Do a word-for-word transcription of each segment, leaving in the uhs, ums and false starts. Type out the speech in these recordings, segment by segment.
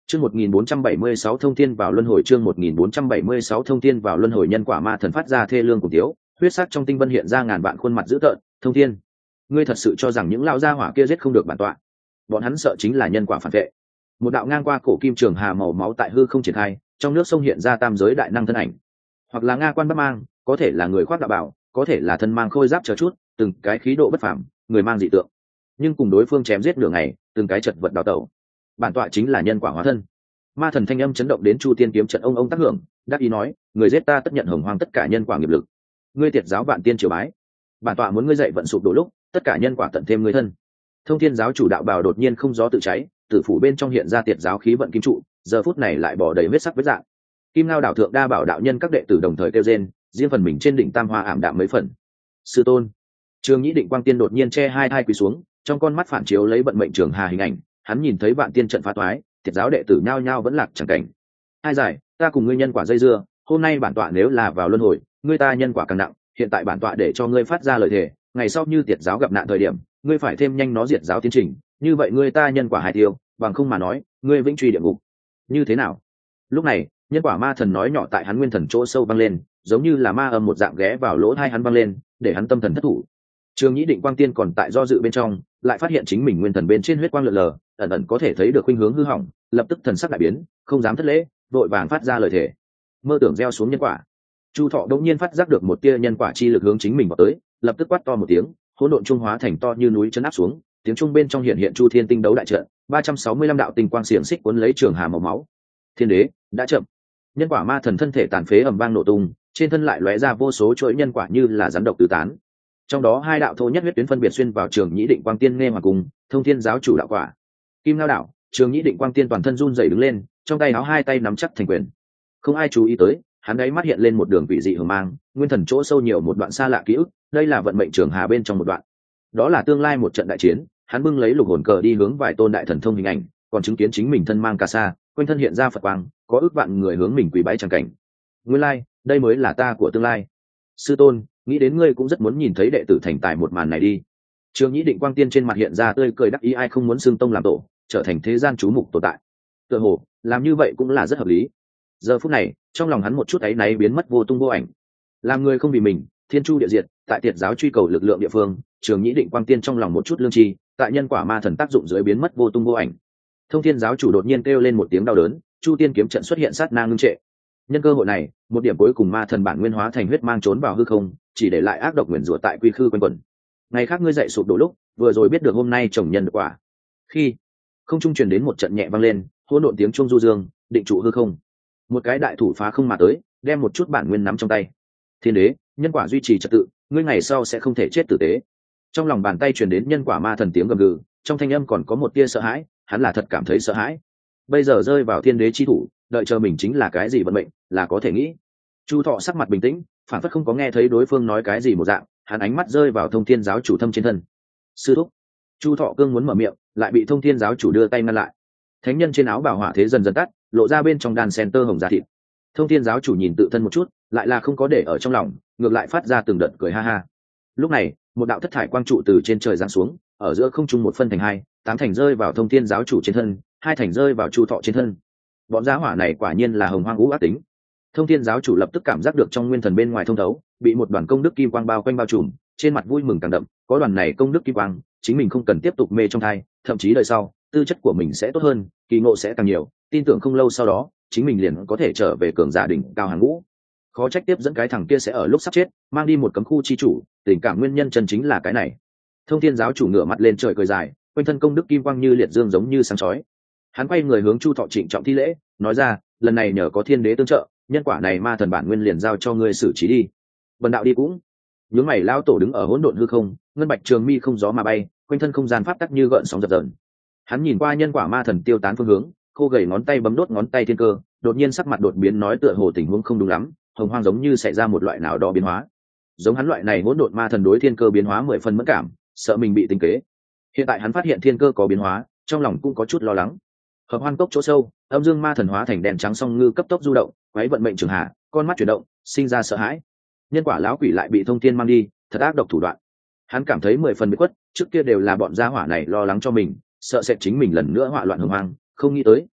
Chương một nghìn bốn trăm bảy mươi sáu thông thiên vào luân hồi chương một nghìn bốn trăm bảy mươi sáu thông thiên vào luân hồi nhân quả ma thần phát ra thê lương cùng tiếu, huyết sắc trong tinh vân hiện ra ngàn vạn khuôn mặt dữ tợn, thông thiên, ngươi thật sự cho rằng những lão gia hỏa kia giết không được bản tọa? Bọn hắn sợ chính là nhân quả phản vệ. Một đạo ngang qua cổ kim trường hà màu máu tại hư không triển khai, trong nước sông hiện ra tam giới đại năng thân ảnh, hoặc là nga quan bất mang, có thể là người khoác đạo bảo, có thể là thân mang khôi giáp chờ chút, từng cái khí độ bất phàm, người mang dị tượng, nhưng cùng đối phương chém giết nửa ngày, từng cái chật vật đào tẩu. Bản tọa chính là nhân quả hóa thân. Ma thần thanh âm chấn động đến chu tiên kiếm trận ông ông tác hưởng, đáp ý nói, người giết ta tất nhận hồng hoang tất cả nhân quả nghiệp lực. Ngươi tiệt giáo vạn tiên triều bái, bản tọa muốn ngươi dậy vận sụp đổ lúc, tất cả nhân quả tận thêm ngươi thân. Thông thiên giáo chủ đạo bào đột nhiên không gió tự cháy, tử phủ bên trong hiện ra tiệt giáo khí vận kim trụ, giờ phút này lại bỏ đầy huyết sắc vết dạng. Kim Ngao đảo thượng đa bảo đạo nhân các đệ tử đồng thời kêu rên, riêng phần mình trên đỉnh tam hoa ảm đạm mấy phần. Sư tôn, Trương Nhĩ Định Quang Tiên đột nhiên che hai thai quỳ xuống, trong con mắt phản chiếu lấy vận mệnh trường hà hình ảnh, hắn nhìn thấy vạn tiên trận phá toái, tiệt giáo đệ tử nhao nhao vẫn lạc chẳng cảnh. Hai giải, ta cùng ngươi nhân quả dây dưa, hôm nay bản tọa nếu là vào luân hồi, ngươi ta nhân quả càng nặng, hiện tại bản tọa để cho ngươi phát ra lời thề, ngày sau như tiệt giáo gặp nạn thời điểm, ngươi phải thêm nhanh nó diệt giáo tiến trình, như vậy ngươi ta nhân quả hai tiêu, bằng không mà nói, ngươi vĩnh truy địa ngục. Như thế nào? Lúc này, nhân quả ma thần nói nhỏ tại hắn nguyên thần chỗ sâu vang lên, giống như là ma âm một dạng ghé vào lỗ tai hắn vang lên, để hắn tâm thần thất thủ. Trương Nhĩ Định Quang Tiên còn tại do dự bên trong, lại phát hiện chính mình nguyên thần bên trên huyết quang lượn lờ, ẩn ẩn có thể thấy được khuynh hướng hư hỏng, lập tức thần sắc đại biến, không dám thất lễ, vội vàng phát ra lời thề. Mơ tưởng gieo xuống nhân quả. Chu Thọ đột nhiên phát giác được một tia nhân quả chi lực hướng chính mình vào tới, lập tức quát to một tiếng, hỗn độn trung hóa thành to như núi chấn áp xuống, tiếng trung bên trong hiện hiện Chu Thiên tinh đấu đại trận, ba trăm sáu mươi lăm đạo tinh quang xiềng xích cuốn lấy trường hà màu máu. Thiên đế, đã chậm. Nhân quả ma thần thân thể tàn phế ầm vang nổ tung, trên thân lại lóe ra vô số chuỗi nhân quả như là rắn độc tứ tán. Trong đó hai đạo thô nhất huyết tuyến phân biệt xuyên vào Trường Nhĩ Định Quang Tiên nghe hoàng cùng, Thông Thiên giáo chủ đạo quả. Kim Ngao đạo, Trường Nhĩ Định Quang Tiên toàn thân run rẩy đứng lên, trong tay áo hai tay nắm chắc thành quyền. Không ai chú ý tới, hắn ấy mắt hiện lên một đường vị dị hờ mang, nguyên thần chỗ sâu nhiều một đoạn xa lạ ký ức, đây là vận mệnh trường hà bên trong một đoạn. Đó là tương lai một trận đại chiến, hắn bưng lấy lục hồn cờ đi hướng vài tôn đại thần thông hình ảnh, còn chứng kiến chính mình thân mang ca sa, quanh thân hiện ra Phật quang, có ước vạn người hướng mình quỳ bái chẳng cảnh. Nguyên lai, đây mới là ta của tương lai. Sư tôn, nghĩ đến ngươi cũng rất muốn nhìn thấy đệ tử thành tài một màn này đi. Trường Nhĩ Định Quang Tiên trên mặt hiện ra tươi cười đắc ý, ai không muốn xưng tông làm tổ, trở thành thế gian chú mục tồn tại. Tựa hồ, làm như vậy cũng là rất hợp lý. Giờ phút này, trong lòng hắn một chút áy náy biến mất vô tung vô ảnh. Làm người không vì mình, thiên chu địa diệt, tại tiệt giáo truy cầu lực lượng địa phương, Trường Nhĩ Định Quang Tiên trong lòng một chút lương tri, tại nhân quả ma thần tác dụng dưới biến mất vô tung vô ảnh. Thông Thiên giáo chủ đột nhiên kêu lên một tiếng đau đớn, Chu Tiên kiếm trận xuất hiện sát na ngưng trệ. Nhân cơ hội này, một điểm cuối cùng ma thần bản nguyên hóa thành huyết mang trốn vào hư không, chỉ để lại ác độc nguyền rủa tại quy khư quanh quẩn. Ngày khác ngươi dậy sụp đổ lúc, vừa rồi biết được hôm nay trồng nhân được quả. Khi không trung truyền đến một trận nhẹ vang lên, hỗn độn tiếng chuông du dương, định trụ hư không. Một cái đại thủ phá không mà tới, đem một chút bản nguyên nắm trong tay. Thiên đế, nhân quả duy trì trật tự, ngươi ngày sau sẽ không thể chết tử tế. Trong lòng bàn tay truyền đến nhân quả ma thần tiếng gầm gừ, trong thanh âm còn có một tia sợ hãi, hắn là thật cảm thấy sợ hãi. Bây giờ rơi vào thiên đế chi thủ, đợi chờ mình chính là cái gì vận mệnh, là có thể nghĩ. Chu Thọ sắc mặt bình tĩnh, phản phất không có nghe thấy đối phương nói cái gì một dạng, hắn ánh mắt rơi vào Thông Thiên giáo chủ thâm trên thân. Sư thúc. Chu Thọ cương muốn mở miệng, lại bị Thông Thiên giáo chủ đưa tay ngăn lại. Thánh nhân trên áo bảo hỏa thế dần dần tắt, lộ ra bên trong đàn sen tơ hồng da thịt. Thông Thiên giáo chủ nhìn tự thân một chút, lại là không có để ở trong lòng, ngược lại phát ra từng đợt cười ha ha. Lúc này, một đạo thất thải quang trụ từ trên trời giáng xuống, ở giữa không trung một phân thành hai, tám thành rơi vào Thông Thiên giáo chủ trên thân, hai thành rơi vào Chu Thọ trên thân. Bọn giá hỏa này quả nhiên là hồng hoang ngũ ác tính. Thông Thiên giáo chủ lập tức cảm giác được trong nguyên thần bên ngoài thông thấu, bị một đoàn công đức kim quang bao quanh bao trùm, trên mặt vui mừng càng đậm, có đoàn này công đức kim quang, chính mình không cần tiếp tục mê trong thai, thậm chí đời sau, tư chất của mình sẽ tốt hơn, kỳ ngộ sẽ càng nhiều, tin tưởng không lâu sau đó, chính mình liền có thể trở về cường giả đỉnh cao hàng ngũ. Khó trách tiếp dẫn cái thằng kia sẽ ở lúc sắp chết, mang đi một cấm khu chi chủ, tình cảm nguyên nhân chân chính là cái này. Thông Thiên giáo chủ ngửa mặt lên trời cười dài, quanh thân công đức kim quang như liệt dương giống như sáng chói. Hắn quay người hướng Chu Thọ trịnh trọng thi lễ, nói ra, lần này nhờ có thiên đế tương trợ, nhân quả này ma thần bản nguyên liền giao cho ngươi xử trí đi. Vân đạo đi cũng. Nhướng mày lao tổ đứng ở hỗn độn hư không, ngân bạch trường mi không gió mà bay, quanh thân không gian pháp tắc như gợn sóng dập dờn. Hắn nhìn qua nhân quả ma thần tiêu tán phương hướng, khô gầy ngón tay bấm đốt ngón tay thiên cơ, đột nhiên sắc mặt đột biến nói tựa hồ tình huống không đúng lắm, hồng hoang giống như xảy ra một loại nào đó biến hóa. Giống hắn loại này hỗn độn ma thần đối thiên cơ biến hóa mười phần mẫn cảm, sợ mình bị tính kế. Hiện tại hắn phát hiện thiên cơ có biến hóa, trong lòng cũng có chút lo lắng. Hợp hoan cốc chỗ sâu, âm dương ma thần hóa thành đèn trắng song ngư cấp tốc du động, quấy vận mệnh trường hạ, con mắt chuyển động, sinh ra sợ hãi. Nhân quả lão quỷ lại bị Thông Thiên mang đi, thật ác độc thủ đoạn. Hắn cảm thấy mười phần bị khuất, trước kia đều là bọn gia hỏa này lo lắng cho mình, sợ sẽ chính mình lần nữa họa loạn hồng hoang, không nghĩ tới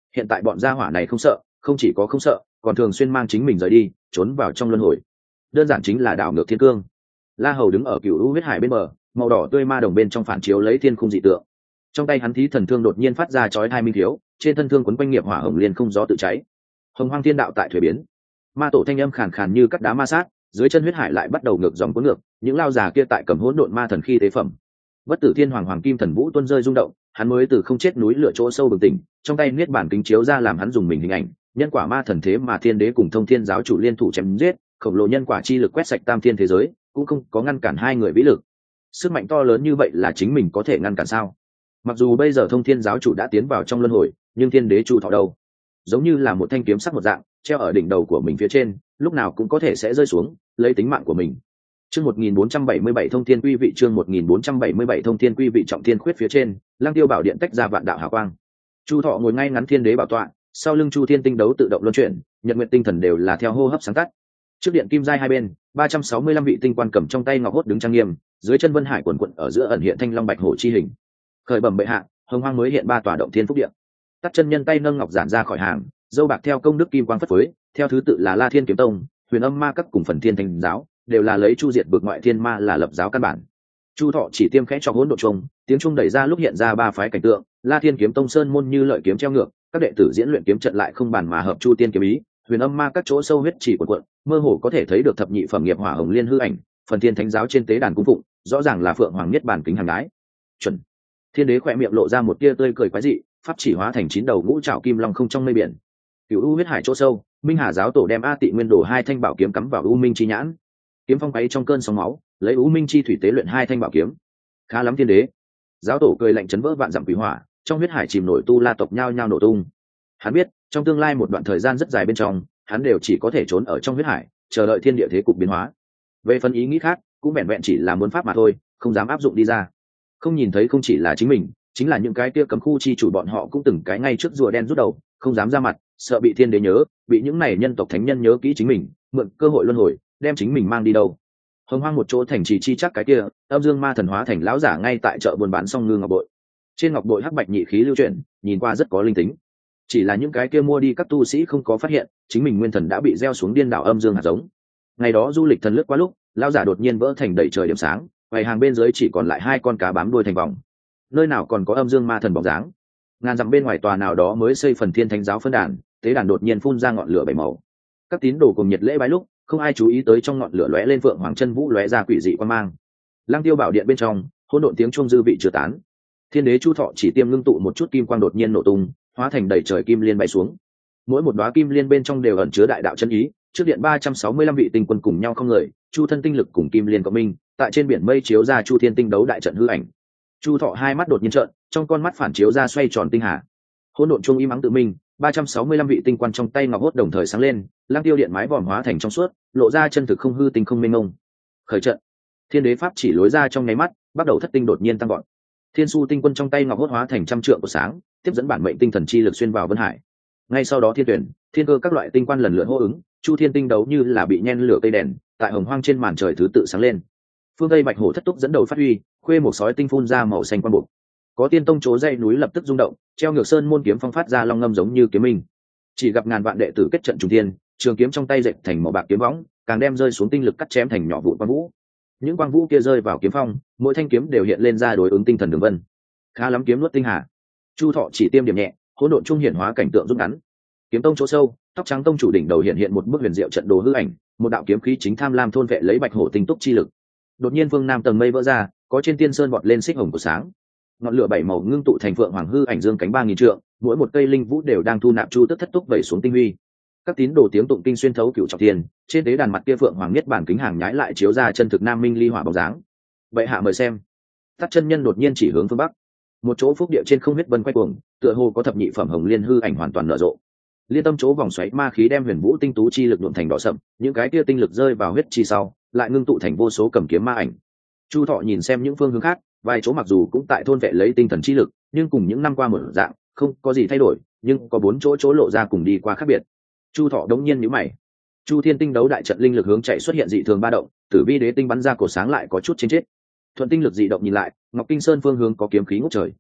hiện tại bọn gia hỏa này không sợ, không chỉ có không sợ, còn thường xuyên mang chính mình rời đi, trốn vào trong luân hồi. Đơn giản chính là đảo ngược thiên cương. La Hầu đứng ở Cửu U huyết hải bên bờ, màu đỏ tươi ma đồng bên trong phản chiếu lấy thiên khung dị tượng. Trong tay hắn thí thần thương đột nhiên phát ra chói tai minh thiếu, trên thân thương quấn quanh nghiệp hỏa hồng liên không gió tự cháy. Hồng Hoang Thiên Đạo tại thuế biến. Ma tổ thanh âm khàn khàn như cắt đá ma sát, dưới chân huyết hải lại bắt đầu ngược dòng cuốn ngược, những lao già kia tại cầm hỗn độn ma thần khi tế phẩm. Bất tử thiên hoàng hoàng kim thần vũ tuôn rơi rung động, hắn mới từ không chết núi lửa chỗ sâu bừng tỉnh, trong tay niết bản kính chiếu ra làm hắn dùng mình hình ảnh, nhân quả ma thần thế mà thiên đế cùng thông thiên giáo chủ liên thủ chém giết, khổng lồ nhân quả chi lực quét sạch tam thiên thế giới, cũng không có ngăn cản hai người vĩ lực. Sức mạnh to lớn như vậy là chính mình có thể ngăn cản sao? Mặc dù bây giờ thông thiên giáo chủ đã tiến vào trong luân hồi, nhưng thiên đế Chu Thọ đâu? Giống như là một thanh kiếm sắc một dạng, treo ở đỉnh đầu của mình phía trên, lúc nào cũng có thể sẽ rơi xuống, lấy tính mạng của mình. Chương một nghìn bốn trăm bảy mươi bảy thông thiên quy vị, chương một nghìn bốn trăm bảy mươi bảy thông thiên quy vị trọng thiên khuyết phía trên, Lăng Tiêu bảo điện tách ra vạn đạo hào quang. Chu Thọ ngồi ngay ngắn thiên đế bảo tọa, sau lưng Chu Thiên tinh đấu tự động luân chuyển, nhật nguyệt tinh thần đều là theo hô hấp sáng tắt. Trước điện kim giai hai bên, ba trăm sáu mươi lăm vị tinh quan cầm trong tay ngọc hốt đứng trang nghiêm, dưới chân vân hải quần quận ở giữa ẩn hiện thanh long bạch hổ chi hình. Khởi bẩm bệ hạ, Hồng Hoang mới hiện ba tòa động thiên phúc điện. Tắt chân nhân tay nâng ngọc giản ra khỏi hàng, dâu bạc theo công đức kim quang phất phới, theo thứ tự là La Thiên kiếm tông, Huyền Âm ma các cùng Phần Thiên Thánh giáo, đều là lấy chu diệt bực ngoại thiên ma là lập giáo căn bản. Chu Thọ chỉ tiêm khẽ cho hỗn độn trung, tiếng trung đẩy ra lúc hiện ra ba phái cảnh tượng, La Thiên kiếm tông sơn môn như lợi kiếm treo ngược, các đệ tử diễn luyện kiếm trận lại không bàn mà hợp chu tiên kiếm ý, Huyền Âm ma các chỗ sâu huyết chỉ của quận, mơ hồ có thể thấy được thập nhị phẩm nghiệp hỏa hồng liên hư ảnh, Phần Thiên Thánh giáo trên tế đàn cung phụng, rõ ràng là Phượng Hoàng Niết Bàn kính hàng đái. Chuẩn. Thiên đế khỏe miệng lộ ra một tia tươi cười quái dị, pháp chỉ hóa thành chín đầu ngũ trảo kim long không trong mây biển. Cửu U huyết hải chỗ sâu, Minh Hà giáo tổ đem A Tị Nguyên Đồ hai thanh bảo kiếm cắm vào U Minh chi nhãn. Kiếm phong bay trong cơn sóng máu, lấy U Minh chi thủy tế luyện hai thanh bảo kiếm. Khá lắm thiên đế. Giáo tổ cười lạnh chấn vỡ vạn dặm quỷ hỏa, trong huyết hải chìm nổi tu la tộc nhao nhao nổ tung. Hắn biết, trong tương lai một đoạn thời gian rất dài bên trong, hắn đều chỉ có thể trốn ở trong huyết hải, chờ đợi thiên địa thế cục biến hóa. Về phần ý nghĩ khác, cũng vẹn vẹn chỉ là muốn pháp mà thôi, không dám áp dụng đi ra. Không nhìn thấy không chỉ là chính mình, chính là những cái kia cấm khu chi chủ bọn họ cũng từng cái ngay trước rùa đen rút đầu, không dám ra mặt, sợ bị thiên đế nhớ, bị những này nhân tộc thánh nhân nhớ kỹ chính mình, mượn cơ hội luân hồi, đem chính mình mang đi đâu. Hồng Hoang một chỗ thành trì chi chắc cái kia, âm dương ma thần hóa thành lão giả ngay tại chợ buôn bán song ngư ngọc bội. Trên ngọc bội hắc bạch nhị khí lưu chuyển, nhìn qua rất có linh tính. Chỉ là những cái kia mua đi các tu sĩ không có phát hiện, chính mình nguyên thần đã bị gieo xuống điên đảo âm dương hạt giống. Ngày đó du lịch thần lướt qua lúc, lão giả đột nhiên vỡ thành đầy trời điểm sáng, vài hàng bên dưới chỉ còn lại hai con cá bám đuôi thành vòng. Nơi nào còn có âm dương ma thần bóng dáng? Ngàn dặm bên ngoài tòa nào đó mới xây Phần Thiên Thánh giáo phân đàn, tế đàn đột nhiên phun ra ngọn lửa bảy màu. Các tín đồ cùng nhiệt lễ bái lúc, không ai chú ý tới trong ngọn lửa lóe lên Phượng Hoàng chân vũ lóe ra quỷ dị quan mang. Lăng Tiêu bảo điện bên trong, hỗn độn tiếng chuông dư vị chưa tán. Thiên đế Chu Thọ chỉ tiêm ngưng tụ một chút kim quang đột nhiên nổ tung, hóa thành đầy trời kim liên bay xuống. Mỗi một đóa kim liên bên trong đều ẩn chứa đại đạo chân ý, trước điện ba trăm sáu mươi lăm vị tinh quân cùng nhau không người, Chu thân tinh lực cùng kim liên cộng minh, tại trên biển mây chiếu ra Chu Thiên tinh đấu đại trận hư ảnh. Chu Thọ hai mắt đột nhiên trợn, trong con mắt phản chiếu ra xoay tròn tinh hà. Hỗn độn chuông im ắng tự minh, ba trăm sáu mươi lăm vị tinh quan trong tay ngọc hốt đồng thời sáng lên, Lăng Tiêu điện mái vòm hóa thành trong suốt, lộ ra chân thực không hư tinh không mênh mông. Khởi trận. Thiên đế pháp chỉ lối ra trong nháy mắt, bắt đầu thất tinh đột nhiên tăng vọt. Thiên su tinh quân trong tay ngọc hốt hóa thành trăm trượng của sáng, tiếp dẫn bản mệnh tinh thần chi lực xuyên vào vân hải. Ngay sau đó thiên tuyển, thiên cơ các loại tinh quan lần lượt hô ứng, Chu Thiên tinh đấu như là bị nhen lửa cây đèn, tại hồng hoang trên màn trời thứ tự sáng lên. Phương Tây Bạch Hổ thất túc dẫn đầu phát huy, khuê một sói tinh phun ra màu xanh quang bục. Có tiên tông chỗ dãy núi lập tức rung động, treo ngược sơn môn kiếm phong phát ra long ngâm giống như kiếm minh. Chỉ gặp ngàn vạn đệ tử kết trận trùng thiên, trường kiếm trong tay dệt thành màu bạc kiếm võng, càng đem rơi xuống tinh lực cắt chém thành nhỏ vụn quang vũ. Những quang vũ kia rơi vào kiếm phong, mỗi thanh kiếm đều hiện lên ra đối ứng tinh thần đường vân. Khá lắm kiếm nuốt tinh hà. Chu Thọ chỉ tiêm điểm nhẹ, hỗn độn trung hiển hóa cảnh tượng rút ngắn. Kiếm tông chỗ sâu, tóc trắng tông chủ đỉnh đầu hiện hiện một bức huyền diệu trận đồ hư ảnh, một đạo kiếm khí chính tham lam thôn vệ lấy Bạch Hổ tinh túc chi lực. Đột nhiên phương nam tầng mây vỡ ra, có trên tiên sơn bọt lên xích hồng của sáng. Ngọn lửa bảy màu ngưng tụ thành phượng hoàng hư ảnh dương cánh ba nghìn trượng, mỗi một cây linh vũ đều đang thu nạp chu tức thất túc vẩy xuống tinh huy. Các tín đồ tiếng tụng kinh xuyên thấu cửu trọng thiên, trên tế đàn mặt kia phượng hoàng niết bản kính hàng nhái lại chiếu ra chân thực nam minh ly hỏa bóng dáng. Vậy hạ mời xem. Tắt chân nhân đột nhiên chỉ hướng phương bắc. Một chỗ phúc địa trên không huyết vân quay cuồng, tựa hồ có thập nhị phẩm hồng liên hư ảnh hoàn toàn nở rộ. Liên tâm chỗ vòng xoáy ma khí đem huyền vũ tinh tú chi lực nhuộm thành đỏ sậm, những cái kia tinh lực rơi vào huyết chi sau, lại ngưng tụ thành vô số cầm kiếm ma ảnh. Chu Thọ nhìn xem những phương hướng khác, vài chỗ mặc dù cũng tại thôn vệ lấy tinh thần chi lực, nhưng cùng những năm qua một dạng, không có gì thay đổi, nhưng có bốn chỗ chỗ lộ ra cùng đi qua khác biệt. Chu Thọ đống nhiên nhíu mày. Chu Thiên tinh đấu đại trận linh lực hướng chạy xuất hiện dị thường ba động, Tử Vi đế tinh bắn ra cổ sáng lại có chút trên chết. Thuận tinh lực dị động nhìn lại, Ngọc Kinh Sơn phương hướng có kiếm khí ngút trời.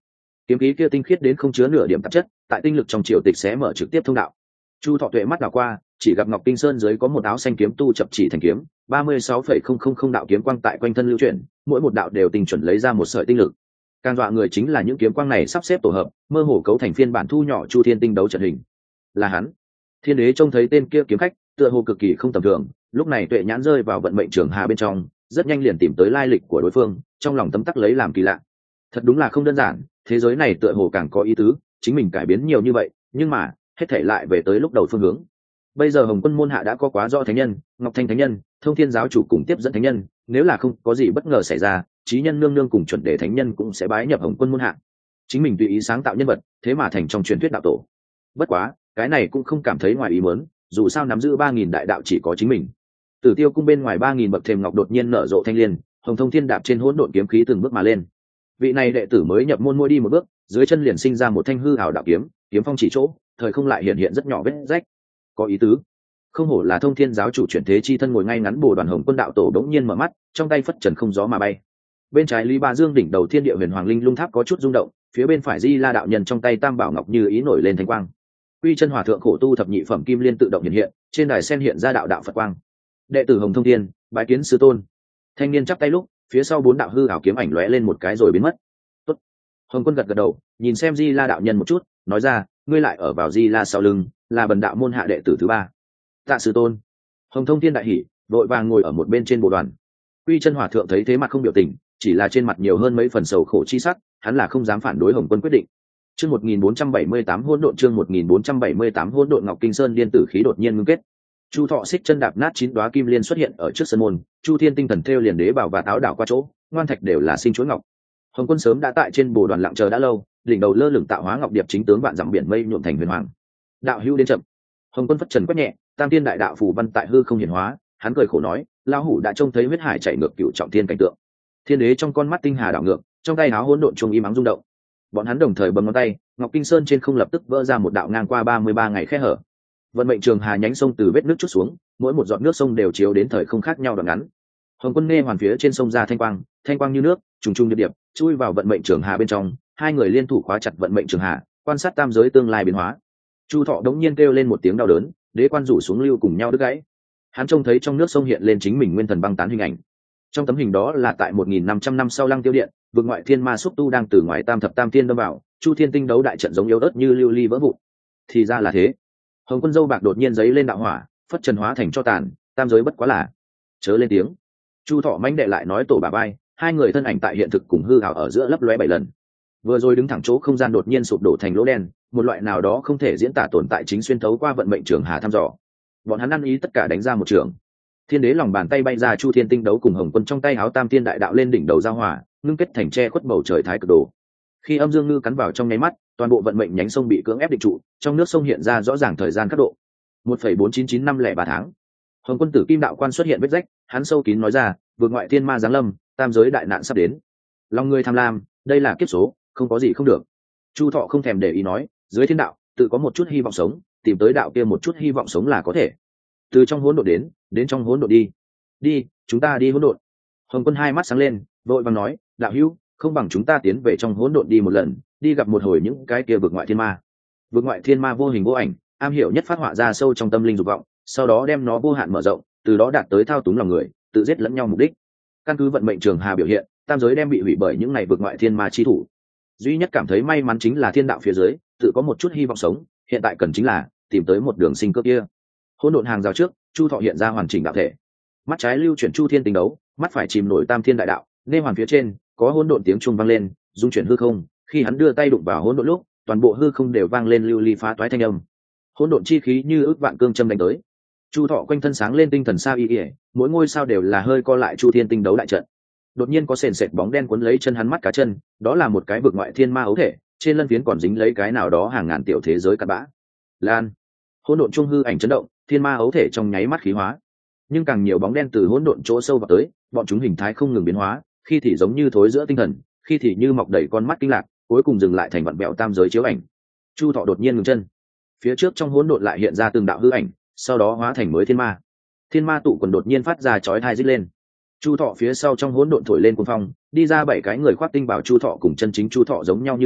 kiếm khí kia tinh khiết đến không chứa nửa điểm tạp chất, tại tinh lực trong triều tịch sẽ mở trực tiếp thông đạo. Chu Thọ tuệ mắt đảo qua, chỉ gặp Ngọc Kinh Sơn dưới có một áo xanh kiếm tu chập chỉ thành kiếm, ba mươi sáu phẩy không không không đạo kiếm quang tại quanh thân lưu chuyển, mỗi một đạo đều tinh chuẩn lấy ra một sợi tinh lực. Càng dọa người chính là những kiếm quang này sắp xếp tổ hợp, mơ hồ cấu thành phiên bản thu nhỏ Chu Thiên tinh đấu trận hình. Là hắn. Thiên Đế trông thấy tên kia kiếm khách, tựa hồ cực kỳ không tầm thường, lúc này tuệ nhãn rơi vào vận mệnh trường hà bên trong, rất nhanh liền tìm tới lai lịch của đối phương, trong lòng tấm tắc lấy làm kỳ lạ. Thật đúng là không đơn giản, thế giới này tựa hồ càng có ý tứ, chính mình cải biến nhiều như vậy, nhưng mà hết thảy lại về tới lúc đầu phương hướng. Bây giờ Hồng Quân môn hạ đã có quá rõ thánh nhân, Ngọc Thanh thánh nhân, Thông Thiên giáo chủ cùng tiếp dẫn thánh nhân, nếu là không có gì bất ngờ xảy ra, chí nhân nương nương cùng chuẩn đề thánh nhân cũng sẽ bái nhập Hồng Quân môn hạ. Chính mình tùy ý sáng tạo nhân vật, thế mà thành trong truyền thuyết đạo tổ. Bất quá, cái này cũng không cảm thấy ngoài ý muốn, dù sao nắm giữ ba nghìn đại đạo chỉ có chính mình. Tử Tiêu cung bên ngoài ba nghìn bậc thềm ngọc đột nhiên nở rộ thanh liên, Hồng Thông Thiên đạp trên hỗn độn kiếm khí từng bước mà lên. Vị này đệ tử mới nhập môn môi đi một bước, dưới chân liền sinh ra một thanh hư ảo đạo kiếm, kiếm phong chỉ chỗ, thời không lại hiện hiện rất nhỏ vết rách. Có ý tứ. Không hổ là Thông Thiên giáo chủ chuyển thế chi thân ngồi ngay ngắn bồ đoàn Hồng Quân đạo tổ đống nhiên mở mắt, trong tay phất trần không gió mà bay. Bên trái Lý Ba Dương đỉnh đầu Thiên Địa Huyền Hoàng Linh Lung Tháp có chút rung động, phía bên phải Di La đạo nhân trong tay Tam Bảo Ngọc như ý nổi lên thánh quang. Quy chân hòa thượng khổ tu thập nhị phẩm kim liên tự động hiện hiện, trên đài sen hiện ra đạo đạo Phật quang. Đệ tử Hồng Thông Thiên, bái kiến sư tôn. Thanh niên chắp tay lúc, phía sau bốn đạo hư ảo kiếm ảnh lóe lên một cái rồi biến mất. Tốt. Hồng Quân gật gật đầu, nhìn xem Di La đạo nhân một chút, nói ra, ngươi lại ở vào Di La sau lưng, là bần đạo môn hạ đệ tử thứ ba. Tạ sư tôn. Hồng Thông Thiên đại hỉ, vội vàng ngồi ở một bên trên bộ đoàn. Quy chân hòa thượng thấy thế mặt không biểu tình, chỉ là trên mặt nhiều hơn mấy phần sầu khổ chi sắc, hắn là không dám phản đối Hồng Quân quyết định. Chương một nghìn bốn trăm bảy mươi tám hỗn độn chương một nghìn bốn trăm bảy mươi tám hỗn độn Ngọc Kinh Sơn điên tử khí đột nhiên ngưng kết. Chu Thọ xích chân đạp nát chín đóa kim liên xuất hiện ở trước sân môn, Chu Thiên tinh thần thêu liền đế bảo và táo đảo qua chỗ, ngoan thạch đều là sinh chuỗi ngọc. Hồng Quân sớm đã tại trên bồ đoàn lặng chờ đã lâu, đỉnh đầu lơ lửng tạo hóa ngọc điệp chính tướng vạn dặm biển mây nhuộm thành huyền hoàng. Đạo hữu đến chậm. Hồng Quân phất trần quét nhẹ, tam tiên đại đạo phù văn tại hư không hiển hóa, hắn cười khổ nói, lão hủ đã trông thấy huyết hải chảy ngược cửu trọng thiên cảnh tượng. Thiên đế trong con mắt tinh hà đảo ngược, trong tay áo hỗn độn trung im ắng rung động. Bọn hắn đồng thời bấm ngón tay, Ngọc Kinh Sơn trên không lập tức vỡ ra một đạo ngang qua ba mươi ba ngày khe hở. Vận mệnh trường hà nhánh sông từ vết nước chút xuống, mỗi một giọt nước sông đều chiếu đến thời không khác nhau đoạn ngắn. Hồng Quân nghe hoàn phía trên sông ra thanh quang, thanh quang như nước, trùng trùng điệp điệp, chui vào vận mệnh trường hà bên trong, hai người liên thủ khóa chặt vận mệnh trường hà, quan sát tam giới tương lai biến hóa. Chu Thọ đống nhiên kêu lên một tiếng đau đớn, đế quan rủ xuống lưu cùng nhau đứt gãy. Hắn trông thấy trong nước sông hiện lên chính mình nguyên thần băng tán hình ảnh. Trong tấm hình đó là tại một nghìn năm trăm năm sau Lăng Tiêu Điện, vực ngoại thiên ma xúc tu đang từ ngoài tam thập tam thiên đâm vào, Chu Thiên tinh đấu đại trận giống yếu ớt như lưu ly vỡ vụn. Thì ra là thế. Hồng Quân dâu bạc đột nhiên giấy lên đạo hỏa, phất trần hóa thành cho tàn, tam giới bất quá là. Chớ lên tiếng. Chu Thọ mãnh đệ lại nói tổ bà bay, hai người thân ảnh tại hiện thực cùng hư ảo ở giữa lấp lóe bảy lần. Vừa rồi đứng thẳng chỗ không gian đột nhiên sụp đổ thành lỗ đen, một loại nào đó không thể diễn tả tồn tại chính xuyên thấu qua vận mệnh trường hà thăm dò. Bọn hắn ăn ý tất cả đánh ra một trường. Thiên đế lòng bàn tay bay ra Chu Thiên tinh đấu cùng Hồng Quân trong tay áo tam tiên đại đạo lên đỉnh đầu giao hòa, ngưng kết thành che khuất bầu trời thái cực đồ. Khi âm dương ngư cắn vào trong nháy mắt, toàn bộ vận mệnh nhánh sông bị cưỡng ép định trụ, trong nước sông hiện ra rõ ràng thời gian khắc độ một phẩy bốn chín chín năm lẻ ba tháng. Hồng Quân tử kim đạo quan xuất hiện vết rách, hắn sâu kín nói ra, vượt ngoại thiên ma giáng lâm, tam giới đại nạn sắp đến. Lòng người tham lam, đây là kiếp số, không có gì không được. Chu Thọ không thèm để ý nói, dưới thiên đạo tự có một chút hy vọng sống, tìm tới đạo kia một chút hy vọng sống là có thể. Từ trong hỗn độn đến, đến trong hỗn độn đi. Đi, chúng ta đi hỗn độn. Hồng Quân hai mắt sáng lên, vội vàng nói, đạo hữu, không bằng chúng ta tiến về trong hỗn độn đi một lần, đi gặp một hồi những cái kia vực ngoại thiên ma. Vực ngoại thiên ma vô hình vô ảnh, am hiểu nhất phát họa ra sâu trong tâm linh dục vọng, sau đó đem nó vô hạn mở rộng, từ đó đạt tới thao túng lòng người, tự giết lẫn nhau mục đích. Căn cứ vận mệnh trường hà biểu hiện, tam giới đem bị hủy bởi những này vực ngoại thiên ma chi thủ. Duy nhất cảm thấy may mắn chính là thiên đạo phía dưới, tự có một chút hy vọng sống, hiện tại cần chính là tìm tới một đường sinh cơ kia. Hỗn độn hàng rào trước, Chu Thọ hiện ra hoàn chỉnh đạo thể. Mắt trái lưu chuyển Chu Thiên tinh đấu, mắt phải chìm nổi tam thiên đại đạo, nên hoàn phía trên có hỗn độn tiếng trung vang lên, dung chuyển hư không, khi hắn đưa tay đụng vào hỗn độn lúc, toàn bộ hư không đều vang lên lưu ly phá toái thanh âm. Hỗn độn chi khí như ước vạn cương châm đánh tới. Chu Thọ quanh thân sáng lên tinh thần sao y y, mỗi ngôi sao đều là hơi co lại Chu Thiên tinh đấu đại trận. Đột nhiên có sền sệt bóng đen cuốn lấy chân hắn mắt cá chân, đó là một cái vực ngoại thiên ma ấu thể, trên lân phiến còn dính lấy cái nào đó hàng ngàn tiểu thế giới cặn bã. Lan. Hỗn độn trung hư ảnh chấn động, thiên ma ấu thể trong nháy mắt khí hóa. Nhưng càng nhiều bóng đen từ hỗn độn chỗ sâu vào tới, bọn chúng hình thái không ngừng biến hóa, khi thì giống như thối giữa tinh thần, khi thì như mọc đầy con mắt kinh lạc, cuối cùng dừng lại thành vặn bẹo tam giới chiếu ảnh. Chu Thọ đột nhiên ngừng chân. Phía trước trong hỗn độn lại hiện ra từng đạo hư ảnh, sau đó hóa thành mới thiên ma. Thiên ma tụ quần đột nhiên phát ra chói tai rít lên. Chu Thọ phía sau trong hỗn độn thổi lên cuồng phong, đi ra bảy cái người khoác tinh bảo Chu Thọ cùng chân chính Chu Thọ giống nhau như lúc,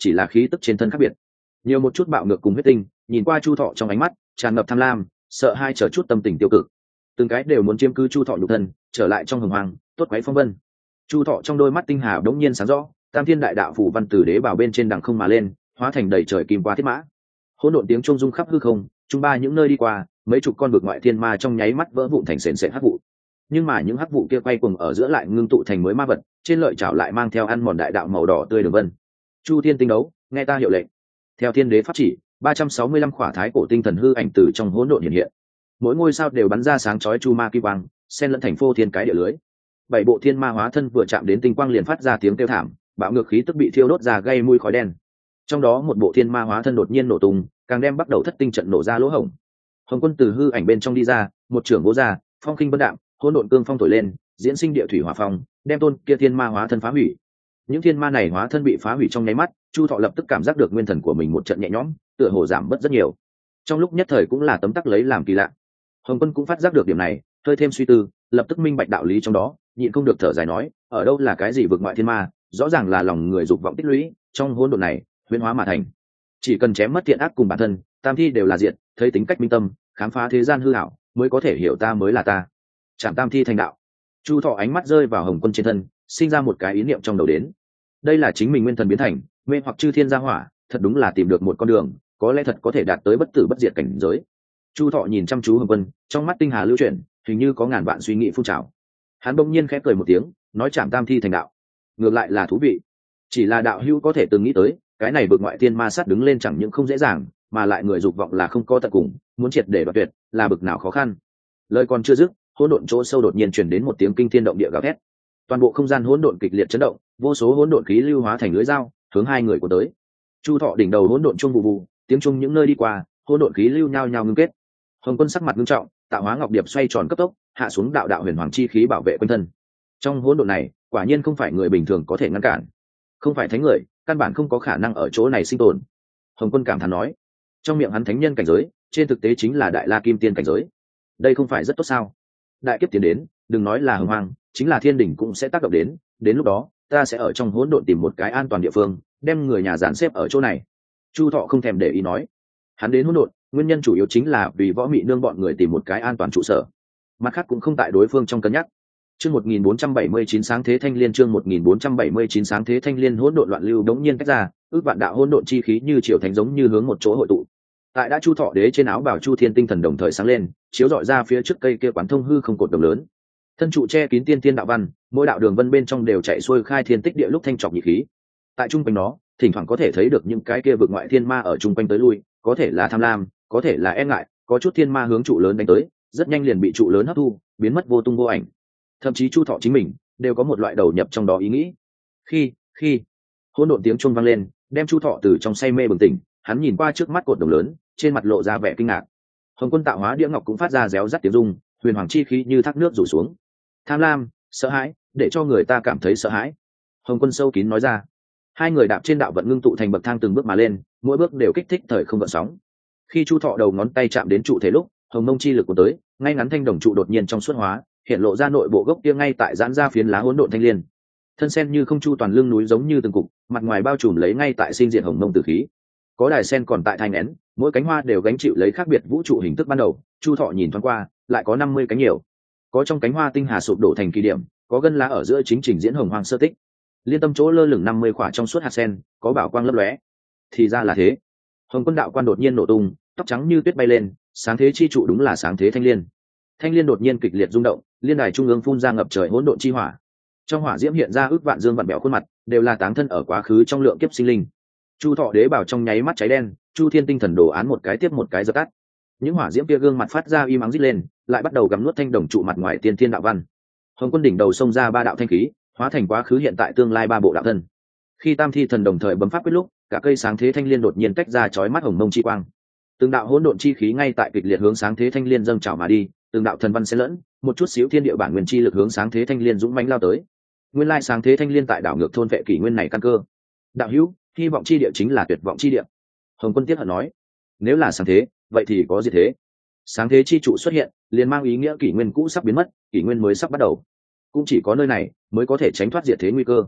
chỉ là khí tức trên thân khác biệt, nhiều một chút bạo ngược cùng huyết tinh. Nhìn qua Chu Thọ trong ánh mắt tràn ngập tham lam, sợ hai chờ chút tâm tình tiêu cực, từng cái đều muốn chiếm cứ Chu Thọ nhục thân, trở lại trong hồng hoàng tốt quấy phong vân. Chu Thọ trong đôi mắt tinh hà đống nhiên sáng rõ, tam thiên đại đạo phủ văn từ đế bảo bên trên đằng không mà lên, hóa thành đầy trời kim qua thiết mã. Hỗn độn tiếng trung rung khắp hư không, trung ba những nơi đi qua, mấy chục con vực ngoại thiên ma trong nháy mắt vỡ vụn thành sền sệt hắc vụ. Nhưng mà những hắc vụ kia quay cuồng ở giữa lại ngưng tụ thành mới ma vật, trên lợi chảo lại mang theo ăn mòn đại đạo màu đỏ tươi đường vân. Chu Thiên tinh đấu, nghe ta hiệu lệnh. Theo thiên đế pháp chỉ, ba trăm sáu mươi lăm khỏa thái cổ tinh thần hư ảnh từ trong hỗn độn hiện hiện. Mỗi ngôi sao đều bắn ra sáng chói chu ma kim quang, xen lẫn thành phô thiên cái địa lưới. Bảy bộ thiên ma hóa thân vừa chạm đến tinh quang liền phát ra tiếng kêu thảm, bạo ngược khí tức bị thiêu đốt ra gây mùi khói đen. Trong đó một bộ thiên ma hóa thân đột nhiên nổ tung, càng đem bắt đầu thất tinh trận nổ ra lỗ hổng. Hồng Quân từ hư ảnh bên trong đi ra, một trưởng vỗ ra, phong khinh vân đạm, hỗn độn cương phong thổi lên, diễn sinh địa thủy hỏa phong, đem tôn kia thiên ma hóa thân phá hủy. Những thiên ma này hóa thân bị phá hủy trong nháy mắt, Chu Thọ lập tức cảm giác được nguyên thần của mình một trận nhẹ nhõm, tựa hồ giảm bớt rất nhiều. Trong lúc nhất thời cũng là tấm tắc lấy làm kỳ lạ. Hồng Quân cũng phát giác được điểm này, hơi thêm suy tư, lập tức minh bạch đạo lý trong đó, nhịn không được thở dài nói, ở đâu là cái gì vực ngoại thiên ma, rõ ràng là lòng người dục vọng tích lũy, trong hỗn độn này, huyễn hóa mà thành. Chỉ cần chém mất thiện ác cùng bản thân, tam thi đều là diệt, thấy tính cách minh tâm, khám phá thế gian hư ảo, mới có thể hiểu ta mới là ta. Chạm tam thi thành đạo. Chu Thọ ánh mắt rơi vào Hồng Quân trên thân, sinh ra một cái ý niệm trong đầu đến. Đây là chính mình nguyên thần biến thành, mê hoặc chư thiên gia hỏa, thật đúng là tìm được một con đường, có lẽ thật có thể đạt tới bất tử bất diệt cảnh giới. Chu Thọ nhìn chăm chú Hồng Quân, trong mắt tinh hà lưu chuyển, hình như có ngàn vạn suy nghĩ phun trào. Hắn bỗng nhiên khẽ cười một tiếng, nói chạm tam thi thành đạo, ngược lại là thú vị. Chỉ là đạo hữu có thể từng nghĩ tới, cái này vực ngoại thiên ma sát đứng lên chẳng những không dễ dàng, mà lại người dục vọng là không có tận cùng, muốn triệt để đoạt tuyệt, là bực nào khó khăn. Lời còn chưa dứt, hỗn độn chỗ sâu đột nhiên truyền đến một tiếng kinh thiên động địa gào thét. Toàn bộ không gian hỗn độn kịch liệt chấn động, vô số hỗn độn khí lưu hóa thành lưới dao, hướng hai người của tới. Chu Thọ đỉnh đầu hỗn độn trung vụ vụ, tiếng trung những nơi đi qua, hỗn độn khí lưu nhao nhao ngưng kết. Hồng Quân sắc mặt nghiêm trọng, tạo hóa ngọc điệp xoay tròn cấp tốc, hạ xuống đạo đạo huyền hoàng chi khí bảo vệ quanh thân. Trong hỗn độn này, quả nhiên không phải người bình thường có thể ngăn cản, không phải thánh người, căn bản không có khả năng ở chỗ này sinh tồn. Hồng Quân cảm thán nói, trong miệng hắn thánh nhân cảnh giới, trên thực tế chính là đại la kim tiên cảnh giới. Đây không phải rất tốt sao? Đại kiếp tiến đến, đừng nói là hồng hoang, chính là thiên đình cũng sẽ tác động đến. Đến lúc đó, ta sẽ ở trong hỗn độn tìm một cái an toàn địa phương, đem người nhà dàn xếp ở chỗ này. Chu Thọ không thèm để ý nói, hắn đến hỗn độn, nguyên nhân chủ yếu chính là vì Võ Mị Nương bọn người tìm một cái an toàn trụ sở, mặt khác cũng không tại đối phương trong cân nhắc. Chương một nghìn bốn trăm bảy mươi chín sáng thế thanh liên, chương một nghìn bốn trăm bảy mươi chín sáng thế thanh liên, hỗn độn loạn lưu đống nhiên tách ra, ước vạn đạo hỗn độn chi khí như triều thánh giống như hướng một chỗ hội tụ. Tại đã Chu Thọ đế trên áo bào Chu Thiên tinh thần đồng thời sáng lên, chiếu rọi ra phía trước cây kia quán thông hư không cột đồng lớn. Thân trụ che kín tiên tiên đạo văn, mỗi đạo đường vân bên trong đều chạy xuôi khai thiên tích địa lúc thanh trọc nhị khí. Tại trung quanh nó, thỉnh thoảng có thể thấy được những cái kia vực ngoại thiên ma ở trung quanh tới lui, có thể là tham lam, có thể là e ngại, có chút thiên ma hướng trụ lớn đánh tới, rất nhanh liền bị trụ lớn hấp thu, biến mất vô tung vô ảnh. Thậm chí Chu Thọ chính mình đều có một loại đầu nhập trong đó ý nghĩ. Khi, khi hỗn độn tiếng chuông vang lên, đem Chu Thọ từ trong say mê bừng tỉnh, hắn nhìn qua trước mắt cột đồng lớn, trên mặt lộ ra vẻ kinh ngạc. Hồng Quân tạo hóa đĩa ngọc cũng phát ra réo rắt tiếng rung, huyền hoàng chi khí như thác nước rủ xuống. Tham lam, sợ hãi, để cho người ta cảm thấy sợ hãi. Hồng Quân sâu kín nói ra. Hai người đạp trên đạo vận ngưng tụ thành bậc thang từng bước mà lên, mỗi bước đều kích thích thời không gợn sóng. Khi Chu Thọ đầu ngón tay chạm đến trụ thể lúc, hồng mông chi lực của tới, ngay ngắn thanh đồng trụ đột nhiên trong suốt hóa, hiện lộ ra nội bộ gốc kia ngay tại giãn ra phiến lá hỗn độn thanh liên. Thân sen như không chu toàn lưng núi giống như từng cục, mặt ngoài bao trùm lấy ngay tại sinh diện hồng mông tử khí. Có đài sen còn tại thai nén, mỗi cánh hoa đều gánh chịu lấy khác biệt vũ trụ hình thức ban đầu. Chu Thọ nhìn thoáng qua, lại có năm mươi cánh nhiều. Có trong cánh hoa tinh hà sụp đổ thành kỳ điểm, có gân lá ở giữa chính trình diễn hồng hoàng sơ tích. Liên tâm chỗ lơ lửng năm mươi khỏa trong suốt hạt sen, có bảo quang lấp lóe. Thì ra là thế. Hồng Quân đạo quan đột nhiên nổ tung, tóc trắng như tuyết bay lên, sáng thế chi trụ đúng là sáng thế thanh liên. Thanh liên đột nhiên kịch liệt rung động, liên đài trung ương phun ra ngập trời hỗn độn chi hỏa. Trong hỏa diễm hiện ra ước vạn dương vạn bèo khuôn mặt, đều là táng thân ở quá khứ trong lượng kiếp sinh linh. Chu Thọ đế bảo trong nháy mắt cháy đen, Chu Thiên tinh thần đồ án một cái tiếp một cái dập tắt. Những hỏa diễm kia gương mặt phát ra y mắng rít lên, lại bắt đầu gặm nuốt thanh đồng trụ mặt ngoài tiên thiên đạo văn. Hồng Quân đỉnh đầu xông ra ba đạo thanh khí, hóa thành quá khứ hiện tại tương lai ba bộ đạo thân. Khi tam thi thần đồng thời bấm pháp quyết lúc, cả cây sáng thế thanh liên đột nhiên tách ra chói mắt hồng mông chi quang. Từng đạo hỗn độn chi khí ngay tại kịch liệt hướng sáng thế thanh liên dâng trào mà đi, từng đạo thần văn xen lẫn, một chút xíu thiên địa bản nguyên chi lực hướng sáng thế thanh liên dũng mãnh lao tới. Nguyên lai sáng thế thanh liên tại đảo ngược thôn vệ kỷ nguyên này căn cơ. Đạo hữu, hy vọng chi địa chính là tuyệt vọng chi địa. Hồng Quân tiếc hận nói, nếu là sáng thế, vậy thì có gì thế? Sáng thế chi trụ xuất hiện, liền mang ý nghĩa kỷ nguyên cũ sắp biến mất, kỷ nguyên mới sắp bắt đầu. Cũng chỉ có nơi này mới có thể tránh thoát diệt thế nguy cơ.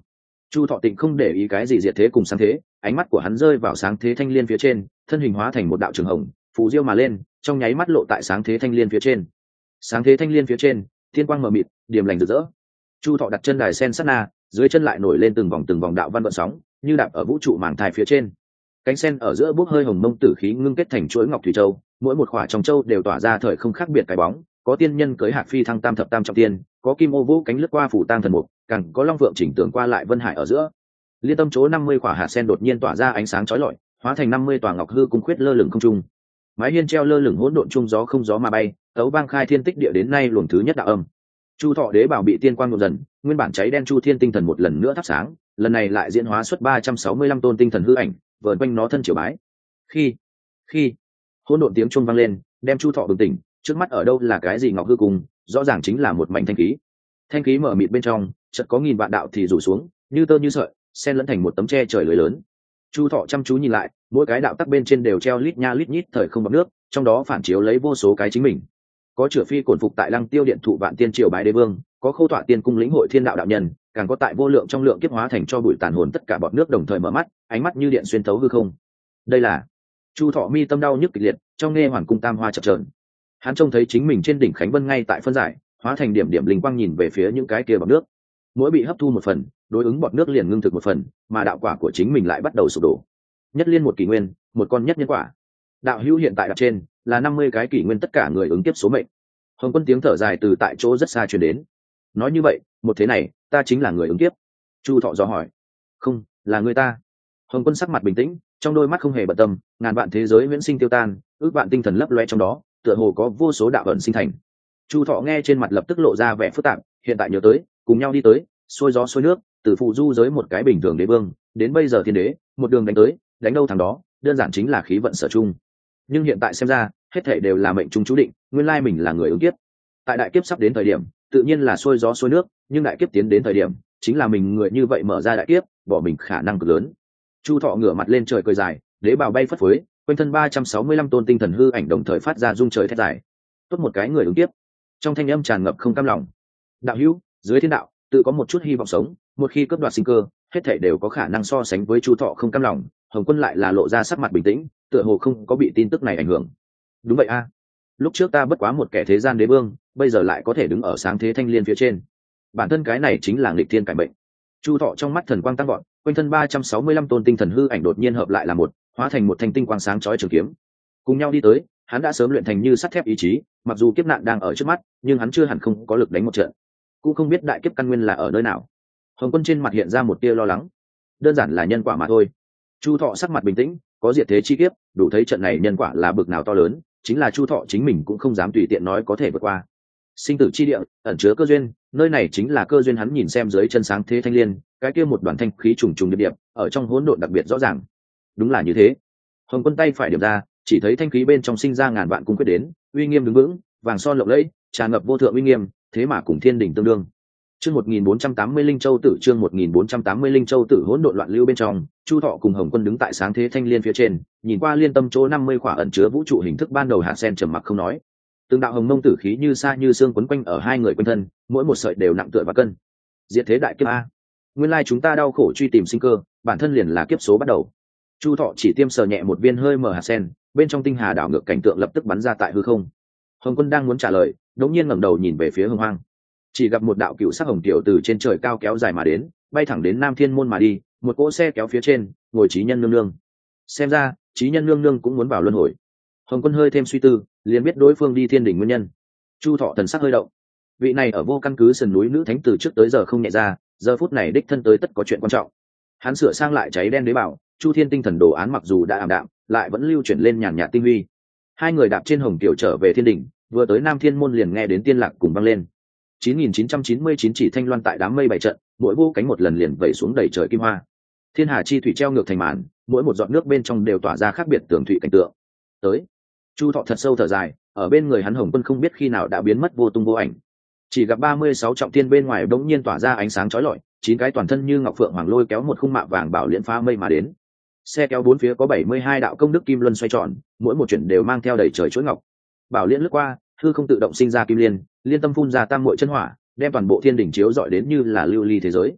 Chu Thọ Tịnh không để ý cái gì diệt thế cùng sáng thế, ánh mắt của hắn rơi vào sáng thế thanh liên phía trên, thân hình hóa thành một đạo trường hồng, phù diêu mà lên, trong nháy mắt lộ tại sáng thế thanh liên phía trên. Sáng thế thanh liên phía trên, thiên quang mờ mịt, điềm lành rực rỡ. Chu Thọ đặt chân đài sen sát na, dưới chân lại nổi lên từng vòng từng vòng đạo văn vận sóng, như đạp ở vũ trụ mảng thai phía trên. Cánh sen ở giữa bốc hơi hồng mông tử khí ngưng kết thành chuỗi ngọc thủy châu, mỗi một khỏa trong châu đều tỏa ra thời không khác biệt cái bóng, có tiên nhân cưỡi hạc phi thăng tam thập tam trọng tiên, có kim ô vũ cánh lướt qua phủ tang thần mục, càng có long vượng chỉnh tưởng qua lại vân hải ở giữa. Liên tâm chỗ năm mươi khỏa hạt sen đột nhiên tỏa ra ánh sáng chói lọi, hóa thành năm mươi tòa ngọc hư cung khuyết lơ lửng không trung. Mái hiên treo lơ lửng hỗn độn trung gió không gió mà bay, tấu vang khai thiên tích địa đến nay luồng thứ nhất đạo âm. Chu Thọ đế bảo bị tiên quang nhuộm dần, nguyên bản cháy đen chu thiên tinh thần một lần nữa thắp sáng, lần này lại diễn hóa xuất ba trăm sáu mươi lăm tôn tinh thần hư ảnh, vờn quanh nó thân triều bái. Khi, khi hỗn độn tiếng chuông vang lên, đem Chu Thọ bừng tỉnh, trước mắt ở đâu là cái gì ngọc hư cung, rõ ràng chính là một mảnh thanh khí. Thanh khí mở mịt bên trong, chợt có nghìn vạn đạo thì rủ xuống, như tơ như sợi, xen lẫn thành một tấm tre trời lưới lớn. Chu Thọ chăm chú nhìn lại, mỗi cái đạo tắc bên trên đều treo lít nha lít nhít thời không bọt nước, trong đó phản chiếu lấy vô số cái chính mình. Có chửa phi cổn phục tại Lăng Tiêu điện thụ vạn tiên triều bái đế vương, có khâu tọa tiên cung lĩnh hội thiên đạo đạo nhân, càng có tại vô lượng trong lượng kiếp hóa thành cho bụi tàn hồn tất cả bọt nước đồng thời mở mắt, ánh mắt như điện xuyên thấu hư không. Đây là Chu Thọ mi tâm đau nhức kịch liệt, trong nghe hoàn cung tam hoa chập chờn. Hắn trông thấy chính mình trên đỉnh khánh vân ngay tại phân giải, hóa thành điểm điểm linh quang nhìn về phía những cái kia bọt nước. Mỗi bị hấp thu một phần, đối ứng bọt nước liền ngưng thực một phần, mà đạo quả của chính mình lại bắt đầu sụp đổ. Nhất liên một kỷ nguyên, một con nhất nhân quả. Đạo hữu hiện tại đặt trên là năm mươi cái kỷ nguyên tất cả người ứng kiếp số mệnh. Hồng Quân tiếng thở dài từ tại chỗ rất xa truyền đến. Nói như vậy, một thế này, ta chính là người ứng kiếp. Chu Thọ dò hỏi. Không, là người ta. Hồng Quân sắc mặt bình tĩnh, trong đôi mắt không hề bận tâm, ngàn vạn thế giới viễn sinh tiêu tan, ước vạn tinh thần lấp loe trong đó, tựa hồ có vô số đạo ẩn sinh thành. Chu Thọ nghe trên mặt lập tức lộ ra vẻ phức tạp, hiện tại nhớ tới, cùng nhau đi tới, xuôi gió xuôi nước, từ phụ du giới một cái bình thường đế vương, đến bây giờ thiên đế, một đường đánh tới, đánh đâu thằng đó, đơn giản chính là khí vận sở chung. Nhưng hiện tại xem ra, hết thảy đều là mệnh trung chú định, nguyên lai mình là người ứng kiếp. Tại đại kiếp sắp đến thời điểm, tự nhiên là xuôi gió xuôi nước, nhưng đại kiếp tiến đến thời điểm, chính là mình người như vậy mở ra đại kiếp, bỏ mình khả năng cực lớn. Chu Thọ ngửa mặt lên trời cười dài, đế bào bay phất phới, quanh thân ba trăm sáu mươi lăm tôn tinh thần hư ảnh đồng thời phát ra rung trời thét dài. Tốt một cái người ứng kiếp. Trong thanh âm tràn ngập không cam lòng. Đạo hữu, dưới thiên đạo, tự có một chút hy vọng sống, một khi cướp đoạt sinh cơ, hết thảy đều có khả năng so sánh với Chu Thọ không cam lòng. Hồng Quân lại là lộ ra sắc mặt bình tĩnh, tựa hồ không có bị tin tức này ảnh hưởng. Đúng vậy a, lúc trước ta bất quá một kẻ thế gian đế vương, bây giờ lại có thể đứng ở sáng thế thanh liên phía trên, bản thân cái này chính là nghịch thiên cải mệnh. Chu Thọ trong mắt thần quang tăng gọn, quanh thân ba trăm sáu mươi lăm tôn tinh thần hư ảnh đột nhiên hợp lại là một, hóa thành một thanh tinh quang sáng chói trường kiếm. Cùng nhau đi tới, hắn đã sớm luyện thành như sắt thép ý chí, mặc dù kiếp nạn đang ở trước mắt, nhưng hắn chưa hẳn không có lực đánh một trận. Cũng không biết đại kiếp căn nguyên là ở nơi nào. Hồng Quân trên mặt hiện ra một tia lo lắng. Đơn giản là nhân quả mà thôi. Chu Thọ sắc mặt bình tĩnh, có diệt thế chi kiếp, đủ thấy trận này nhân quả là bực nào to lớn, chính là Chu Thọ chính mình cũng không dám tùy tiện nói có thể vượt qua. Sinh tử chi địa, ẩn chứa cơ duyên, nơi này chính là cơ duyên. Hắn nhìn xem dưới chân sáng thế thanh liên, cái kia một đoàn thanh khí trùng trùng điệp điệp, ở trong hỗn độn đặc biệt rõ ràng. Đúng là như thế. Hồng Quân tay phải điểm ra, chỉ thấy thanh khí bên trong sinh ra ngàn vạn cung quyết đến, uy nghiêm đứng vững, vàng son lộng lẫy, tràn ngập vô thượng uy nghiêm, thế mà cùng thiên đỉnh tương đương. Chương một nghìn bốn trăm tám mươi linh châu tử, chương một nghìn bốn trăm tám mươi linh châu tử hỗn độn loạn lưu bên trong, Chu Thọ cùng Hồng Quân đứng tại sáng thế thanh liên phía trên, nhìn qua liên tâm chỗ năm mươi khỏa ẩn chứa vũ trụ hình thức ban đầu hạt sen trầm mặc không nói. Từng đạo hồng mông tử khí như sa như xương quấn quanh ở hai người quanh thân, mỗi một sợi đều nặng tựa và cân. Diệt thế đại kiếp a. Nguyên lai chúng ta đau khổ truy tìm sinh cơ, bản thân liền là kiếp số bắt đầu. Chu Thọ chỉ tiêm sờ nhẹ một viên hơi mờ hạt sen, bên trong tinh hà đảo ngược cảnh tượng lập tức bắn ra tại hư không. Hồng Quân đang muốn trả lời, đột nhiên ngẩng đầu nhìn về phía Hồng Hoang, chỉ gặp một đạo cựu sắc hồng tiểu từ trên trời cao kéo dài mà đến, bay thẳng đến Nam Thiên môn mà đi, một cỗ xe kéo phía trên, ngồi Chí Nhân nương nương. Xem ra, Chí Nhân nương nương cũng muốn vào luân hồi. Hồng Quân hơi thêm suy tư, liền biết đối phương đi thiên đỉnh nguyên nhân. Chu Thọ thần sắc hơi động. Vị này ở vô căn cứ sườn núi nữ thánh từ trước tới giờ không nhẹ ra, giờ phút này đích thân tới tất có chuyện quan trọng. Hắn sửa sang lại cháy đen đế bảo, Chu Thiên tinh thần đồ án mặc dù đã ảm đạm, lại vẫn lưu chuyển lên nhàn nhạt tinh huy. Hai người đạp trên hồng tiểu trở về thiên đỉnh, vừa tới Nam Thiên môn liền nghe đến tiên lạc cùng vang lên. chín nghìn chín trăm chín mươi chín chỉ thanh loan tại đám mây bảy trận, mỗi vô cánh một lần liền vẩy xuống đầy trời kim hoa. Thiên hà chi thủy treo ngược thành màn, mỗi một giọt nước bên trong đều tỏa ra khác biệt tường thủy cảnh tượng. Tới, Chu Thọ thật sâu thở dài, ở bên người hắn Hồng Quân không biết khi nào đã biến mất vô tung vô ảnh. Chỉ gặp ba mươi sáu trọng thiên bên ngoài đống nhiên tỏa ra ánh sáng chói lọi, chín cái toàn thân như ngọc phượng hoàng lôi kéo một khung mạ vàng bảo liễn phá mây mà đến. Xe kéo bốn phía có bảy mươi hai đạo công đức kim luân xoay tròn, mỗi một chuyển đều mang theo đầy trời chuỗi ngọc. Bảo liễn lướt qua, hư không tự động sinh ra kim liên, liên tâm phun ra tam muội chân hỏa, đem toàn bộ thiên đỉnh chiếu rọi đến như là lưu ly thế giới.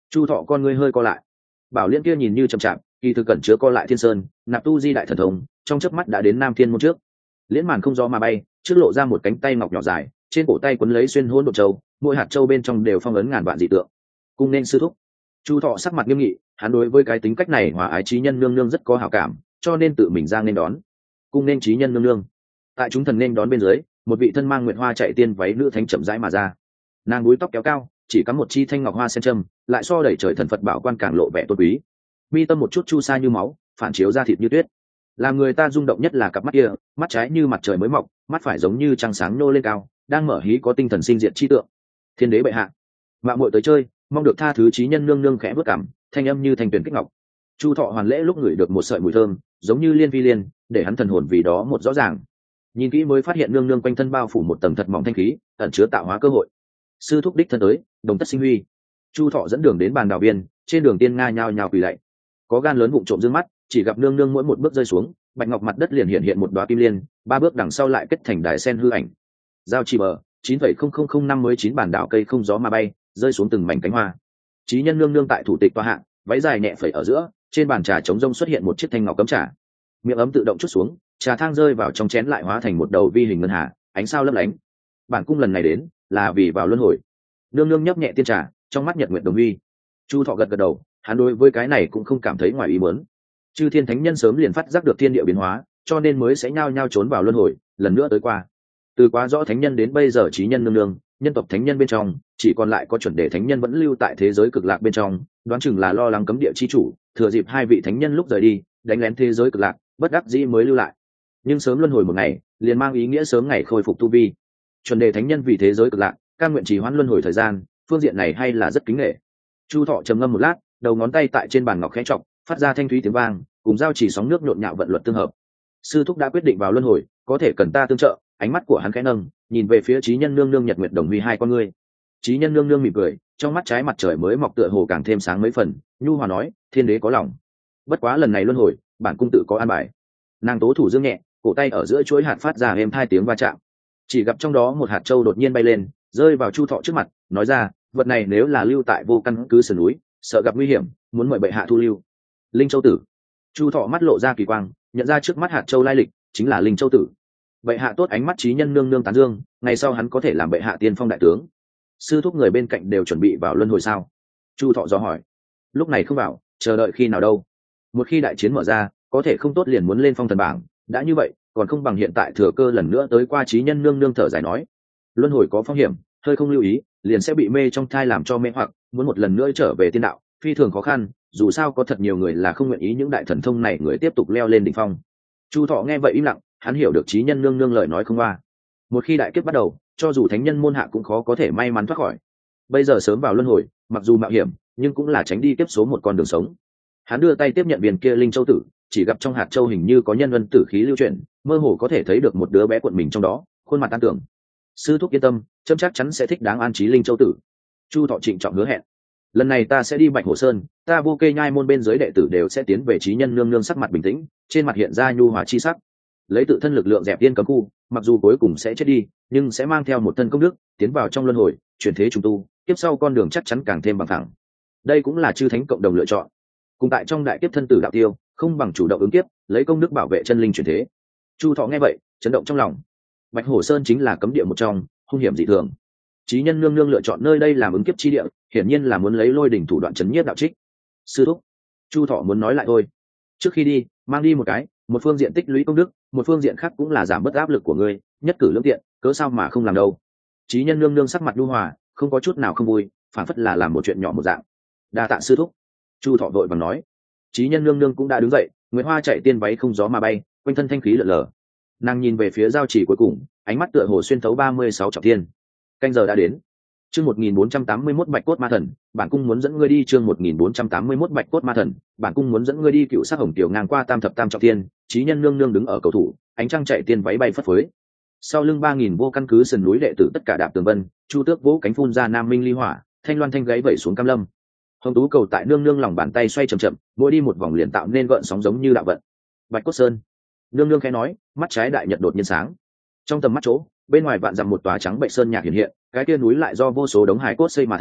Chu Thọ con ngươi hơi co lại. Bảo liên kia nhìn như chậm chạp, kỳ thực cẩn chứa co lại thiên sơn, nạp tu di đại thần thông, trong chớp mắt đã đến Nam Thiên môn trước. Liễn màn không gió mà bay, trước lộ ra một cánh tay ngọc nhỏ dài, trên cổ tay quấn lấy xuyên hỗn độn châu, mỗi hạt châu bên trong đều phong ấn ngàn vạn dị tượng. Cung nên sư thúc. Chu Thọ sắc mặt nghiêm nghị, hắn đối với cái tính cách này hòa ái trí nhân nương nương rất có hảo cảm, cho nên tự mình ra nên đón. Cung nên trí nhân nương nương. Tại chúng thần nên đón bên dưới, một vị thân mang nguyệt hoa chạy tiên váy nữ thánh chậm rãi mà ra. Nàng búi tóc kéo cao, chỉ cắm một chi thanh ngọc hoa sen trâm, lại so đẩy trời thần Phật bảo quan càng lộ vẻ tôn quý. Mi tâm một chút chu sa như máu, phản chiếu ra thịt như tuyết. Làm người ta rung động nhất là cặp mắt kia, mắt trái như mặt trời mới mọc, mắt phải giống như trăng sáng nô lên cao, đang mở hí có tinh thần sinh diệt chi tượng. Thiên đế bệ hạ, mạo muội tới chơi, mong được tha thứ trí nhân nương nương khẽ bước cảm, thanh âm như thanh tuyển kích ngọc. Chu Thọ hoàn lễ lúc ngửi được một sợi mùi thơm, giống như liên vi liên, để hắn thần hồn vì đó một rõ ràng. Nhìn kỹ mới phát hiện nương nương quanh thân bao phủ một tầng thật mỏng thanh khí, ẩn chứa tạo hóa cơ hội. Sư thúc đích thân tới, đồng tất sinh huy. Chu Thọ dẫn đường đến bàn đào viên, trên đường tiên nga nhao nhao quỳ lạy. Có gan lớn vụng trộm dương mắt, chỉ gặp nương nương mỗi một bước rơi xuống, bạch ngọc mặt đất liền hiện hiện một đóa kim liên, ba bước đằng sau lại kết thành đài sen hư ảnh. Giao chỉ bờ, chín phẩy không không không năm mới chín bản đảo cây không gió mà bay, rơi xuống từng mảnh cánh hoa. Chí nhân nương nương tại thủ tịch tòa hạ, váy dài nhẹ phẩy ở giữa, trên bàn trà trống rông xuất hiện một chiếc thanh ngọc cấm trà. Miệng ấm tự động chút xuống, trà thang rơi vào trong chén lại hóa thành một đầu vi hình ngân hà, ánh sao lấp lánh. Bản cung lần này đến, là vì vào luân hồi. Nương nương nhấp nhẹ tiên trà, trong mắt nhật nguyện đồng huy. Chu Thọ gật gật đầu, hắn đối với cái này cũng không cảm thấy ngoài ý muốn. Chư thiên thánh nhân sớm liền phát giác được thiên địa biến hóa, cho nên mới sẽ nhao nhao trốn vào luân hồi, lần nữa tới qua. Từ quá rõ thánh nhân đến bây giờ chí nhân nương nương, nhân tộc thánh nhân bên trong, chỉ còn lại có chuẩn đề thánh nhân vẫn lưu tại thế giới cực lạc bên trong, đoán chừng là lo lắng cấm địa chi chủ, thừa dịp hai vị thánh nhân lúc rời đi, đánh lén thế giới cực lạc, bất đắc dĩ mới lưu lại. Nhưng sớm luân hồi một ngày, liền mang ý nghĩa sớm ngày khôi phục tu vi. Chuẩn đề thánh nhân vì thế giới cực lạc, cam nguyện trì hoãn luân hồi thời gian, phương diện này hay là rất kính nể. Chu Thọ trầm ngâm một lát, đầu ngón tay tại trên bàn ngọc khẽ trọng, phát ra thanh thúy tiếng vang, cùng giao chỉ sóng nước nhộn nhạo vận luật tương hợp. Sư thúc đã quyết định vào luân hồi, có thể cần ta tương trợ. Ánh mắt của hắn khẽ nâng, nhìn về phía trí nhân nương nương nhật nguyệt đồng huy hai con ngươi. Trí nhân nương nương mỉm cười, trong mắt trái mặt trời mới mọc tựa hồ càng thêm sáng mấy phần, nhu hòa nói, thiên đế có lòng. Bất quá lần này luân hồi, bản cung tự có an bài. Nàng tố thủ dương nhẹ, cổ tay ở giữa chuỗi hạt phát ra êm hai tiếng va chạm. Chỉ gặp trong đó một hạt châu đột nhiên bay lên, rơi vào Chu Thọ trước mặt, nói ra, vật này nếu là lưu tại vô căn cứ sườn núi, sợ gặp nguy hiểm, muốn mời bệ hạ thu lưu. Linh Châu Tử. Chu Thọ mắt lộ ra kỳ quang, nhận ra trước mắt hạt châu lai lịch chính là Linh Châu Tử. Bệ hạ tốt, ánh mắt trí nhân nương nương tán dương, ngày sau hắn có thể làm bệ hạ tiên phong đại tướng. Sư thúc người bên cạnh đều chuẩn bị vào luân hồi sao? Chu Thọ dò hỏi. Lúc này không vào, chờ đợi khi nào đâu? Một khi đại chiến mở ra, có thể không tốt liền muốn lên phong thần bảng, đã như vậy, còn không bằng hiện tại thừa cơ lần nữa tới qua trí nhân nương nương thở dài nói. Luân hồi có phong hiểm, hơi không lưu ý, liền sẽ bị mê trong thai làm cho mê hoặc, muốn một lần nữa trở về tiên đạo, phi thường khó khăn, dù sao có thật nhiều người là không nguyện ý những đại thần thông này người tiếp tục leo lên đỉnh phong. Chu Thọ nghe vậy im lặng, hắn hiểu được trí nhân nương nương lời nói không qua. Một khi đại kiếp bắt đầu, cho dù thánh nhân môn hạ cũng khó có thể may mắn thoát khỏi. Bây giờ sớm vào luân hồi, mặc dù mạo hiểm, nhưng cũng là tránh đi kiếp số một con đường sống. Hắn đưa tay tiếp nhận viên kia Linh Châu Tử, chỉ gặp trong hạt châu hình như có nhân vân tử khí lưu chuyển, mơ hồ có thể thấy được một đứa bé cuộn mình trong đó, khuôn mặt tan tưởng. Sư thúc yên tâm, chấm chắc chắn sẽ thích đáng an trí Linh Châu Tử. Chu Thọ trịnh trọng hứa hẹn. Lần này ta sẽ đi Bạch Hổ Sơn, ta vô kê nhai môn bên dưới đệ tử đều sẽ tiến về trí nhân nương nương sắc mặt bình tĩnh, trên mặt hiện ra nhu hòa chi sắc. Lấy tự thân lực lượng dẹp tiên cấm khu, mặc dù cuối cùng sẽ chết đi, nhưng sẽ mang theo một thân công đức, tiến vào trong luân hồi, chuyển thế trùng tu, tiếp sau con đường chắc chắn càng thêm bằng thẳng. Đây cũng là chư thánh cộng đồng lựa chọn. Cùng tại trong đại kiếp thân tử đạo tiêu, không bằng chủ động ứng kiếp, lấy công đức bảo vệ chân linh chuyển thế. Chu Thọ nghe vậy, chấn động trong lòng. Bạch Hổ Sơn chính là cấm địa một trong, hung hiểm dị thường. Chí nhân nương nương lựa chọn nơi đây làm ứng kiếp chi địa, hiển nhiên là muốn lấy lôi đỉnh thủ đoạn chấn nhiếp đạo trích. Sư thúc, Chu Thọ muốn nói lại thôi. Trước khi đi, mang đi một cái, một phương diện tích lũy công đức, một phương diện khác cũng là giảm bớt áp lực của ngươi, nhất cử lưỡng tiện, cớ sao mà không làm đâu. Chí nhân nương nương sắc mặt nhu hòa, không có chút nào không vui, phản phất là làm một chuyện nhỏ một dạng. Đa tạ sư thúc. Chu Thọ vội vàng nói. Chí nhân nương nương cũng đã đứng dậy, Nguyệt Hoa chạy tiên váy không gió mà bay, quanh thân thanh khí lở lở. Nàng nhìn về phía giao chỉ cuối cùng, ánh mắt tựa hồ xuyên thấu ba mươi sáu trọng thiên. Canh giờ đã đến. Chương một nghìn bốn trăm tám mươi mốt Bạch cốt ma thần, bản cung muốn dẫn ngươi đi. Chương một nghìn bốn trăm tám mươi mốt Bạch cốt ma thần, bản cung muốn dẫn ngươi đi. Cựu sắc hồng tiểu ngang qua tam thập tam trọng thiên, chí nhân nương nương đứng ở cầu thủ, ánh trăng chạy tiên váy bay phất phới. Sau lưng ba nghìn vô căn cứ sườn núi đệ tử tất cả đạp tường vân, Chu Tước vỗ cánh phun ra nam minh ly hỏa, thanh loan thanh gáy vẩy xuống cam lâm. Hồng tú cầu tại nương nương lòng bàn tay xoay chậm chậm, mỗi đi một vòng liền tạo nên gợn sóng giống như đạo vận. Bạch cốt sơn. Nương nương khẽ nói, mắt trái đại nhật đột nhiên sáng. Trong tầm mắt chỗ, bên ngoài vạn dặm một tòa trắng bệ sơn nhạc hiện hiện, cái kia núi lại do vô số đống hải cốt xây mà thành,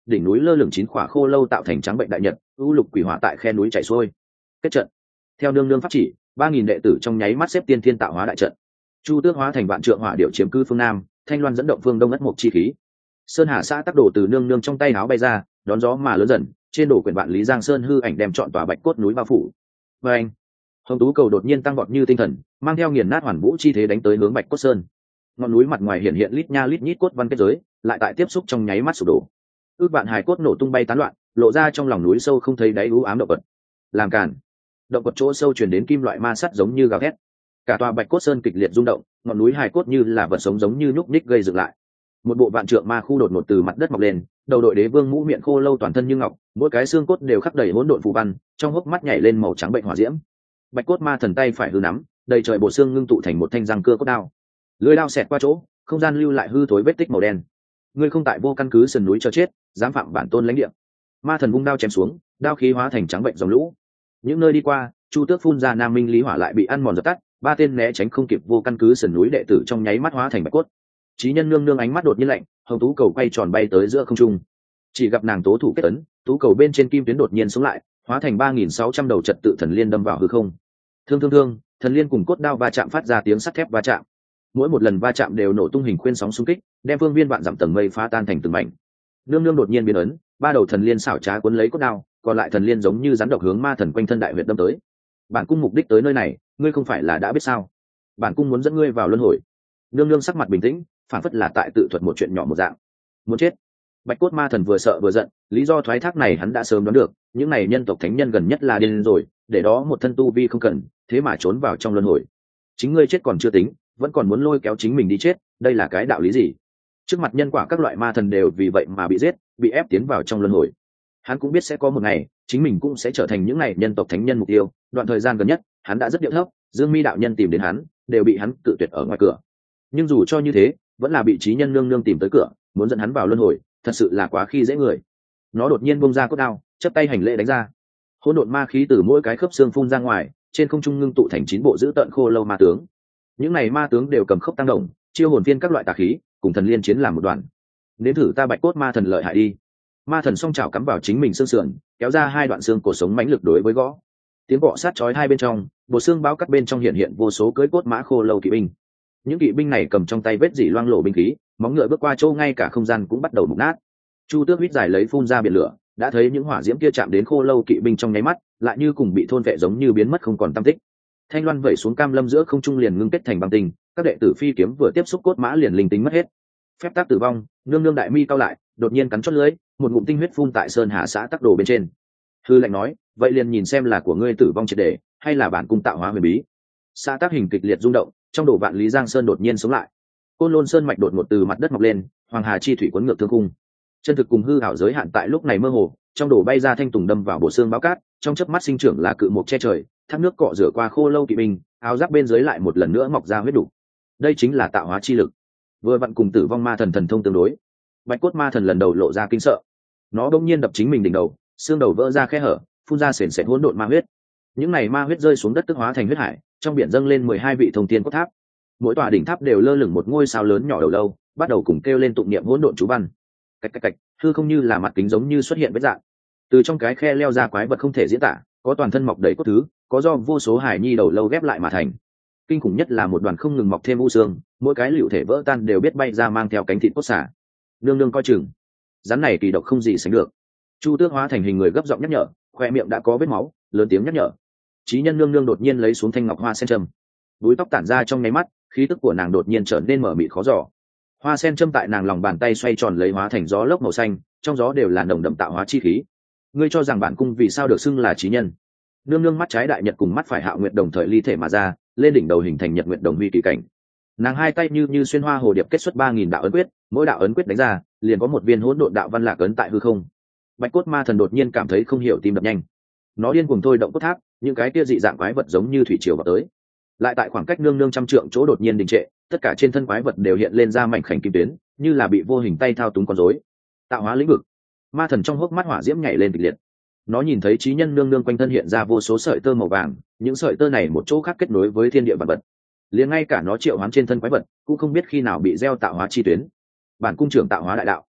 đỉnh núi lơ lửng chín khỏa khô lâu tạo thành trắng bệnh đại nhật, u lục quỷ hỏa tại khe núi chảy xuôi. Kết trận. Theo nương nương pháp chỉ, ba nghìn đệ tử trong nháy mắt xếp tiên thiên tạo hóa đại trận. Chu Tước hóa thành vạn trượng hỏa điệu chiếm cư phương nam, Thanh Loan dẫn động phương đông ất mộc chi khí. Sơn Hà xã tắc đồ từ nương nương trong tay áo bay ra, đón gió mà lớn dần, trên đổ quyển vạn lý giang sơn hư ảnh đem trọn tòa bạch cốt núi bao phủ. Và anh, hồng tú cầu đột nhiên tăng vọt như tinh thần, mang theo nghiền nát hoàn vũ chi thế đánh tới hướng bạch cốt sơn. Ngọn núi mặt ngoài hiện hiện lít nha lít nhít cốt văn kết giới, lại tại tiếp xúc trong nháy mắt sụp đổ. Ước vạn hài cốt nổ tung bay tán loạn, lộ ra trong lòng núi sâu không thấy đáy u ám động vật. Làm cản. Động vật chỗ sâu truyền đến kim loại ma sắt giống như gào thét. Cả tòa bạch cốt sơn kịch liệt rung động, ngọn núi hài cốt như là vật sống giống như nhúc nhích gây dựng lại. Một bộ vạn trượng ma khu đột ngột từ mặt đất mọc lên, đầu đội đế vương mũ miệng khô lâu toàn thân như ngọc, mỗi cái xương cốt đều khắc đầy hỗn độn phù văn, trong hốc mắt nhảy lên màu trắng bệnh hỏa diễm. Bạch cốt ma thần tay phải hư nắm, đầy trời bộ xương ngưng tụ thành một thanh răng cưa cốt đao. Lưỡi đao xẹt qua chỗ, không gian lưu lại hư thối vết tích màu đen. Ngươi không tại vô căn cứ sườn núi cho chết, dám phạm bản tôn lãnh địa. Ma thần vung đao chém xuống, đao khí hóa thành trắng bệnh dòng lũ. Những nơi đi qua, Chu Tước phun ra nam minh lý hỏa lại bị ăn mòn dập tắt, ba tên né tránh không kịp vô căn cứ sườn núi đệ tử trong nháy mắt hóa thành bạch cốt. Chí Nhân nương nương ánh mắt đột nhiên lạnh, hồng tú cầu quay tròn bay tới giữa không trung. Chỉ gặp nàng tố thủ kết ấn, tú cầu bên trên kim tuyến đột nhiên sống lại, hóa thành ba nghìn sáu trăm đầu trật tự thần liên đâm vào hư không. Thương thương thương, thần liên cùng cốt đao va chạm phát ra tiếng sắt thép va chạm. Mỗi một lần va chạm đều nổ tung hình khuyên sóng xung kích, đem phương viên vạn dặm tầng mây phá tan thành từng mảnh. Nương nương đột nhiên biến ấn, ba đầu thần liên xảo trá cuốn lấy cốt đao, còn lại thần liên giống như rắn độc hướng ma thần quanh thân đại huyệt đâm tới. Bản cung mục đích tới nơi này, ngươi không phải là đã biết sao? Bản cung muốn dẫn ngươi vào luân hồi. Nương nương sắc mặt bình tĩnh, phản phất là tại tự thuật một chuyện nhỏ một dạng. Muốn chết. Bạch cốt ma thần vừa sợ vừa giận, lý do thoái thác này hắn đã sớm đoán được, những này nhân tộc thánh nhân gần nhất là điên rồi, để đó một thân tu vi không cần, thế mà trốn vào trong luân hồi. Chính ngươi chết còn chưa tính, vẫn còn muốn lôi kéo chính mình đi chết, đây là cái đạo lý gì? Trước mặt nhân quả các loại ma thần đều vì vậy mà bị giết, bị ép tiến vào trong luân hồi. Hắn cũng biết sẽ có một ngày, chính mình cũng sẽ trở thành những này nhân tộc thánh nhân mục tiêu. Đoạn thời gian gần nhất, hắn đã rất điệu thấp, Dương Mi đạo nhân tìm đến hắn, đều bị hắn cự tuyệt ở ngoài cửa. Nhưng dù cho như thế, vẫn là bị Chí Nhân nương nương tìm tới cửa, muốn dẫn hắn vào luân hồi, thật sự là quá khi dễ người. Nó đột nhiên bung ra cốt đao, chắp tay hành lễ đánh ra. Hỗn độn ma khí từ mỗi cái khớp xương phun ra ngoài, trên không trung ngưng tụ thành chín bộ dữ tợn khô lâu ma tướng. Những này ma tướng đều cầm khốc tăng động, chiêu hồn viên các loại tà khí, cùng thần liên chiến làm một đoàn. Nếm thử ta bạch cốt ma thần lợi hại đi. Ma thần song chảo cắm vào chính mình xương sườn, kéo ra hai đoạn xương cổ sống mãnh lực đối với gõ. Tiếng gõ sát chói hai bên trong, bộ xương báo cắt bên trong hiện hiện vô số cưỡi cốt mã khô lâu kỵ binh. Những kỵ binh này cầm trong tay vết dỉ loang lổ binh khí, móng ngựa bước qua chỗ ngay cả không gian cũng bắt đầu mục nát. Chu Tước huýt dài lấy phun ra biển lửa, đã thấy những hỏa diễm kia chạm đến khô lâu kỵ binh trong nháy mắt, lại như cùng bị thôn vệ giống như biến mất không còn tăm tích. Thanh loan vẩy xuống cam lâm giữa không trung liền ngưng kết thành băng tinh, các đệ tử phi kiếm vừa tiếp xúc cốt mã liền linh tính mất hết. Phép tắc tử vong, nương nương đại mi cao lại, đột nhiên cắn chót lưỡi, một ngụm tinh huyết phun tại sơn hà xã tắc đồ bên trên. Hư lệnh nói, vậy liền nhìn xem là của ngươi tử vong triệt để, hay là bản cung tạo hóa huyền bí. Xã tác hình kịch liệt rung động, trong đồ vạn lý giang sơn đột nhiên sống lại. Côn Lôn sơn mạch đột ngột từ mặt đất mọc lên, hoàng hà chi thủy cuốn ngược thương cung. Chân thực cùng hư ảo giới hạn tại lúc này mơ hồ, trong đồ bay ra thanh tùng đâm vào bộ xương báo cát, trong chớp mắt sinh trưởng là cự mục che trời, thác nước cọ rửa qua khô lâu kỵ binh, áo giáp bên dưới lại một lần nữa mọc ra huyết đủ. Đây chính là tạo hóa chi lực. Vừa vặn cùng tử vong ma thần thần thông tương đối. Bạch cốt ma thần lần đầu lộ ra kinh sợ, nó bỗng nhiên đập chính mình đỉnh đầu, xương đầu vỡ ra khe hở, phun ra sền sệt hỗn độn ma huyết. Những này ma huyết rơi xuống đất tức hóa thành huyết hải, trong biển dâng lên mười hai vị thông thiên cốt tháp. Mỗi tòa đỉnh tháp đều lơ lửng một ngôi sao lớn nhỏ đầu lâu, bắt đầu cùng kêu lên tụng niệm hỗn độn chú văn. Cạch cạch cạch, hư không như là mặt kính giống như xuất hiện vết dạng. Từ trong cái khe leo ra quái vật không thể diễn tả, có toàn thân mọc đầy cốt thứ, có do vô số hải nhi đầu lâu ghép lại mà thành. Kinh khủng nhất là một đoàn không ngừng mọc thêm u xương, mỗi cái liều thể vỡ tan đều biết bay ra mang theo cánh thịt cốt xả. Nương nương coi chừng, rắn này kỳ độc không gì sánh được. Chu Tước hóa thành hình người gấp giọng nhắc nhở, khoe miệng đã có vết máu, lớn tiếng nhắc nhở. Chí Nhân nương nương đột nhiên lấy xuống thanh ngọc hoa sen châm, búi tóc tản ra trong nháy mắt, khí tức của nàng đột nhiên trở nên mở mịt khó dò. Hoa sen châm tại nàng lòng bàn tay xoay tròn lấy hóa thành gió lốc màu xanh, trong gió đều là nồng đậm tạo hóa chi khí. Ngươi cho rằng bản cung vì sao được xưng là chí nhân? Nương nương mắt trái đại nhật cùng mắt phải hạo nguyệt đồng thời ly thể mà ra, lên đỉnh đầu hình thành nhật nguyệt đồng huy kỳ cảnh. Nàng hai tay như như xuyên hoa hồ điệp kết xuất ba nghìn đạo ấn quyết, mỗi đạo ấn quyết đánh ra, liền có một viên hỗn độn đạo văn lạc ấn tại hư không. Bạch cốt ma thần đột nhiên cảm thấy không hiểu tim đập nhanh. Nó điên cuồng thôi động cốt tháp, những cái kia dị dạng quái vật giống như thủy triều vào tới. Lại tại khoảng cách nương nương trăm trượng chỗ đột nhiên đình trệ, tất cả trên thân quái vật đều hiện lên ra mảnh khảnh kim tuyến, như là bị vô hình tay thao túng con rối. Tạo hóa lĩnh vực. Ma thần trong hốc mắt hỏa diễm nhảy lên kịch liệt. Nó nhìn thấy Chí Nhân nương nương quanh thân hiện ra vô số sợi tơ màu vàng, những sợi tơ này một chỗ khác kết nối với thiên địa vật vật. Liền ngay cả nó triệu hoán trên thân quái vật, cũng không biết khi nào bị gieo tạo hóa chi tuyến. Bản cung trưởng tạo hóa đại đạo.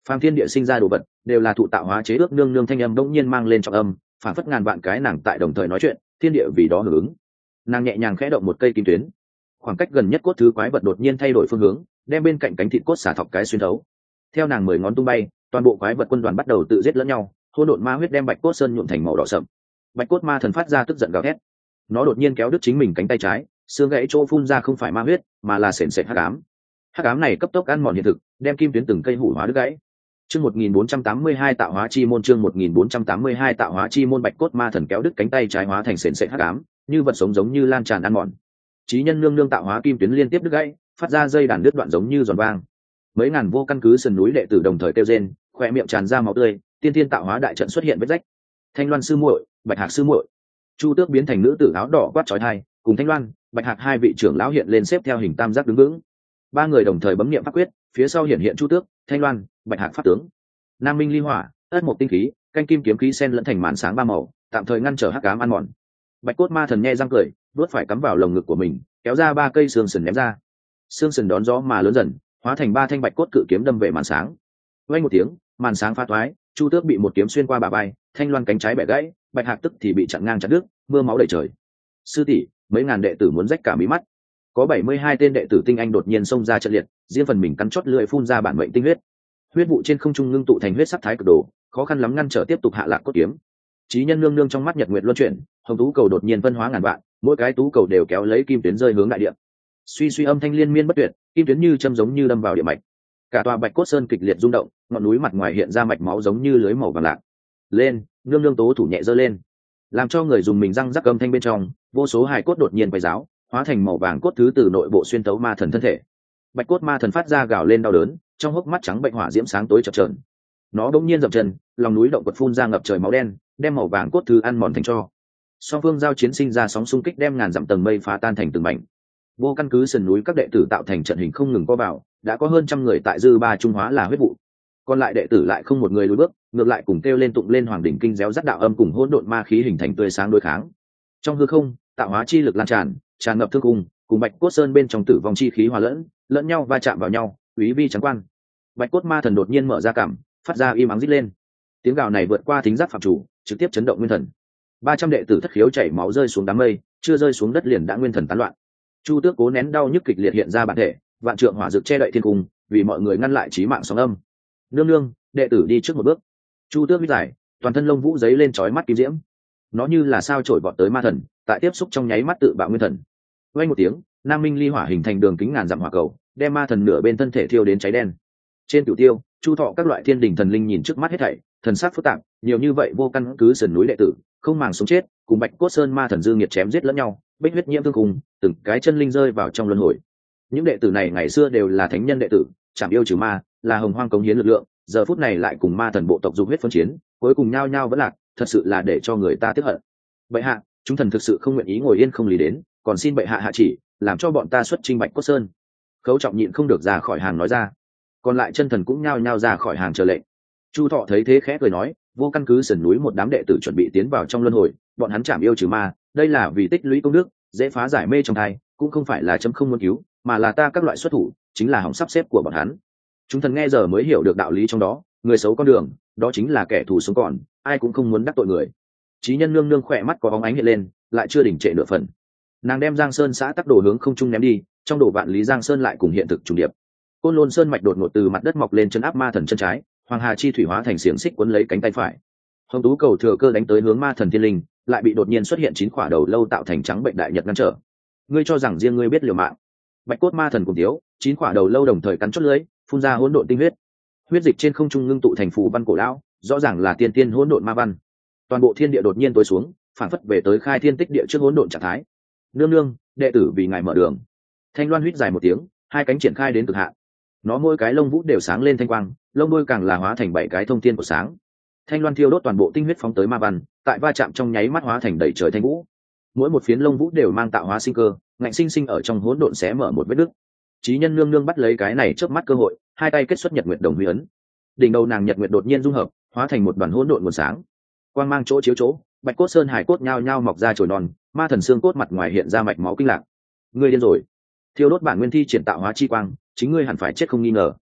phàm thiên địa sinh ra đồ vật đều là thụ tạo hóa chế ước. Nương nương thanh âm bỗng nhiên mang lên trọng âm, phản phất ngàn vạn cái nàng tại đồng thời nói chuyện, thiên địa vì đó hưởng ứng. Nàng nhẹ nhàng khẽ động một cây kim tuyến, khoảng cách gần nhất cốt thứ quái vật đột nhiên thay đổi phương hướng, đem bên cạnh cánh thịt cốt xả thọc cái xuyên thấu. Theo nàng mười ngón tung bay, toàn bộ quái vật quân đoàn bắt đầu tự giết lẫn nhau, hỗn độn ma huyết đem bạch cốt sơn nhuộm thành màu đỏ sậm. Bạch cốt ma thần phát ra tức giận gào thét, nó đột nhiên kéo đứt chính mình cánh tay trái, xương gãy chỗ phun ra không phải ma huyết mà là sền sệt hắc ám. Hắc ám này cấp tốc ăn mòn hiện thực, đem kim tuyến từng cây hủ hóa đứt gãy. Chương một nghìn bốn trăm tám mươi hai tạo hóa chi môn. Chương một nghìn bốn trăm tám mươi hai tạo hóa chi môn. Bạch cốt ma thần kéo đứt cánh tay trái hóa thành sền sệt hắc ám, như vật sống giống như lan tràn ăn mòn. Chí nhân nương nương tạo hóa kim tuyến liên tiếp đứt gãy, phát ra dây đàn đứt đoạn giống như giòn vang. Mấy ngàn vô căn cứ sườn núi đệ tử đồng thời kêu rên, khoe miệng tràn ra máu tươi, tiên thiên tạo hóa đại trận xuất hiện vết rách. Thanh Loan sư muội, Bạch Hạc sư muội. Chu Tước biến thành nữ tử áo đỏ quát chói tai, cùng Thanh Loan, Bạch Hạc hai vị trưởng lão hiện lên xếp theo hình tam giác đứng vững. Ba người đồng thời bấm niệm pháp quyết, phía sau hiện hiện Chu Tước, Thanh Loan, Bạch Hạc pháp tướng. Nam minh ly hỏa, ất mộc tinh khí, canh kim kiếm khí xen lẫn thành màn sáng ba màu, tạm thời ngăn trở hắc ám ăn mòn. Bạch cốt ma thần nhe răng cười, đuốt phải cắm vào lồng ngực của mình, kéo ra ba cây xương sườn ném ra. Xương sườn đón gió mà lớn dần, hóa thành ba thanh bạch cốt cự kiếm đâm về màn sáng. Vang một tiếng, màn sáng phá toái, Chu Tước bị một kiếm xuyên qua bả vai, Thanh Loan cánh trái bẻ gãy, Bạch Hạc tức thì bị chặn ngang chặt đứt, mưa máu đầy trời. Sư tỷ, mấy ngàn đệ tử muốn rách cả mí mắt. Có bảy mươi hai tên đệ tử tinh anh đột nhiên xông ra trận liệt, riêng phần mình cắn chót lưỡi phun ra bản mệnh tinh huyết. Huyết vụ trên không trung ngưng tụ thành huyết sắc thái cực đồ, khó khăn lắm ngăn trở tiếp tục hạ lạc cốt kiếm. Chí nhân nương nương trong mắt nhật nguyệt luân chuyển, hồng tú cầu đột nhiên phân hóa ngàn vạn, mỗi cái tú cầu đều kéo lấy kim tuyến rơi hướng đại địa. Suy suy âm thanh liên miên bất tuyệt, kim tuyến như châm giống như đâm vào địa mạch. Cả tòa Bạch Cốt Sơn kịch liệt rung động, ngọn núi mặt ngoài hiện ra mạch máu giống như lưới màu vàng lạ. Lên, nương nương tố thủ nhẹ giơ lên, làm cho người dùng mình răng rắc âm thanh bên trong, vô số hài cốt đột nhiên quay giáo, hóa thành màu vàng cốt thứ từ nội bộ xuyên tấu ma thần thân thể. Bạch cốt ma thần phát ra gào lên đau đớn, trong hốc mắt trắng bệnh hỏa diễm sáng tối chập chờn. Nó bỗng nhiên dậm chân, lòng núi động quật phun ra ngập trời máu đen, đem màu vàng cốt thứ ăn mòn thành tro. Song phương giao chiến sinh ra sóng xung kích đem ngàn dặm tầng mây phá tan thành từng mảnh. Vô căn cứ sườn núi các đệ tử tạo thành trận hình không ngừng co vào, đã có hơn trăm người tại dư ba trung hóa là huyết vụ. Còn lại đệ tử lại không một người lùi bước, ngược lại cùng kêu lên tụng lên hoàng đỉnh kinh réo rắt đạo âm cùng hỗn độn ma khí hình thành tươi sáng đối kháng. Trong hư không, tạo hóa chi lực lan tràn, tràn ngập thương cung, cùng Bạch Cốt Sơn bên trong tử vong chi khí hòa lẫn, lẫn nhau va chạm vào nhau, úy vi trắng quan. Bạch cốt ma thần đột nhiên mở ra cảm, phát ra im ắng rít lên. Tiếng gào này vượt qua thính giác phạm chủ, trực tiếp chấn động nguyên thần. Ba trăm đệ tử thất khiếu chảy máu rơi xuống đám mây, chưa rơi xuống đất liền đã nguyên thần tán loạn. Chu Tước cố nén đau nhức kịch liệt hiện ra bản thể, vạn trượng hỏa dược che đậy thiên cung, vì mọi người ngăn lại chí mạng sóng âm. Nương nương, đệ tử đi trước một bước. Chu Tước biết giải, toàn thân lông vũ giấy lên chói mắt kim diễm. Nó như là sao trổi vọt tới ma thần, tại tiếp xúc trong nháy mắt tự bạo nguyên thần. Vang một tiếng, Nam Minh ly hỏa hình thành đường kính ngàn dặm hỏa cầu, đem ma thần nửa bên thân thể thiêu đến cháy đen. Trên cửu tiêu, Chu Thọ các loại thiên đình thần linh nhìn trước mắt hết thảy, thần sắc phức tạp, nhiều như vậy vô căn cứ sườn núi đệ tử, không màng sống chết, cùng Bạch Cốt Sơn ma thần dư nghiệt chém giết lẫn nhau, bích huyết nhiễm thương cùng, từng cái chân linh rơi vào trong luân hồi. Những đệ tử này ngày xưa đều là thánh nhân đệ tử, chảm yêu trừ ma, là hồng hoang cống hiến lực lượng, giờ phút này lại cùng ma thần bộ tộc dục huyết phân chiến, cuối cùng nhao nhao vẫn lạc, thật sự là để cho người ta tiếc hận. Bệ hạ, chúng thần thực sự không nguyện ý ngồi yên không lý đến, còn xin bệ hạ hạ chỉ, làm cho bọn ta xuất chinh Bạch Cốt Sơn. Khấu Trọng nhịn không được ra khỏi hàng nói ra, còn lại chân thần cũng nhao nhao ra khỏi hàng chờ lệnh. Chu Thọ thấy thế khẽ cười nói, vô căn cứ sườn núi một đám đệ tử chuẩn bị tiến vào trong luân hồi, bọn hắn chảm yêu trừ ma, đây là vì tích lũy công đức, dễ phá giải mê trong thai, cũng không phải là chấm không muốn cứu, mà là ta các loại xuất thủ, chính là hỏng sắp xếp của bọn hắn. Chúng thần nghe giờ mới hiểu được đạo lý trong đó, người xấu con đường, đó chính là kẻ thù sống còn, ai cũng không muốn đắc tội người. Chí nhân nương nương khỏe mắt có bóng ánh hiện lên, lại chưa đỉnh trệ nửa phần. Nàng đem Giang Sơn xã tắc đồ hướng không trung ném đi, trong đồ vạn lý Giang Sơn lại cùng hiện thực trùng điệp. Côn Lôn Sơn mạch đột ngột từ mặt đất mọc lên chân áp ma thần chân trái, Hoàng Hà chi thủy hóa thành xiềng xích cuốn lấy cánh tay phải. Hồng Tú cầu thừa cơ đánh tới hướng ma thần thiên linh, lại bị đột nhiên xuất hiện chín quả đầu lâu tạo thành trắng bệnh đại nhật ngăn trở. Ngươi cho rằng riêng ngươi biết liều mạng? Bạch cốt ma thần cùng thiếu, chín quả đầu lâu đồng thời cắn chốt lưới, phun ra hỗn độn tinh huyết. Huyết dịch trên không trung ngưng tụ thành phù văn cổ lão, rõ ràng là tiên tiên hỗn độn ma văn. Toàn bộ thiên địa đột nhiên tối xuống, phản phất về tới khai thiên tích địa trước hỗn độn trạng thái. Nương nương, đệ tử vì ngài mở đường. Thanh Loan huýt dài một tiếng, hai cánh triển khai đến cực hạn. Nó mỗi cái lông vũ đều sáng lên thanh quang, lông đuôi càng là hóa thành bảy cái thông thiên của sáng. Thanh Loan thiêu đốt toàn bộ tinh huyết phóng tới ma văn, tại va chạm trong nháy mắt hóa thành đầy trời thanh vũ. Mỗi một phiến lông vũ đều mang tạo hóa sinh cơ, ngạnh sinh sinh ở trong hỗn độn xé mở một vết nứt. Chí nhân nương nương bắt lấy cái này chớp mắt cơ hội, hai tay kết xuất nhật nguyệt đồng huy ấn. Đỉnh đầu nàng nhật nguyệt đột nhiên dung hợp, hóa thành một đoàn hỗn độn nguồn sáng. Quang mang chỗ chiếu chỗ, Bạch cốt sơn hải cốt nhao nhao mọc ra chồi non, ma thần xương cốt mặt ngoài hiện ra mạch máu kinh lạc. Ngươi điên rồi! Thiêu đốt bản nguyên thi triển tạo hóa chi quang, chính ngươi hẳn phải chết không nghi ngờ.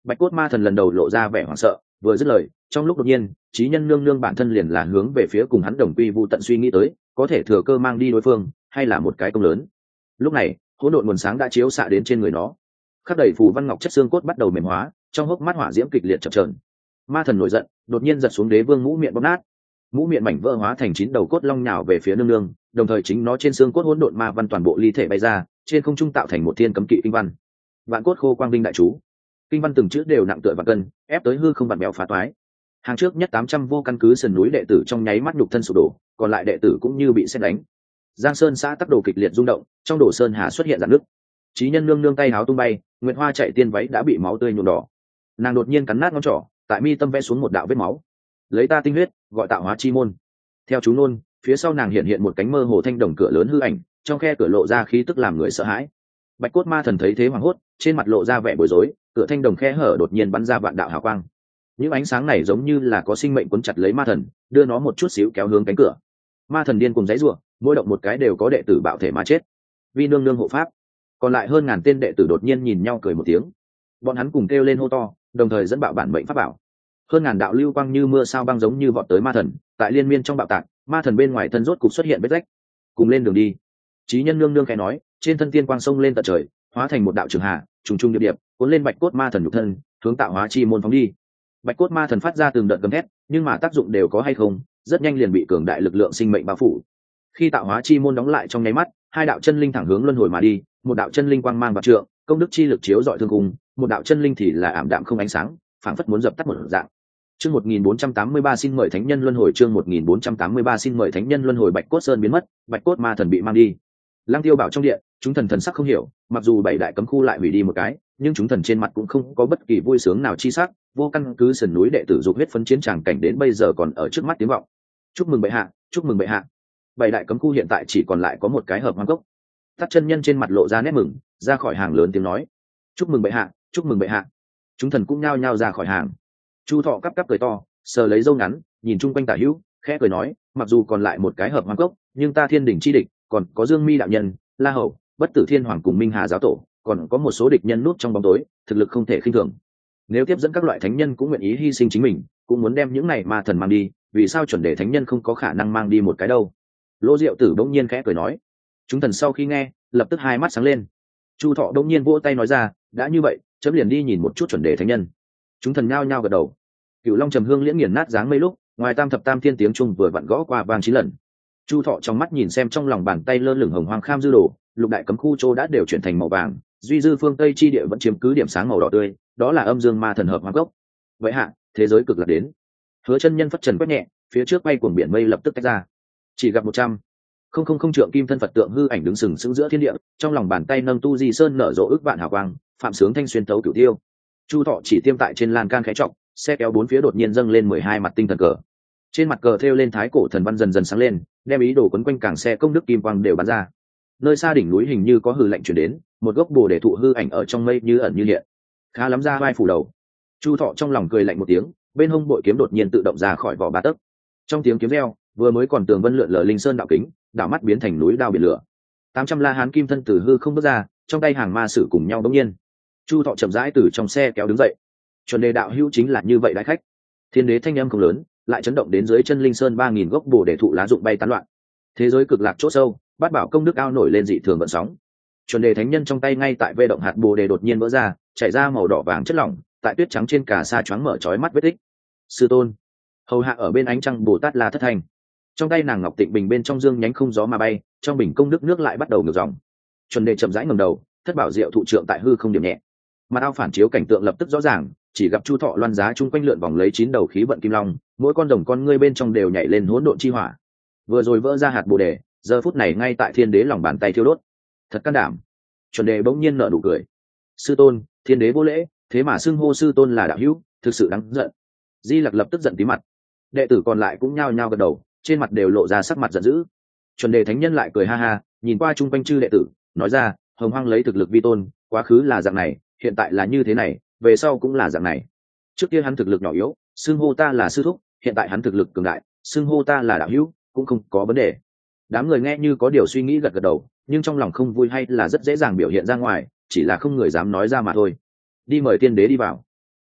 Bạch cốt ma thần lần đầu lộ ra vẻ hoảng sợ, vừa dứt lời trong lúc đột nhiên trí nhân nương nương bản thân liền là hướng về phía cùng hắn đồng quy vu tận suy nghĩ tới, có thể thừa cơ mang đi đối phương hay là một cái công lớn. Lúc này hỗn độn nguồn sáng đã chiếu xạ đến trên người nó, khắc đầy phù văn ngọc chất xương cốt bắt đầu mềm hóa, trong hốc mắt hỏa diễm kịch liệt chập chờn. Ma thần nổi giận đột nhiên giật xuống đế vương mũ miệng bóp nát, mũ miệng mảnh vỡ hóa thành chín đầu cốt long nhào về phía nương nương, đồng thời chính nó trên xương cốt hỗn độn ma văn toàn bộ ly thể bay ra, trên không trung tạo thành một thiên cấm kỵ kinh văn. Vạn cốt khô quang vinh đại chú, kinh văn từng chữ đều nặng tựa vạn cân, ép tới hư không vặn bèo phá toái. Hàng trước nhất tám trăm vô căn cứ sườn núi đệ tử trong nháy mắt nhục thân sụp đổ, còn lại đệ tử cũng như bị sét đánh. Giang Sơn xã tắc đồ kịch liệt rung động, trong đổ sơn hà xuất hiện rạn nước. Chí nhân nương nương tay háo tung bay, nguyệt hoa chạy tiên váy đã bị máu tươi nhuộm đỏ. Nàng đột nhiên cắn nát ngón trỏ, tại mi tâm vẽ xuống một đạo vết máu. Lấy ta tinh huyết, gọi tạo hóa chi môn. Theo chú nôn, phía sau nàng hiện hiện một cánh mơ hồ thanh đồng cửa lớn hư ảnh, trong khe cửa lộ ra khí tức làm người sợ hãi. Bạch cốt ma thần thấy thế hoảng hốt, trên mặt lộ ra vẻ bối rối, cửa thanh đồng khe hở đột nhiên bắn ra vạn đạo hào quang. Những ánh sáng này giống như là có sinh mệnh cuốn chặt lấy ma thần, đưa nó một chút xíu kéo hướng cánh cửa. Ma thần điên cùng giãy giụa, mỗi động một cái đều có đệ tử bạo thể mà chết. Vi nương nương hộ pháp. Còn lại hơn ngàn tên đệ tử đột nhiên nhìn nhau cười một tiếng. Bọn hắn cùng kêu lên hô to, đồng thời dẫn bạo bản mệnh pháp bảo. Hơn ngàn đạo lưu quang như mưa sao băng giống như vọt tới ma thần, tại liên miên trong bạo tạc, ma thần bên ngoài thân rốt cục xuất hiện vết rách. Cùng lên đường đi. Chí nhân nương nương khẽ nói, trên thân tiên quang sông lên tận trời, hóa thành một đạo trường hà, trùng trùng điệp điệp, cuốn lên bạch cốt ma thần nhục thân, hướng tạo hóa chi môn phóng đi. Bạch cốt ma thần phát ra từng đợt gầm thét, nhưng mà tác dụng đều có hay không, rất nhanh liền bị cường đại lực lượng sinh mệnh bao phủ. Khi tạo hóa chi môn đóng lại trong nháy mắt, hai đạo chân linh thẳng hướng luân hồi mà đi, một đạo chân linh quang mang bạc trượng, công đức chi lực chiếu rọi thương cung, một đạo chân linh thì là ảm đạm không ánh sáng, phảng phất muốn dập tắt một dạng. Chương một nghìn bốn trăm tám mươi ba xin mời thánh nhân luân hồi, chương một nghìn bốn trăm tám mươi ba xin mời thánh nhân luân hồi. Bạch cốt sơn biến mất, bạch cốt ma thần bị mang đi. Lăng Tiêu bảo trong điện, chúng thần thần sắc không hiểu, mặc dù bảy đại cấm khu lại hủy đi một cái, nhưng chúng thần trên mặt cũng không có bất kỳ vui sướng nào chi sắc, vô căn cứ sườn núi đệ tử dục huyết phấn chiến tràng cảnh đến bây giờ còn ở trước mắt tiếng vọng. Chúc mừng bệ hạ, chúc mừng bệ hạ. Bảy đại cấm khu hiện tại chỉ còn lại có một cái hợp hoang cốc. Tắc chân nhân trên mặt lộ ra nét mừng, ra khỏi hàng lớn tiếng nói: chúc mừng bệ hạ, chúc mừng bệ hạ. Chúng thần cũng nhao nhao ra khỏi hàng. Chu Thọ cắp cắp cười to, sờ lấy râu ngắn, nhìn chung quanh tả hữu, khẽ cười nói: mặc dù còn lại một cái hợp hoang cốc, nhưng ta thiên đỉnh chi địch, còn có Dương Mi đạo nhân, La Hầu, Bất Tử Thiên Hoàng cùng Minh Hà giáo tổ, còn có một số địch nhân núp trong bóng tối, thực lực không thể khinh thường. Nếu tiếp dẫn các loại thánh nhân cũng nguyện ý hy sinh chính mình, cũng muốn đem những này ma thần mang đi, vì sao chuẩn đề thánh nhân không có khả năng mang đi một cái đâu? Lô Diệu Tử bỗng nhiên khẽ cười nói. Chúng thần sau khi nghe, lập tức hai mắt sáng lên. Chu Thọ bỗng nhiên vỗ tay nói ra: đã như vậy, chấm liền đi nhìn một chút chuẩn đề thánh nhân. Chúng thần nhao nhao gật đầu. Cửu Long trầm hương liễn nghiền nát dáng mây lúc, ngoài tam thập tam thiên tiếng trung vừa vặn gõ qua vang chín lần. Chu Thọ trong mắt nhìn xem, trong lòng bàn tay lơ lửng hồng hoang kham dư đồ, lục đại cấm khu châu đã đều chuyển thành màu vàng, duy dư phương tây chi địa vẫn chiếm cứ điểm sáng màu đỏ tươi, đó là âm dương ma thần hợp hoang gốc. Vậy hạ, thế giới cực lạc đến. Hứa chân nhân phất trần quét nhẹ, phía trước bay cuồng biển mây lập tức tách ra. Chỉ gặp một trăm không không không trượng kim thân Phật tượng hư ảnh đứng sừng sững giữa thiên địa, trong lòng bàn tay nâng tu di sơn nở rộ ức vạn hào quang, phạm sướng thanh xuyên tấu cửu tiêu. Chu Thọ chỉ tiêm tại trên lan can khẽ trọng, xe kéo bốn phía đột nhiên dâng lên mười hai mặt tinh thần cờ. Trên mặt cờ thêu lên thái cổ thần văn dần dần sáng lên, đem ý đồ quấn quanh càng xe công đức kim quang đều bắn ra. Nơi xa đỉnh núi hình như có hư lạnh chuyển đến, một gốc bồ đề thụ hư ảnh ở trong mây như ẩn như hiện. Khá lắm ra vai phủ đầu. Chu Thọ trong lòng cười lạnh một tiếng, bên hông bội kiếm đột nhiên tự động ra khỏi vỏ ba tấc. Trong tiếng kiếm reo, vừa mới còn tường vân lượn lờ linh sơn đạo kính, đảo mắt biến thành núi đao biển lửa. Tám trăm la hán kim thân từ hư không bước ra, trong tay hàng ma sử cùng nhau đống nhiên. Chu Thọ chậm rãi từ trong xe kéo đứng dậy. Chuẩn đề đạo hữu chính là như vậy đại khách. Thiên đế thanh âm không lớn, lại chấn động đến dưới chân linh sơn ba nghìn gốc bồ đề thụ lá rụng bay tán loạn. Thế giới cực lạc chỗ sâu, bát bảo công đức ao nổi lên dị thường gợn sóng. Chuẩn đề thánh nhân trong tay ngay tại vê động hạt bồ đề đột nhiên vỡ ra, chảy ra màu đỏ vàng chất lỏng, tại tuyết trắng trên cà sa choáng mở chói mắt vết tích. Sư tôn, hầu hạ ở bên ánh trăng Bồ Tát là thất thành. Trong tay nàng ngọc tịnh bình bên trong dương nhánh không gió mà bay, trong bình công đức nước lại bắt đầu ngược dòng. Chuẩn đề chậm rãi ngẩng đầu, thất bảo diệu thụ trượng tại hư không điểm nhẹ. Mặt ao phản chiếu cảnh tượng lập tức rõ ràng, chỉ gặp Chu Thọ loan giá chung quanh lượn vòng lấy chín đầu khí vận kim long, mỗi con rồng con ngươi bên trong đều nhảy lên hỗn độn chi hỏa. Vừa rồi vỡ ra hạt bồ đề, giờ phút này ngay tại thiên đế lòng bàn tay thiêu đốt. Thật can đảm. Chuẩn đề bỗng nhiên nở nụ cười. Sư tôn, thiên đế vô lễ, thế mà xưng hô sư tôn là đạo hữu, thực sự đáng giận. Di Lặc lập tức giận tí mặt. Đệ tử còn lại cũng nhao nhao gật đầu, trên mặt đều lộ ra sắc mặt giận dữ. Chuẩn đề thánh nhân lại cười ha ha, nhìn qua chung quanh chư đệ tử, nói ra: hồng hoang lấy thực lực vi tôn, quá khứ là dạng này, hiện tại là như thế này, về sau cũng là dạng này. Trước kia hắn thực lực nhỏ yếu, xưng hô ta là sư thúc, hiện tại hắn thực lực cường đại, xưng hô ta là đạo hữu, cũng không có vấn đề. Đám người nghe như có điều suy nghĩ gật gật đầu, nhưng trong lòng không vui hay là rất dễ dàng biểu hiện ra ngoài, chỉ là không người dám nói ra mà thôi. Đi mời tiên đế đi vào.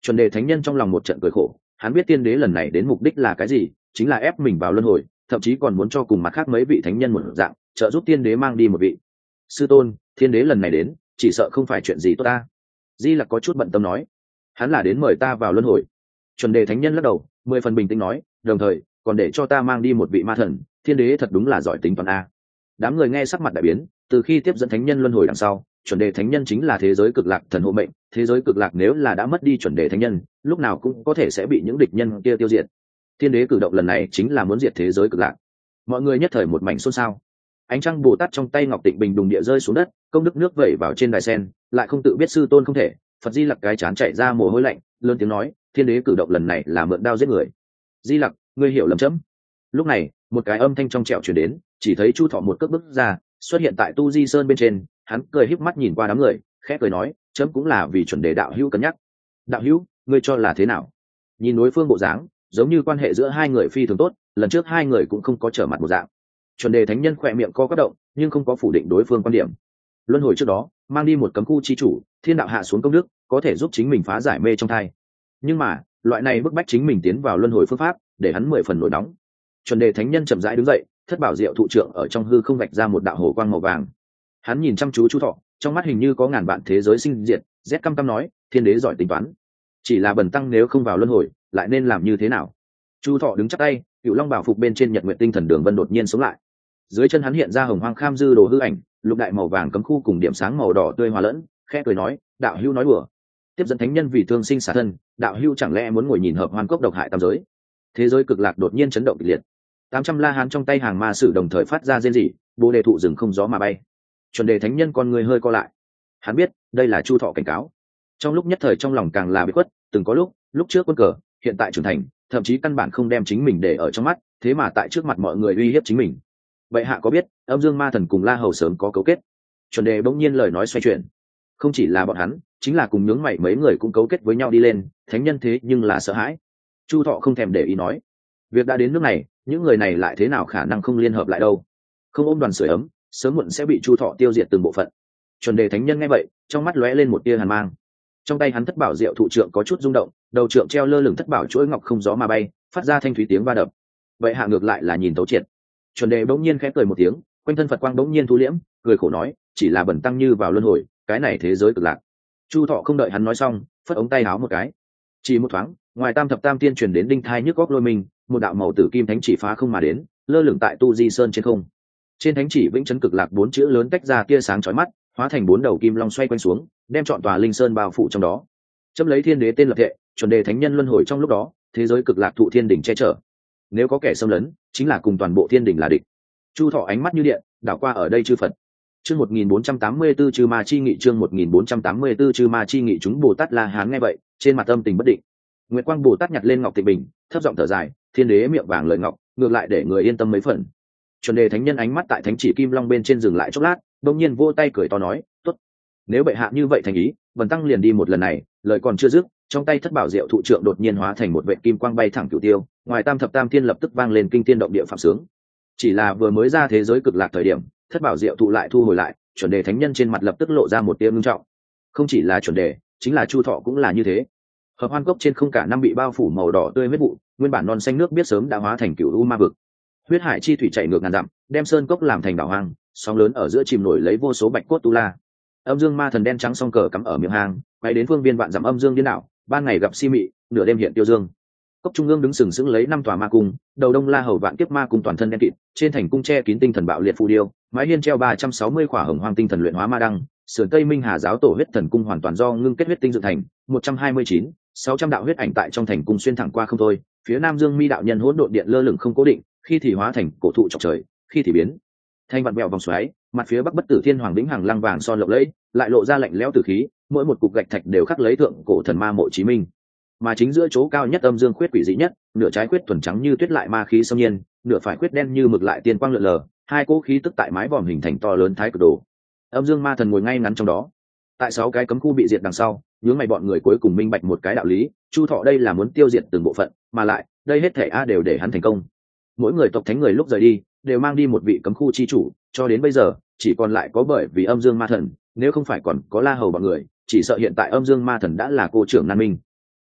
Chuẩn đề thánh nhân trong lòng một trận cười khổ, hắn biết tiên đế lần này đến mục đích là cái gì, chính là ép mình vào luân hồi, thậm chí còn muốn cho cùng mặt khác mấy vị thánh nhân một dạng trợ giúp tiên đế mang đi một vị. Sư tôn, thiên đế lần này đến chỉ sợ không phải chuyện gì tốt ta. Di Lặc có chút bận tâm nói, hắn là đến mời ta vào luân hồi. Chuẩn đề thánh nhân lắc đầu, mười phần bình tĩnh nói, đồng thời còn để cho ta mang đi một vị ma thần. Thiên đế thật đúng là giỏi tính toán a. Đám người nghe sắc mặt đại biến, từ khi tiếp dẫn thánh nhân luân hồi đằng sau, chuẩn đề thánh nhân chính là thế giới cực lạc thần hộ mệnh, thế giới cực lạc nếu là đã mất đi chuẩn đề thánh nhân, lúc nào cũng có thể sẽ bị những địch nhân kia tiêu diệt. Thiên đế cử động lần này chính là muốn diệt thế giới cực lạc. Mọi người nhất thời một mảnh xôn xao. Ánh trăng bồ tát trong tay ngọc tịnh bình đùng địa rơi xuống đất, công đức nước vẩy vào trên đài sen, lại không tự biết sư tôn không thể. Phật Di Lặc cái chán chạy ra mồ hôi lạnh, lớn tiếng nói, thiên đế cử động lần này là mượn đao giết người. Di Lặc, ngươi hiểu lầm chấm. Lúc này một cái âm thanh trong trẻo truyền đến, chỉ thấy Chu Thọ một cước bước ra, xuất hiện tại Tu Di Sơn bên trên. Hắn cười híp mắt nhìn qua đám người, khẽ cười nói, chấm cũng là vì chuẩn đề đạo hữu cân nhắc. Đạo hữu, ngươi cho là thế nào? Nhìn đối phương bộ dáng, giống như quan hệ giữa hai người phi thường tốt, lần trước hai người cũng không có trở mặt một dạng. Chuẩn đề thánh nhân khỏe miệng co quắp động, nhưng không có phủ định đối phương quan điểm. Luân hồi trước đó mang đi một cấm khu chi chủ, thiên đạo hạ xuống công đức, có thể giúp chính mình phá giải mê trong thai. Nhưng mà loại này bức bách chính mình tiến vào luân hồi phương pháp, để hắn mười phần nổi nóng. Chuẩn đề thánh nhân chậm rãi đứng dậy, thất bảo diệu thụ trưởng ở trong hư không vạch ra một đạo hồ quang màu vàng. Hắn nhìn chăm chú Chu Thọ, trong mắt hình như có ngàn vạn thế giới sinh diệt, rét căm căm nói, thiên đế giỏi tính toán, chỉ là bần tăng nếu không vào luân hồi lại nên làm như thế nào? Chu Thọ đứng chắp tay, cựu long bảo phục bên trên nhật nguyện tinh thần đường vân đột nhiên sống lại, dưới chân hắn hiện ra hồng hoang kham dư đồ hư ảnh, lục đại màu vàng cấm khu cùng điểm sáng màu đỏ tươi hòa lẫn, khẽ cười nói, đạo hữu nói đùa. Tiếp dẫn thánh nhân vì thương sinh xả thân, đạo hữu chẳng lẽ muốn ngồi nhìn hợp hoan cốc độc hại tam giới? Thế giới cực lạc đột nhiên chấn động kịch liệt, tám trăm la hán trong tay hàng ma sử đồng thời phát ra rên rỉ, bồ đề thụ rừng không gió mà bay. Chuẩn đề thánh nhân con người hơi co lại, hắn biết đây là Chu Thọ cảnh cáo. Trong lúc nhất thời trong lòng càng là bị khuất, từng có lúc lúc trước quân cờ, hiện tại trưởng thành, thậm chí căn bản không đem chính mình để ở trong mắt, thế mà tại trước mặt mọi người uy hiếp chính mình. Bệ hạ có biết âm dương ma thần cùng La Hầu sớm có cấu kết? Chuẩn đề bỗng nhiên lời nói xoay chuyển, không chỉ là bọn hắn, chính là cùng nhướng mày mấy người cũng cấu kết với nhau đi lên, thánh nhân thế nhưng là sợ hãi. Chu Thọ không thèm để ý nói, việc đã đến nước này, những người này lại thế nào khả năng không liên hợp lại đâu? Không ôm đoàn sưởi ấm, sớm muộn sẽ bị Chu Thọ tiêu diệt từng bộ phận. Chuẩn đề thánh nhân nghe vậy, trong mắt lóe lên một tia hàn mang. Trong tay hắn thất bảo diệu thụ trượng có chút rung động, đầu trượng treo lơ lửng thất bảo chuỗi ngọc không gió mà bay, phát ra thanh thúy tiếng va đập. Vậy hạ ngược lại là nhìn tấu triệt. Chuẩn đề bỗng nhiên khẽ cười một tiếng, quanh thân Phật quang bỗng nhiên thu liễm, cười khổ nói, chỉ là bẩn tăng như vào luân hồi, cái này thế giới cực lạc. Chu Thọ không đợi hắn nói xong, phất ống tay áo một cái, chỉ một thoáng, ngoài tam thập tam tiên truyền đến đinh thai nhức góc lôi mình, một đạo màu tử kim thánh chỉ phá không mà đến, lơ lửng tại Tu Di Sơn trên không. Trên thánh chỉ vĩnh chấn cực lạc bốn chữ lớn tách ra tia sáng chói mắt, hóa thành bốn đầu kim long xoay quanh xuống, đem trọn tòa linh sơn bao phủ trong đó. Chấm lấy thiên đế tên lập thệ, chuẩn đề thánh nhân luân hồi trong lúc đó, thế giới cực lạc thụ thiên đỉnh che chở. Nếu có kẻ xâm lấn, chính là cùng toàn bộ thiên đỉnh là địch. Chu Thọ ánh mắt như điện, đảo qua ở đây chư Phật. Chương một nghìn bốn trăm tám mươi tư chư ma chi nghị, chương một nghìn bốn trăm tám mươi tư chư ma chi nghị, chúng Bồ Tát La Hán nghe vậy, trên mặt âm tình bất định. Nguyệt Quang Bồ Tát nhặt lên ngọc tịch bình, thấp giọng thở dài, thiên đế miệng vàng lời ngọc, ngược lại để người yên tâm mấy phần. Chuẩn đề thánh nhân ánh mắt tại thánh chỉ kim long bên trên dừng lại chốc lát, đột nhiên vỗ tay cười to nói, "Tốt, nếu bệ hạ như vậy thành ý, bần tăng liền đi một lần này." Lời còn chưa dứt, trong tay thất bảo diệu thụ trượng đột nhiên hóa thành một vệt kim quang bay thẳng cửu tiêu, ngoài tam thập tam thiên lập tức vang lên kinh thiên động địa phạm sướng. Chỉ là vừa mới ra thế giới cực lạc thời điểm, thất bảo diệu thụ lại thu hồi lại, chuẩn đề thánh nhân trên mặt lập tức lộ ra một tia ngưng trọng. Không chỉ là chuẩn đề, chính là Chu Thọ cũng là như thế. Hợp hoan cốc trên không cả năm bị bao phủ màu đỏ tươi huyết vụ, nguyên bản non xanh nước biết sớm đã hóa thành cửu u ma vực. Huyết hải chi thủy chảy ngược ngàn dặm, đem sơn cốc làm thành đảo hoang, sóng lớn ở giữa chìm nổi lấy vô số bạch cốt tu la. Âm dương ma thần đen trắng song cờ cắm ở miệng hang, quay đến phương viên vạn dặm âm dương điên đảo, ban ngày gặp si mị, nửa đêm hiện tiêu dương. Cốc trung ương đứng sừng sững lấy năm tòa ma cung, đầu đông la hầu vạn kiếp ma cung toàn thân đen kịt, trên thành cung che kín tinh thần bạo liệt phù điêu, mái hiên treo ba trăm sáu mươi khỏa hồng hoang tinh thần luyện hóa ma đăng, sườn tây minh hà giáo tổ huyết thần cung hoàn toàn do ngưng kết huyết tinh dựng thành, một trăm hai mươi chín, sáu trăm đạo huyết ảnh tại trong thành cung xuyên thẳng qua không thôi. Phía nam dương mi đạo nhân hỗn độn điện lơ lửng không cố định, khi thì hóa thành cổ thụ chọc trời, khi thì biến thành vặn vẹo vòng xoáy. Mặt phía bắc bất tử thiên hoàng vĩnh hằng lăng vàng son lộng lẫy, lại lộ ra lạnh lẽo tử khí, mỗi một cục gạch thạch đều khắc lấy thượng cổ thần ma mộ chí minh. Mà chính giữa chỗ cao nhất âm dương khuyết quỷ dị nhất, nửa trái khuyết thuần trắng như tuyết lại ma khí xâm nhiên, nửa phải khuyết đen như mực lại tiên quang lượn lờ, hai cỗ khí tức tại mái vòm hình thành to lớn thái cực đồ. Âm dương ma thần ngồi ngay ngắn trong đó. Tại sáu cái cấm khu bị diệt đằng sau, nhướng mày bọn người cuối cùng minh bạch một cái đạo lý, Chu Thọ đây là muốn tiêu diệt từng bộ phận, mà lại đây hết thể a đều để hắn thành công. Mỗi người tộc thánh người lúc rời đi đều mang đi một vị cấm khu chi chủ, cho đến bây giờ chỉ còn lại có bởi vì âm dương ma thần, nếu không phải còn có La Hầu bọn người, chỉ sợ hiện tại âm dương ma thần đã là cô trưởng nan minh.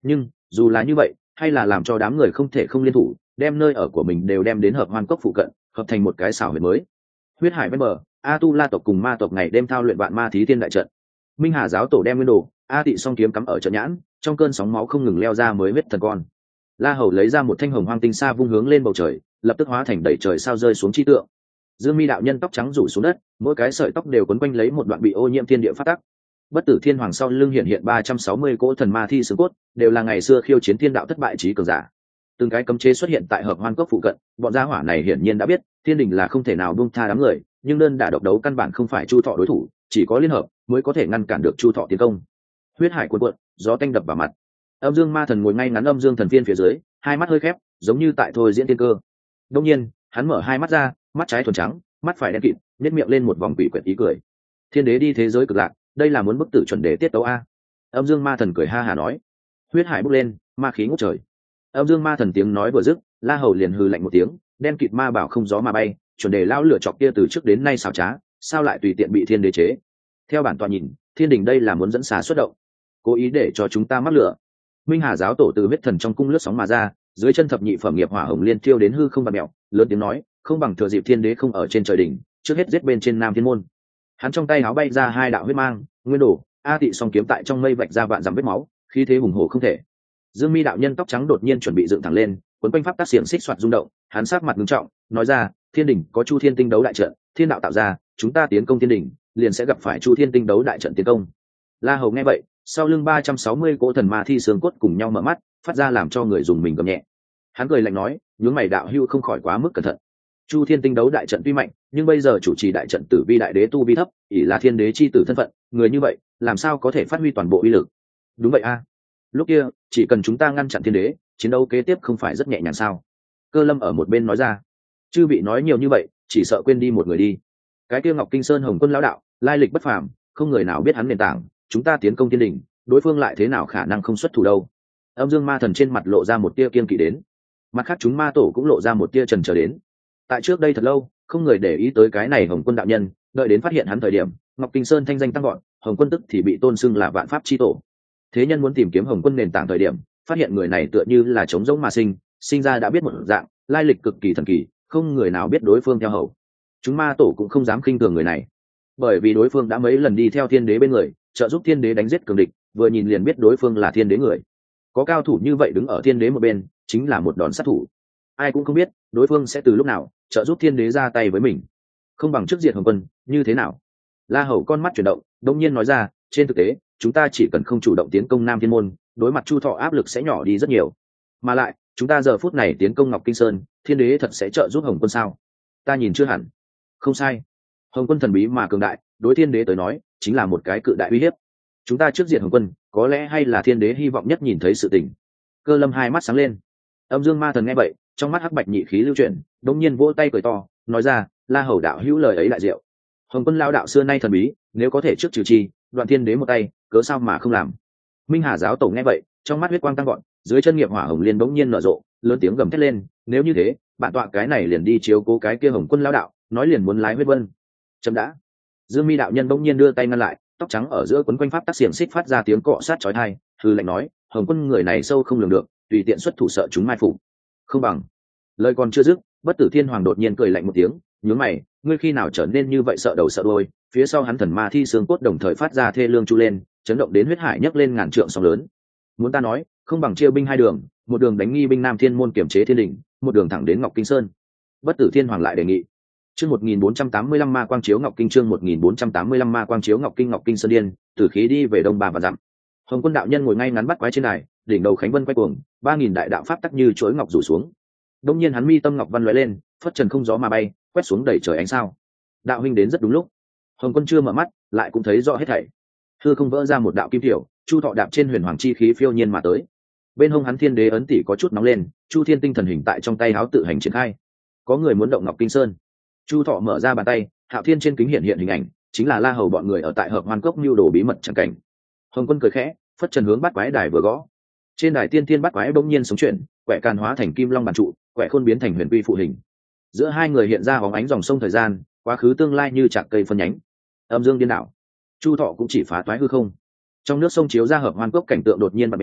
nhưng dù là như vậy hay là làm cho đám người không thể không liên thủ đem nơi ở của mình đều đem đến hợp hoan cốc phụ cận hợp thành một cái xảo huyệt mới. Huyết hải bên bờ, a tu la tộc cùng ma tộc ngày đêm thao luyện vạn ma thí thiên đại trận. Minh Hà giáo tổ đem nguyên đồ, a tị song kiếm cắm ở trận nhãn, trong cơn sóng máu không ngừng leo ra mới huyết thần con. La Hầu lấy ra một thanh hồng hoang tinh sa vung hướng lên bầu trời, lập tức hóa thành đầy trời sao rơi xuống chi tượng. Dương Mi đạo nhân tóc trắng rủ xuống đất, mỗi cái sợi tóc đều quấn quanh lấy một đoạn bị ô nhiễm thiên địa phát tắc. Bất tử thiên hoàng sau lưng hiện hiện ba trăm sáu mươi cỗ thần ma thi xương cốt, đều là ngày xưa khiêu chiến thiên đạo thất bại trí cường giả. Từng cái cấm chế xuất hiện tại hợp hoan cốc phụ cận, bọn gia hỏa này hiển nhiên đã biết thiên đình là không thể nào buông tha đám người, nhưng đơn đả độc đấu căn bản không phải Chu Thọ đối thủ, chỉ có liên hợp mới có thể ngăn cản được Chu Thọ tiến công. Huyết hải cuồn cuộn, gió tanh đập vào mặt. Âm Dương Ma Thần ngồi ngay ngắn âm dương thần viên phía dưới, hai mắt hơi khép, giống như tại thôi diễn tiên cơ. Đương nhiên, hắn mở hai mắt ra, mắt trái thuần trắng, mắt phải đen kịt, nhếch miệng lên một vòng quỷ quyệt ý cười. Thiên đế đi thế giới cực lạc, đây là muốn bức tử chuẩn đế tiết tấu a. Âm Dương Ma Thần cười ha hà nói. Huyết hải bốc lên, ma khí ngút trời. Âm Dương Ma Thần tiếng nói vừa dứt, La Hầu liền hừ lạnh một tiếng, đen kịt ma bảo không gió mà bay, chuẩn đề lao lửa chọc kia từ trước đến nay xảo trá, sao lại tùy tiện bị thiên đế chế? Theo bản tọa nhìn, thiên đình đây là muốn dẫn xà xuất động, cố ý để cho chúng ta mắc lửa. Minh Hà giáo tổ từ huyết thần trong cung lướt sóng mà ra, dưới chân thập nhị phẩm nghiệp hỏa hồng liên thiêu đến hư không bạt mèo, lớn tiếng nói, không bằng thừa dịp thiên đế không ở trên trời đỉnh, trước hết giết bên trên nam thiên môn. Hắn trong tay áo bay ra hai đạo huyết mang, nguyên đổ, a tị song kiếm tại trong mây vạch ra vạn dặm vết máu, khí thế hùng hổ không thể. Dương Mi đạo nhân tóc trắng đột nhiên chuẩn bị dựng thẳng lên, quấn quanh pháp tác xiềng xích xoạt rung động, hắn sắc mặt nghiêm trọng, nói ra, thiên đình có chu thiên tinh đấu đại trận, thiên đạo tạo ra, chúng ta tiến công thiên đình, liền sẽ gặp phải chu thiên tinh đấu đại trận tiến công. La Hầu nghe vậy, sau lưng ba trăm sáu mươi cỗ thần ma thi xương cốt cùng nhau mở mắt, phát ra làm cho người dùng mình gầm nhẹ. Hắn cười lạnh nói, nhướng mày đạo hưu không khỏi quá mức cẩn thận. Chu thiên tinh đấu đại trận tuy mạnh, nhưng bây giờ chủ trì đại trận tử vi đại đế tu vi thấp, ỷ là thiên đế chi tử thân phận, người như vậy làm sao có thể phát huy toàn bộ uy lực? Đúng vậy a. Lúc kia chỉ cần chúng ta ngăn chặn thiên đế, chiến đấu kế tiếp không phải rất nhẹ nhàng sao? Cơ Lâm ở một bên nói ra. Chư vị nói nhiều như vậy, chỉ sợ quên đi một người đi. Cái kia Ngọc Kinh Sơn Hồng Quân lão đạo, lai lịch bất phàm, không người nào biết hắn nền tảng, chúng ta tiến công thiên đình, đối phương lại thế nào khả năng không xuất thủ đâu? Âm Dương Ma Thần trên mặt lộ ra một tia kiên kỵ đến, mặt khác chúng ma tổ cũng lộ ra một tia trần trở đến. Tại trước đây thật lâu, không người để ý tới cái này Hồng Quân đạo nhân, đợi đến phát hiện hắn thời điểm, Ngọc Kinh Sơn thanh danh tăng gọn, Hồng Quân tức thì bị tôn xưng là vạn pháp chi tổ. Thế nhân muốn tìm kiếm Hồng Quân nền tảng thời điểm, phát hiện người này tựa như là trống rỗng mà sinh, sinh ra đã biết một dạng, lai lịch cực kỳ thần kỳ, không người nào biết đối phương theo hầu. Chúng ma tổ cũng không dám khinh thường người này, bởi vì đối phương đã mấy lần đi theo thiên đế bên người, trợ giúp thiên đế đánh giết cường địch, vừa nhìn liền biết đối phương là thiên đế người. Có cao thủ như vậy đứng ở thiên đế một bên, chính là một đòn sát thủ. Ai cũng không biết đối phương sẽ từ lúc nào trợ giúp thiên đế ra tay với mình. Không bằng trước diệt Hồng Quân, như thế nào? La Hầu con mắt chuyển động, đông nhiên nói ra, trên thực tế, chúng ta chỉ cần không chủ động tiến công Nam Thiên Môn, đối mặt Chu Thọ áp lực sẽ nhỏ đi rất nhiều. Mà lại, chúng ta giờ phút này tiến công Ngọc Kinh Sơn, thiên đế thật sẽ trợ giúp Hồng Quân sao? Ta nhìn chưa hẳn. Không sai. Hồng Quân thần bí mà cường đại, đối thiên đế tới nói, chính là một cái cự đại uy hiếp. Chúng ta trước diệt Hồng Quân, có lẽ hay là thiên đế hy vọng nhất nhìn thấy sự tình. Cơ Lâm hai mắt sáng lên. Âm Dương Ma Thần nghe vậy, trong mắt hắc bạch nhị khí lưu chuyển, đống nhiên vỗ tay cười to, nói ra, La Hầu đạo hữu lời ấy đại diệu. Hồng Quân lao đạo xưa nay thần bí, nếu có thể trước trừ chi, đoạn thiên đế một tay, cớ sao mà không làm? Minh Hà giáo tổ nghe vậy, trong mắt huyết quang tăng gọn, dưới chân nghiệp hỏa hồng liên bỗng nhiên nở rộ, lớn tiếng gầm thét lên, nếu như thế, bạn tọa cái này liền đi chiếu cố cái kia Hồng Quân lao đạo, nói liền muốn lái huyết vân. Chấm đã. Dương Mi đạo nhân bỗng nhiên đưa tay ngăn lại, tóc trắng ở giữa quấn quanh pháp tác xiềng xích phát ra tiếng cọ sát chói tai, hư lạnh nói, Hồng Quân người này sâu không lường được, tùy tiện xuất thủ sợ chúng mai phục. Không bằng. Lời còn chưa dứt, Bất Tử Thiên Hoàng đột nhiên cười lạnh một tiếng, nhướng mày, ngươi khi nào trở nên như vậy sợ đầu sợ đuôi? Phía sau hắn thần ma thi xương cốt đồng thời phát ra thê lương chu lên, chấn động đến huyết hải nhấc lên ngàn trượng sóng lớn. Muốn ta nói, không bằng chia binh hai đường, một đường đánh nghi binh Nam Thiên Môn kiểm chế thiên đỉnh, một đường thẳng đến Ngọc Kinh Sơn. Bất Tử Thiên Hoàng lại đề nghị. Chương một nghìn bốn trăm tám mươi lăm ma quang chiếu Ngọc Kinh chương một nghìn bốn trăm tám mươi lăm ma quang chiếu Ngọc Kinh Ngọc Kinh Sơn Điên, tử khí đi về đông ba và dặm. Hồng Quân đạo nhân ngồi ngay ngắn bắt quái trên đài, đỉnh đầu khánh vân quay cuồng, ba nghìn đại đạo pháp tắc như chuỗi ngọc rủ xuống. Đông nhiên hắn mi tâm ngọc văn lóe lên, phất trần không gió mà bay, quét xuống đầy trời ánh sao. Đạo huynh đến rất đúng lúc. Hồng Quân chưa mở mắt, lại cũng thấy rõ hết thảy. Hư không vỡ ra một đạo kim thiểu, Chu Thọ đạp trên huyền hoàng chi khí phiêu nhiên mà tới. Bên hông hắn thiên đế ấn tỷ có chút nóng lên, Chu Thiên tinh thần hình tại trong tay háo tự hành triển khai. Có người muốn động Ngọc Kinh Sơn. Chu Thọ mở ra bàn tay, Hạo Thiên trên kính hiện hiện hình ảnh, chính là La Hầu bọn người ở tại Hợp Hoan Cốc mưu đồ bí mật chẳng cảnh. Hồng Quân cười khẽ, phất trần hướng bắt quái đài vừa gõ. Trên đài tiên thiên bắt quái bỗng nhiên sống chuyển, quẻ càn hóa thành kim long bản trụ, quẻ khôn biến thành huyền quy phụ hình. Giữa hai người hiện ra bóng ánh dòng sông thời gian, quá khứ tương lai như chạc cây phân nhánh. Âm dương điên đảo. Chu Thọ cũng chỉ phá toái hư không. Trong nước sông chiếu ra Hợp Hoan Cốc cảnh tượng đột nhiên bật mèo,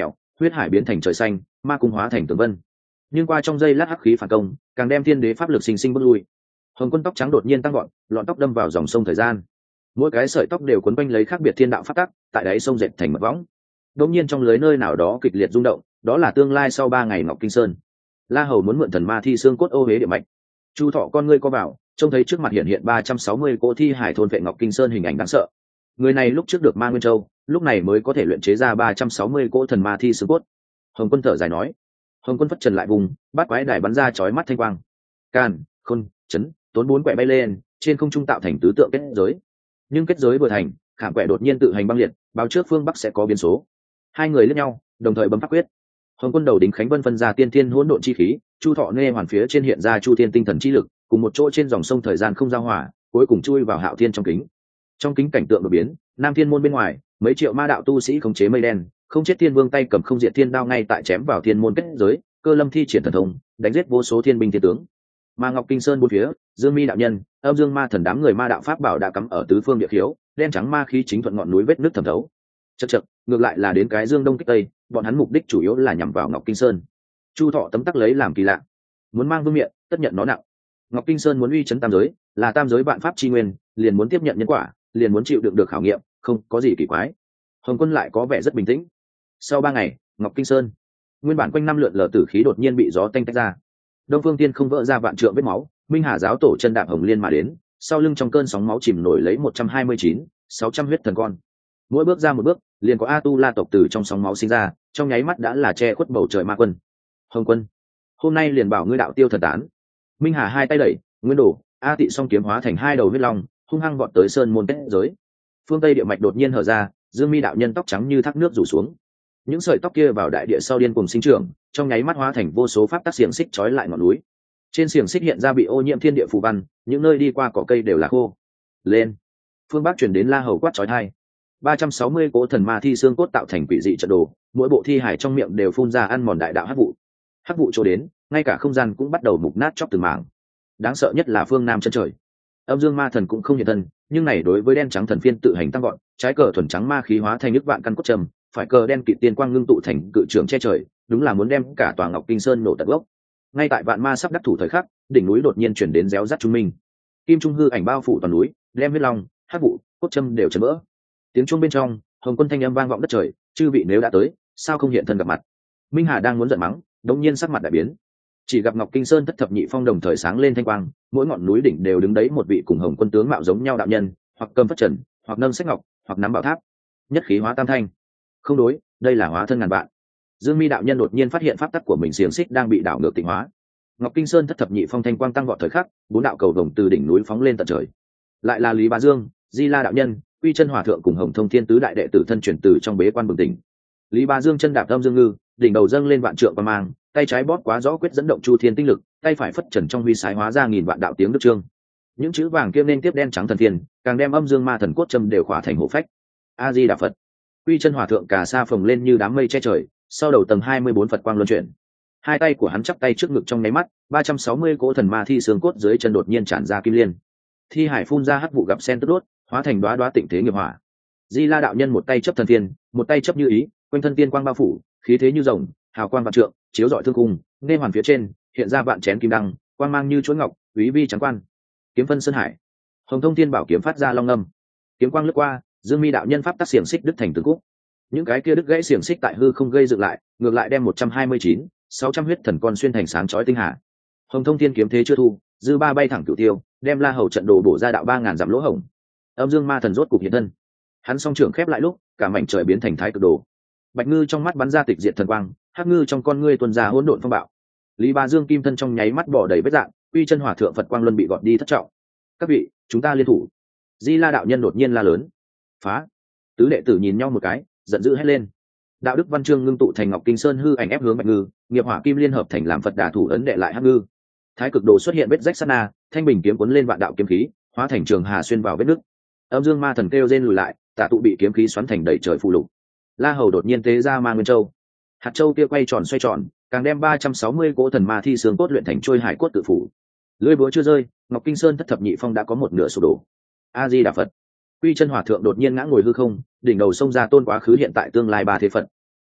huyết hải biến thành trời xanh, ma cung hóa thành tường vân. Nhưng qua trong giây lát hắc khí phản công, càng đem thiên đế pháp lực sinh sinh bước lui. Hồng Quân tóc trắng đột nhiên tăng gọn, lọn tóc đâm vào dòng sông thời gian. Mỗi cái sợi tóc đều quấn quanh lấy khác biệt thiên đạo pháp tắc, tại đáy sông dệt thành mật võng. Đột nhiên trong lưới nơi nào đó kịch liệt rung động, đó là tương lai sau ba ngày Ngọc Kinh Sơn. La Hầu muốn mượn thần ma thi xương cốt ô hế địa mạch. Chu Thọ con ngươi co vào, trông thấy trước mặt hiện hiện ba trăm sáu mươi cỗ thi hải thôn vệ Ngọc Kinh Sơn hình ảnh đáng sợ. Người này lúc trước được Ma Nguyên Châu, lúc này mới có thể luyện chế ra ba trăm sáu mươi cỗ thần ma thi xương cốt. Hồng Quân thở dài nói. Hồng Quân phất trần lại vùng, bát quái đài bắn ra chói mắt thanh quang. Càn, Khôn, Chấn, Tốn bốn quẻ bay lên, trên không trung tạo thành tứ tượng kết giới. Nhưng kết giới vừa thành, khảm quẻ đột nhiên tự hành băng liệt, báo trước phương bắc sẽ có biến số. Hai người liếc nhau, đồng thời bấm pháp quyết. Hồng Quân đầu đính Khánh Vân phân ra tiên thiên hỗn độn chi khí, Chu Thọ nghe hoàn phía trên hiện ra Chu Thiên tinh thần chi lực, cùng một chỗ trên dòng sông thời gian không giao hòa, cuối cùng chui vào Hạo Thiên trong kính. Trong kính cảnh tượng đột biến, Nam Thiên môn bên ngoài, mấy triệu ma đạo tu sĩ khống chế mây đen, không chết thiên vương tay cầm không diệt thiên đao ngay tại chém vào thiên môn kết giới, Cơ Lâm thi triển thần thông, đánh giết vô số thiên binh thiên tướng. Mà Ngọc Kinh Sơn bốn phía, Dương Mi đạo nhân, Âm Dương ma thần đám người ma đạo pháp bảo đã cắm ở tứ phương địa khiếu, đen trắng ma khí chính thuận ngọn núi vết nước thẩm thấu. Chậc chậc, ngược lại là đến cái Dương Đông kích Tây, bọn hắn mục đích chủ yếu là nhằm vào Ngọc Kinh Sơn. Chu Thọ tấm tắc lấy làm kỳ lạ, muốn mang vương miện, tất nhận nó nặng. Ngọc Kinh Sơn muốn uy chấn tam giới, là tam giới vạn pháp chi nguyên, liền muốn tiếp nhận nhân quả, liền muốn chịu đựng được khảo nghiệm, không có gì kỳ quái. Hồng Quân lại có vẻ rất bình tĩnh. Sau ba ngày, Ngọc Kinh Sơn, nguyên bản quanh năm lượn lờ tử khí đột nhiên bị gió tanh tách ra. Đông Phương Tiên không vỡ ra vạn trượng vết máu, Minh Hà giáo tổ chân đạp hồng liên mà đến, sau lưng trong cơn sóng máu chìm nổi lấy một trăm hai mươi chín, sáu trăm huyết thần con. Mỗi bước ra một bước, liền có A Tu La tộc từ trong sóng máu sinh ra, trong nháy mắt đã là che khuất bầu trời ma quân. Hồng Quân, hôm nay liền bảo ngươi đạo tiêu thần tán. Minh Hà hai tay đẩy, nguyên đồ, A Tị song kiếm hóa thành hai đầu huyết long, hung hăng vọt tới sơn môn kết giới. Phương Tây địa mạch đột nhiên hở ra, Dương Mi đạo nhân tóc trắng như thác nước rủ xuống. Những sợi tóc kia vào đại địa sau điên cùng sinh trưởng, trong nháy mắt hóa thành vô số pháp tắc xiềng xích trói lại ngọn núi. Trên xiềng xích hiện ra bị ô nhiễm thiên địa phù văn, những nơi đi qua cỏ cây đều là khô. Lên. Phương Bắc truyền đến La Hầu quát chói tai. ba trăm sáu mươi cỗ thần ma thi xương cốt tạo thành quỷ dị trận đồ, mỗi bộ thi hải trong miệng đều phun ra ăn mòn đại đạo hắc vụ. Hắc vụ trôi đến, ngay cả không gian cũng bắt đầu mục nát chóc từng mảng. Đáng sợ nhất là phương nam chân trời. Âm Dương ma thần cũng không hiện thân, nhưng này đối với đen trắng thần phiên tự hành tăng gọn, trái cờ thuần trắng ma khí hóa thành nước vạn căn cốt trầm, phải cờ đen kịt tiên quang ngưng tụ thành cự trường che trời, đúng là muốn đem cả tòa Ngọc Kinh Sơn nổ tận gốc. Ngay tại vạn ma sắp đắc thủ thời khắc, đỉnh núi đột nhiên chuyển đến réo rắt trung minh. Kim trung hư ảnh bao phủ toàn núi, đem huyết long, hắc vụ, cốt châm đều chấn vỡ. Tiếng chuông bên trong, Hồng Quân thanh âm vang vọng đất trời, chư vị nếu đã tới, sao không hiện thân gặp mặt? Minh Hà đang muốn giận mắng, đột nhiên sắc mặt đại biến. Chỉ gặp Ngọc Kinh Sơn thất thập nhị phong đồng thời sáng lên thanh quang, mỗi ngọn núi đỉnh đều đứng đấy một vị cùng Hồng Quân tướng mạo giống nhau đạo nhân, hoặc cầm phất trần, hoặc nâng sách ngọc, hoặc nắm bảo tháp. Nhất khí hóa tam thanh. Không đối, đây là hóa thân ngàn vạn. Dương Mi đạo nhân đột nhiên phát hiện pháp tắc của mình xiềng xích đang bị đảo ngược tịnh hóa. Ngọc Kinh Sơn thất thập nhị phong thanh quang tăng vọt thời khắc, bốn đạo cầu vồng từ đỉnh núi phóng lên tận trời. Lại là Lý Bá Dương, Di La đạo nhân, Uy Chân Hòa thượng cùng Hồng Thông Thiên tứ đại đệ tử thân truyền từ trong bế quan bừng tỉnh. Lý Bá Dương chân đạp âm dương ngư, đỉnh đầu dâng lên vạn trượng qua mang, tay trái bóp quá rõ quyết dẫn động chu thiên tinh lực, tay phải phất trần trong huy sái hóa ra nghìn vạn đạo tiếng đức chương. Những chữ vàng kia nên tiếp đen trắng thần thiên, càng đem âm dương ma thần cốt châm đều khỏa thành hộ phách. A Di Đà Phật. Uy Chân Hòa thượng cà sa phồng lên như đám mây che trời, sau đầu tầng hai mươi bốn Phật quang luân chuyển. Hai tay của hắn chắp tay trước ngực trong nháy mắt, ba trăm sáu mươi cỗ thần ma thi xương cốt dưới chân đột nhiên tràn ra kim liên. Thi hải phun ra hắc vụ gặp sen tức đốt, hóa thành đóa đóa tịnh thế nghiệp hỏa. Di La đạo nhân một tay chấp thần thiên, một tay chấp như ý, quanh thân tiên quang bao phủ, khí thế như rồng, hào quang vạn trượng, chiếu rọi thương cung, nghe hoàn phía trên, hiện ra vạn chén kim đăng, quang mang như chuỗi ngọc, quý vi trắng quan. Kiếm phân sơn hải. Hồng Thông Thiên bảo kiếm phát ra long ngâm. Kiếm quang lướt qua, Dương Mi đạo nhân pháp tác xiềng xích đứt thành từng khúc. Những cái kia đứt gãy xiềng xích tại hư không gây dựng lại, ngược lại đem một trăm hai mươi chín, sáu trăm huyết thần con xuyên thành sáng chói tinh hà. Hồng Thông Thiên kiếm thế chưa thu, dư ba bay thẳng cửu tiêu, đem La Hầu trận đồ bổ ra đạo ba ngàn dặm lỗ hổng. Âm Dương ma thần rốt cục hiện thân. Hắn song trưởng khép lại lúc, cả mảnh trời biến thành thái cực đồ. Bạch ngư trong mắt bắn ra tịch diệt thần quang, hắc ngư trong con ngươi tuôn ra hỗn độn phong bạo. Lý Bá Dương kim thân trong nháy mắt bỏ đầy vết dạn, Uy Chân Hòa thượng Phật quang luân bị gọt đi thất trọng. Các vị, chúng ta liên thủ. Di La đạo nhân đột nhiên la lớn. Phá! Tứ đệ tử nhìn nhau một cái, giận dữ hét lên. Đạo đức văn chương ngưng tụ thành Ngọc Kinh Sơn hư ảnh ép hướng Bạch ngư, nghiệp hỏa kim liên hợp thành làm Phật đả thủ ấn đệ lại hắc ngư. Thái cực đồ xuất hiện vết rách sát na, thanh bình kiếm cuốn lên vạn đạo kiếm khí, hóa thành trường hà xuyên vào vết nứt. Âm Dương ma thần kêu rên lùi lại, tả tụ bị kiếm khí xoắn thành đầy trời phù lục. La Hầu đột nhiên tế ra Ma Nguyên Châu. Hạt châu kia quay tròn xoay tròn, càng đem ba trăm sáu mươi cỗ thần ma thi xương cốt luyện thành trôi hải cốt tự phủ. Lưỡi búa chưa rơi, Ngọc Kinh Sơn thất thập nhị phong đã có một nửa sụp đổ. A Di Đà Phật. Uy Chân Hòa thượng đột nhiên ngã ngồi hư không, đỉnh đầu xông ra tôn quá khứ hiện tại tương lai ba thế Phật.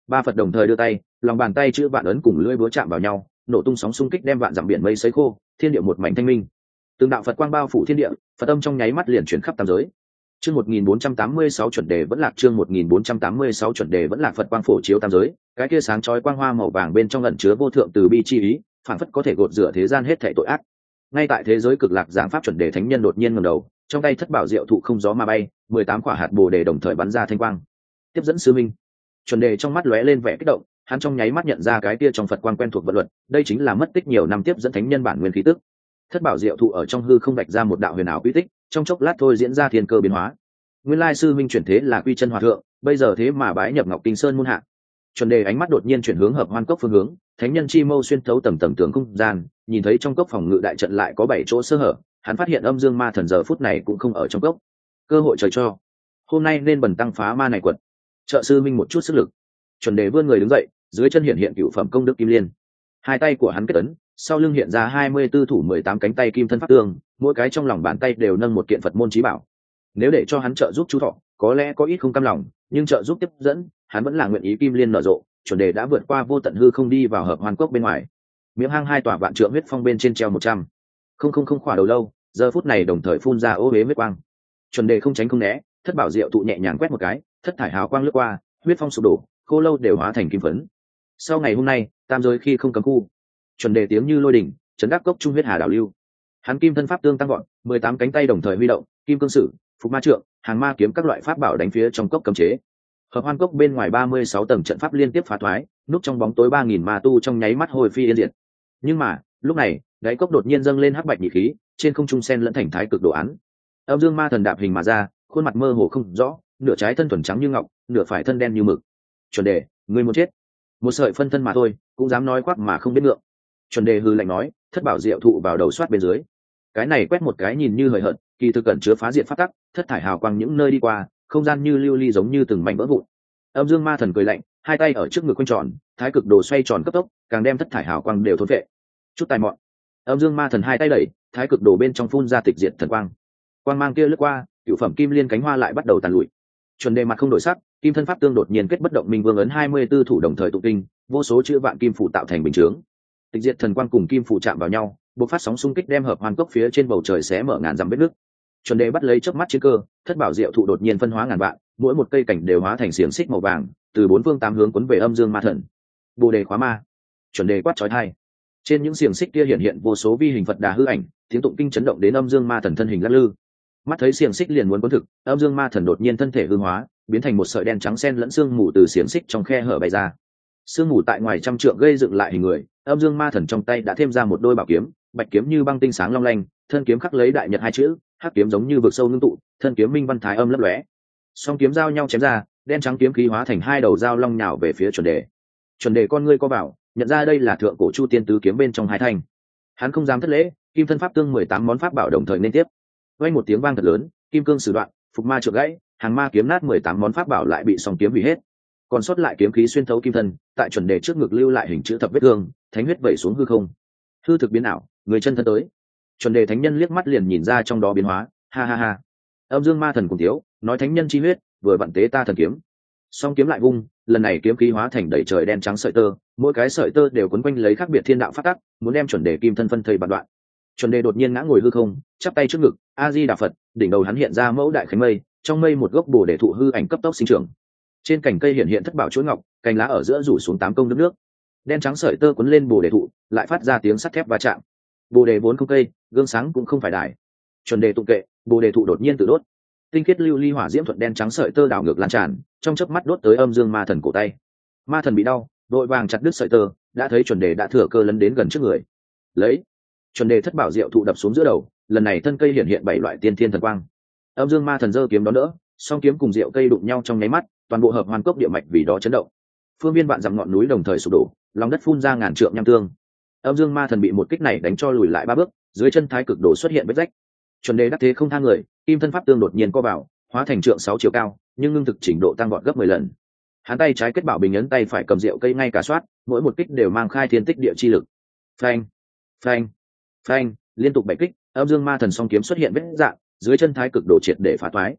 Ba Phật đồng thời đưa tay, lòng bàn tay chữ vạn ấn cùng lưỡi búa chạm vào nhau, nổ tung sóng xung kích đem vạn dặm biển mây sấy khô, thiên địa một mảnh thanh minh. Từng đạo Phật quang bao phủ thiên địa, Phật âm trong nháy mắt liền chuyển khắp tam giới. Chương một nghìn bốn trăm tám mươi sáu chuẩn đề vẫn lạc chương một nghìn bốn trăm tám mươi sáu chuẩn đề vẫn lạc Phật quang phổ chiếu tam giới, cái kia sáng chói quang hoa màu vàng bên trong ẩn chứa vô thượng từ bi chi ý, phản phất có thể gột rửa thế gian hết thảy tội ác. Ngay tại thế giới cực lạc giảng pháp chuẩn đề thánh nhân đột nhiên ngẩng đầu, trong tay thất bảo diệu thụ không gió mà bay, mười tám quả hạt bồ đề đồng thời bắn ra thanh quang. Tiếp dẫn sư minh. Chuẩn đề trong mắt lóe lên vẻ kích động, hắn trong nháy mắt nhận ra cái kia trong Phật quang quen thuộc vận luật, đây chính là mất tích nhiều năm tiếp dẫn thánh nhân bản nguyên khí tức. Thất bảo diệu thụ ở trong hư không vạch ra một đạo huyền ảo quy tích, trong chốc lát thôi diễn ra thiên cơ biến hóa. Nguyên lai sư minh chuyển thế là quy chân hòa thượng, bây giờ thế mà bái nhập Ngọc Kinh Sơn môn hạ. Chuẩn đề ánh mắt đột nhiên chuyển hướng hợp hoan cốc phương hướng, thánh nhân chi mâu xuyên thấu tầng tầng tường không gian, nhìn thấy trong cốc phòng ngự đại trận lại có bảy chỗ sơ hở, hắn phát hiện âm dương ma thần giờ phút này cũng không ở trong cốc. Cơ hội trời cho, hôm nay nên bần tăng phá ma này quật. Trợ sư minh một chút sức lực. Chuẩn đề vươn người đứng dậy, dưới chân hiện hiện cựu phẩm công đức kim liên. Hai tay của hắn kết ấn, sau lưng hiện ra hai mươi tư thủ mười tám cánh tay kim thân pháp tương, mỗi cái trong lòng bàn tay đều nâng một kiện Phật môn chí bảo. Nếu để cho hắn trợ giúp chú thọ, có lẽ có ít không cam lòng, nhưng trợ giúp tiếp dẫn, hắn vẫn là nguyện ý kim liên nở rộ. Chuẩn đề đã vượt qua vô tận hư không đi vào hợp hoan cốc bên ngoài. Miệng hang hai tòa vạn trượng huyết phong bên trên treo một trăm không không không khỏa đầu lâu, giờ phút này đồng thời phun ra ô huế huyết quang. Chuẩn đề không tránh không né, thất bảo diệu thụ nhẹ nhàng quét một cái, thất thải hào quang lướt qua, huyết phong sụp đổ, khô lâu đều hóa thành kim phấn. Sau ngày hôm nay, tam giới khi không cấm khu. Chuẩn đề tiếng như lôi đỉnh, chấn đắc cốc trung huyết hà đảo lưu. Hắn kim thân pháp tương tăng gọn, mười tám cánh tay đồng thời huy động, kim cương sử, phục ma trượng, hàng ma kiếm các loại pháp bảo đánh phía trong cốc cấm chế. Hợp hoan cốc bên ngoài ba mươi sáu tầng trận pháp liên tiếp phá thoái, núp trong bóng tối ba nghìn ma tu trong nháy mắt hồi phi yên diệt. Nhưng mà, lúc này, đáy cốc đột nhiên dâng lên hắc bạch nhị khí, trên không trung sen lẫn thành thái cực đồ án. Âm dương ma thần đạp hình mà ra, khuôn mặt mơ hồ không rõ, nửa trái thân thuần trắng như ngọc, nửa phải thân đen như mực. Chuẩn đề, ngươi muốn chết? Một sợi phân thân mà thôi, cũng dám nói khoác mà không biết ngượng. Chuẩn đề hừ lạnh nói, thất bảo diệu thụ vào đầu soát bên dưới. Cái này quét một cái nhìn như hời hợt, kỳ thực cẩn chứa phá diệt pháp tắc, thất thải hào quang những nơi đi qua, không gian như lưu ly giống như từng mảnh vỡ vụn. Âm dương ma thần cười lạnh, hai tay ở trước ngực quanh tròn, thái cực đồ xoay tròn cấp tốc, càng đem thất thải hào quang đều thôn vệ. Chút tài mọn. Âm dương ma thần hai tay đẩy, thái cực đồ bên trong phun ra tịch diệt thần quang. Quang mang kia lướt qua, cửu phẩm kim liên cánh hoa lại bắt đầu tàn lụi. Chuẩn đề mặt không đổi sắc, kim thân pháp tương đột nhiên kết bất động minh vương ấn hai mươi tư thủ đồng thời tụng kinh, vô số chữ vạn kim phủ tạo thành bình chướng. Tịch diệt thần quang cùng kim phủ chạm vào nhau, bộc phát sóng xung kích đem hợp hoàn cốc phía trên bầu trời xé mở ngàn dặm vết nứt. Chuẩn đề bắt lấy chớp mắt chiến cơ, thất bảo diệu thụ đột nhiên phân hóa ngàn vạn, mỗi một cây cảnh đều hóa thành xiềng xích màu vàng, từ bốn phương tám hướng cuốn về âm dương ma thần. Bồ đề khóa ma. Chuẩn đề quát chói tai. Trên những xiềng xích kia hiện hiện vô số vi hình Phật đà hư ảnh, tiếng tụng kinh chấn động đến âm dương ma thần thân hình lắc lư. Mắt thấy xiềng xích liền muốn cuốn thực, âm dương ma thần đột nhiên thân thể hư hóa, biến thành một sợi đen trắng xen lẫn xương mù từ xiềng xích trong khe hở bay ra. Xương mù tại ngoài trăm trượng gây dựng lại hình người, âm dương ma thần trong tay đã thêm ra một đôi bảo kiếm, bạch kiếm như băng tinh sáng long lanh, thân kiếm khắc lấy đại nhật hai chữ, hắc kiếm giống như vực sâu ngưng tụ, thân kiếm minh văn thái âm lấp lóe. Song kiếm giao nhau chém ra, đen trắng kiếm khí hóa thành hai đầu dao long nhào về phía chuẩn đề. Chuẩn đề con ngươi co vào, nhận ra đây là thượng cổ chu tiên tứ kiếm bên trong hai thanh. Hắn không dám thất lễ, kim thân pháp tương mười tám món pháp bảo đồng thời nên tiếp. Vang một tiếng vang thật lớn, kim cương sử đoạn, phục ma trượng gãy, hàng ma kiếm nát mười tám món pháp bảo lại bị song kiếm hủy hết. Còn sót lại kiếm khí xuyên thấu kim thân, tại chuẩn đề trước ngực lưu lại hình chữ thập vết thương, thánh huyết vẩy xuống hư không. Hư thực biến ảo, người chân thân tới. Chuẩn đề thánh nhân liếc mắt liền nhìn ra trong đó biến hóa, ha ha ha. Âm dương ma thần cùng thiếu, nói thánh nhân chi huyết, vừa vặn tế ta thần kiếm. Song kiếm lại vung, lần này kiếm khí hóa thành đầy trời đen trắng sợi tơ, mỗi cái sợi tơ đều quấn quanh lấy khác biệt thiên đạo pháp tắc, muốn đem chuẩn đề kim thân phân thây bạt đoạn. Chuẩn đề đột nhiên ngã ngồi hư không, chắp tay trước ngực, a di đà phật, đỉnh đầu hắn hiện ra mẫu đại khánh mây, trong mây một gốc bồ đề thụ hư ảnh cấp tốc sinh trưởng. Trên cành cây hiện hiện thất bảo chuỗi ngọc, cành lá ở giữa rủ xuống tám công nước nước. Đen trắng sợi tơ quấn lên bồ đề thụ, lại phát ra tiếng sắt thép va chạm. Bồ đề vốn không cây, gương sáng cũng không phải đài. Chuẩn đề tụng kệ, bồ đề thụ đột nhiên tự đốt. Tinh khiết lưu ly hỏa diễm thuận đen trắng sợi tơ đảo ngược lan tràn, trong chớp mắt đốt tới âm dương ma thần cổ tay. Ma thần bị đau, đội vàng chặt đứt sợi tơ, đã thấy chuẩn đề đã thừa cơ lấn đến gần trước người. Lấy, chuẩn đề thất bảo diệu thụ đập xuống giữa đầu, lần này thân cây hiện hiện bảy loại tiên thiên thần quang. Âm dương ma thần giơ kiếm đón đỡ, song kiếm cùng diệu cây đụng nhau trong nháy mắt, toàn bộ hợp hoàn cốc địa mạch vì đó chấn động. Phương viên vạn dặm ngọn núi đồng thời sụp đổ, lòng đất phun ra ngàn trượng nham tương. Âm dương ma thần bị một kích này đánh cho lùi lại ba bước, dưới chân thái cực đồ xuất hiện vết rách. Chuẩn đề đắc thế không tha người, kim thân pháp tương đột nhiên co vào, hóa thành trượng sáu chiều cao, nhưng ngưng thực trình độ tăng vọt gấp mười lần. Hắn tay trái kết bảo bình ấn, tay phải cầm rượu cây ngay cả soát, mỗi một kích đều mang khai thiên tích địa chi lực. Phanh, phanh, phanh, liên tục bảy kích, âm dương ma thần song kiếm xuất hiện vết dạng, dưới chân thái cực đồ triệt để phá toái.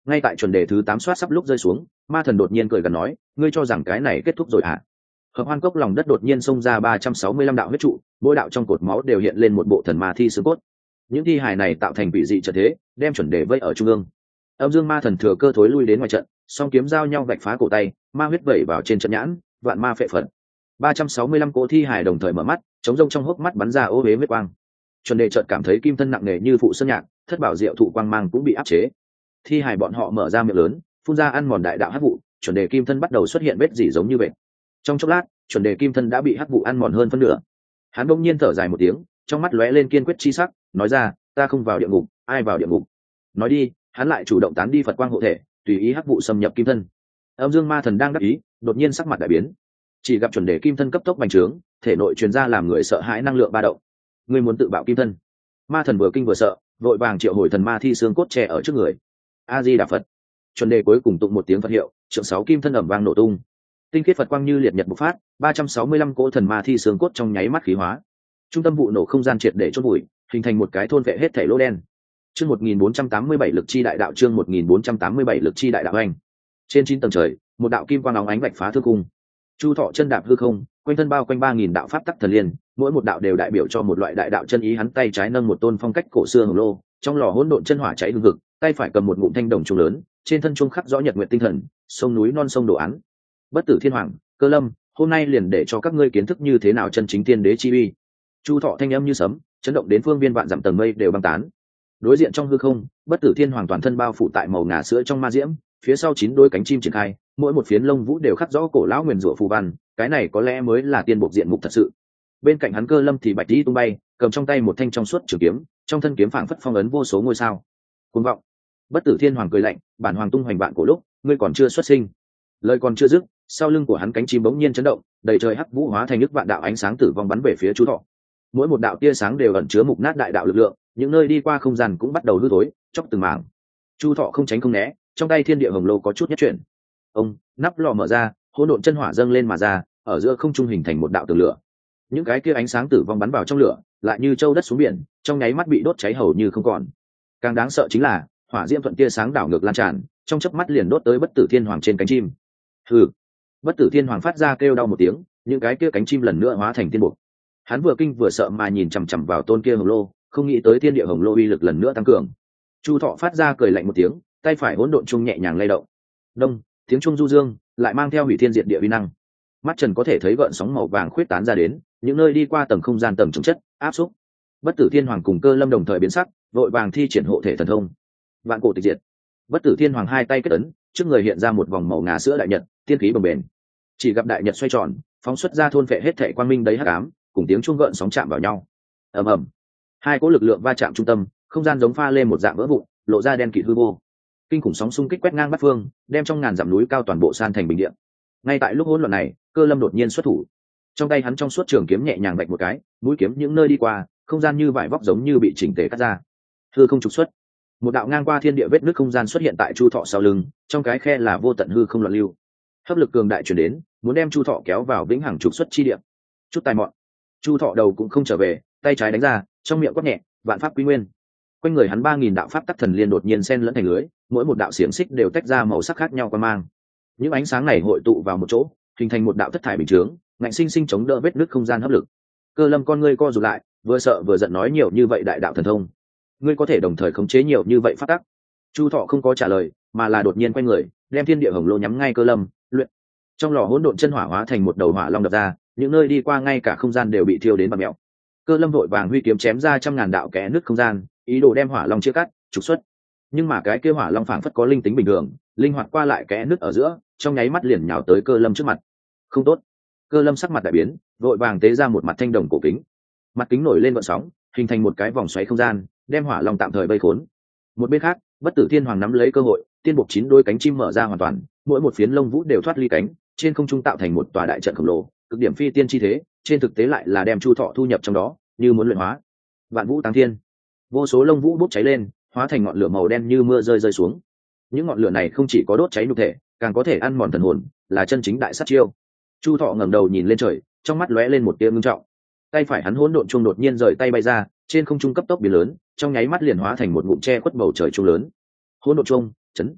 Ngay tại chuẩn đề thứ tám soát sắp lúc rơi xuống, ma thần đột nhiên cười gần nói, ngươi cho rằng cái này kết thúc rồi à? Hợp hoan cốc lòng đất đột nhiên xông ra ba trăm sáu mươi lăm đạo huyết trụ, mỗi đạo trong cột máu đều hiện lên một bộ thần ma thi xương cốt. Những thi hài này tạo thành quỷ dị trận thế, đem chuẩn đề vây ở trung ương. Âm dương ma thần thừa cơ thối lui đến ngoài trận, song kiếm giao nhau vạch phá cổ tay, ma huyết vẩy vào trên trận nhãn, vạn ma phệ phật. ba trăm sáu mươi lăm cỗ thi hài đồng thời mở mắt, chống rông trong hốc mắt bắn ra ô huế huyết quang. Chuẩn đề chợt cảm thấy kim thân nặng nề như phụ sơn nhạc, thất bảo diệu thụ quang mang cũng bị áp chế. Thi hài bọn họ mở ra miệng lớn, phun ra ăn mòn đại đạo hắc vụ, chuẩn đề kim thân bắt đầu xuất hiện vết dỉ giống như vậy. Trong chốc lát, chuẩn đề kim thân đã bị hắc vụ ăn mòn hơn phân nửa. Hắn bỗng nhiên thở dài một tiếng, trong mắt lóe lên kiên quyết chi sắc, nói ra, ta không vào địa ngục, ai vào địa ngục? Nói đi, hắn lại chủ động tán đi Phật quang hộ thể, tùy ý hắc vụ xâm nhập kim thân. Âm dương ma thần đang đắc ý, đột nhiên sắc mặt đại biến, chỉ gặp chuẩn đề kim thân cấp tốc bành trướng, thể nội truyền ra làm người sợ hãi năng lượng ba động. Ngươi muốn tự bạo kim thân? Ma thần vừa kinh vừa sợ, vội vàng triệu hồi thần ma thi xương cốt che ở trước người. A Di Đà Phật. Chuẩn đề cuối cùng tụng một tiếng Phật hiệu, trượng sáu kim thân ầm vang nổ tung. Tinh khiết Phật quang như liệt nhật bộc phát, ba trăm sáu mươi lăm cỗ thần ma thi xương cốt trong nháy mắt khí hóa. Trung tâm vụ nổ không gian triệt để chôn bụi, hình thành một cái thôn vệ hết thảy lỗ đen. Chương một nghìn bốn trăm tám mươi bảy lực chi đại đạo chương một nghìn bốn trăm tám mươi bảy lực chi đại đạo anh. Trên chín tầng trời, một đạo kim quang óng ánh vạch phá thương khung. Chu Thọ chân đạp hư không, quanh thân bao quanh ba nghìn đạo pháp tắc thần liên, mỗi một đạo đều đại biểu cho một loại đại đạo chân ý, hắn tay trái nâng một tôn phong cách cổ xưa hồng lô, trong lò hỗn độn chân hỏa cháy hừng hực, tay phải cầm một ngụm thanh đồng trung lớn, trên thân trung khắc rõ nhật nguyện tinh thần, sông núi non sông đồ án. Bất tử thiên hoàng, Cơ Lâm, hôm nay liền để cho các ngươi kiến thức như thế nào chân chính tiên đế chi uy. Chu Thọ thanh âm như sấm, chấn động đến phương viên vạn dặm tầng mây đều băng tán. Đối diện trong hư không, bất tử thiên hoàng toàn thân bao phủ tại màu ngà sữa trong ma diễm, phía sau chín đôi cánh chim triển khai, mỗi một phiến lông vũ đều khắc rõ cổ lão nguyền rủa phù văn, cái này có lẽ mới là tiên bộ diện mục thật sự. Bên cạnh hắn Cơ Lâm thì bạch đi tung bay, cầm trong tay một thanh trong suốt trường kiếm, trong thân kiếm phảng phất phong ấn vô số ngôi sao. Cuồng vọng. Bất tử thiên hoàng cười lạnh, bản hoàng tung hoành vạn cổ lúc, ngươi còn chưa xuất sinh. Lời còn chưa dứt, sau lưng của hắn cánh chim bỗng nhiên chấn động, đầy trời hắc vũ hóa thành nước vạn đạo ánh sáng tử vong bắn về phía Chu Thọ. Mỗi một đạo tia sáng đều ẩn chứa mục nát đại đạo lực lượng, những nơi đi qua không gian cũng bắt đầu hư thối, chốc từng mảng. Chu Thọ không tránh không né, trong tay thiên địa hồng lô có chút nhất chuyển. Ông, nắp lò mở ra, hỗn độn chân hỏa dâng lên mà ra, ở giữa không trung hình thành một đạo tường lửa. Những cái kia ánh sáng tử vong bắn vào trong lửa, lại như châu đất xuống biển, trong nháy mắt bị đốt cháy hầu như không còn. Càng đáng sợ chính là, hỏa diễm thuận tia sáng đảo ngược lan tràn, trong chớp mắt liền đốt tới bất tử thiên hoàng trên cánh chim. Hừ. Bất tử thiên hoàng phát ra kêu đau một tiếng, những cái kia cánh chim lần nữa hóa thành tiên bột. Hắn vừa kinh vừa sợ mà nhìn chằm chằm vào tôn kia hồng lô, không nghĩ tới thiên địa hồng lô uy lực lần nữa tăng cường. Chu Thọ phát ra cười lạnh một tiếng, tay phải hỗn độn trung nhẹ nhàng lay động. Đông, tiếng trung du dương, lại mang theo hủy thiên diệt địa uy năng. Mắt trần có thể thấy gợn sóng màu vàng khuyết tán ra đến, những nơi đi qua tầng không gian tầng chống chất, áp xúc. Bất tử thiên hoàng cùng Cơ Lâm đồng thời biến sắc, vội vàng thi triển hộ thể thần thông. Vạn cổ tịch diệt. Bất tử thiên hoàng hai tay kết ấn, trước người hiện ra một vòng màu ngà sữa đại nhật, tiên khí bồng bềnh. Chỉ gặp đại nhật xoay tròn, phóng xuất ra thôn phệ hết thảy quang minh đấy hắc ám, cùng tiếng chuông gợn sóng chạm vào nhau. Ầm ầm. Hai cỗ lực lượng va chạm trung tâm, không gian giống pha lên một dạng vỡ vụn, lộ ra đen kịt hư vô. Kinh khủng sóng xung kích quét ngang bát phương, đem trong ngàn dặm núi cao toàn bộ san thành bình địa. Ngay tại lúc hỗn loạn này, Cơ Lâm đột nhiên xuất thủ. Trong tay hắn trong suốt trường kiếm nhẹ nhàng vạch một cái, mũi kiếm những nơi đi qua, không gian như vải vóc giống như bị chỉnh tề cắt ra. Hư không trục xuất. Một đạo ngang qua thiên địa vết nứt không gian xuất hiện tại Chu Thọ sau lưng, trong cái khe là vô tận hư không loạn lưu. Hấp lực cường đại truyền đến, muốn đem Chu Thọ kéo vào vĩnh hằng trục xuất chi địa. Chút tài mọn. Chu Thọ đầu cũng không trở về, tay trái đánh ra, trong miệng quát nhẹ, vạn pháp quy nguyên. Quanh người hắn ba nghìn đạo pháp tắc thần liên đột nhiên xen lẫn thành lưới, mỗi một đạo xiềng xích đều tách ra màu sắc khác nhau qua mang. Những ánh sáng này hội tụ vào một chỗ, hình thành một đạo thất thải bình chướng, ngạnh sinh sinh chống đỡ vết nứt không gian hấp lực. Cơ Lâm con ngươi co rụt lại, vừa sợ vừa giận nói nhiều như vậy đại đạo thần thông, ngươi có thể đồng thời khống chế nhiều như vậy pháp tắc? Chu Thọ không có trả lời, mà là đột nhiên quay người, đem thiên địa hồng lô nhắm ngay Cơ Lâm, luyện. Trong lò hỗn độn chân hỏa hóa thành một đầu hỏa long đập ra, những nơi đi qua ngay cả không gian đều bị thiêu đến bặm mèo. Cơ Lâm vội vàng huy kiếm chém ra trăm ngàn đạo kẽ nứt không gian, ý đồ đem hỏa long chia cắt, trục xuất. Nhưng mà cái kia hỏa long phảng phất có linh tính bình thường, linh hoạt qua lại kẽ nứt ở giữa, trong nháy mắt liền nhào tới Cơ Lâm trước mặt. Không tốt. Cơ Lâm sắc mặt đại biến, vội vàng tế ra một mặt thanh đồng cổ kính. Mặt kính nổi lên gợn sóng, hình thành một cái vòng xoáy không gian, đem hỏa long tạm thời vây khốn. Một bên khác, bất tử thiên hoàng nắm lấy cơ hội, tiên buộc chín đôi cánh chim mở ra hoàn toàn, mỗi một phiến lông vũ đều thoát ly cánh, trên không trung tạo thành một tòa đại trận khổng lồ, cực điểm phi tiên chi thế, trên thực tế lại là đem Chu Thọ thu nhập trong đó, như muốn luyện hóa. Vạn vũ táng thiên, vô số lông vũ bốc cháy lên, hóa thành ngọn lửa màu đen như mưa rơi rơi xuống. Những ngọn lửa này không chỉ có đốt cháy nhục thể, càng có thể ăn mòn thần hồn, là chân chính đại sát chiêu. Chu Thọ ngẩng đầu nhìn lên trời, trong mắt lóe lên một tia ngưng trọng. Tay phải hắn hỗn độn chuông đột nhiên rời tay bay ra, trên không trung cấp tốc biến lớn, trong nháy mắt liền hóa thành một ngụm tre khuất bầu trời chuông lớn. Hỗn độn chuông, chấn.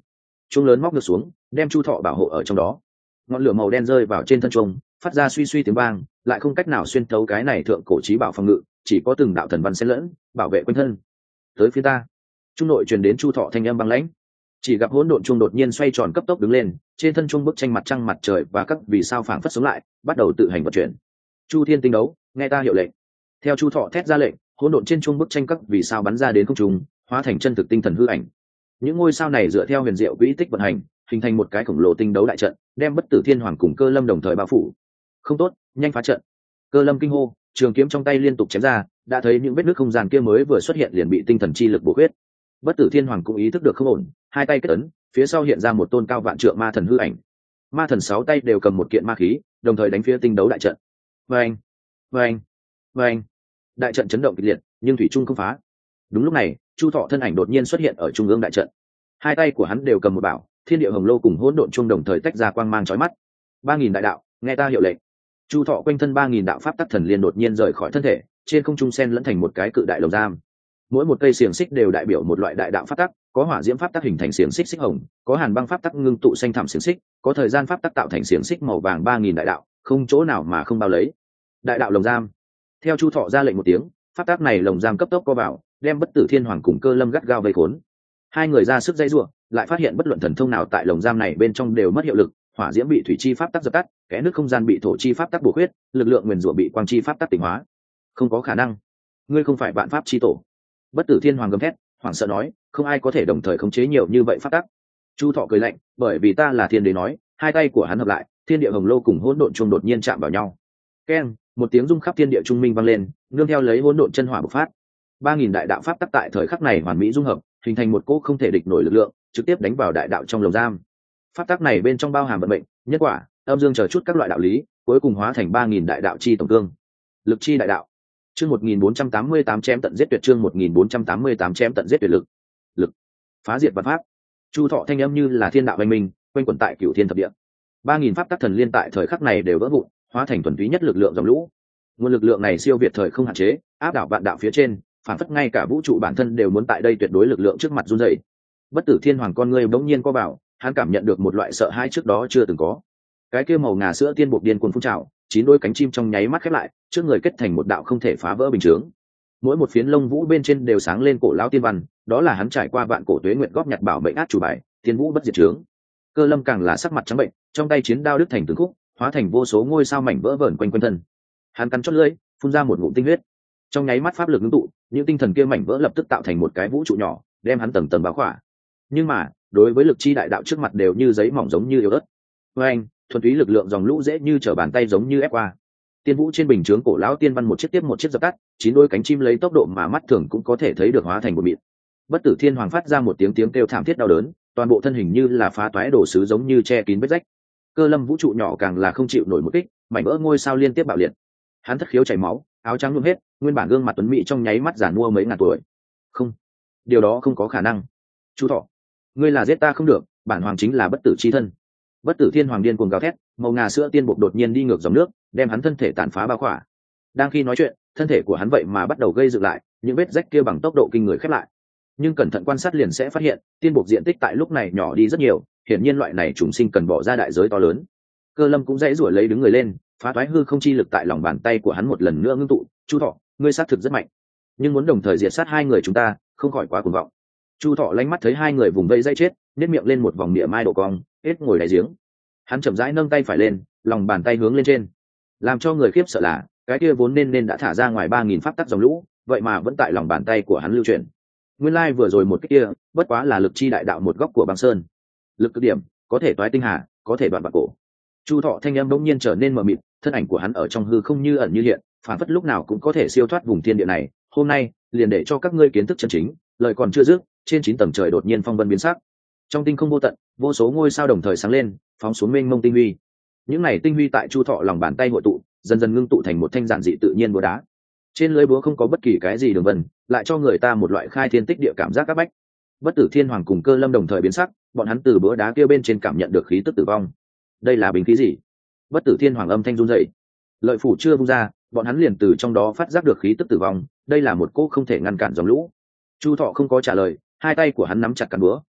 chuông lớn móc ngược xuống đem chu thọ bảo hộ ở trong đó. Ngọn lửa màu đen rơi vào trên thân chuông, phát ra suy suy tiếng vang, lại không cách nào xuyên thấu cái này thượng cổ trí bảo phòng ngự, chỉ có từng đạo thần văn xen lẫn bảo vệ quanh thân. Tới phía ta. Trung nội truyền đến chu thọ thanh âm băng lãnh. Chỉ gặp hỗn độn chuông đột nhiên xoay tròn cấp tốc đứng lên, trên thân chuông bức tranh mặt trăng mặt trời và các vì sao phảng phất sống lại, bắt đầu tự hành vận chuyển. Chu thiên tinh đấu, nghe ta hiệu lệnh. Theo chu thọ thét ra lệnh, hỗn độn trên chuông bức tranh các vì sao bắn ra đến không trung, hóa thành chân thực tinh thần hư ảnh. Những ngôi sao này dựa theo huyền diệu quỹ tích vận hành, hình thành một cái khổng lồ tinh đấu đại trận, đem Bất Tử Thiên Hoàng cùng Cơ Lâm đồng thời bao phủ. Không tốt, nhanh phá trận. Cơ Lâm kinh hô, trường kiếm trong tay liên tục chém ra, đã thấy những vết nứt không gian kia mới vừa xuất hiện liền bị tinh thần chi lực bổ huyết. Bất Tử Thiên Hoàng cũng ý thức được không ổn, hai tay kết ấn, phía sau hiện ra một tôn cao vạn trượng ma thần hư ảnh. Ma thần sáu tay đều cầm một kiện ma khí, đồng thời đánh phía tinh đấu đại trận. Vâng, vâng, vâng. Đại trận chấn động kịch liệt, nhưng thủy trung không phá. Đúng lúc này, Chu Thọ thân ảnh đột nhiên xuất hiện ở trung ương đại trận. Hai tay của hắn đều cầm một bảo, Thiên Địa Hồng Lô cùng Hỗn Độn Chuông đồng thời tách ra quang mang chói mắt. Ba nghìn đại đạo, nghe ta hiệu lệnh. Chu Thọ quanh thân ba nghìn đạo pháp tắc thần liên đột nhiên rời khỏi thân thể, trên không trung sen lẫn thành một cái cự đại lồng giam. Mỗi một cây xiềng xích đều đại biểu một loại đại đạo pháp tắc, có hỏa diễm pháp tắc hình thành xiềng xích xích hồng, có hàn băng pháp tắc ngưng tụ xanh thẳm xiềng xích, có thời gian pháp tắc tạo thành xiềng xích màu vàng ba nghìn đại đạo, không chỗ nào mà không bao lấy. Đại đạo lồng giam. Theo Chu Thọ ra lệnh một tiếng, pháp tắc này lồng giam cấp tốc co vào, đem Bất Tử Thiên Hoàng cùng Cơ Lâm gắt gao vây khốn. Hai người ra sức dây rủa, lại phát hiện bất luận thần thông nào tại lồng giam này bên trong đều mất hiệu lực, hỏa diễm bị thủy chi pháp tắc dập tắt, kẽ nước không gian bị thổ chi pháp tắc bổ khuyết, lực lượng nguyên rủa bị quang chi pháp tắc tỉnh hóa. Không có khả năng, ngươi không phải vạn pháp chi tổ. Bất Tử Thiên Hoàng gầm thét, hoảng sợ nói, không ai có thể đồng thời khống chế nhiều như vậy pháp tắc. Chu Thọ cười lạnh, bởi vì ta là thiên đế nói, hai tay của hắn hợp lại, thiên địa hồng lô cùng hỗn độn chuông đột nhiên chạm vào nhau. Keng, một tiếng rung khắp thiên địa trung minh vang lên, nương theo lấy hỗn độn chân hỏa bộc phát. Ba nghìn đại đạo pháp tắc tại thời khắc này hoàn mỹ dung hợp, hình thành một cỗ không thể địch nổi lực lượng, trực tiếp đánh vào đại đạo trong lồng giam. Pháp tắc này bên trong bao hàm vận mệnh, nhân quả, âm dương chờ chút các loại đạo lý, cuối cùng hóa thành ba nghìn đại đạo chi tổng cương. Lực chi đại đạo. Chương một nghìn bốn trăm tám mươi tám chém tận giết tuyệt chương một nghìn bốn trăm tám mươi tám chém tận giết tuyệt lực. Lực. Phá diệt vạn pháp. Chu Thọ thanh âm như là thiên đạo vang minh, quanh quẩn tại cửu thiên thập địa. Ba nghìn pháp tắc thần liên tại thời khắc này đều vỡ vụn, hóa thành thuần túy nhất lực lượng dòng lũ. Nguồn lực lượng này siêu việt thời không hạn chế, áp đảo vạn đạo phía trên, phản phất ngay cả vũ trụ bản thân đều muốn tại đây tuyệt đối lực lượng trước mặt run rẩy. Bất Tử Thiên Hoàng con ngươi bỗng nhiên co vào, hắn cảm nhận được một loại sợ hãi trước đó chưa từng có. Cái kia màu ngà sữa tiên buộc điên cuồng phun trào, chín đôi cánh chim trong nháy mắt khép lại, trước người kết thành một đạo không thể phá vỡ bình chướng. Mỗi một phiến lông vũ bên trên đều sáng lên cổ lão tiên văn, đó là hắn trải qua vạn cổ tuế nguyệt góp nhặt bảo mệnh át chủ bài, tiên vũ bất diệt chướng. Cơ Lâm càng là sắc mặt trắng bệnh, trong tay chiến đao đứt thành từng khúc, hóa thành vô số ngôi sao mảnh vỡ vờn quanh quanh thân. Hắn cắn chót lưỡi, phun ra một ngụm tinh huyết. Trong nháy mắt pháp lực ngưng tụ, những tinh thần kia mảnh vỡ lập tức tạo thành một cái vũ trụ nhỏ, đem hắn tầng tầng bao khỏa. Nhưng mà, đối với lực chi đại đạo trước mặt đều như giấy mỏng giống như yếu ớt. Với anh, thuần túy lực lượng dòng lũ dễ như trở bàn tay giống như ép qua. Tiên vũ trên bình chướng cổ lão tiên văn một chiếc tiếp một chiếc dập tắt, chín đôi cánh chim lấy tốc độ mà mắt thường cũng có thể thấy được hóa thành một mịn. Bất Tử Thiên Hoàng phát ra một tiếng tiếng kêu thảm thiết đau đớn, toàn bộ thân hình như là phá toái đồ sứ giống như che kín vết rách. Cơ Lâm vũ trụ nhỏ càng là không chịu nổi một kích, mảnh vỡ ngôi sao liên tiếp bạo liệt. Hắn thất khiếu chảy máu, áo trắng nhuộm hết, nguyên bản gương mặt tuấn mỹ trong nháy mắt giàn mua mấy ngàn tuổi. Không, điều đó không có khả năng. Chu Thọ, ngươi là giết ta không được, bản hoàng chính là bất tử chi thân. Bất Tử Thiên Hoàng điên cuồng gào thét, màu ngà sữa tiên bột đột nhiên đi ngược dòng nước, đem hắn thân thể tàn phá bao khỏa. Đang khi nói chuyện, thân thể của hắn vậy mà bắt đầu gây dựng lại, những vết rách kia bằng tốc độ kinh người khép lại. Nhưng cẩn thận quan sát liền sẽ phát hiện, tiên bột diện tích tại lúc này nhỏ đi rất nhiều, hiển nhiên loại này trùng sinh cần bỏ ra đại giới to lớn. Cơ Lâm cũng dãy rủa lấy đứng người lên, phá toái hư không chi lực tại lòng bàn tay của hắn một lần nữa ngưng tụ. Chu Thọ, ngươi sát thực rất mạnh, nhưng muốn đồng thời diệt sát hai người chúng ta, không khỏi quá cuồng vọng. Chu Thọ lánh mắt thấy hai người vùng vây dây chết, nếp miệng lên một vòng địa mai độ cong, hết ngồi đáy giếng. Hắn chậm rãi nâng tay phải lên, lòng bàn tay hướng lên trên. Làm cho người khiếp sợ là, cái kia vốn nên nên đã thả ra ngoài ba nghìn pháp tắc dòng lũ, vậy mà vẫn tại lòng bàn tay của hắn lưu chuyển. Nguyên lai like vừa rồi một cái kia, bất quá là lực chi đại đạo một góc của băng sơn. Lực cực điểm, có thể toái tinh hà, có thể đoạn vạn cổ. Chu Thọ thanh âm bỗng nhiên trở nên mờ mịt, thân ảnh của hắn ở trong hư không như ẩn như hiện, phản phất lúc nào cũng có thể siêu thoát vùng thiên địa này. Hôm nay, liền để cho các ngươi kiến thức chân chính. Lời còn chưa dứt, trên chín tầng trời đột nhiên phong vân biến sắc. Trong tinh không vô tận, vô số ngôi sao đồng thời sáng lên, phóng xuống mênh mông tinh huy. Những này tinh huy tại Chu Thọ lòng bàn tay hội tụ, dần dần ngưng tụ thành một thanh giản dị tự nhiên búa đá. Trên lưỡi búa không có bất kỳ cái gì đường vân, lại cho người ta một loại khai thiên tích địa cảm giác các bách. Bất Tử Thiên Hoàng cùng Cơ Lâm đồng thời biến sắc, bọn hắn từ búa đá kia bên trên cảm nhận được khí tức tử vong. Đây là bình khí gì? Bất Tử Thiên Hoàng âm thanh run rẩy. Lợi phủ chưa vung ra, bọn hắn liền từ trong đó phát giác được khí tức tử vong. Đây là một cỗ không thể ngăn cản dòng lũ. Chu Thọ không có trả lời, hai tay của hắn nắm chặt cán búa,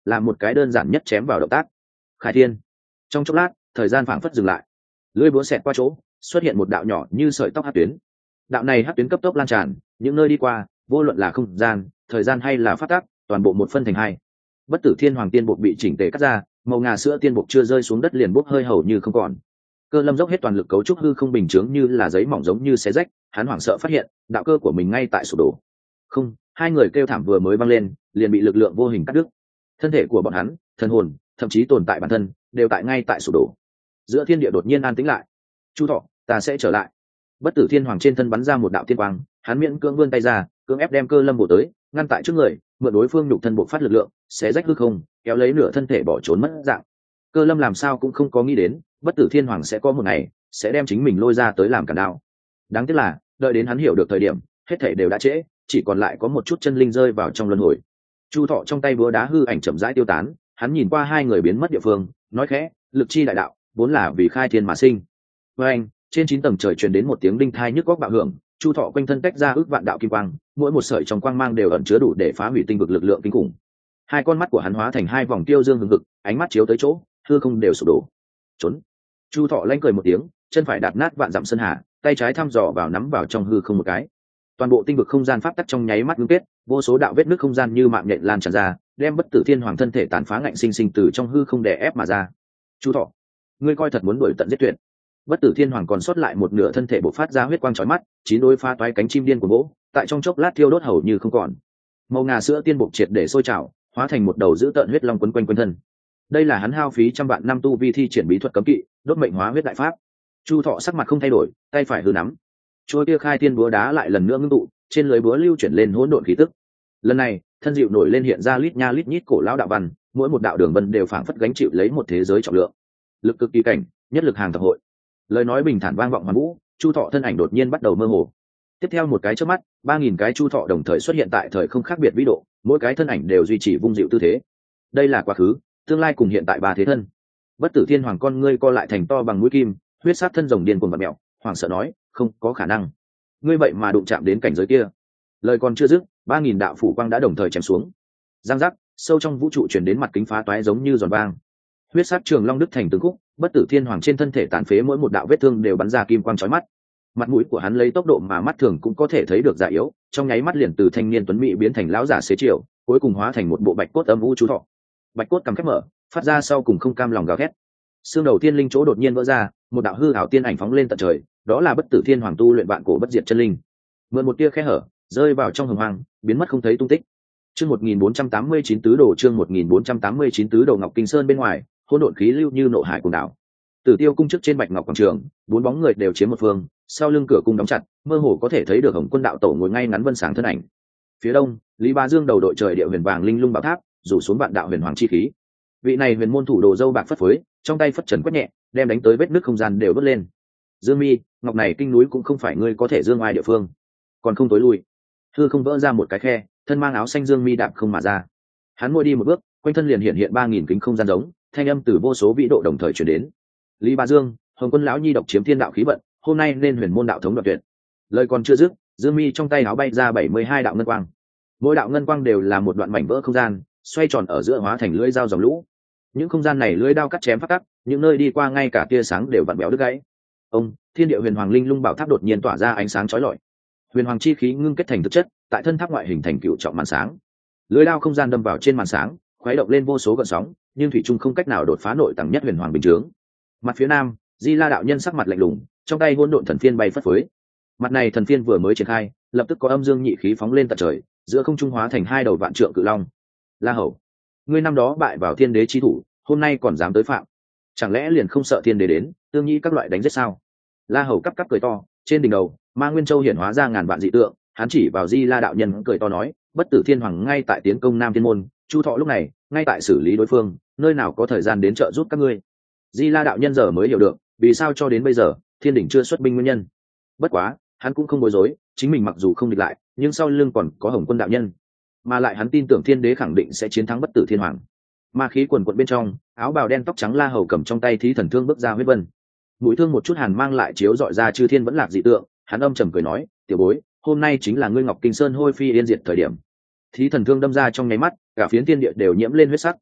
làm một cái đơn giản nhất chém vào động tác. Khai thiên. Trong chốc lát thời gian phảng phất dừng lại, lưỡi búa xẹt qua chỗ xuất hiện một đạo nhỏ như sợi tóc hắc tuyến. Đạo này hắc tuyến cấp tốc lan tràn, những nơi đi qua vô luận là không gian, thời gian hay là phát tác, toàn bộ một phân thành hai. Bất tử thiên hoàng tiên bột bị chỉnh tề cắt ra, màu ngà sữa tiên bột chưa rơi xuống đất liền bốc hơi hầu như không còn. Cơ Lâm dốc hết toàn lực cấu trúc hư không bình chướng như là giấy mỏng giống như xé rách, hắn hoảng sợ phát hiện đạo cơ của mình ngay tại sụp đổ. Không, hai người kêu thảm vừa mới vang lên, liền bị lực lượng vô hình cắt đứt. Thân thể của bọn hắn, thần hồn, thậm chí tồn tại bản thân, đều tại ngay tại sụp đổ. Giữa thiên địa đột nhiên an tĩnh lại. Chu Thọ, ta sẽ trở lại. Bất tử thiên hoàng trên thân bắn ra một đạo tiên quang, hắn miễn cưỡng vươn tay ra, cưỡng ép đem Cơ Lâm bổ tới, ngăn tại trước người, mượn đối phương nhục thân bộc phát lực lượng, xé rách hư không, kéo lấy nửa thân thể bỏ trốn mất dạng. Cơ Lâm làm sao cũng không có nghĩ đến, bất tử thiên hoàng sẽ có một ngày sẽ đem chính mình lôi ra tới làm cản đạo. Đáng tiếc là, đợi đến hắn hiểu được thời điểm, hết thảy đều đã trễ, chỉ còn lại có một chút chân linh rơi vào trong luân hồi. Chu Thọ trong tay búa đá hư ảnh chậm rãi tiêu tán, hắn nhìn qua hai người biến mất địa phương, nói khẽ, lực chi đại đạo, vốn là vì khai thiên mà sinh. Với anh, trên chín tầng trời truyền đến một tiếng đinh thai nhức góc bạo hưởng, Chu Thọ quanh thân tách ra ước vạn đạo kim quang, mỗi một sợi trong quang mang đều ẩn chứa đủ để phá hủy tinh vực lực lượng kinh khủng. Hai con mắt của hắn hóa thành hai vòng tiêu dương hừng hực, ánh mắt chiếu tới chỗ, hư không đều sụp đổ. Trốn. Chu Thọ lanh cười một tiếng, chân phải đạp nát vạn dặm sơn hà, tay trái thăm dò vào nắm vào trong hư không một cái. Toàn bộ tinh vực không gian pháp tắc trong nháy mắt ngưng kết, vô số đạo vết nứt không gian như mạng nhện lan tràn ra, đem bất tử thiên hoàng thân thể tàn phá ngạnh sinh sinh từ trong hư không đè ép mà ra. Chu Thọ, ngươi coi thật muốn đuổi tận giết tuyệt. Bất tử thiên hoàng còn sót lại một nửa thân thể bộc phát ra huyết quang chói mắt, chín đôi pha toái cánh chim điên của bố, tại trong chốc lát thiêu đốt hầu như không còn. Màu ngà sữa tiên bộc triệt để sôi trào, hóa thành một đầu dữ tợn huyết long quấn quanh quanh thân. Đây là hắn hao phí trăm vạn năm tu vi thi triển bí thuật cấm kỵ, đốt mệnh hóa huyết đại pháp. Chu Thọ sắc mặt không thay đổi, tay phải hư nắm, trôi kia khai tiên búa đá lại lần nữa ngưng tụ, trên lưới búa lưu chuyển lên hỗn độn khí tức. Lần này, thân dịu nổi lên hiện ra lít nha lít nhít cổ lão đạo văn, mỗi một đạo đường vân đều phảng phất gánh chịu lấy một thế giới trọng lượng. Lực cực kỳ cảnh, nhất lực hàng thập hội. Lời nói bình thản vang vọng hoàn vũ, Chu Thọ thân ảnh đột nhiên bắt đầu mơ hồ. Tiếp theo một cái chớp mắt, ba nghìn cái Chu Thọ đồng thời xuất hiện tại thời không khác biệt vĩ độ, mỗi cái thân ảnh đều duy trì vung dịu tư thế. Đây là quá khứ, tương lai cùng hiện tại ba thế thân. Bất tử thiên hoàng con ngươi co lại thành to bằng mũi kim, huyết sát thân rồng điên cuồng vặn mèo, hoàng sợ nói, không có khả năng. Ngươi vậy mà đụng chạm đến cảnh giới kia. Lời còn chưa dứt, ba nghìn đạo phủ quang đã đồng thời chém xuống. Giang giác, sâu trong vũ trụ truyền đến mặt kính phá toái giống như giòn vang. Huyết sát trường long đứt thành từng khúc, bất tử thiên hoàng trên thân thể tàn phế mỗi một đạo vết thương đều bắn ra kim quang chói mắt. Mặt mũi của hắn lấy tốc độ mà mắt thường cũng có thể thấy được già yếu, trong nháy mắt liền từ thanh niên tuấn mỹ biến thành lão giả xế chiều, cuối cùng hóa thành một bộ bạch cốt âm u Chu Thọ. Bạch cốt cắm khép mở, phát ra sau cùng không cam lòng gào thét. Xương đầu tiên linh chỗ đột nhiên vỡ ra, một đạo hư ảo tiên ảnh phóng lên tận trời, đó là bất tử thiên hoàng tu luyện vạn cổ bất diệt chân linh. Mượn một tia khe hở, rơi vào trong hồng hoang, biến mất không thấy tung tích. Chương một nghìn bốn trăm tám mươi chín tứ đồ chương một nghìn bốn trăm tám mươi chín tứ đồ Ngọc Kinh Sơn bên ngoài, hỗn độn khí lưu như nộ hải cuồng đảo. Tử Tiêu cung trước trên bạch ngọc quảng trường, bốn bóng người đều chiếm một phương, sau lưng cửa cung đóng chặt, mơ hồ có thể thấy được Hồng Quân đạo tổ ngồi ngay ngắn vân sáng thân ảnh. Phía đông, Lý Ba Dương đầu đội trời địa huyền vàng linh lung bảo tháp, rủ xuống vạn đạo huyền hoàng chi khí. Vị này huyền môn thủ đồ dâu bạc phất phới, trong tay phất trần quét nhẹ, đem đánh tới vết nứt không gian đều đốt lên. Dương Mi, ngọc này kinh núi cũng không phải ngươi có thể dương ai địa phương, còn không tối lui. Hư không vỡ ra một cái khe, thân mang áo xanh Dương Mi đạp không mà ra. Hắn môi đi một bước, quanh thân liền hiện hiện ba nghìn kính không gian giống, thanh âm từ vô số vĩ độ đồng thời truyền đến. Lý Ba Dương, Hồng Quân lão nhi độc chiếm thiên đạo khí vận, hôm nay nên huyền môn đạo thống đoạt tuyệt. Lời còn chưa dứt, Dương Mi trong tay áo bay ra bảy mươi hai đạo ngân quang. Mỗi đạo ngân quang đều là một đoạn mảnh vỡ không gian, xoay tròn ở giữa hóa thành lưỡi dao dòng lũ. Những không gian này lưỡi đao cắt chém phát tắc, những nơi đi qua ngay cả tia sáng đều vặn béo đứt gãy. Ông, thiên địa huyền hoàng linh lung bảo tháp đột nhiên tỏa ra ánh sáng chói lọi. Huyền hoàng chi khí ngưng kết thành thực chất, tại thân tháp ngoại hình thành cựu trọng màn sáng. Lưỡi đao không gian đâm vào trên màn sáng, khuấy động lên vô số gợn sóng, nhưng thủy trung không cách nào đột phá nội tầng nhất huyền hoàng bình chướng. Mặt phía nam, Di La đạo nhân sắc mặt lạnh lùng, trong tay hỗn độn thần phiên bay phất phới. Mặt này thần phiên vừa mới triển khai, lập tức có âm dương nhị khí phóng lên tận trời, giữa không trung hóa thành hai đầu vạn trượng cự long. La Hầu, ngươi năm đó bại vào thiên đế chi thủ, hôm nay còn dám tới phạm, chẳng lẽ liền không sợ thiên đế đến tương nhĩ các loại đánh giết sao? La Hầu cắp cắp cười to, trên đỉnh đầu Ma Nguyên Châu hiển hóa ra ngàn vạn dị tượng, hắn chỉ vào Di La đạo nhân cười to nói, bất tử thiên hoàng ngay tại tiến công Nam Thiên môn, Chu Thọ lúc này ngay tại xử lý đối phương, nơi nào có thời gian đến trợ giúp các ngươi. Di La đạo nhân giờ mới hiểu được vì sao cho đến bây giờ thiên đỉnh chưa xuất binh nguyên nhân. Bất quá hắn cũng không bối rối, chính mình mặc dù không địch lại, nhưng sau lưng còn có Hồng Quân đạo nhân, mà lại hắn tin tưởng thiên đế khẳng định sẽ chiến thắng bất tử thiên hoàng. Ma khí quần quận bên trong, áo bào đen tóc trắng La Hầu cầm trong tay thí thần thương bước ra huyết vân. Mũi thương một chút hàn mang lại chiếu dọi ra chư thiên vẫn lạc dị tượng, hắn âm trầm cười nói, tiểu bối, hôm nay chính là ngươi Ngọc Kinh Sơn hôi phi yên diệt thời điểm. Thí thần thương đâm ra trong nháy mắt, cả phiến thiên địa đều nhiễm lên huyết sắc.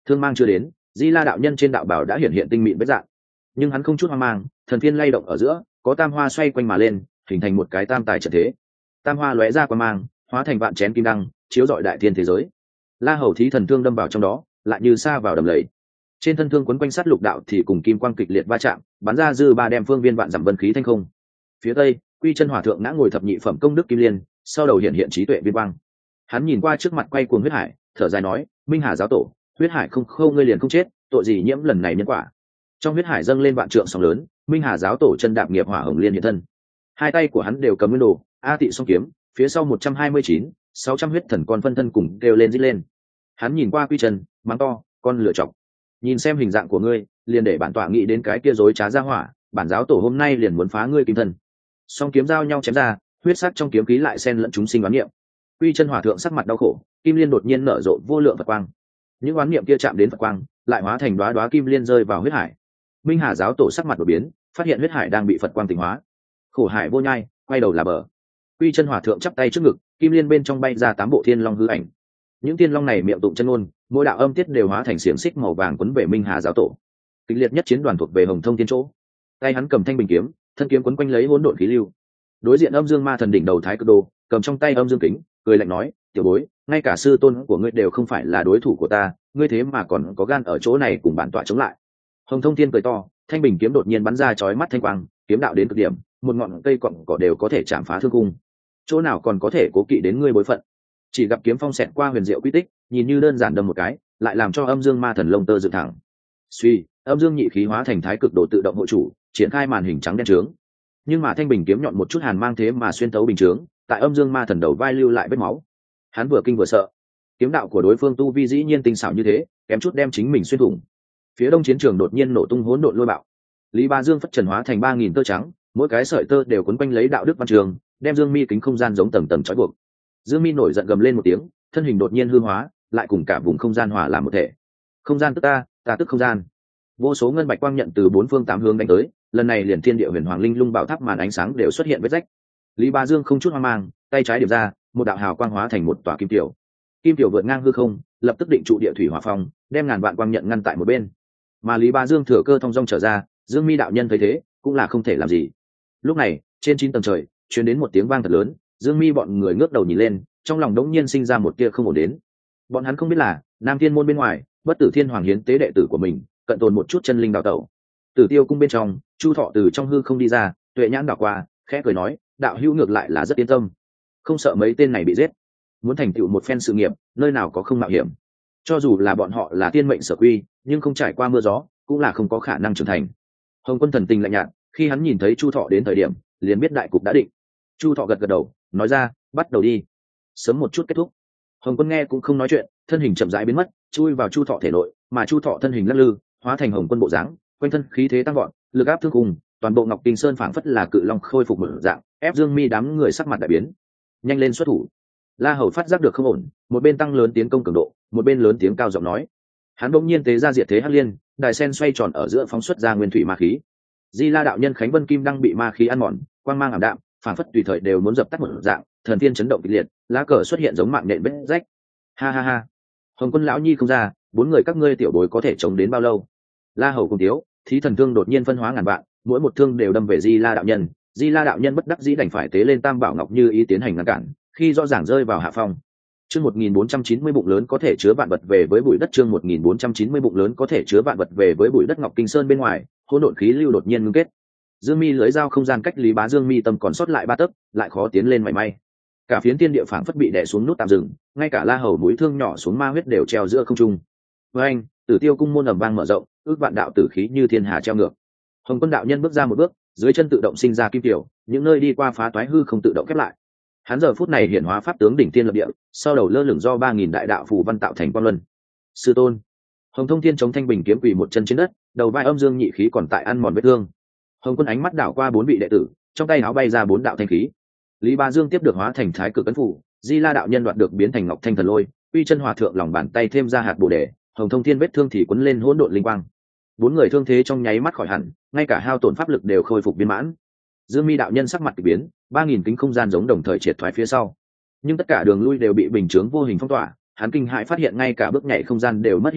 Thương mang chưa đến, Di La đạo nhân trên đạo bảo đã hiện hiện tinh mịn vết dạng, nhưng hắn không chút hoang mang, thần thiên lay động ở giữa, có tam hoa xoay quanh mà lên, hình thành một cái tam tài trận thế. Tam hoa lóe ra qua mang, hóa thành vạn chén kim đăng, chiếu rọi đại thiên thế giới. La Hầu thí thần thương đâm vào trong đó, lại như sa vào đầm lầy. Trên thân thương quấn quanh sát lục đạo thì cùng kim quang kịch liệt va chạm, bắn ra dư ba đem phương viên vạn dặm vân khí thanh không. Phía tây, Quy Chân Hòa thượng ngã ngồi thập nhị phẩm công đức kim liên, sau đầu hiện hiện trí tuệ viên quang. Hắn nhìn qua trước mặt quay cuồng huyết hải, thở dài nói: Minh Hà giáo tổ, huyết hải không khâu ngươi liền không chết, tội gì nhiễm lần này nhân quả. Trong huyết hải dâng lên vạn trượng sóng lớn, Minh Hà giáo tổ chân đạp nghiệp hỏa hồng liên hiện thân. Hai tay của hắn đều cầm nguyên đồ a tị song kiếm, phía sau một trăm hai mươi chín, sáu trăm huyết thần con phân thân cùng kêu lên rít lên. Hắn nhìn qua Quy Chân, mắng to: con lựa chọc, nhìn xem hình dạng của ngươi, liền để bản tọa nghĩ đến cái kia dối trá ra hỏa, bản giáo tổ hôm nay liền muốn phá ngươi kim thân. Song kiếm giao nhau chém ra, huyết sắc trong kiếm khí lại xen lẫn chúng sinh đoán niệm. Quy Chân Hòa thượng sắc mặt đau khổ, kim liên đột nhiên nở rộ vô lượng Phật quang. Những oán niệm kia chạm đến Phật quang, lại hóa thành đóa đóa kim liên rơi vào huyết hải. Minh Hà giáo tổ sắc mặt đột biến, phát hiện huyết hải đang bị Phật quang tỉnh hóa. Khổ hải vô nhai, quay đầu là bờ. Quy Chân Hòa thượng chắp tay trước ngực, kim liên bên trong bay ra tám bộ thiên long hư ảnh. Những thiên long này miệng tụng chân ngôn, mỗi đạo âm tiết đều hóa thành xiềng xích màu vàng quấn về Minh Hà giáo tổ. Kịch liệt nhất chiến đoàn thuộc về Hồng Thông Thiên chỗ. Tay hắn cầm thanh bình kiếm, thân kiếm quấn quanh lấy hỗn độn khí lưu. Đối diện Âm Dương Ma Thần đỉnh đầu Thái Cực Đồ, cầm trong tay âm dương kính, cười lạnh nói: tiểu bối, ngay cả sư tôn của ngươi đều không phải là đối thủ của ta, ngươi thế mà còn có gan ở chỗ này cùng bản tọa chống lại. Hồng Thông Thiên cười to, thanh bình kiếm đột nhiên bắn ra chói mắt thanh quang, kiếm đạo đến cực điểm, một ngọn cây cọng cỏ đều có thể chạm phá thương cung. Chỗ nào còn có thể cố kỵ đến ngươi bối phận. Chỉ gặp kiếm phong xẹt qua huyền diệu quy tích, nhìn như đơn giản đâm một cái, lại làm cho Âm Dương Ma Thần lông tơ dựng thẳng. Suy, âm dương nhị khí hóa thành Thái Cực Đồ tự động hộ chủ, triển khai màn hình trắng đen trướng. Nhưng mà thanh bình kiếm nhọn một chút hàn mang thế mà xuyên tấu bình trướng, tại Âm Dương Ma Thần đầu vai lưu lại vết máu. Hắn vừa kinh vừa sợ, kiếm đạo của đối phương tu vi dĩ nhiên tinh xảo như thế, kém chút đem chính mình xuyên thủng. Phía đông chiến trường đột nhiên nổ tung hỗn độn lôi bạo. Lý Ba Dương phất trần hóa thành ba nghìn tơ trắng, mỗi cái sợi tơ đều quấn quanh lấy đạo đức văn trường, đem Dương Mi kính không gian giống tầng tầng trói buộc. Dương Mi nổi giận gầm lên một tiếng, thân hình đột nhiên hư hóa, lại cùng cả vùng không gian hòa làm một thể. Không gian tức ta, ta tức không gian. Vô số ngân bạch quang nhận từ bốn phương tám hướng đánh tới, lần này liền thiên địa huyền hoàng linh lung bảo tháp màn ánh sáng đều xuất hiện vết rách. Lý Ba Dương không chút hoang mang, tay trái điểm ra, một đạo hào quang hóa thành một tòa kim tiểu. Kim tiểu vượt ngang hư không, lập tức định trụ địa thủy hỏa phong, đem ngàn vạn quang nhận ngăn tại một bên. Mà Lý Ba Dương thừa cơ thông dong trở ra, Dương Mi đạo nhân thấy thế, cũng là không thể làm gì. Lúc này, trên chín tầng trời, truyền đến một tiếng vang thật lớn, Dương Mi bọn người ngước đầu nhìn lên, trong lòng đống nhiên sinh ra một tia không ổn đến. Bọn hắn không biết là, Nam Thiên môn bên ngoài, Bất Tử Thiên Hoàng hiến tế đệ tử của mình, cận tồn một chút chân linh đào tẩu. Tử Tiêu cung bên trong, Chu Thọ từ trong hư không đi ra, tuệ nhãn đảo qua, khẽ cười nói: đạo hữu ngược lại là rất yên tâm, không sợ mấy tên này bị giết. Muốn thành tựu một phen sự nghiệp, nơi nào có không mạo hiểm. Cho dù là bọn họ là tiên mệnh sở quy, nhưng không trải qua mưa gió, cũng là không có khả năng trưởng thành. Hồng Quân thần tình lạnh nhạt, khi hắn nhìn thấy Chu Thọ đến thời điểm, liền biết đại cục đã định. Chu Thọ gật gật đầu, nói ra: bắt đầu đi, sớm một chút kết thúc. Hồng Quân nghe cũng không nói chuyện, thân hình chậm rãi biến mất, chui vào Chu Thọ thể nội, mà Chu Thọ thân hình lắc lư, hóa thành Hồng Quân bộ dáng, quanh thân khí thế tăng vọt, lực áp thương cùng, toàn bộ Ngọc Kinh Sơn phảng phất là cự long khôi phục một dạng, ép Dương Mi đám người sắc mặt đại biến. Nhanh lên xuất thủ. La Hầu phát giác được không ổn, một bên tăng lớn tiến công cường độ, một bên lớn tiếng cao giọng nói. Hắn bỗng nhiên tế ra diệt thế hắc liên, đài sen xoay tròn ở giữa phóng xuất ra nguyên thủy ma khí. Di La đạo nhân Khánh Vân Kim đang bị ma khí ăn mòn, quang mang ảm đạm, phảng phất tùy thời đều muốn dập tắt một dạng, thần tiên chấn động kịch liệt, lá cờ xuất hiện giống mạng nện vết rách. Ha ha ha. Hồng Quân lão nhi không ra, bốn người các ngươi tiểu bối có thể chống đến bao lâu? La Hầu cùng thiếu, thí thần thương đột nhiên phân hóa ngàn vạn, mỗi một thương đều đâm về Di La đạo nhân. Di La đạo nhân bất đắc dĩ đành phải tế lên Tam Bảo Ngọc Như ý tiến hành ngăn cản, khi rõ ràng rơi vào hạ phong. Chương một nghìn bốn trăm chín mươi bụng lớn có thể chứa vạn vật về với bụi đất, chương một nghìn bốn trăm chín mươi bụng lớn có thể chứa vạn vật về với bụi đất. Ngọc Kinh Sơn bên ngoài, hỗn độn khí lưu đột nhiên ngưng kết. Dương Mi lưới dao không gian cách Lý Bá Dương mi tâm còn sót lại ba tấc, lại khó tiến lên mảy may. Cả phiến tiên địa phảng phất bị đè xuống nút tạm dừng, ngay cả La Hầu mũi thương nhỏ xuống ma huyết đều treo giữa không trung. Với anh, Tử Tiêu cung môn ầm vang mở rộng, ước vạn đạo tử khí như thiên hà treo ngược. Hồng Quân đạo nhân bước ra một bước, dưới chân tự động sinh ra kim tiểu, những nơi đi qua phá toái hư không tự động khép lại. Hắn giờ phút này hiển hóa pháp tướng đỉnh thiên lập địa, sau đầu lơ lửng do ba nghìn đại đạo phù văn tạo thành quang luân. Sư tôn. Hồng Thông Thiên chống thanh bình kiếm quỳ một chân trên đất, đầu vai âm dương nhị khí còn tại ăn mòn vết thương. Hồng Quân ánh mắt đảo qua bốn vị đệ tử, trong tay áo bay ra bốn đạo thanh khí. Lý Ba Dương tiếp được hóa thành Thái Cực ấn phủ, Di La đạo nhân đoạt được biến thành Ngọc Thanh Thần Lôi, Uy Chân Hòa thượng lòng bàn tay thêm ra hạt Bồ đề, Hồng Thông Thiên vết thương thì quấn lên hỗn độn linh quang. Bốn người thương thế trong nháy mắt khỏi hẳn, ngay cả hao tổn pháp lực đều khôi phục viên mãn. Dương Mi đạo nhân sắc mặt kỳ biến, ba nghìn kính không gian giống đồng thời triệt thoái phía sau, nhưng tất cả đường lui đều bị bình chướng vô hình phong tỏa. Hắn kinh hãi phát hiện ngay cả bước nhảy không gian đều mất hiệu lực,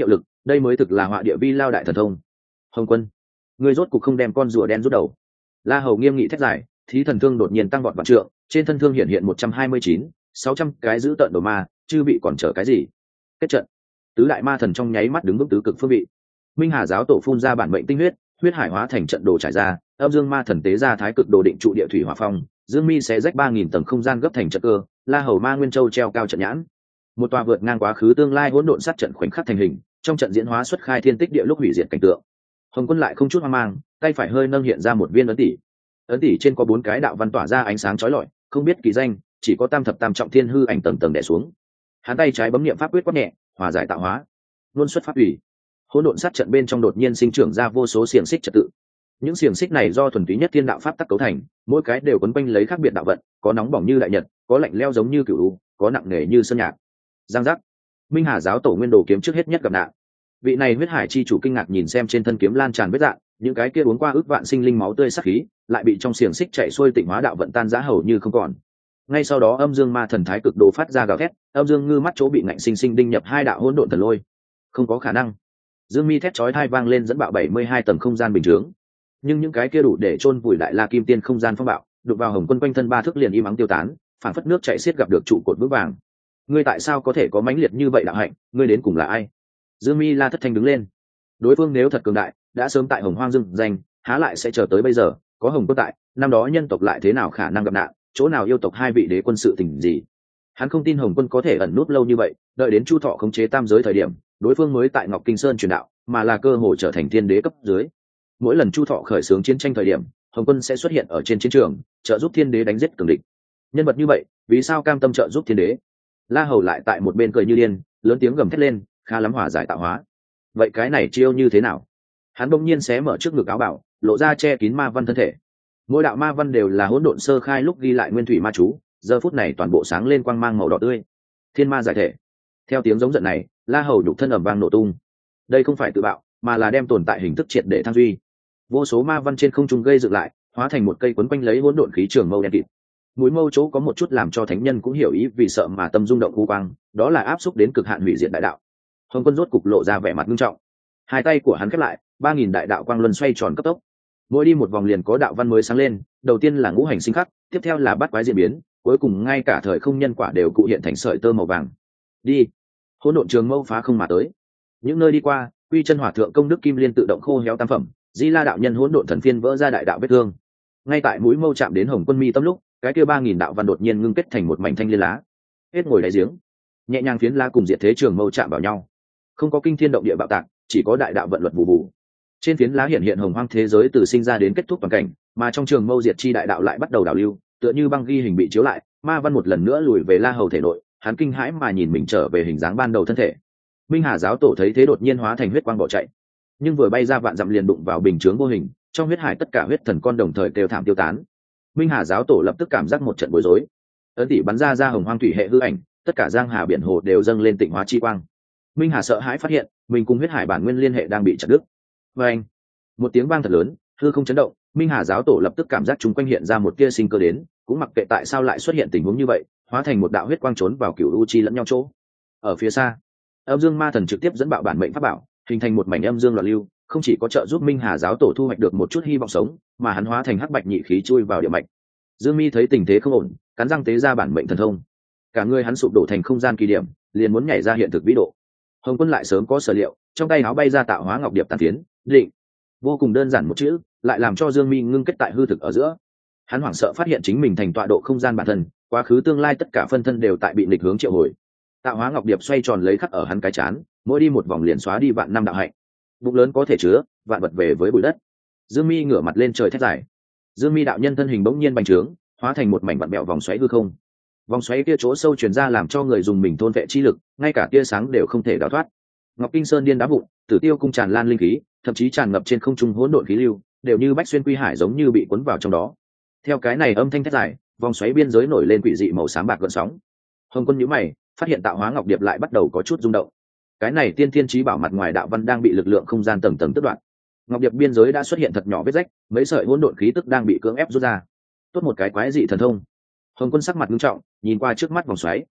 đây mới thực là họa địa vi lao đại thần thông. Hồng Quân, ngươi rốt cục không đem con rùa đen rút đầu. La Hầu nghiêm nghị thét dài, thí thần thương đột nhiên tăng vọt vạn trượng, trên thân thương hiện hiện một trăm hai mươi chín, sáu trăm cái giữ tợn đồ ma, chư vị còn chờ cái gì? Kết trận. Tứ đại ma thần trong nháy mắt đứng vững tứ cực phương vị. Minh Hà giáo tổ phun ra bản mệnh tinh huyết, huyết hải hóa thành trận đồ trải ra, âm dương ma thần tế ra thái cực đồ định trụ địa thủy hỏa phong, dương mi sẽ rách ba nghìn tầng không gian gấp thành trận cơ, La Hầu ma nguyên châu treo cao trận nhãn. Một tòa vượt ngang quá khứ tương lai hỗn độn sát trận khoảnh khắc thành hình, trong trận diễn hóa xuất khai thiên tích địa lúc hủy diệt cảnh tượng. Hồng Quân lại không chút hoang mang, tay phải hơi nâng hiện ra một viên ấn tỷ. Ấn tỷ trên có bốn cái đạo văn tỏa ra ánh sáng chói lọi, không biết kỳ danh, chỉ có tam thập tam trọng thiên hư ảnh tầng tầng đè xuống. Hắn tay trái bấm niệm pháp quyết quát nhẹ, hòa giải tạo hóa, luôn xuất pháp ủy. Hỗn độn sát trận bên trong đột nhiên sinh trưởng ra vô số xiềng xích trật tự. Những xiềng xích này do thuần túy nhất thiên đạo pháp tắc cấu thành, mỗi cái đều quấn quanh lấy khác biệt đạo vận, có nóng bỏng như đại nhật, có lạnh lẽo giống như cửu u, có nặng nề như sơn nhạc. Giang giác. Minh Hà giáo tổ nguyên đồ kiếm trước hết nhất gặp nạn. Vị này huyết hải chi chủ kinh ngạc nhìn xem trên thân kiếm lan tràn vết dạn, những cái kia uống qua ước vạn sinh linh máu tươi sắc khí, lại bị trong xiềng xích chạy xuôi tịnh hóa đạo vận tan rã hầu như không còn. Ngay sau đó âm dương ma thần thái cực đồ phát ra gào thét, âm dương ngư mắt chỗ bị ngạnh sinh sinh đinh nhập hai đạo hỗn độn thần lôi. Không có khả năng. Dương mi thét chói tai vang lên dẫn bạo bảy mươi hai tầng không gian bình thường. Nhưng những cái kia đủ để chôn vùi đại La Kim Tiên không gian phong bạo, đụng vào Hồng Quân quanh thân ba thước liền im ắng tiêu tán, phản phất nước chảy xiết gặp được trụ cột vững vàng. Ngươi tại sao có thể có mãnh liệt như vậy đạo hạnh, ngươi đến cùng là ai? Dương mi la thất thanh đứng lên. Đối phương nếu thật cường đại, đã sớm tại Hồng Hoang dưng danh, há lại sẽ chờ tới bây giờ? Có Hồng Quân tại, năm đó nhân tộc lại thế nào khả năng gặp nạn, chỗ nào yêu tộc hai vị đế quân sự tình gì? Hắn không tin Hồng Quân có thể ẩn nút lâu như vậy, đợi đến Chu Thọ khống chế tam giới thời điểm, đối phương mới tại Ngọc Kinh Sơn truyền đạo, mà là cơ hội trở thành thiên đế cấp dưới. Mỗi lần Chu Thọ khởi xướng chiến tranh thời điểm, Hồng Quân sẽ xuất hiện ở trên chiến trường, trợ giúp thiên đế đánh giết cường địch. Nhân vật như vậy, vì sao cam tâm trợ giúp thiên đế? La Hầu lại tại một bên cười như điên, lớn tiếng gầm thét lên, khá lắm hòa giải tạo hóa. Vậy cái này chiêu như thế nào? Hắn bỗng nhiên xé mở trước ngực áo bảo, lộ ra che kín ma văn thân thể. Mỗi đạo ma văn đều là hỗn độn sơ khai lúc ghi lại nguyên thủy ma chú, giờ phút này toàn bộ sáng lên quang mang màu đỏ tươi. Thiên ma giải thể. Theo tiếng giống giận này, La Hầu nhục thân ầm vang nổ tung. Đây không phải tự bạo, mà là đem tồn tại hình thức triệt để thăng duy. Vô số ma văn trên không trung gây dựng lại, hóa thành một cây quấn quanh lấy hỗn độn khí trường mâu đen kịt. Mũi mâu chỗ có một chút làm cho thánh nhân cũng hiểu ý vì sợ mà tâm rung động u quang, đó là áp xúc đến cực hạn hủy diệt đại đạo. Hồng Quân rốt cục lộ ra vẻ mặt nghiêm trọng. Hai tay của hắn khép lại, ba nghìn đại đạo quang luân xoay tròn cấp tốc. Mỗi đi một vòng liền có đạo văn mới sáng lên, đầu tiên là ngũ hành sinh khắc, tiếp theo là bát quái diễn biến, cuối cùng ngay cả thời không nhân quả đều cụ hiện thành sợi tơ màu vàng. Đi. Hỗn độn trường mâu phá không mà tới. Những nơi đi qua, Quy Chân Hỏa thượng công đức kim liên tự động khô héo tam phẩm, Di La đạo nhân hỗn độn thần phiên vỡ ra đại đạo vết thương. Ngay tại mũi mâu chạm đến Hồng Quân mi tâm lúc, cái kia ba nghìn đạo văn đột nhiên ngưng kết thành một mảnh thanh liên lá. Hết ngồi đáy giếng, nhẹ nhàng phiến lá cùng diệt thế trường mâu chạm vào nhau. Không có kinh thiên động địa bạo tạc, chỉ có đại đạo vận luật vụ vụ. Trên phiến lá hiện hiện hồng hoang thế giới từ sinh ra đến kết thúc toàn cảnh, mà trong trường mâu diệt chi đại đạo lại bắt đầu đảo lưu, tựa như băng ghi hình bị chiếu lại, ma văn một lần nữa lùi về La Hầu thể nội, hắn kinh hãi mà nhìn mình trở về hình dáng ban đầu thân thể. Minh Hà giáo tổ thấy thế đột nhiên hóa thành huyết quang bỏ chạy, nhưng vừa bay ra vạn dặm liền đụng vào bình chướng vô hình, trong huyết hải tất cả huyết thần con đồng thời kêu thảm tiêu tán. Minh Hà giáo tổ lập tức cảm giác một trận bối rối, ấn tỷ bắn ra ra hồng hoang thủy hệ hư ảnh, tất cả giang hà biển hồ đều dâng lên tịnh hóa chi quang. Minh Hà sợ hãi phát hiện mình cùng huyết hải bản nguyên liên hệ đang bị chặt đứt. Và anh, một tiếng vang thật lớn, hư không chấn động. Minh Hà giáo tổ lập tức cảm giác chúng quanh hiện ra một tia sinh cơ đến, cũng mặc kệ tại sao lại xuất hiện tình huống như vậy, hóa thành một đạo huyết quang trốn vào cửu u chi lẫn nhau chỗ. Ở phía xa, âm dương ma thần trực tiếp dẫn bạo bản mệnh pháp bảo, hình thành một mảnh âm dương loạn lưu, không chỉ có trợ giúp Minh Hà giáo tổ thu hoạch được một chút hy vọng sống, mà hắn hóa thành hắc bạch nhị khí chui vào địa mạch. Dương Mi thấy tình thế không ổn, cắn răng tế ra bản mệnh thần thông, cả người hắn sụp đổ thành không gian kỳ điểm, liền muốn nhảy ra hiện thực vĩ độ. Hồng Quân lại sớm có sở liệu, trong tay áo bay ra tạo hóa ngọc điệp tàn phiến, định. Vô cùng đơn giản một chữ, lại làm cho Dương Mi ngưng kết tại hư thực ở giữa. Hắn hoảng sợ phát hiện chính mình thành tọa độ không gian bản thân, quá khứ tương lai tất cả phân thân đều tại bị nghịch hướng triệu hồi. Tạo hóa ngọc điệp xoay tròn lấy khắc ở hắn cái chán, mỗi đi một vòng liền xóa đi vạn năm đạo hạnh. Bụng lớn có thể chứa vạn vật về với bụi đất. Dương Mi ngửa mặt lên trời thét dài. Dương Mi đạo nhân thân hình bỗng nhiên bành trướng, hóa thành một mảnh vặn bẹo vòng xoáy hư không. Vòng xoáy kia chỗ sâu truyền ra làm cho người dùng mình thôn vệ chi lực, ngay cả tia sáng đều không thể đào thoát. Ngọc Kinh Sơn điên đá vụn, Tử Tiêu cung tràn lan linh khí, thậm chí tràn ngập trên không trung hỗn độn khí lưu, đều như bách xuyên quy hải giống như bị cuốn vào trong đó. Theo cái này âm thanh thét dài, vòng xoáy biên giới nổi lên quỷ dị màu xám bạc gợn sóng. Hồng Quân nhíu mày, phát hiện tạo hóa ngọc điệp lại bắt đầu có chút rung động. Cái này tiên thiên chí bảo mặt ngoài đạo văn đang bị lực lượng không gian tầng tầng tước đoạn. Ngọc điệp biên giới đã xuất hiện thật nhỏ vết rách, mấy sợi hỗn độn khí tức đang bị cưỡng ép rút ra. Tốt một cái quái dị thần thông. Hồng Quân sắc mặt nghiêm trọng, nhìn qua trước mắt vòng xoáy.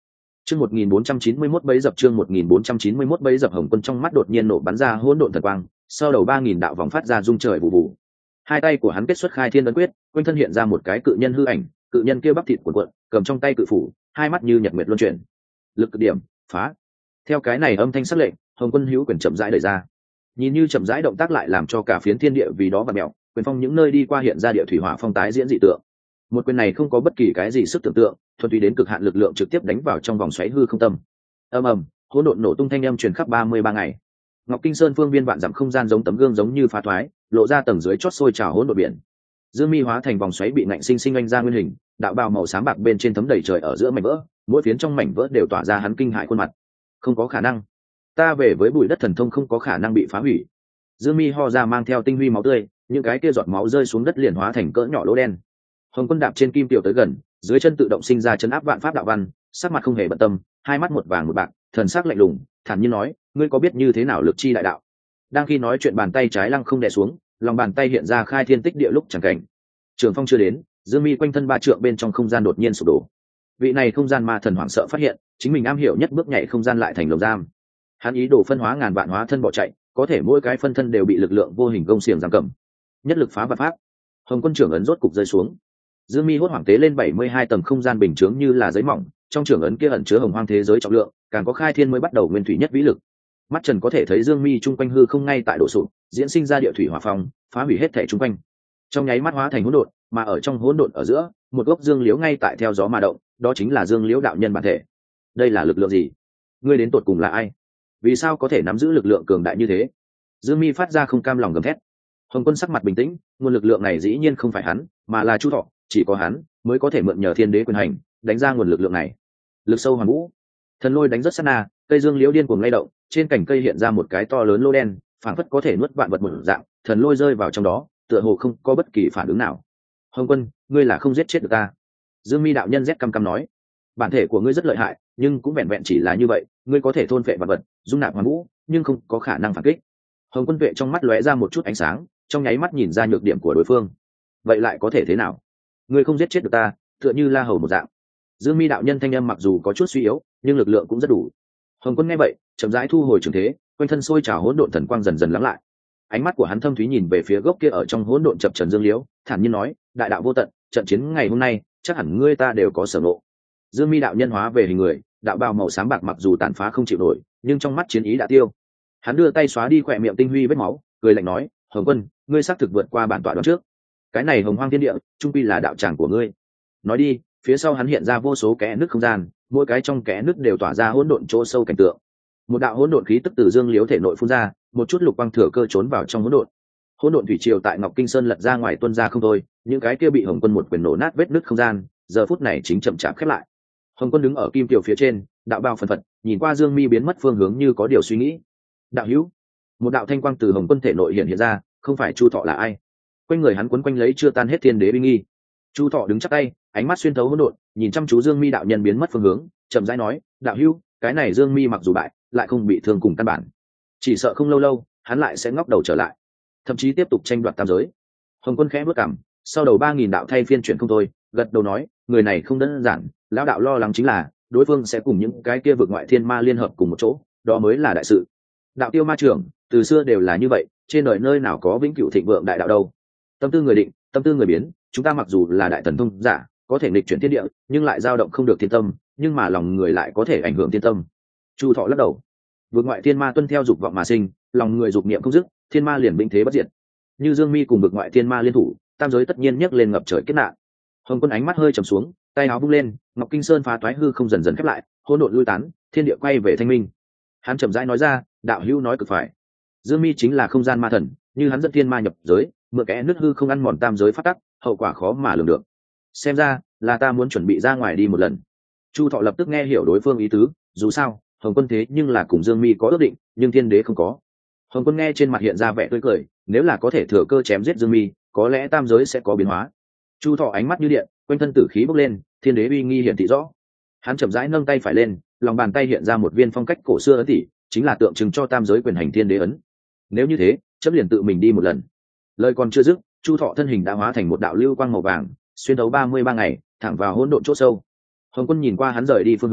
Chương một nghìn bốn trăm chín mươi mốt bấy dập chương một nghìn bốn trăm chín mươi mốt bấy dập Hồng Quân trong mắt đột nhiên nổ bắn ra hỗn độn thần quang, sau đầu ba nghìn đạo vòng phát ra rung trời vụ vụ. Hai tay của hắn kết xuất khai thiên ấn quyết, quanh thân hiện ra một cái cự nhân hư ảnh, cự nhân kia bắp thịt cuộn cuộn, cầm trong tay cự phủ, hai mắt như nhật nguyệt luân chuyển. Lực cực điểm, phá. Theo cái này âm thanh sắc lệnh, Hồng Quân hữu quyền chậm rãi đẩy ra. Nhìn như chậm rãi động tác lại làm cho cả phiến thiên địa vì đó vặn mèo, quyền phong những nơi đi qua hiện ra địa thủy hỏa phong tái diễn dị tượng. Một quyền này không có bất kỳ cái gì sức tưởng tượng, thuần túy đến cực hạn lực lượng trực tiếp đánh vào trong vòng xoáy hư không tâm. Ầm ầm, hỗn độn nổ tung thanh âm truyền khắp ba mươi ba ngày. Ngọc Kinh Sơn phương viên vạn dặm không gian giống tấm gương giống như phá thoái, lộ ra tầng dưới chót sôi trào hỗn độn biển. Dương mi hóa thành vòng xoáy bị ngạnh sinh sinh anh ra nguyên hình, đạo bào màu xám bạc bên trên thấm đầy trời ở giữa mảnh vỡ, mỗi phiến trong mảnh vỡ đều tỏa ra hắn kinh hãi khuôn mặt. Không có khả năng, ta về với bụi đất thần thông không có khả năng bị phá hủy. Dương mi ho ra mang theo tinh huy máu tươi, những cái kia giọt máu rơi xuống đất liền hóa thành cỡ nhỏ lỗ đen. Hồng Quân đạp trên kim tiểu tới gần, dưới chân tự động sinh ra chấn áp vạn pháp đạo văn, sắc mặt không hề bận tâm, hai mắt một vàng một bạc, thần sắc lạnh lùng, thản nhiên nói, ngươi có biết như thế nào lực chi đại đạo? Đang khi nói chuyện bàn tay trái lăng không đè xuống, lòng bàn tay hiện ra khai thiên tích địa lúc chẳng cảnh. Trường phong chưa đến, Dương mi quanh thân ba trượng bên trong không gian đột nhiên sụp đổ. Vị này không gian ma thần hoảng sợ phát hiện, chính mình am hiểu nhất bước nhảy không gian lại thành lồng giam. Hắn ý đồ phân hóa ngàn vạn hóa thân bỏ chạy, có thể mỗi cái phân thân đều bị lực lượng vô hình gông xiềng giam cầm. Nhất lực phá vạn pháp. Hồng Quân trưởng ấn rốt cục rơi xuống. Dương mi hốt hoảng tế lên bảy mươi hai tầng không gian bình chướng như là giấy mỏng, trong trưởng ấn kia ẩn chứa hồng hoang thế giới trọng lượng, càng có khai thiên mới bắt đầu nguyên thủy nhất vĩ lực. Mắt trần có thể thấy Dương mi chung quanh hư không ngay tại độ sụp, diễn sinh ra địa thủy hỏa phong, phá hủy hết thể chung quanh. Trong nháy mắt hóa thành hỗn độn, mà ở trong hỗn độn ở giữa, một gốc dương liễu ngay tại theo gió mà động, đó chính là Dương liễu đạo nhân bản thể. Đây là lực lượng gì? Ngươi đến tột cùng là ai? Vì sao có thể nắm giữ lực lượng cường đại như thế? Dương mi phát ra không cam lòng gầm thét. Hồng Quân sắc mặt bình tĩnh, nguồn lực lượng này dĩ nhiên không phải hắn, mà là Chu Thọ, chỉ có hắn mới có thể mượn nhờ thiên đế quyền hành, đánh ra nguồn lực lượng này. Lực sâu hoàn vũ, thần lôi đánh rất sát na, cây dương liễu điên cuồng lay động, trên cành cây hiện ra một cái to lớn lô đen, phảng phất có thể nuốt vạn vật một dạng, thần lôi rơi vào trong đó, tựa hồ không có bất kỳ phản ứng nào. Hồng Quân, ngươi là không giết chết được ta. Dương mi đạo nhân rét căm căm nói, bản thể của ngươi rất lợi hại, nhưng cũng vẹn vẹn chỉ là như vậy, ngươi có thể thôn phệ vạn vật, dung nạp hoàn vũ, nhưng không có khả năng phản kích. Hồng Quân vệ trong mắt lóe ra một chút ánh sáng, trong nháy mắt nhìn ra nhược điểm của đối phương. Vậy lại có thể thế nào? Ngươi không giết chết được ta, tựa như la hầu một dạng. Dương mi đạo nhân thanh âm mặc dù có chút suy yếu, nhưng lực lượng cũng rất đủ. Hồng Quân nghe vậy, chậm rãi thu hồi trường thế, quanh thân sôi trào hỗn độn thần quang dần dần lắng lại. Ánh mắt của hắn thâm thúy nhìn về phía gốc kia ở trong hỗn độn chập trần dương liễu, thản nhiên nói, đại đạo vô tận, trận chiến ngày hôm nay, chắc hẳn ngươi ta đều có sở ngộ. Dương mi đạo nhân hóa về hình người, đạo bào màu xám bạc mặc dù tàn phá không chịu nổi, nhưng trong mắt chiến ý đã tiêu. Hắn đưa tay xóa đi khỏe miệng tinh huy vết máu, cười lạnh nói, Hồng Quân, ngươi xác thực vượt qua bản tọa đoán trước. Cái này hồng hoang thiên địa, trung quy là đạo tràng của ngươi. Nói đi, phía sau hắn hiện ra vô số kẽ nứt không gian, mỗi cái trong kẽ nứt đều tỏa ra hỗn độn chỗ sâu cảnh tượng. Một đạo hỗn độn khí tức từ dương liễu thể nội phun ra, một chút lục quang thừa cơ trốn vào trong hỗn độn. Hỗn độn thủy triều tại Ngọc Kinh Sơn lật ra ngoài tuôn ra không thôi, những cái kia bị Hồng Quân một quyền nổ nát vết nứt không gian, giờ phút này chính chậm chạp khép lại. Hồng Quân đứng ở kim tiểu phía trên, đạo bào phần phật, nhìn qua Dương mi biến mất phương hướng như có điều suy nghĩ. Đạo hữu, một đạo thanh quang từ Hồng Quân thể nội hiện hiện ra, không phải Chu Thọ là ai? Quanh người hắn quấn quanh lấy chưa tan hết thiên đế uy nghi. Chu Thọ đứng chắp tay, ánh mắt xuyên thấu hỗn độn, nhìn chăm chú Dương mi đạo nhân biến mất phương hướng, chậm rãi nói, đạo hữu, cái này Dương mi mặc dù bại, lại không bị thương cùng căn bản, chỉ sợ không lâu lâu, hắn lại sẽ ngóc đầu trở lại, thậm chí tiếp tục tranh đoạt tam giới. Hồng Quân khẽ bước cằm, sau đầu ba nghìn đạo thay phiên chuyển không thôi, gật đầu nói, người này không đơn giản, lão đạo lo lắng chính là đối phương sẽ cùng những cái kia vực ngoại thiên ma liên hợp cùng một chỗ, đó mới là đại sự. Đạo tiêu ma trưởng từ xưa đều là như vậy, trên đời nơi nào có vĩnh cửu thịnh vượng đại đạo đâu. Tâm tư người định, tâm tư người biến, chúng ta mặc dù là đại thần thông giả, có thể nghịch chuyển thiên địa, nhưng lại dao động không được thiên tâm, nhưng mà lòng người lại có thể ảnh hưởng thiên tâm. Chu Thọ lắc đầu, vượt ngoại thiên ma tuân theo dục vọng mà sinh, lòng người dục niệm không dứt, thiên ma liền binh thế bất diệt. Như Dương mi cùng vượt ngoại thiên ma liên thủ, tam giới tất nhiên nhấc lên ngập trời kết nạn. Hồng Quân ánh mắt hơi trầm xuống, tay áo vung lên, Ngọc Kinh Sơn phá toái hư không dần dần khép lại, hỗn độn lui tán, thiên địa quay về thanh minh. Hắn chậm rãi nói ra, đạo hữu nói cực phải. Dương mi chính là không gian ma thần, như hắn dẫn thiên ma nhập giới, mượn kẽ nứt hư không ăn mòn tam giới phát tắc, hậu quả khó mà lường được. Xem ra là ta muốn chuẩn bị ra ngoài đi một lần. Chu Thọ lập tức nghe hiểu đối phương ý tứ, dù sao Hồng Quân thế nhưng là cùng Dương mi có ước định, nhưng thiên đế không có. Hồng Quân nghe trên mặt hiện ra vẻ tươi cười, nếu là có thể thừa cơ chém giết Dương mi, có lẽ tam giới sẽ có biến hóa. Chu Thọ ánh mắt như điện, quanh thân tử khí bốc lên, thiên đế uy nghi hiển thị rõ. Hắn chậm rãi nâng tay phải lên, lòng bàn tay hiện ra một viên phong cách cổ xưa ấn tỷ, chính là tượng trưng cho tam giới quyền hành thiên đế ấn. Nếu như thế, chấp liền tự mình đi một lần. Lời còn chưa dứt, Chu Thọ thân hình đã hóa thành một đạo lưu quang màu vàng, xuyên thấu ba mươi ba ngày, thẳng vào hỗn độn chỗ sâu. Hồng Quân nhìn qua hắn rời đi phương hướng,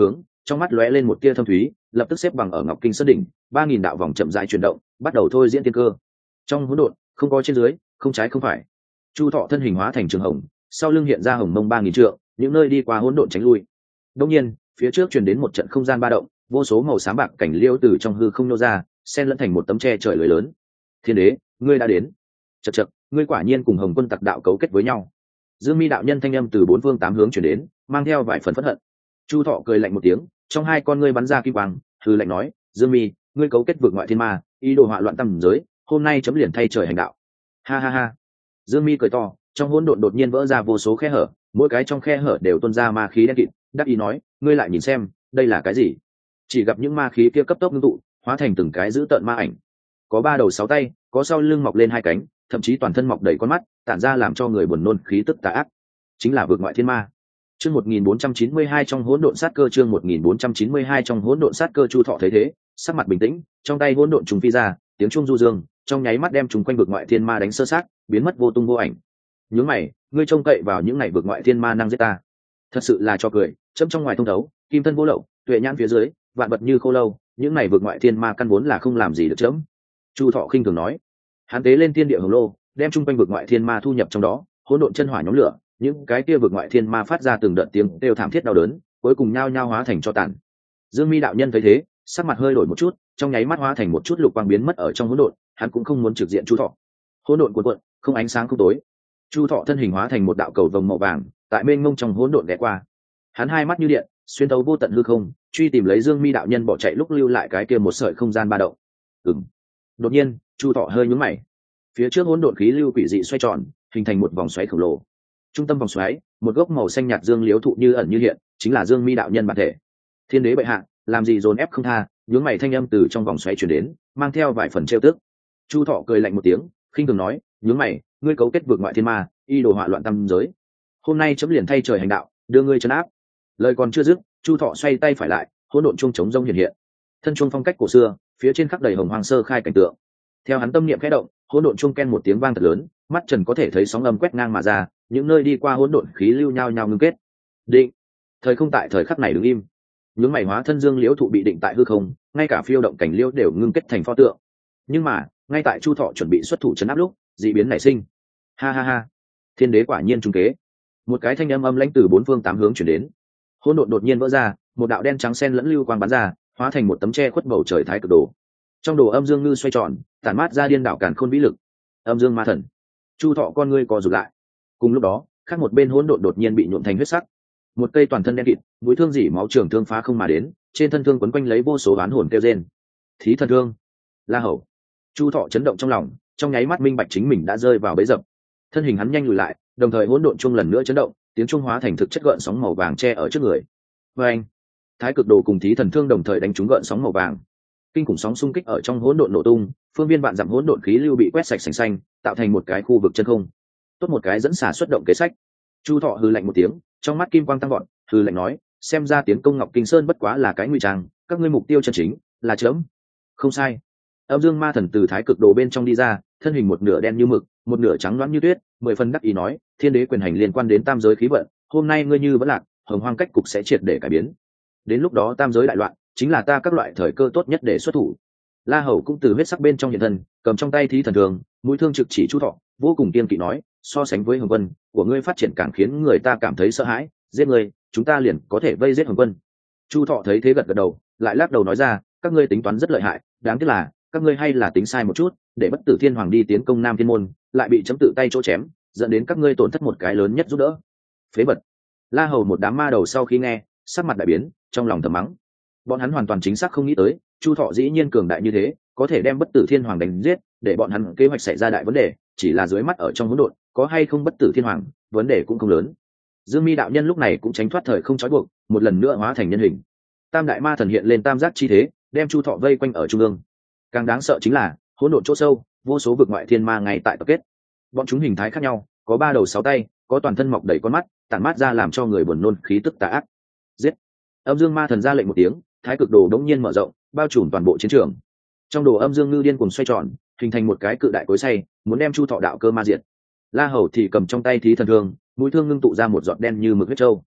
trong mắt lóe lên một tia thâm thúy, lập tức xếp bằng ở ngọc kinh sơn đỉnh, ba nghìn đạo vòng chậm rãi chuyển động, bắt đầu thôi diễn tiên cơ. Trong hỗn độn không có trên dưới, không trái không phải. Chu Thọ thân hình hóa thành trường hồng, sau lưng hiện ra hồng mông ba nghìn trượng, những nơi đi qua hỗn độn tránh lui. Đương nhiên, phía trước truyền đến một trận không gian ba động, vô số màu xám bạc cảnh liễu từ trong hư không nô ra, xen lẫn thành một tấm che trời lưới lớn. Thiên đế, ngươi đã đến. Chậc chậc, ngươi quả nhiên cùng Hồng Quân tặc đạo cấu kết với nhau. Dương Mi đạo nhân thanh âm từ bốn phương tám hướng truyền đến, mang theo vài phần phẫn hận. Chu Thọ cười lạnh một tiếng, trong hai con ngươi bắn ra kim quang, hừ lạnh nói: Dương Mi, ngươi cấu kết vượt ngoại thiên ma, ý đồ họa loạn tâm giới, hôm nay chấm liền thay trời hành đạo. Ha ha ha. Dương Mi cười to, trong hỗn độn đột nhiên vỡ ra vô số khe hở, mỗi cái trong khe hở đều tuôn ra ma khí đen kịt, đắc ý nói: ngươi lại nhìn xem, đây là cái gì? Chỉ gặp những ma khí kia cấp tốc ngưng tụ, hóa thành từng cái dữ tợn ma ảnh, có ba đầu sáu tay, có sau lưng mọc lên hai cánh, thậm chí toàn thân mọc đầy con mắt, tản ra làm cho người buồn nôn khí tức tà ác, chính là vượt ngoại thiên ma. Chương một nghìn bốn trăm chín mươi hai trong hỗn độn sát cơ, chương một nghìn bốn trăm chín mươi hai trong hỗn độn sát cơ. Chu Thọ thấy thế, sắc mặt bình tĩnh, trong tay hỗn độn trùng phi ra, tiếng trung du dương, trong nháy mắt đem chúng quanh vượt ngoại thiên ma đánh sơ sát, biến mất vô tung vô ảnh. Nhướng mày, ngươi trông cậy vào những này vượt ngoại thiên ma năng giết ta? Thật sự là cho cười, chấm trong ngoài thông thấu, kim thân vô lậu, tuệ nhãn phía dưới, vạn vật như khô lâu, những này vượt ngoại thiên ma căn vốn là không làm gì được chấm. Chu Thọ khinh thường nói. Hắn tế lên thiên địa hồng lô, đem trung quanh vượt ngoại thiên ma thu nhập trong đó, hỗn độn chân hỏa nhóm lửa, những cái kia vượt ngoại thiên ma phát ra từng đợt tiếng đều thảm thiết đau đớn, cuối cùng nhao nhao hóa thành tro tàn. Dương Mi đạo nhân thấy thế, sắc mặt hơi đổi một chút, trong nháy mắt hóa thành một chút lục quang biến mất ở trong hỗn độn, hắn cũng không muốn trực diện Chu Thọ. Hỗn độn cuộn cuộn, không ánh sáng không tối. Chu Thọ thân hình hóa thành một đạo cầu vồng màu vàng, tại mênh mông trong hỗn độn ghé qua. Hắn hai mắt như điện, xuyên thấu vô tận hư không, truy tìm lấy Dương Mi đạo nhân bỏ chạy lúc lưu lại cái kia một sợi không gian ba động. Ừm. Đột nhiên, Chu Thọ hơi nhướng mày. Phía trước hỗn độn khí lưu quỷ dị xoay tròn, hình thành một vòng xoáy khổng lồ. Trung tâm vòng xoáy, một gốc màu xanh nhạt dương liễu thụ như ẩn như hiện, chính là Dương Mi đạo nhân bản thể. Thiên đế bệ hạ, làm gì dồn ép không tha? Nhướng mày thanh âm từ trong vòng xoáy truyền đến, mang theo vài phần trêu tức. Chu Thọ cười lạnh một tiếng, khinh thường nói: nhướng mày, ngươi cấu kết vượt ngoại thiên ma, y đồ họa loạn tâm giới. Hôm nay chấm liền thay trời hành đạo, đưa ngươi trấn áp. Lời còn chưa dứt, Chu Thọ xoay tay phải lại, hỗn độn chuông chống rông hiện hiện. Thân chuông phong cách cổ xưa, phía trên khắc đầy hồng hoàng sơ khai cảnh tượng. Theo hắn tâm niệm khẽ động, hỗn độn chuông ken một tiếng vang thật lớn, mắt trần có thể thấy sóng âm quét ngang mà ra, những nơi đi qua hỗn độn khí lưu nhau nhau ngưng kết. Định. Thời không tại thời khắc này đứng im. Những mảy hóa thân dương liễu thụ bị định tại hư không, ngay cả phiêu động cảnh liễu đều ngưng kết thành pho tượng. Nhưng mà, ngay tại Chu Thọ chuẩn bị xuất thủ trấn áp lúc, dị biến nảy sinh. Ha ha ha, thiên đế quả nhiên trung kế. Một cái thanh âm âm lãnh từ bốn phương tám hướng truyền đến. Hỗn độn đột nhiên vỡ ra, một đạo đen trắng xen lẫn lưu quang bắn ra, hóa thành một tấm che khuất bầu trời thái cực đồ. Trong đồ âm dương ngư xoay tròn, tản mát ra điên đảo càn khôn vĩ lực. Âm dương ma thần. Chu Thọ con ngươi co rụt lại. Cùng lúc đó, khác một bên hỗn độn đột nhiên bị nhuộm thành huyết sắc. Một cây toàn thân đen kịt, mũi thương dỉ máu trường thương phá không mà đến, trên thân thương quấn quanh lấy vô số oán hồn kêu rên. Thí thần thương. La Hầu. Chu Thọ chấn động trong lòng, trong nháy mắt minh bạch chính mình đã rơi vào bẫy dập. Thân hình hắn nhanh lùi lại, đồng thời hỗn độn chuông lần nữa chấn động, tiếng chuông hóa thành thực chất gợn sóng màu vàng che ở trước người. Và anh, thái cực đồ cùng thí thần thương đồng thời đánh trúng gợn sóng màu vàng. Kinh khủng sóng xung kích ở trong hỗn độn nổ tung, phương viên vạn dặm hỗn độn khí lưu bị quét sạch sành xanh, tạo thành một cái khu vực chân không. Tốt một cái dẫn xả xuất động kế sách. Chu Thọ hừ lạnh một tiếng, trong mắt kim quang tăng vọt, hừ lạnh nói: xem ra tiến công Ngọc Kinh Sơn bất quá là cái ngụy trang, các ngươi mục tiêu chân chính là chớm. Không sai. Âm dương ma thần từ thái cực đồ bên trong đi ra, thân hình một nửa đen như mực, một nửa trắng loáng như tuyết, mười phần đắc ý nói: thiên đế quyền hành liên quan đến tam giới khí vận, hôm nay ngươi như vẫn lạc, hồng hoang cách cục sẽ triệt để cải biến. Đến lúc đó tam giới đại loạn, chính là ta các loại thời cơ tốt nhất để xuất thủ. La Hầu cũng từ huyết sắc bên trong hiện thân, cầm trong tay thí thần thương, mũi thương trực chỉ Chu Thọ, vô cùng kiên kỵ nói: so sánh với Hồng Quân, của ngươi phát triển càng khiến người ta cảm thấy sợ hãi, giết ngươi, chúng ta liền có thể vây giết Hồng Quân. Chu Thọ thấy thế gật gật đầu, lại lắc đầu nói ra: các ngươi tính toán rất lợi hại, đáng tiếc là các ngươi hay là tính sai một chút, để Bất Tử Thiên Hoàng đi tiến công Nam Thiên môn, lại bị chấm tự tay chỗ chém, dẫn đến các ngươi tổn thất một cái lớn nhất giúp đỡ. Phế vật. La Hầu một đám ma đầu sau khi nghe, sắc mặt đại biến, trong lòng thầm mắng. Bọn hắn hoàn toàn chính xác không nghĩ tới, Chu Thọ dĩ nhiên cường đại như thế, có thể đem Bất Tử Thiên Hoàng đánh giết, để bọn hắn kế hoạch xảy ra đại vấn đề, chỉ là dưới mắt ở trong hỗn độn, có hay không Bất Tử Thiên Hoàng, vấn đề cũng không lớn. Dương Mi đạo nhân lúc này cũng tránh thoát thời không trói buộc, một lần nữa hóa thành nhân hình. Tam đại ma thần hiện lên tam giác chi thế, đem Chu Thọ vây quanh ở trung ương. Càng đáng sợ chính là, hỗn độn chỗ sâu, vô số vực ngoại thiên ma ngay tại tập kết. Bọn chúng hình thái khác nhau, có ba đầu sáu tay, có toàn thân mọc đầy con mắt, tản mát ra làm cho người buồn nôn khí tức tà ác. Giết! Âm dương ma thần ra lệnh một tiếng, thái cực đồ đống nhiên mở rộng, bao trùm toàn bộ chiến trường. Trong đồ âm dương ngư điên cuồng xoay tròn, hình thành một cái cự đại cối xay, muốn đem Chu Thọ đạo cơ ma diệt. La Hầu thì cầm trong tay thí thần thương, mũi thương ngưng tụ ra một giọt đen như mực huyết châu.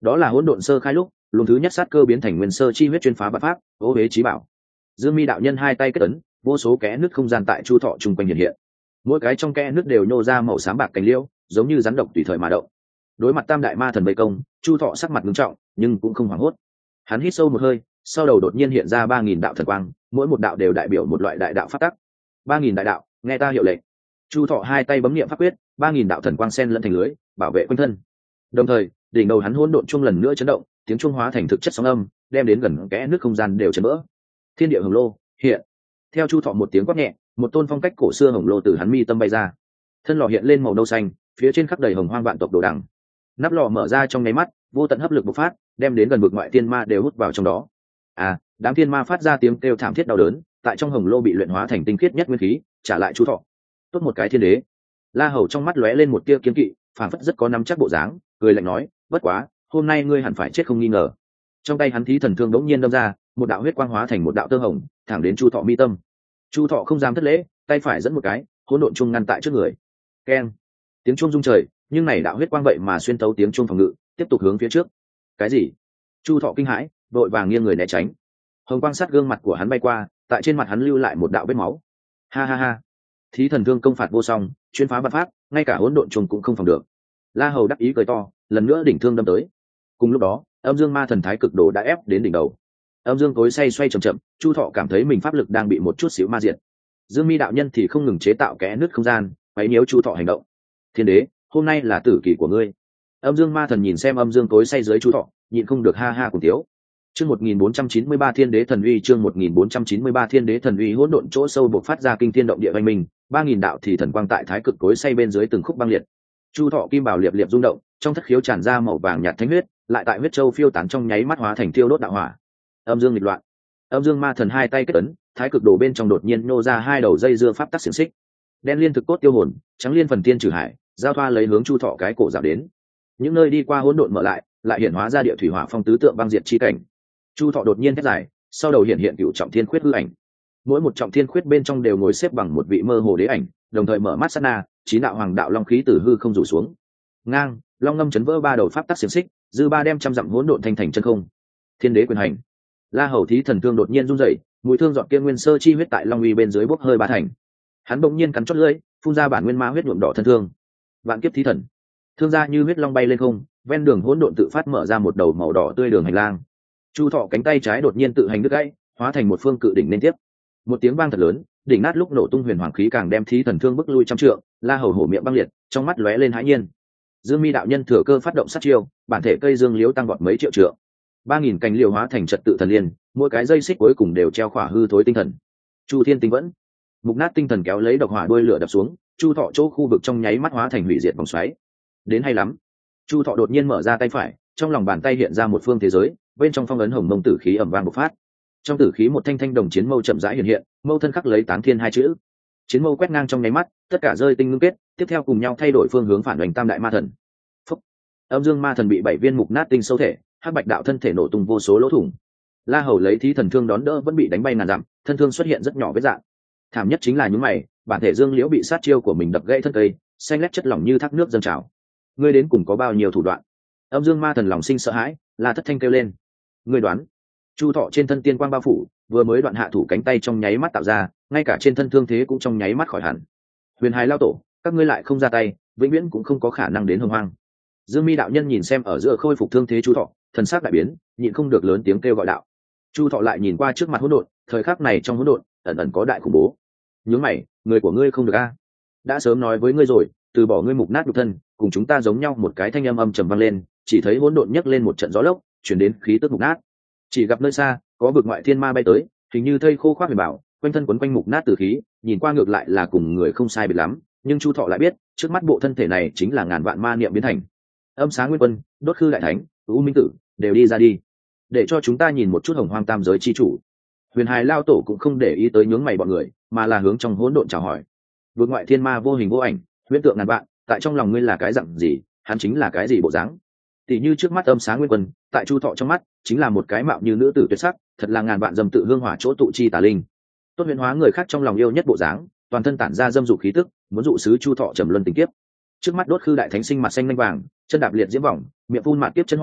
đó là hỗn độn sơ khai lúc luồng thứ nhất sát cơ biến thành nguyên sơ chi huyết chuyên phá bát pháp ô huế trí bảo. Dương mi đạo nhân hai tay kết ấn, vô số kẽ nứt không gian tại chu thọ chung quanh hiện hiện, mỗi cái trong kẽ nứt đều nhô ra màu xám bạc cánh liễu, giống như rắn độc tùy thời mà động. Đối mặt tam đại ma thần vây công, chu thọ sắc mặt nghiêm trọng nhưng cũng không hoảng hốt. Hắn hít sâu một hơi, sau đầu đột nhiên hiện ra ba nghìn đạo thần quang, mỗi một đạo đều đại biểu một loại đại đạo pháp tắc. Ba nghìn đại đạo, nghe ta hiệu lệnh. Chu thọ hai tay bấm niệm pháp quyết, ba nghìn đạo thần quang sen lẫn thành lưới, bảo vệ quanh thân. Đồng thời đỉnh đầu hắn hỗn độn chuông lần nữa chấn động, tiếng chuông hóa thành thực chất sóng âm, đem đến gần kẽ nước không gian đều chấn vỡ. Thiên địa hồng lô hiện. Theo chu thọ một tiếng quát nhẹ, một tôn phong cách cổ xưa hồng lô từ hắn mi tâm bay ra. Thân lò hiện lên màu nâu xanh, phía trên khắc đầy hồng hoang vạn tộc đồ đằng. Nắp lò mở ra trong nháy mắt, vô tận hấp lực bộc phát, đem đến gần vực ngoại thiên ma đều hút vào trong đó. À, đám thiên ma phát ra tiếng kêu thảm thiết đau đớn, tại trong hồng lô bị luyện hóa thành tinh khiết nhất nguyên khí, trả lại chu thọ. Tốt một cái thiên đế. La Hầu trong mắt lóe lên một tia kiên kỵ, phản phất rất có nắm chắc bộ dáng, cười lạnh nói, bất quá, hôm nay ngươi hẳn phải chết không nghi ngờ. Trong tay hắn thí thần thương đống nhiên đâm ra, một đạo huyết quang hóa thành một đạo tơ hồng, thẳng đến chu thọ mi tâm. Chu thọ không dám thất lễ, tay phải dẫn một cái, hỗn độn chuông ngăn tại trước người. Keng, tiếng chuông rung trời, nhưng này đạo huyết quang vậy mà xuyên tấu tiếng chuông phòng ngự, tiếp tục hướng phía trước. Cái gì? Chu thọ kinh hãi, vội vàng nghiêng người né tránh. Hồng quang sát gương mặt của hắn bay qua, tại trên mặt hắn lưu lại một đạo vết máu. Ha ha ha, thí thần thương công phạt vô song, chuyên phá vạn pháp, ngay cả hỗn độn trùng cũng không phòng được. La Hầu đắc ý cười to, lần nữa đỉnh thương đâm tới. Cùng lúc đó, âm dương ma thần thái cực đồ đã ép đến đỉnh đầu. Âm dương tối xoay xoay chậm chậm, chu thọ cảm thấy mình pháp lực đang bị một chút xíu ma diệt. Dương mi đạo nhân thì không ngừng chế tạo kẽ nứt không gian, quấy nhiễu chu thọ hành động. Thiên đế, hôm nay là tử kỳ của ngươi. Âm dương ma thần nhìn xem âm dương tối say dưới chu thọ, nhịn không được ha ha cùng tiếu. Chương một nghìn bốn trăm chín mươi ba Thiên Đế Thần Uy, chương một nghìn bốn trăm chín mươi ba Thiên Đế Thần Uy, hỗn độn chỗ sâu bộc phát ra kinh thiên động địa oanh minh, ba nghìn đạo thì thần quang tại thái cực cối xay bên dưới từng khúc băng liệt. Chu thọ kim bào liệp liệp rung động, trong thất khiếu tràn ra màu vàng nhạt thánh huyết, lại tại huyết châu phiêu tán trong nháy mắt hóa thành thiêu đốt đạo hỏa. Âm dương nghịch loạn. Âm dương ma thần hai tay kết ấn, thái cực đồ bên trong đột nhiên nô ra hai đầu dây dưa pháp tắc xiển xích. Đen liên thực cốt tiêu hồn, trắng liên phần tiên trừ hải, giao thoa lấy hướng chu thọ cái cổ dạo đến. Những nơi đi qua hỗn độn mở lại, lại hiện hóa ra địa thủy hỏa phong tứ tượng băng diệt chi cảnh. Chu thọ đột nhiên thét dài, sau đầu hiện hiện cựu trọng thiên khuyết hư ảnh. Mỗi một trọng thiên khuyết bên trong đều ngồi xếp bằng một vị mơ hồ đế ảnh, đồng thời mở mắt sát na, chín đạo hoàng đạo long khí từ hư không rủ xuống. Ngang, long ngâm chấn vỡ ba đầu pháp tắc xiềng xích, dư ba đem trăm dặm hỗn độn thành thành chân không. Thiên đế quyền hành. La Hầu thí thần thương đột nhiên run rẩy, mùi thương giọt kia nguyên sơ chi huyết tại long uy bên dưới bốc hơi ba thành. Hắn bỗng nhiên cắn chót lưỡi, phun ra bản nguyên ma huyết nhuộm đỏ thân thương. Vạn kiếp thí thần. Thương ra như huyết long bay lên không, ven đường hỗn độn tự phát mở ra một đầu màu đỏ tươi đường hành lang. Chu thọ cánh tay trái đột nhiên tự hành đứt gãy, hóa thành một phương cự đỉnh liên tiếp. Một tiếng vang thật lớn, đỉnh nát lúc nổ tung huyền hoàng khí càng đem thí thần thương bức lui trăm trượng. La Hầu hổ miệng băng liệt, trong mắt lóe lên hãi nhiên. Dương mi đạo nhân thừa cơ phát động sát chiêu, bản thể cây dương liễu tăng vọt mấy triệu trượng. Ba nghìn cành liễu hóa thành trật tự thần liên, mỗi cái dây xích cuối cùng đều treo khỏa hư thối tinh thần. Chu thiên tinh vẫn, mục nát tinh thần kéo lấy độc hỏa đuôi lửa đập xuống, chu thọ chỗ khu vực trong nháy mắt hóa thành hủy diệt vòng xoáy. Đến hay lắm. Chu thọ đột nhiên mở ra tay phải, trong lòng bàn tay hiện ra một phương thế giới, bên trong phong ấn hồng mông tử khí ẩm vang bộc phát. Trong tử khí một thanh thanh đồng chiến mâu chậm rãi hiện hiện, mâu thân khắc lấy táng thiên hai chữ. Chiến mâu quét ngang trong nháy mắt, tất cả rơi tinh ngưng kết, tiếp theo cùng nhau thay đổi phương hướng phản đánh tam đại ma thần. Phúc. Âm dương ma thần bị bảy viên mục nát tinh sâu thể, hắc bạch đạo thân thể nổ tung vô số lỗ thủng. La Hầu lấy thí thần thương đón đỡ vẫn bị đánh bay ngàn dặm, thân thương xuất hiện rất nhỏ vết dạng. Thảm nhất chính là những mày, bản thể Dương Liễu bị sát chiêu của mình đập gãy thân cây, xanh lét chất lỏng như thác nước dâng trào. Ngươi đến cùng có bao nhiêu thủ đoạn? Âm dương ma thần lòng sinh sợ hãi, La Thất Thanh kêu lên. Ngươi đoán? Chu thọ trên thân tiên quang bao phủ, vừa mới đoạn hạ thủ cánh tay trong nháy mắt tạo ra, ngay cả trên thân thương thế cũng trong nháy mắt khỏi hẳn. Huyền Hải lao tổ, các ngươi lại không ra tay, vĩnh viễn cũng không có khả năng đến hồng hoang. Dương mi đạo nhân nhìn xem ở giữa khôi phục thương thế chu thọ, thần sắc đại biến, nhịn không được lớn tiếng kêu gọi đạo. Chu thọ lại nhìn qua trước mặt hỗn độn, thời khắc này trong hỗn độn ẩn ẩn có đại khủng bố. Nhướng mày, người của ngươi không được a? Đã sớm nói với ngươi rồi, từ bỏ ngươi mục nát nhục thân, cùng chúng ta giống nhau. Một cái thanh âm âm trầm vang lên, chỉ thấy hỗn độn nhấc lên một trận gió lốc, chuyển đến khí tức mục nát. Chỉ gặp nơi xa có vực ngoại thiên ma bay tới, hình như thây khô khoác huyền bảo, quanh thân quấn quanh mục nát tử khí, nhìn qua ngược lại là cùng người không sai biệt lắm, nhưng chu thọ lại biết trước mắt bộ thân thể này chính là ngàn vạn ma niệm biến thành. Âm Sáng Nguyên Quân, Đốt Khư Đại Thánh, U Minh Tử đều đi ra đi, để cho chúng ta nhìn một chút hồng hoang tam giới chi chủ. Huyền Hải lao tổ cũng không để ý tới nhướng mày bọn người, mà là hướng trong hỗn độn chào hỏi. Vực ngoại thiên ma vô hình vô ảnh, huyễn tượng ngàn vạn, tại trong lòng ngươi là cái dạng gì, hắn chính là cái gì bộ dáng. Tỷ như trước mắt Âm Sáng Nguyên Quân, tại chu thọ trong mắt chính là một cái mạo như nữ tử tuyệt sắc, thật là ngàn vạn dâm tự hương hỏa chỗ tụ chi tà linh. Tốt huyền hóa người khác trong lòng yêu nhất bộ dáng, toàn thân tản ra dâm dục khí tức, muốn dụ sứ chu thọ trầm luân tình kiếp. Trước mắt Đốt Khư Đại Thánh sinh mặt xanh lanh vàng, chân đạp liệt diễm vòng, miệng phun mạn tiếp chân hỏa,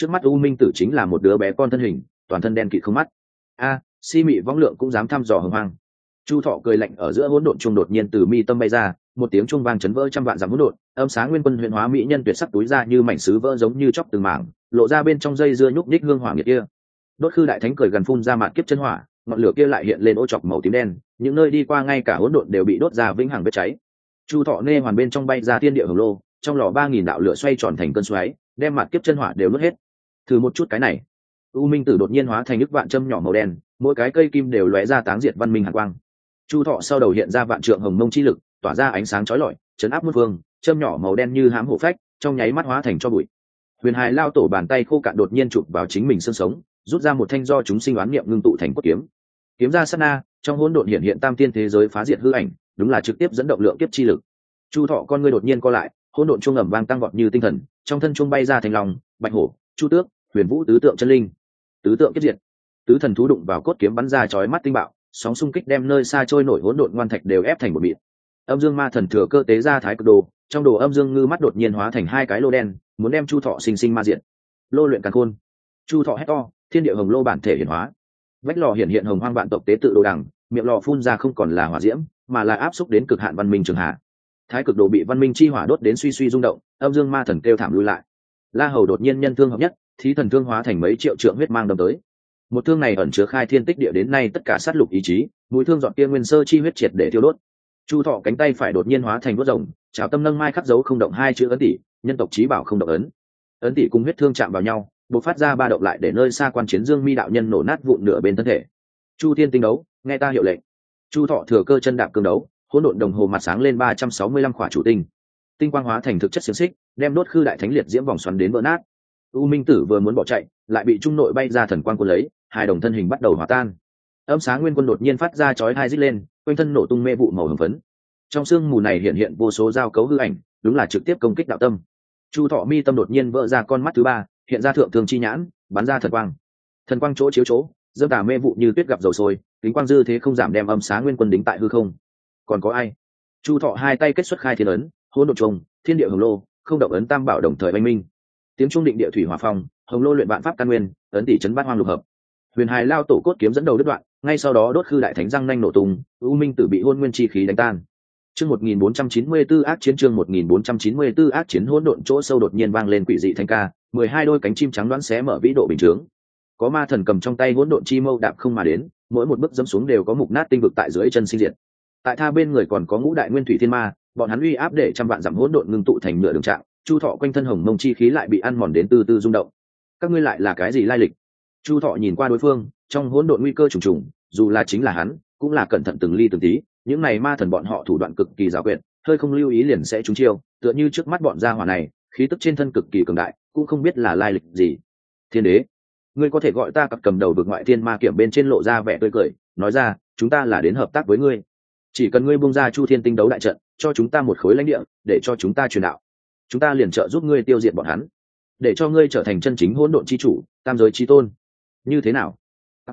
trước mắt u minh tử chính là một đứa bé con thân hình, toàn thân đen kịt không mắt. A, si mị võng lượng cũng dám thăm dò hồng hoang. Chu Thọ cười lạnh ở giữa hỗn độn trung đột nhiên từ mi tâm bay ra, một tiếng chuông vang chấn vỡ trăm vạn dặm hỗn độn, âm sáng nguyên quân huyền hóa mỹ nhân tuyệt sắc túi ra như mảnh sứ vỡ giống như chóc từng mảng, lộ ra bên trong dây dưa nhúc nhích hương hỏa nghiệt kia. Đốt khư đại thánh cười gần phun ra mạn kiếp chân hỏa, ngọn lửa kia lại hiện lên ô chọc màu tím đen, những nơi đi qua ngay cả hỗn độn đều bị đốt ra vĩnh hằng vết cháy. Chu Thọ nê hoàn bên trong bay ra thiên địa hồng lô, trong lò ba nghìn đạo lửa xoay tròn thành cơn xoáy, đem mạn kiếp chân hỏa đều nuốt hết. Thử một chút cái này. U minh tử đột nhiên hóa thành nước vạn châm nhỏ màu đen, mỗi cái cây kim đều lóe ra táng diệt văn minh hàn quang. Chu Thọ sau đầu hiện ra vạn trượng hồng mông chi lực, tỏa ra ánh sáng chói lọi, chấn áp muôn phương, châm nhỏ màu đen như hám hổ phách, trong nháy mắt hóa thành cho bụi. Huyền Hải lao tổ bàn tay khô cạn đột nhiên chụp vào chính mình xương sống, rút ra một thanh do chúng sinh oán niệm ngưng tụ thành cốt kiếm. Kiếm ra sát na, trong hỗn độn hiện hiện tam tiên thế giới phá diệt hư ảnh, đúng là trực tiếp dẫn động lượng kiếp chi lực. Chu Thọ con ngươi đột nhiên co lại, hỗn độn trung ầm vang tăng vọt như tinh thần, trong thân trung bay ra thành lòng, bạch hổ, chu tước, huyền vũ tứ tượng chân linh, tứ tượng kiếp diệt. Tứ thần thú đụng vào cốt kiếm bắn ra chói mắt tinh bạo, sóng xung kích đem nơi xa trôi nổi hỗn độn ngoan thạch đều ép thành một mịn. Âm dương ma thần thừa cơ tế ra thái cực đồ, trong đồ âm dương ngư mắt đột nhiên hóa thành hai cái lô đen, muốn đem Chu Thọ sinh sinh ma diện. Lô luyện càn khôn. Chu Thọ hét to, thiên địa hồng lô bản thể hiển hóa. Vách lò hiện hiện hồng hoang vạn tộc tế tự đồ đằng, miệng lò phun ra không còn là hỏa diễm, mà là áp xúc đến cực hạn văn minh trường hạ. Thái cực đồ bị văn minh chi hỏa đốt đến suy suy rung động, âm dương ma thần kêu thảm lui lại. La Hầu đột nhiên nhân thương hợp nhất, thí thần thương hóa thành mấy triệu trượng huyết mang đâm tới. Một thương này ẩn chứa khai thiên tích địa đến nay tất cả sát lục ý chí, mũi thương dọn kia nguyên sơ chi huyết triệt để tiêu đốt. Chu Thọ cánh tay phải đột nhiên hóa thành đuốt rồng, chảo tâm nâng mai khắc dấu không động hai chữ ấn tỷ, nhân tộc chí bảo không động ấn. Ấn tỷ cùng huyết thương chạm vào nhau, bộc phát ra ba động lại để nơi xa quan chiến Dương Mi đạo nhân nổ nát vụn nửa bên thân thể. Chu Thiên tinh đấu, nghe ta hiệu lệnh. Chu Thọ thừa cơ chân đạp cương đấu, hỗn độn đồng hồ mặt sáng lên ba trăm sáu mươi lăm khỏa chủ tinh. Tinh quang hóa thành thực chất xiềng xích, đem đốt khư đại thánh liệt diễm vòng xoắn đến vỡ nát. U Minh Tử vừa muốn bỏ chạy, lại bị trung nội bay ra thần quang cuốn lấy, hai đồng thân hình bắt đầu hòa tan. Âm sáng nguyên quân đột nhiên phát ra chói hai rít lên, quanh thân nổ tung mê vụ màu hồng phấn. Trong sương mù này hiện hiện vô số giao cấu hư ảnh, đúng là trực tiếp công kích đạo tâm. Chu Thọ mi tâm đột nhiên vỡ ra con mắt thứ ba, hiện ra thượng thương chi nhãn, bắn ra thần quang. Thần quang chỗ chiếu chỗ, dâm tà mê vụ như tuyết gặp dầu sôi, kính quang dư thế không giảm đem âm sáng nguyên quân đính tại hư không. Còn có ai? Chu Thọ hai tay kết xuất khai thiên ấn, hỗn độn trùng, thiên địa hồng lô, không động ấn tam bảo đồng thời oanh minh. Tiếng trung định địa thủy hỏa phong, hồng lô luyện vạn pháp căn nguyên, ấn tỷ chấn bát hoang lục hợp. Huyền Hải lao tổ cốt kiếm dẫn đầu đứt đoạn, ngay sau đó đốt khư đại thánh răng nanh nổ tung, U Minh Tử bị hôn nguyên chi khí đánh tan. Chương một nghìn bốn trăm chín mươi tư ác chiến chương một nghìn bốn trăm chín mươi tư ác chiến hỗn độn chỗ sâu đột nhiên vang lên quỷ dị thanh ca, mười hai đôi cánh chim trắng đoán xé mở vĩ độ bình thường. Có ma thần cầm trong tay hỗn độn chi mâu đạp không mà đến, mỗi một bước dẫm xuống đều có mục nát tinh vực tại dưới chân sinh diệt. Tại tha bên người còn có ngũ đại nguyên thủy thiên ma, bọn hắn uy áp để trăm vạn dặm hỗn độn ngưng tụ thành nửa đường trạng, Chu Thọ quanh thân hồng mông chi khí lại bị ăn mòn đến từ từ rung động. Các ngươi lại là cái gì lai lịch? Chu Thọ nhìn qua đối phương, trong hỗn độn nguy cơ trùng trùng, dù là chính là hắn, cũng là cẩn thận từng ly từng tí, những này ma thần bọn họ thủ đoạn cực kỳ giàu quyệt, hơi không lưu ý liền sẽ trúng chiêu, tựa như trước mắt bọn gia hỏa này, khí tức trên thân cực kỳ cường đại, cũng không biết là lai lịch gì. Thiên đế, ngươi có thể gọi ta cặp cầm đầu vực ngoại thiên ma kiểm bên trên lộ ra vẻ tươi cười, nói ra, chúng ta là đến hợp tác với ngươi. Chỉ cần ngươi buông ra Chu Thiên tinh đấu đại trận, cho chúng ta một khối lãnh địa, để cho chúng ta truyền đạo, chúng ta liền trợ giúp ngươi tiêu diệt bọn hắn, để cho ngươi trở thành chân chính hỗn độn chi chủ, tam giới chi tôn. Như thế nào?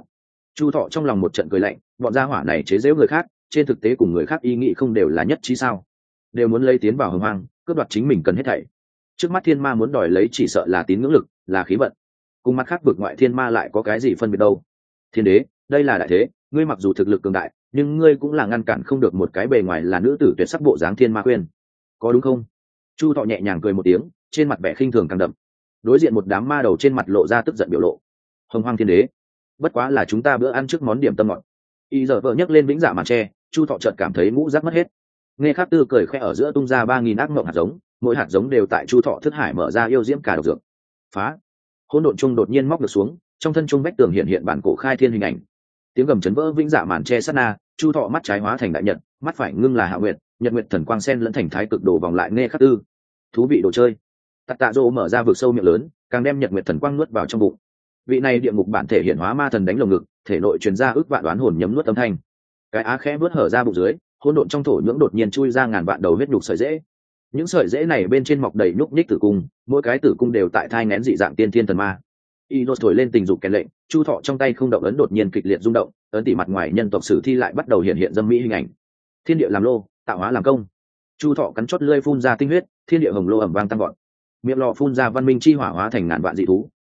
Chu Thọ trong lòng một trận cười lạnh, bọn gia hỏa này chế giễu người khác, trên thực tế cùng người khác ý nghĩ không đều là nhất trí sao? Đều muốn lấy tiến vào hồng hoang, cướp đoạt chính mình cần hết thảy. Trước mắt thiên ma muốn đòi lấy chỉ sợ là tín ngưỡng lực, là khí vận. Cùng mặt khác vực ngoại thiên ma lại có cái gì phân biệt đâu? Thiên đế, đây là đại thế, ngươi mặc dù thực lực cường đại, nhưng ngươi cũng là ngăn cản không được một cái bề ngoài là nữ tử tuyệt sắc bộ dáng thiên ma khuyên. Có đúng không? Chu Thọ nhẹ nhàng cười một tiếng, trên mặt vẻ khinh thường càng đậm. Đối diện một đám ma đầu trên mặt lộ ra tức giận biểu lộ. Hồng hoang thiên đế, bất quá là chúng ta bữa ăn trước món điểm tâm ngọt. Y giờ vợ nhấc lên vĩnh dạ màn tre, Chu Thọ chợt cảm thấy ngũ giác mất hết. Nghe Khắc Tư cười khẽ ở giữa tung ra ba nghìn ác mộng hạt giống, mỗi hạt giống đều tại Chu Thọ thức hải mở ra yêu diễm cả độc dược. Phá! Hỗn độn trung đột nhiên móc được xuống, trong thân trung bách tường hiện hiện bản cổ khai thiên hình ảnh. Tiếng gầm chấn vỡ vĩnh dạ màn tre sát na, Chu Thọ mắt trái hóa thành đại nhật, mắt phải ngưng là hạ nguyệt, nhật nguyệt thần quang sen lẫn thành thái cực đồ vòng lại Nghe Khắc Tư. Thú vị đồ chơi. Tạt Tạ Dỗ mở ra vực sâu miệng lớn, càng đem nhật nguyệt thần quang nuốt vào trong bụng. Vị này địa ngục bản thể hiện hóa ma thần đánh lồng ngực, thể nội truyền ra ước vạn đoán hồn nhấm nuốt âm thanh. Cái á khẽ vớt hở ra bụng dưới, hỗn độn trong thổ nhưỡng đột nhiên chui ra ngàn vạn đầu huyết nhục sợi rễ. Những sợi rễ này bên trên mọc đầy nhúc nhích tử cung, mỗi cái tử cung đều tại thai nghén dị dạng tiên thiên thần ma. Inos thổi lên tình dục kèn lệnh, Chu Thọ trong tay không động ấn đột nhiên kịch liệt rung động, ấn tỷ mặt ngoài nhân tộc sử thi lại bắt đầu hiện hiện dâm mỹ hình ảnh. Thiên địa làm lô, tạo hóa làm công. Chu Thọ cắn chót lưỡi phun ra tinh huyết, thiên địa hồng lô ầm vang tăng gọn. Miệng lò phun ra văn minh chi hỏa hóa thành ngàn vạn dị thú,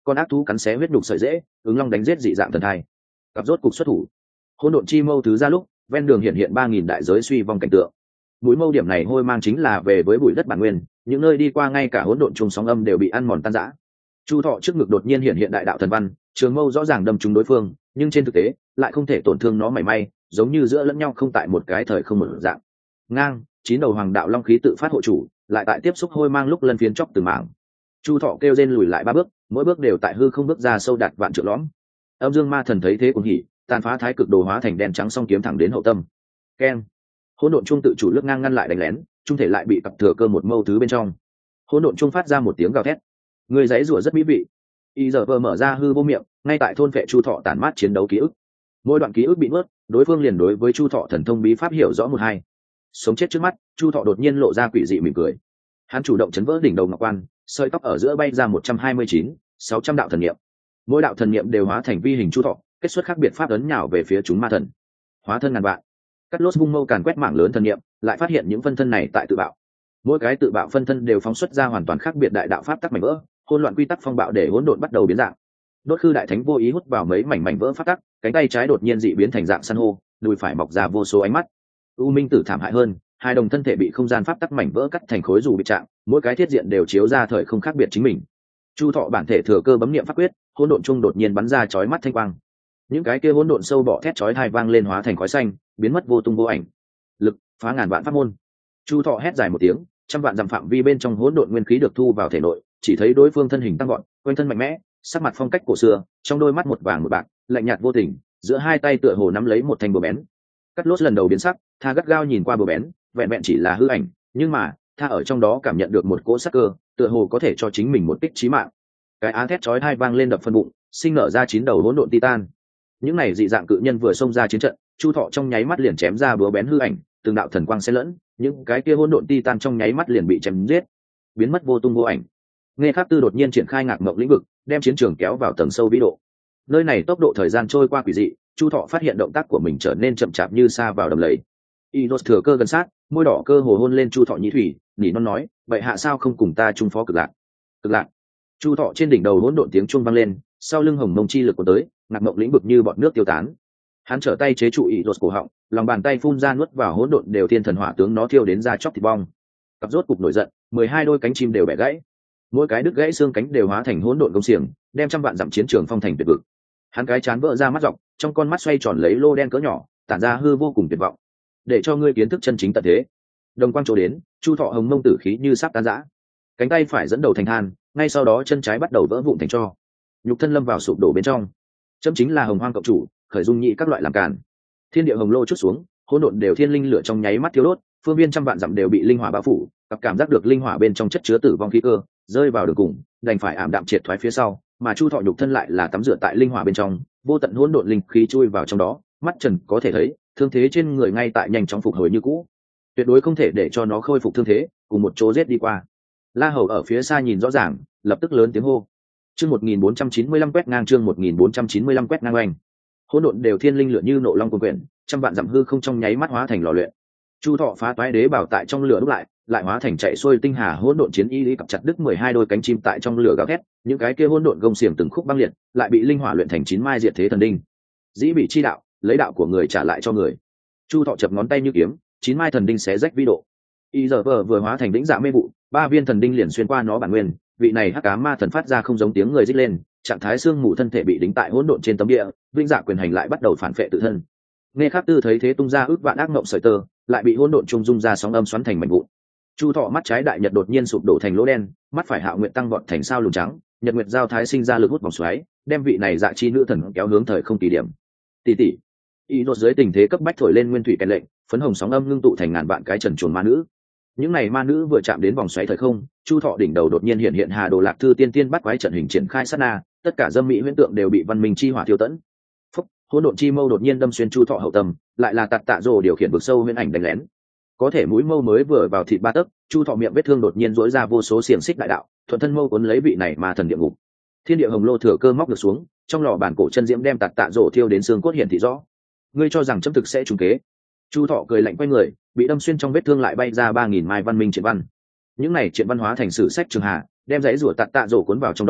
con ác thú cắn xé huyết nhục sợi dễ, ứng long đánh giết dị dạng thần thai. Cặp rốt cục xuất thủ, hỗn độn chi mâu thứ ra lúc ven đường hiện hiện ba nghìn đại giới suy vong cảnh tượng. Mũi mâu điểm này hôi mang chính là về với bụi đất bản nguyên, những nơi đi qua ngay cả hỗn độn trùng sóng âm đều bị ăn mòn tan rã. Chu Thọ trước ngực đột nhiên hiện hiện đại đạo thần văn, trường mâu rõ ràng đâm trúng đối phương, nhưng trên thực tế lại không thể tổn thương nó mảy may, giống như giữa lẫn nhau không tại một cái thời không một dạng. Ngang, chín đầu hoàng đạo long khí tự phát hộ chủ, lại tại tiếp xúc hôi mang lúc lân phiến chóc từng mảng. Chu Thọ kêu rên lùi lại ba bước, mỗi bước đều tại hư không bước ra sâu đạt vạn trượng lõm. Âm Dương Ma Thần thấy thế cũng hỉ, tàn phá thái cực đồ hóa thành đen trắng song kiếm thẳng đến hậu tâm. Keng, hỗn độn trung tự chủ lướt ngang ngăn lại đánh lén, trung thể lại bị cặp thừa cơ một mâu thứ bên trong. Hỗn độn trung phát ra một tiếng gào thét, người giấy rủa rất mỹ vị. Y giờ vờ mở ra hư vô miệng, ngay tại thôn vệ Chu Thọ tản mát chiến đấu ký ức. Mỗi đoạn ký ức bị nuốt, đối phương liền đối với Chu Thọ thần thông bí pháp hiểu rõ một hai. Sống chết trước mắt, Chu Thọ đột nhiên lộ ra quỷ dị mỉm cười. Hắn chủ động chấn vỡ đỉnh đầu ngọc quan, sợi tóc ở giữa bay ra một trăm hai mươi chín, sáu trăm đạo thần niệm. Mỗi đạo thần niệm đều hóa thành vi hình Chu Thọ, kết xuất khác biệt pháp ấn nhào về phía chúng ma thần. Hóa thân ngàn vạn. Cắt lốt vung mâu càn quét mảng lớn thần niệm, lại phát hiện những phân thân này tại tự bạo. Mỗi cái tự bạo phân thân đều phóng xuất ra hoàn toàn khác biệt đại đạo pháp tắc mảnh vỡ, hỗn loạn quy tắc phong bạo để hỗn độn bắt đầu biến dạng. Đốt khư đại thánh vô ý hút vào mấy mảnh mảnh vỡ pháp tắc, cánh tay trái đột nhiên dị biến thành dạng san hô, đùi phải mọc ra vô số ánh mắt. U Minh Tử thảm hại hơn, hai đồng thân thể bị không gian pháp tắc mảnh vỡ cắt thành khối dù bị trạng, mỗi cái thiết diện đều chiếu ra thời không khác biệt chính mình. Chu Thọ bản thể thừa cơ bấm niệm pháp quyết, hỗn độn trung đột nhiên bắn ra chói mắt thanh quang. Những cái kia hỗn độn sâu bọ thét chói tai vang lên hóa thành khói xanh, biến mất vô tung vô ảnh. Lực phá ngàn vạn pháp môn. Chu Thọ hét dài một tiếng, trăm vạn dặm phạm vi bên trong hỗn độn nguyên khí được thu vào thể nội, chỉ thấy đối phương thân hình tăng gọn, quanh thân mạnh mẽ, sắc mặt phong cách cổ xưa, trong đôi mắt một vàng một bạc, lạnh nhạt vô tình, giữa hai tay tựa hồ nắm lấy một thanh búa bén. Cắt lốt lần đầu biến sắc, tha gắt gao nhìn qua búa bén, vẹn vẹn chỉ là hư ảnh, nhưng mà tha ở trong đó cảm nhận được một cỗ sắc cơ, tựa hồ có thể cho chính mình một kích chí mạng. Cái á thét chói tai vang lên đập phân bụng, sinh nở ra chín đầu hỗn độn titan. Những này dị dạng cự nhân vừa xông ra chiến trận, Chu Thọ trong nháy mắt liền chém ra búa bén hư ảnh, từng đạo thần quang xen lẫn, những cái kia hỗn độn titan trong nháy mắt liền bị chém giết, biến mất vô tung vô ảnh. Nghe Khắc Tư đột nhiên triển khai ngạc mộng lĩnh vực, đem chiến trường kéo vào tầng sâu vĩ độ. Nơi này tốc độ thời gian trôi qua quỷ dị, Chu Thọ phát hiện động tác của mình trở nên chậm chạp như sa vào đầm lầy. Inos thừa cơ gần sát, môi đỏ cơ hồ hôn lên Chu Thọ nhĩ thủy, nỉ non nói, vậy hạ sao không cùng ta chung phó cực lạc? Cực lạc. Chu Thọ trên đỉnh đầu hỗn độn tiếng chuông vang lên, sau lưng hồng mông chi lực của tới, ngạc mộng lĩnh vực như bọt nước tiêu tán. Hắn trở tay chế trụ Inos cổ họng, lòng bàn tay phun ra nuốt vào hỗn độn đều thiên thần hỏa tướng nó thiêu đến ra chóc thịt bong. Cặp rốt cục nổi giận, mười hai đôi cánh chim đều bẻ gãy. Mỗi cái đứt gãy xương cánh đều hóa thành hỗn độn công xiềng, đem trăm vạn dặm chiến trường phong thành tuyệt vực. Hắn cái chán vỡ ra mắt dọc, trong con mắt xoay tròn lấy lô đen cỡ nhỏ, tản ra hư vô cùng tuyệt vọng. Để cho ngươi kiến thức chân chính tận thế. Đồng quang chỗ đến, Chu Thọ hồng mông tử khí như sắp tan rã. Cánh tay phải dẫn đầu thành than, ngay sau đó chân trái bắt đầu vỡ vụn thành tro. Nhục thân lâm vào sụp đổ bên trong. Chấm chính là hồng hoang cộng chủ, khởi dung nhị các loại làm cản. Thiên địa hồng lô chút xuống, hỗn độn đều thiên linh lửa trong nháy mắt thiêu đốt, phương viên trăm vạn dặm đều bị linh hỏa bao phủ, gặp cảm giác được linh hỏa bên trong chất chứa tử vong khí cơ, rơi vào đường cùng, đành phải ảm đạm triệt thoái phía sau, mà Chu Thọ nhục thân lại là tắm rửa tại linh hỏa bên trong, vô tận hỗn độn linh khí chui vào trong đó, mắt trần có thể thấy, thương thế trên người ngay tại nhanh chóng phục hồi như cũ. Tuyệt đối không thể để cho nó khôi phục thương thế, cùng một chỗ giết đi qua. La Hầu ở phía xa nhìn rõ ràng, lập tức lớn tiếng hô. Chương một nghìn bốn trăm chín mươi lăm quét ngang chương một nghìn bốn trăm chín mươi lăm quét ngang oanh. Hỗn độn đều thiên linh lửa như nộ long cuồn quyển, trăm vạn dặm hư không trong nháy mắt hóa thành lò luyện. Chu Thọ phá toái đế bảo tại trong lửa đúc lại, lại hóa thành chạy xuôi tinh hà hỗn độn chiến y lý cặp chặt đứt mười hai đôi cánh chim tại trong lửa gào thét, những cái kia hỗn độn gông xiềng từng khúc băng liệt, lại bị linh hỏa luyện thành chín mai diệt thế thần đinh. Dĩ bị chi đạo, lấy đạo của người trả lại cho người. Chu Thọ chập ngón tay như kiếm, chín mai thần đinh xé rách vĩ độ. Y giờ vờ vừa hóa thành đỉnh dạ mê vụ, ba viên thần đinh liền xuyên qua nó bản nguyên, vị này hắc ám ma thần phát ra không giống tiếng người rít lên, trạng thái xương mù thân thể bị đính tại hỗn độn trên tấm địa, vinh dạ quyền hành lại bắt đầu phản phệ tự thân. Nghe Khắc Tư thấy thế tung ra ước vạn ác ngộng sợi tơ, lại bị hỗn độn trung dung ra sóng âm xoắn thành mảnh vụn. Chu Thọ mắt trái đại nhật đột nhiên sụp đổ thành lỗ đen, mắt phải Hạo Nguyệt tăng vọt thành sao lùn trắng, nhật nguyệt giao thái sinh ra lực hút vòng xoáy, đem vị này dạ chi nữ thần kéo hướng thời không kỳ điểm. Tỷ tỷ, ý đột dưới tình thế cấp bách thổi lên nguyên thủy kèn lệnh, phấn hồng sóng âm ngưng tụ thành ngàn vạn cái trần truồng ma nữ. Những này ma nữ vừa chạm đến vòng xoáy thời không, Chu Thọ đỉnh đầu đột nhiên hiện hiện Hà Đồ Lạc Thư tiên tiên bắt quái trận hình triển khai sát na, tất cả dâm mỹ huyễn tượng đều bị văn minh chi hỏa thiêu tẫn. Phúc, hỗn độn chi mâu đột nhiên đâm xuyên Chu Thọ hậu tâm, lại là tạt tạ rồ điều khiển vực sâu huyễn ảnh đánh lén. Có thể mũi mâu mới vừa vào thịt ba tấc, Chu Thọ miệng vết thương đột nhiên rỗi ra vô số xiềng xích đại đạo, thuận thân mâu cuốn lấy vị này mà thần địa ngục. Thiên địa hồng lô thừa cơ móc được xuống, trong lò bản cổ chân diễm đem tạt tạ rồ thiêu đến xương cốt hiển thị rõ. Ngươi cho rằng chấm thực sẽ trúng kế? Chu Thọ cười lạnh quay người, bị đâm xuyên trong vết thương lại bay ra ba nghìn mai văn minh triện văn. Những này triện văn hóa thành sử sách trường hạ, đem dãy rủa tạt tạ rồ cuốn vào trong đó,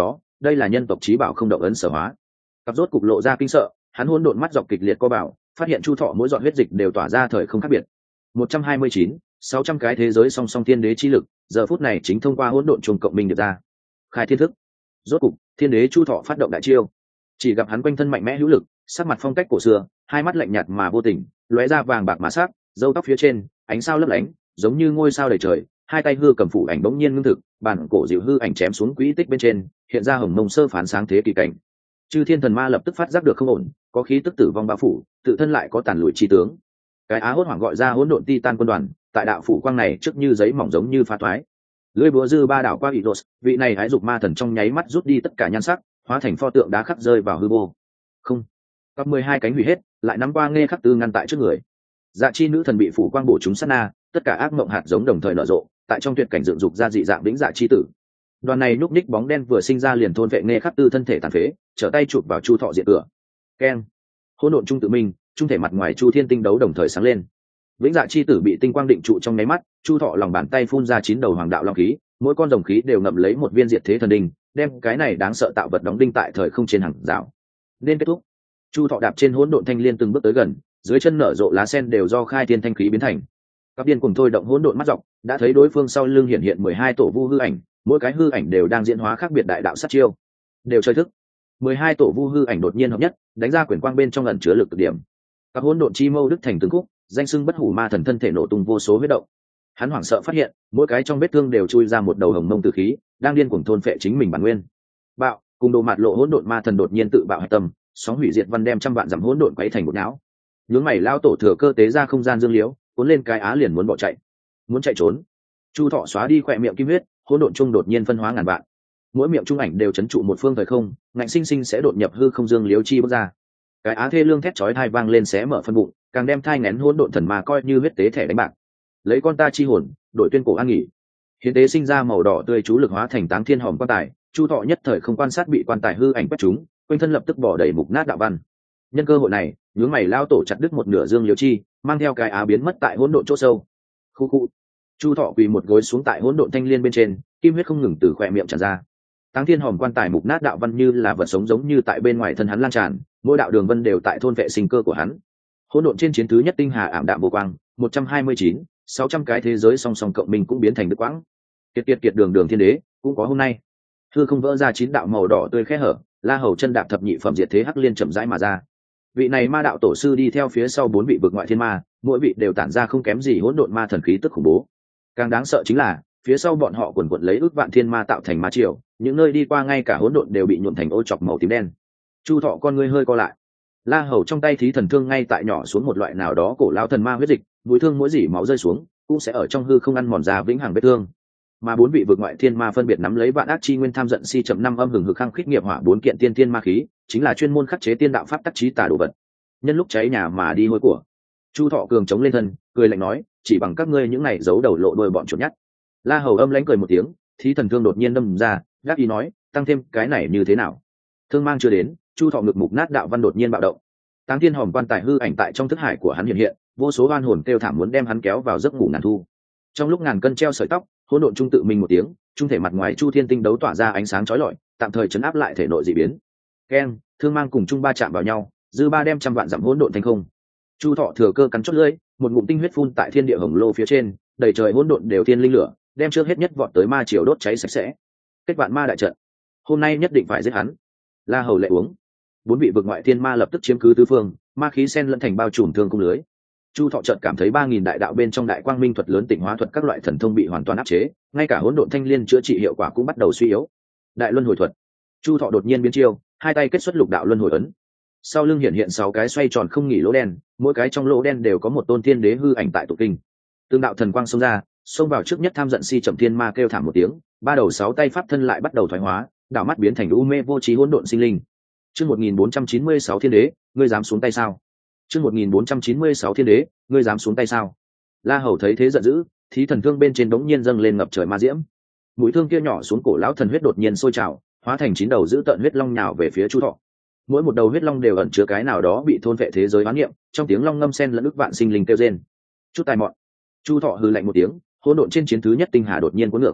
đây là nhân tộc trí bảo không động ấn sở hóa. Cặp rốt cục lộ ra kinh sợ, hắn hỗn độn mắt dọc kịch liệt co bảo, phát hiện chu thọ mỗi giọt huyết dịch đều tỏa ra thời không khác biệt. một trăm hai mươi chín, sáu trăm cái thế giới song song thiên đế chi lực, giờ phút này chính thông qua hỗn độn trùng cộng minh được ra. Khai thiên thức. Rốt cục, thiên đế chu thọ phát động đại chiêu. Chỉ gặp hắn quanh thân mạnh mẽ hữu lực, sắc mặt phong cách cổ xưa, hai mắt lạnh nhạt mà vô tình, lóe ra vàng bạc mà sắc, râu tóc phía trên, ánh sao lấp lánh, giống như ngôi sao đầy trời, hai tay hư cầm phủ ảnh bỗng nhiên ngưng thực, bản cổ dịu hư ảnh chém xuống quỹ tích bên trên, hiện ra hồng mông sơ phán sáng thế kỳ cảnh. Chư thiên thần ma lập tức phát giác được không ổn, có khí tức tử vong bao phủ, tự thân lại có tàn lùi chi tướng. Cái á hốt hoảng gọi ra hỗn độn titan quân đoàn, tại đạo phủ quang này trước như giấy mỏng giống như phá thoái. Lưỡi búa dư ba đảo qua Idos, vị này hái dục ma thần trong nháy mắt rút đi tất cả nhan sắc, hóa thành pho tượng đá khắc rơi vào hư vô. Không, cấp mười hai cánh hủy hết, lại nắm qua nghe khắc tư ngăn tại trước người. Dạ chi nữ thần bị phủ quang bổ chúng sát na, tất cả ác mộng hạt giống đồng thời nở rộ, tại trong tuyệt cảnh dựng dục ra dị dạng đỉnh dạ chi tử. Đoàn này núp ních bóng đen vừa sinh ra liền thôn vệ nghe khắc tư thân thể tàn phế, trở tay chụp vào chu thọ diện cửa. Keng, hỗn độn trung tự minh, trung thể mặt ngoài chu thiên tinh đấu đồng thời sáng lên. Vĩnh dạ chi tử bị tinh quang định trụ trong nháy mắt, chu thọ lòng bàn tay phun ra chín đầu hoàng đạo long khí, mỗi con rồng khí đều ngậm lấy một viên diệt thế thần đinh, đem cái này đáng sợ tạo vật đóng đinh tại thời không trên hàng rào. Nên kết thúc. Chu thọ đạp trên hỗn độn thanh liên từng bước tới gần, dưới chân nở rộ lá sen đều do khai thiên thanh khí biến thành. Các điên cùng thôi động hỗn độn mắt dọc, đã thấy đối phương sau lưng hiện hiện mười hai tổ vu hư ảnh, mỗi cái hư ảnh đều đang diễn hóa khác biệt đại đạo sát chiêu, đều chơi thức. mười hai tổ vu hư ảnh đột nhiên hợp nhất, đánh ra quyền quang bên trong ẩn chứa lực cực điểm. Các hỗn độn chi mâu đứt thành từng khúc, danh xưng bất hủ ma thần thân thể nổ tung vô số huyết động. Hắn hoảng sợ phát hiện, mỗi cái trong vết thương đều chui ra một đầu hồng mông tử khí, đang điên cuồng thôn phệ chính mình bản nguyên. Bạo, cùng đồ mạt lộ hỗn độn ma thần đột nhiên tự bạo hạch tâm, sóng hủy diệt văn đem trăm vạn dặm hỗn độn quấy thành một não. Nhướng mày lao tổ thừa cơ tế ra không gian dương liễu, cuốn lên cái á liền muốn bỏ chạy. Muốn chạy trốn. Chu Thọ xóa đi khỏe miệng kim huyết, hỗn độn trung đột nhiên phân hóa ngàn vạn. Mỗi miệng trung ảnh đều chấn trụ một phương thời không, ngạnh sinh sinh sẽ đột nhập hư không dương liễu chi bước ra. Cái á thê lương thét chói tai vang lên xé mở phân bụng, càng đem thai nghén hỗn độn thần ma coi như huyết tế thẻ đánh bạc. Lấy con ta chi hồn, đội tuyên cổ an nghỉ. Hiến tế sinh ra màu đỏ tươi chú lực hóa thành táng thiên hòm quan tài, Chu Thọ nhất thời không quan sát bị quan tài hư ảnh quét chúng, quanh thân lập tức bỏ đầy mục nát đạo văn. Nhân cơ hội này, nhướng mày lao tổ chặt đứt một nửa dương liễu chi, mang theo cái á biến mất tại hỗn độn chỗ sâu. Khu khu. Chu Thọ quỳ một gối xuống tại hỗn độn thanh liên bên trên, kim huyết không ngừng từ khóe miệng tràn ra. Táng thiên hòm quan tài mục nát đạo văn như là vật sống giống như tại bên ngoài thân hắn lan tràn, mỗi đạo đường vân đều tại thôn vệ sinh cơ của hắn. Hỗn độn trên chiến thứ nhất tinh hà ảm đạm vô quang, một trăm hai mươi chín, sáu trăm cái thế giới song song cộng minh cũng biến thành đứt quãng. Kiệt kiệt kiệt đường đường thiên đế, cũng có hôm nay. Hư không vỡ ra chín đạo màu đỏ tươi khẽ hở, La Hầu chân đạp thập nhị phẩm diệt thế hắc liên chậm rãi mà ra. Vị này ma đạo tổ sư đi theo phía sau bốn vị vực ngoại thiên ma, mỗi vị đều tản ra không kém gì hỗn độn ma thần khí tức khủng bố. Càng đáng sợ chính là, phía sau bọn họ quần quật lấy ước vạn thiên ma tạo thành ma triều, những nơi đi qua ngay cả hỗn độn đều bị nhuộm thành ô chọc màu tím đen. Chu Thọ con ngươi hơi co lại. La Hầu trong tay thí thần thương ngay tại nhỏ xuống một loại nào đó cổ lão thần ma huyết dịch, mũi thương mỗi dỉ máu rơi xuống, cũng sẽ ở trong hư không ăn mòn ra vĩnh hằng vết thương. Mà bốn vị vực ngoại thiên ma phân biệt nắm lấy vạn ác chi nguyên tham giận si chậm năm âm hừng hực khăng khít nghiệp hỏa bốn kiện tiên tiên ma khí, chính là chuyên môn khắc chế tiên đạo pháp tắc chí tà đồ vật. Nhân lúc cháy nhà mà đi hôi của. Chu Thọ cường chống lên thân, cười lạnh nói, chỉ bằng các ngươi những này giấu đầu lộ đuôi bọn chuột nhắt. La Hầu âm lãnh cười một tiếng, thí thần thương đột nhiên đâm ra, gác ý nói, tăng thêm cái này như thế nào? Thương mang chưa đến, Chu Thọ ngực mục nát đạo văn đột nhiên bạo động. Táng thiên hòm quan tài hư ảnh tại trong thức hải của hắn hiện hiện, vô số oan hồn kêu thảm muốn đem hắn kéo vào giấc ngủ ngàn thu. Trong lúc ngàn cân treo sợi tóc, hỗn độn trung tự mình một tiếng, trung thể mặt ngoài chu thiên tinh đấu tỏa ra ánh sáng chói lọi, tạm thời chấn áp lại thể nội dị biến. Keng, thương mang cùng trung ba chạm vào nhau, dư ba đem trăm vạn dặm hỗn độn thành không. Chu Thọ thừa cơ cắn chót lưỡi, một ngụm tinh huyết phun tại thiên địa hồng lô phía trên, đầy trời hỗn độn đều thiên linh lửa, đem trước hết nhất vọt tới ma triều đốt cháy sạch sẽ. Kết vạn ma đại trận, hôm nay nhất định phải giết hắn. La Hầu lệ uống. Bốn vị vực ngoại thiên ma lập tức chiếm cứ tứ phương, ma khí sen lẫn thành bao trùm thương cung lưới. Chu Thọ chợt cảm thấy ba nghìn đại đạo bên trong đại quang minh thuật lớn tịnh hóa thuật các loại thần thông bị hoàn toàn áp chế, ngay cả hỗn độn thanh liên chữa trị hiệu quả cũng bắt đầu suy yếu. Đại luân hồi thuật. Chu Thọ đột nhiên biến chiêu, hai tay kết xuất lục đạo luân hồi ấn. Sau lưng hiện hiện sáu cái xoay tròn không nghỉ lỗ đen, mỗi cái trong lỗ đen đều có một tôn thiên đế hư ảnh tại tụ kinh. Tương đạo thần quang xông ra, xông vào trước nhất tham giận si chậm thiên ma kêu thảm một tiếng, ba đầu sáu tay pháp thân lại bắt đầu thoái hóa, đảo mắt biến thành u mê vô trí hỗn độn sinh linh. Chương một nghìn bốn trăm chín mươi sáu thiên đế, ngươi dám xuống tay sao? Chương một nghìn bốn trăm chín mươi sáu thiên đế, ngươi dám xuống tay sao? La Hầu thấy thế giận dữ, thí thần thương bên trên đống nhiên dâng lên ngập trời ma diễm. Mũi thương kia nhỏ xuống cổ lão thần huyết đột nhiên sôi trào, hóa thành chín đầu dữ tợn huyết long nhào về phía Chu Thọ. Mỗi một đầu huyết long đều ẩn chứa cái nào đó bị thôn vệ thế giới oán niệm, trong tiếng long ngâm sen lẫn ức vạn sinh linh kêu rên. Chút tài mọn. Chu Thọ hừ lạnh một tiếng, hỗn độn trên chiến thứ nhất tinh hà đột nhiên cuốn ngược.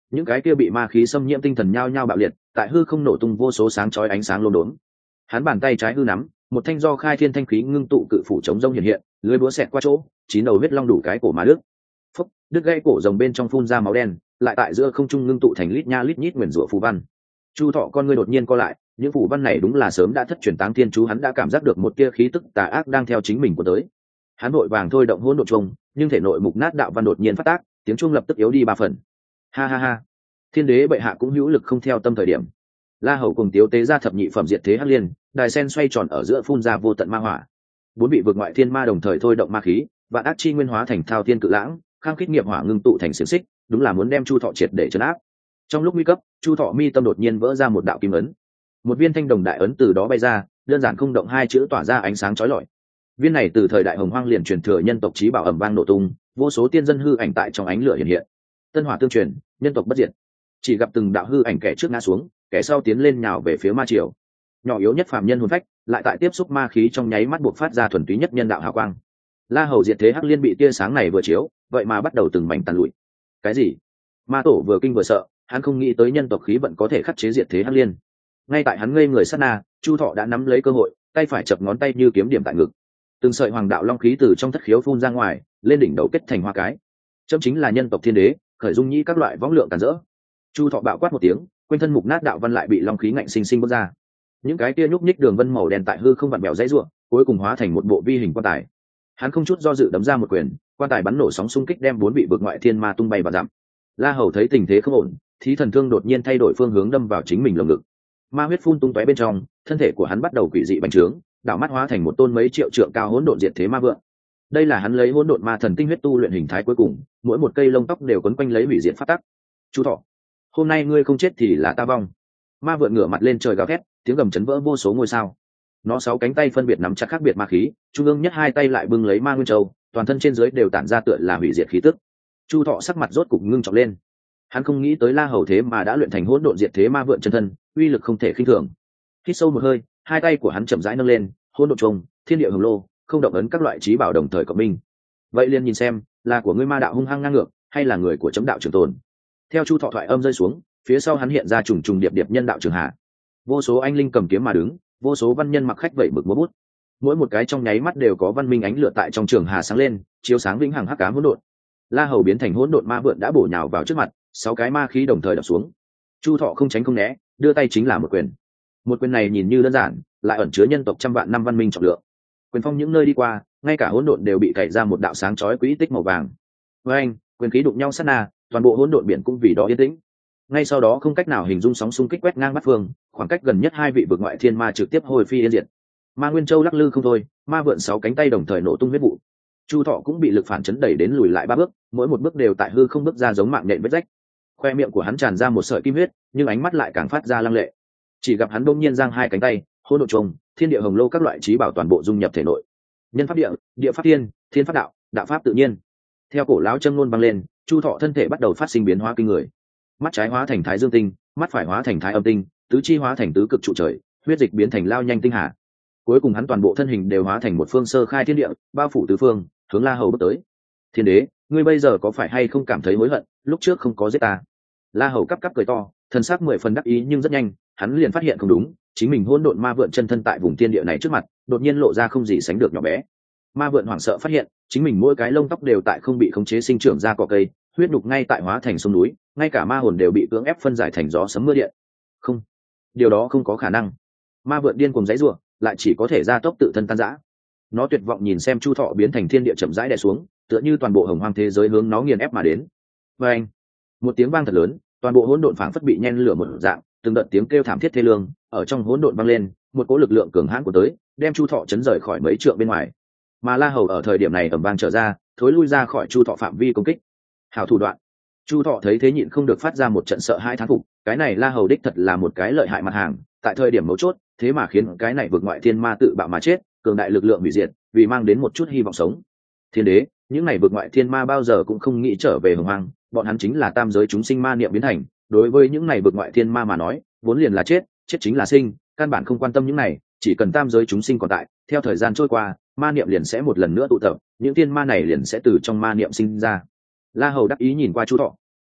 những cái kia bị ma khí xâm nhiễm tinh thần nhao nhao bạo liệt, tại hư không nổ tung vô số sáng chói ánh sáng lốm đốm. Hắn bàn tay trái hư nắm, một thanh do khai thiên thanh khí ngưng tụ cự phủ chống rông hiện hiện, lưới búa xẹt qua chỗ, chín đầu huyết long đủ cái cổ mà đứt. Phốc, đứt gãy cổ rồng bên trong phun ra máu đen, lại tại giữa không trung ngưng tụ thành lít nha lít nhít nguyền rủa phù văn. Chu Thọ con ngươi đột nhiên co lại, những phù văn này đúng là sớm đã thất truyền táng thiên chú, hắn đã cảm giác được một tia khí tức tà ác đang theo chính mình của tới. Hắn vội vàng thôi động hỗn độn trung, nhưng thể nội mục nát đạo văn đột nhiên phát tác, tiếng chuông lập tức yếu đi ba phần. Ha ha ha, thiên đế bệ hạ cũng hữu lực không theo tâm thời điểm. La Hầu cùng Tiếu tế ra thập nhị phẩm diệt thế hắc liên, đài sen xoay tròn ở giữa phun ra vô tận ma hỏa. Bốn vị vực ngoại thiên ma đồng thời thôi động ma khí, vạn ác chi nguyên hóa thành thao thiên cự lãng, khang khít nghiệp hỏa ngưng tụ thành xiềng xích, đúng là muốn đem Chu Thọ triệt để trấn áp. Trong lúc nguy cấp, Chu Thọ mi tâm đột nhiên vỡ ra một đạo kim ấn, một viên thanh đồng đại ấn từ đó bay ra, đơn giản không động hai chữ tỏa ra ánh sáng chói lọi. Viên này từ thời đại hồng hoang liền truyền thừa nhân tộc chí bảo ầm vang nổ tung, vô số tiên dân hư ảnh tại trong ánh lửa hiện hiện. Tân hỏa tương truyền, nhân tộc bất diệt. Chỉ gặp từng đạo hư ảnh kẻ trước ngã xuống, kẻ sau tiến lên nhào về phía ma triều. Nhỏ yếu nhất phàm nhân hồn phách, lại tại tiếp xúc ma khí trong nháy mắt buộc phát ra thuần túy nhất nhân đạo hào quang. La Hầu diệt thế hắc liên bị tia sáng này vừa chiếu, vậy mà bắt đầu từng mảnh tàn lụi. Cái gì? Ma tổ vừa kinh vừa sợ, hắn không nghĩ tới nhân tộc khí vận có thể khắc chế diệt thế hắc liên. Ngay tại hắn ngây người sát na, Chu Thọ đã nắm lấy cơ hội, tay phải chập ngón tay như kiếm điểm tại ngực. Từng sợi hoàng đạo long khí từ trong thất khiếu phun ra ngoài, lên đỉnh đầu kết thành hoa cái. Chấm chính là nhân tộc thiên đế, khởi dung nhĩ các loại võng lượng tàn rỡ. Chu Thọ bạo quát một tiếng, quanh thân mục nát đạo văn lại bị long khí ngạnh sinh sinh bứt ra. Những cái kia nhúc nhích đường vân màu đen tại hư không vặn bèo dãy ruộng, cuối cùng hóa thành một bộ vi hình quan tài. Hắn không chút do dự đấm ra một quyền, quan tài bắn nổ sóng xung kích đem bốn vị vực ngoại thiên ma tung bay và dặm. La Hầu thấy tình thế không ổn, thí thần thương đột nhiên thay đổi phương hướng đâm vào chính mình lồng ngực. Ma huyết phun tung tóe bên trong, thân thể của hắn bắt đầu quỷ dị bành trướng, đảo mắt hóa thành một tôn mấy triệu trượng cao hỗn độn diệt thế ma vượn. Đây là hắn lấy hỗn độn ma thần tinh huyết tu luyện hình thái cuối cùng, mỗi một cây lông tóc đều quấn quanh lấy hủy diệt phát tắc. Chu Thọ, hôm nay ngươi không chết thì là ta vong. Ma vượn ngửa mặt lên trời gào thét, tiếng gầm chấn vỡ vô số ngôi sao. Nó sáu cánh tay phân biệt nắm chặt khác biệt ma khí, trung ương nhất hai tay lại bưng lấy ma nguyên châu, toàn thân trên dưới đều tản ra tựa là hủy diệt khí tức. Chu Thọ sắc mặt rốt cục ngưng trọng lên. Hắn không nghĩ tới La Hầu thế mà đã luyện thành hỗn độn diệt thế ma vượn chân thân, uy lực không thể khinh thường. Hít sâu một hơi, hai tay của hắn chậm rãi nâng lên, hỗn độn trùng, thiên địa hồng lô, không động ấn các loại chí bảo đồng thời cộng minh. Vậy liền nhìn xem, là của ngươi ma đạo hung hăng ngang ngược, hay là người của chấm đạo trường tồn. Theo Chu Thọ thoại âm rơi xuống, phía sau hắn hiện ra trùng trùng điệp điệp nhân đạo trường hạ. Vô số anh linh cầm kiếm mà đứng, vô số văn nhân mặc khách vẩy mực múa bút. Mỗi một cái trong nháy mắt đều có văn minh ánh lửa tại trong trường hà sáng lên, chiếu sáng vĩnh hằng hắc ám hỗn độn. La Hầu biến thành hỗn độn ma vượn đã bổ nhào vào trước mặt, sáu cái ma khí đồng thời đập xuống. Chu Thọ không tránh không né, đưa tay chính là một quyền. Một quyền này nhìn như đơn giản, lại ẩn chứa nhân tộc trăm vạn năm văn minh trọng lượng. Quyền phong những nơi đi qua, ngay cả hỗn độn đều bị cày ra một đạo sáng chói quỹ tích màu vàng. Với anh, quyền khí đụng nhau sát na, toàn bộ hỗn độn biển cũng vì đó yên tĩnh. Ngay sau đó không cách nào hình dung sóng xung kích quét ngang bát phương, khoảng cách gần nhất hai vị vực ngoại thiên ma trực tiếp hồi phi yên diệt. Ma Nguyên Châu lắc lư không thôi, ma vượn sáu cánh tay đồng thời nổ tung huyết vụ. Chu Thọ cũng bị lực phản chấn đẩy đến lùi lại ba bước, mỗi một bước đều tại hư không bước ra giống mạng nhện vết rách. Khoe miệng của hắn tràn ra một sợi kim huyết, nhưng ánh mắt lại càng phát ra lăng lệ. Chỉ gặp hắn đột nhiên giang hai cánh tay, hỗn độn trùng, thiên địa hồng lô các loại trí bảo toàn bộ dung nhập thể nội. Nhân pháp địa, địa pháp thiên, thiên pháp đạo, đạo pháp tự nhiên. Theo cổ lão châm ngôn vang lên, Chu Thọ thân thể bắt đầu phát sinh biến hóa kinh người. Mắt trái hóa thành thái dương tinh, mắt phải hóa thành thái âm tinh, tứ chi hóa thành tứ cực trụ trời, huyết dịch biến thành lao nhanh tinh hà. Cuối cùng hắn toàn bộ thân hình đều hóa thành một phương sơ khai thiên địa, bao phủ tứ phương, hướng La Hầu bước tới. Thiên đế, ngươi bây giờ có phải hay không cảm thấy hối hận, lúc trước không có giết ta? La Hầu cắp cắp cười to, thần sắc mười phần đắc ý, nhưng rất nhanh, hắn liền phát hiện không đúng, chính mình hỗn độn ma vượn chân thân tại vùng thiên địa này trước mặt, đột nhiên lộ ra không gì sánh được nhỏ bé. Ma vượn hoảng sợ phát hiện, chính mình mỗi cái lông tóc đều tại không bị khống chế sinh trưởng ra cỏ cây, huyết nhục ngay tại hóa thành sông núi, ngay cả ma hồn đều bị cưỡng ép phân giải thành gió sấm mưa điện. Không, điều đó không có khả năng. Ma vượn điên cuồng giãy giụa, lại chỉ có thể ra tốc tự thân tan rã. Nó tuyệt vọng nhìn xem Chu Thọ biến thành thiên địa chậm rãi đè xuống, tựa như toàn bộ hồng hoang thế giới hướng nó nghiền ép mà đến. Và anh, một tiếng vang thật lớn, toàn bộ hỗn độn phảng phất bị nhen lửa một dạng, từng đợt tiếng kêu thảm thiết thê lương ở trong hỗn độn vang lên, một cỗ lực lượng cường hãn của tới, đem Chu Thọ chấn rời khỏi mấy trượng bên ngoài. Mà La Hầu ở thời điểm này ầm vang trở ra, thối lui ra khỏi Chu Thọ phạm vi công kích. Hảo thủ đoạn. Chu Thọ thấy thế nhịn không được phát ra một trận sợ hãi thán phục, cái này La Hầu đích thật là một cái lợi hại mặt hàng, tại thời điểm mấu chốt, thế mà khiến cái này vượt ngoại thiên ma tự bạo mà chết, cường đại lực lượng hủy diệt, vì mang đến một chút hy vọng sống. Thiên đế, những này vượt ngoại thiên ma bao giờ cũng không nghĩ trở về hồng hoang, bọn hắn chính là tam giới chúng sinh ma niệm biến thành, đối với những này vượt ngoại thiên ma mà nói, vốn liền là chết, chết chính là sinh, căn bản không quan tâm những này, chỉ cần tam giới chúng sinh còn tại, theo thời gian trôi qua, ma niệm liền sẽ một lần nữa tụ tập, những thiên ma này liền sẽ từ trong ma niệm sinh ra. La Hầu đắc ý nhìn qua Chu Thọ.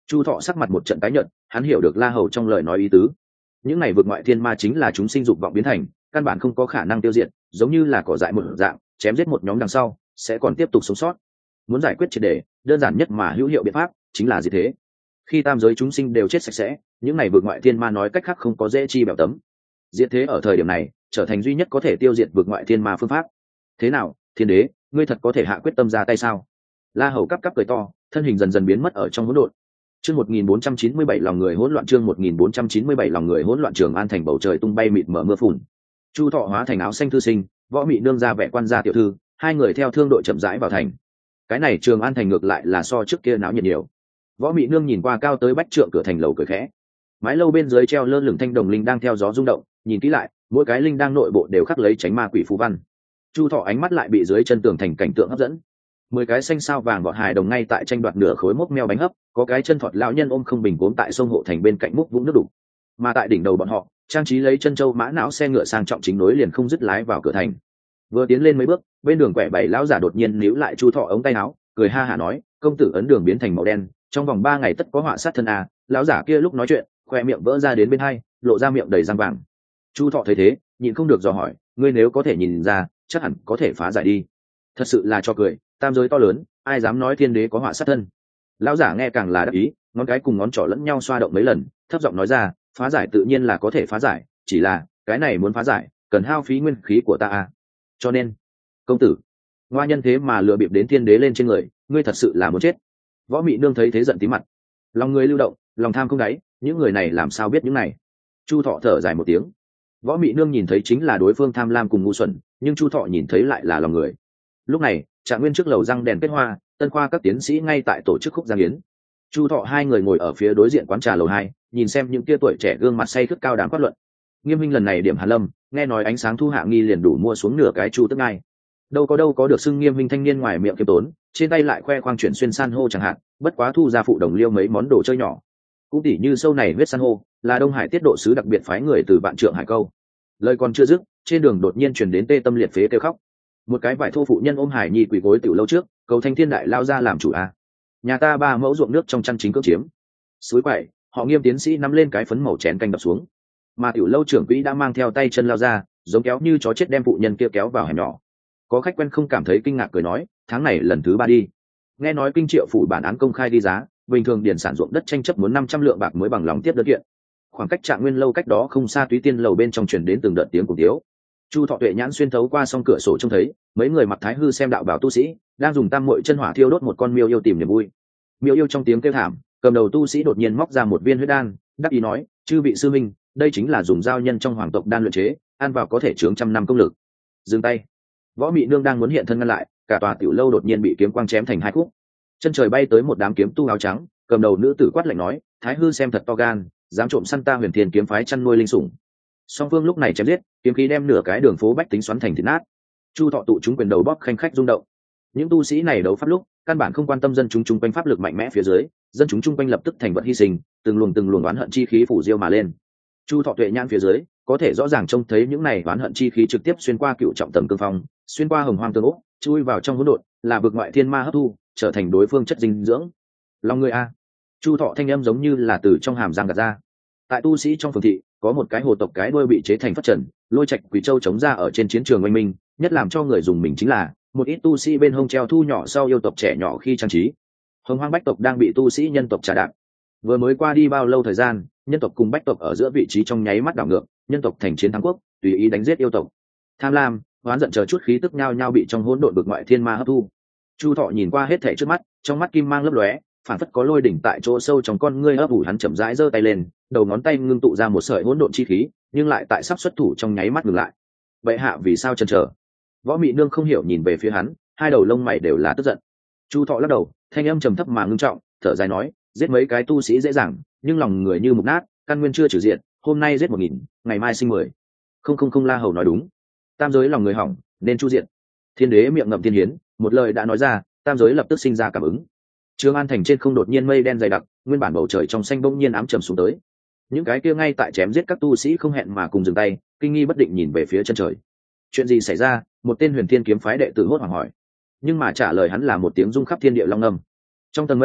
Chu Thọ sắc mặt một trận tái nhợt, hắn hiểu được La Hầu trong lời nói ý tứ. Những này vượt ngoại thiên ma chính là chúng sinh dục vọng biến thành, căn bản không có khả năng tiêu diệt, giống như là cỏ dại một dạng, chém giết một nhóm đằng sau, sẽ còn tiếp tục sống sót. Muốn giải quyết triệt để, đơn giản nhất mà hữu hiệu biện pháp chính là gì thế. Khi tam giới chúng sinh đều chết sạch sẽ, những này vượt ngoại thiên ma nói cách khác không có dễ chi bèo tấm. Diệt thế ở thời điểm này, trở thành duy nhất có thể tiêu diệt vượt ngoại thiên ma phương pháp. Thế nào, Thiên Đế, ngươi thật có thể hạ quyết tâm ra tay sao? La Hầu cắp cắp cười to, thân hình dần dần biến mất ở trong hỗn độn. Chương một nghìn bốn trăm chín mươi bảy lòng người hỗn loạn, chương một nghìn bốn trăm chín mươi bảy lòng người hỗn loạn, Trường An thành bầu trời tung bay mịt mờ mưa phùn. Chu Thọ hóa thành áo xanh thư sinh, Võ Mị nương ra vẻ quan gia tiểu thư, hai người theo thương đội chậm rãi vào thành. Cái này Trường An thành ngược lại là so trước kia náo nhiệt nhiều. Võ Mị nương nhìn qua cao tới bách trượng cửa thành lầu cười khẽ. Mái lâu bên dưới treo lơ lửng thanh đồng linh đang theo gió rung động, nhìn kỹ lại, mỗi cái linh đang nội bộ đều khắc lấy tránh ma quỷ phù văn. Chu Thọ ánh mắt lại bị dưới chân tường thành cảnh tượng hấp dẫn. Mười cái xanh sao vàng vọt hài đồng ngay tại tranh đoạt nửa khối mốc meo bánh hấp, có cái chân thọt lão nhân ôm không bình cốm tại sông hộ thành bên cạnh múc vũng nước đủ. Mà tại đỉnh đầu bọn họ, trang trí lấy chân châu mã não xe ngựa sang trọng chính nối liền không dứt lái vào cửa thành. Vừa tiến lên mấy bước, bên đường quẻ bảy lão giả đột nhiên níu lại Chu Thọ ống tay áo, cười ha hả nói, công tử ấn đường biến thành màu đen, trong vòng ba ngày tất có họa sát thân a. Lão giả kia lúc nói chuyện, khoe miệng vỡ ra đến bên hai, lộ ra miệng đầy răng vàng. Chu Thọ thấy thế, nhịn không được dò hỏi, ngươi nếu có thể nhìn ra, chắc hẳn có thể phá giải đi. Thật sự là cho cười, tam giới to lớn, ai dám nói Thiên Đế có họa sát thân. Lão giả nghe càng là đắc ý, ngón cái cùng ngón trỏ lẫn nhau xoa động mấy lần, thấp giọng nói ra, phá giải tự nhiên là có thể phá giải, chỉ là cái này muốn phá giải cần hao phí nguyên khí của ta à. Cho nên công tử ngoa nhân thế mà lừa bịp đến Thiên Đế lên trên người, ngươi thật sự là muốn chết. Võ Mị nương thấy thế giận tí mặt, lòng người lưu động, lòng tham không đáy, những người này làm sao biết những này. Chu Thọ thở dài một tiếng. Võ Mị nương nhìn thấy chính là đối phương tham lam cùng ngu xuẩn, nhưng Chu Thọ nhìn thấy lại là lòng người. Lúc này Trạng Nguyên trước lầu răng đèn kết hoa, tân khoa các tiến sĩ ngay tại tổ chức khúc giang yến. Chu Thọ hai người ngồi ở phía đối diện quán trà lầu hai, nhìn xem những kia tuổi trẻ gương mặt say khướt cao đám phát luận. Nghiêm Minh lần này điểm Hàn Lâm, nghe nói ánh sáng thu hạ nghi liền đủ mua xuống nửa cái chu tức ngay. Đâu có đâu có được xưng Nghiêm Minh thanh niên ngoài miệng kiêm tốn, trên tay lại khoe khoang chuyển xuyên san hô chẳng hạn, bất quá thu ra phụ đồng liêu mấy món đồ chơi nhỏ. Cũng tỉ như sâu này huyết san hô, là Đông Hải tiết độ sứ đặc biệt phái người từ Vạn Trượng Hải Câu. Lời còn chưa dứt, trên đường đột nhiên truyền đến tê tâm liệt phế kêu khóc. Một cái vải thô phụ nhân ôm Hải Nhi quỳ gối tiểu lâu trước, cầu thanh thiên đại lao ra làm chủ à. Nhà ta ba mẫu ruộng nước trong chăn chính cưỡng chiếm. Suối quậy, họ Nghiêm tiến sĩ nắm lên cái phấn màu chén canh đập xuống. Mà tiểu lâu trưởng quỹ đã mang theo tay chân lao ra, giống kéo như chó chết đem phụ nhân kia kéo vào hẻm nhỏ. Có khách quen không cảm thấy kinh ngạc cười nói, tháng này lần thứ ba đi. Nghe nói kinh triệu phủ bản án công khai đi giá, bình thường điền sản ruộng đất tranh chấp muốn năm trăm lượng bạc mới bằng lòng tiếp đơn kiện. Khoảng cách Trạng Nguyên lâu cách đó không xa Túy Tiên lầu bên trong truyền đến từng đợt tiếng cùng tiếu. Chu Thọ tuệ nhãn xuyên thấu qua song cửa sổ trông thấy mấy người mặc thái hư xem đạo bảo tu sĩ đang dùng tam muội chân hỏa thiêu đốt một con miêu yêu tìm niềm vui. Miêu yêu trong tiếng kêu thảm, cầm đầu tu sĩ đột nhiên móc ra một viên huyết đan, đắc ý nói, chư vị sư minh, đây chính là dùng giao nhân trong hoàng tộc đan luyện chế, ăn vào có thể chướng trăm năm công lực. Dừng tay. Võ Mị nương đang muốn hiện thân ngăn lại, cả tòa tiểu lâu đột nhiên bị kiếm quang chém thành hai khúc. Chân trời bay tới một đám kiếm tu áo trắng, cầm đầu nữ tử quát lạnh nói, thái hư xem thật to gan, dám trộm săn ta Huyền Thiên kiếm phái chăn nuôi linh sủng. Song phương lúc này chém giết, kiếm khí đem nửa cái đường phố bách tính xoắn thành thịt nát. Chu Thọ tụ chúng quyền đầu bóp khanh khách rung động. Những tu sĩ này đấu pháp lúc, căn bản không quan tâm dân chúng chung quanh pháp lực mạnh mẽ phía dưới, dân chúng chung quanh lập tức thành vật hy sinh, từng luồng từng luồng oán hận chi khí phủ diêu mà lên. Chu Thọ tuệ nhãn phía dưới, có thể rõ ràng trông thấy những này oán hận chi khí trực tiếp xuyên qua cựu trọng tầng cương phong, xuyên qua hồng hoang tương ốc, chui vào trong hỗn độn, là vực ngoại thiên ma hấp thu, trở thành đối phương chất dinh dưỡng. Long người a. Chu Thọ thanh âm giống như là từ trong hàm răng gạt ra. Tại tu sĩ trong phường thị, có một cái hồ tộc cái đuôi bị chế thành phất trần, lôi trạch quỷ châu chống ra ở trên chiến trường oanh minh, nhất làm cho người dùng mình chính là một ít tu sĩ bên hông treo thu nhỏ sau yêu tộc trẻ nhỏ khi trang trí. Hồng hoang bách tộc đang bị tu sĩ nhân tộc trà đạp. Vừa mới qua đi bao lâu thời gian, nhân tộc cùng bách tộc ở giữa vị trí trong nháy mắt đảo ngược, nhân tộc thành chiến thắng quốc, tùy ý đánh giết yêu tộc. Tham lam, oán giận chờ chút khí tức nhao nhao bị trong hỗn độn vực ngoại thiên ma hấp thu. Chu Thọ nhìn qua hết thảy trước mắt, trong mắt kim mang lấp lóe, phản phất có lôi đỉnh tại chỗ sâu trong con ngươi ấp ủ, hắn chậm rãi giơ tay lên, đầu ngón tay ngưng tụ ra một sợi hỗn độn chi khí, nhưng lại tại sắp xuất thủ trong nháy mắt ngừng lại. Vậy hạ vì sao chần chờ? Võ Mị nương không hiểu nhìn về phía hắn, hai đầu lông mày đều là tức giận. Chu Thọ lắc đầu, thanh âm trầm thấp mà ngưng trọng, thở dài nói, giết mấy cái tu sĩ dễ dàng, nhưng lòng người như mục nát, căn nguyên chưa trừ diện, hôm nay giết một nghìn, ngày mai sinh mười. Không không không, La Hầu nói đúng, tam giới lòng người hỏng, nên chu diện. Thiên Đế miệng ngậm thiên hiến, một lời đã nói ra, tam giới lập tức sinh ra cảm ứng. Trường An thành trên không đột nhiên mây đen dày đặc, nguyên bản bầu trời trong xanh bỗng nhiên ám trầm xuống tới. Những cái kia ngay tại chém giết các tu sĩ không hẹn mà cùng dừng tay, kinh nghi bất định nhìn về phía chân trời. Chuyện gì xảy ra? Một tên Huyền Thiên kiếm phái đệ tử hốt hoảng hỏi. Nhưng mà trả lời hắn là một tiếng rung khắp thiên địa long ngâm. Trong tầng mây,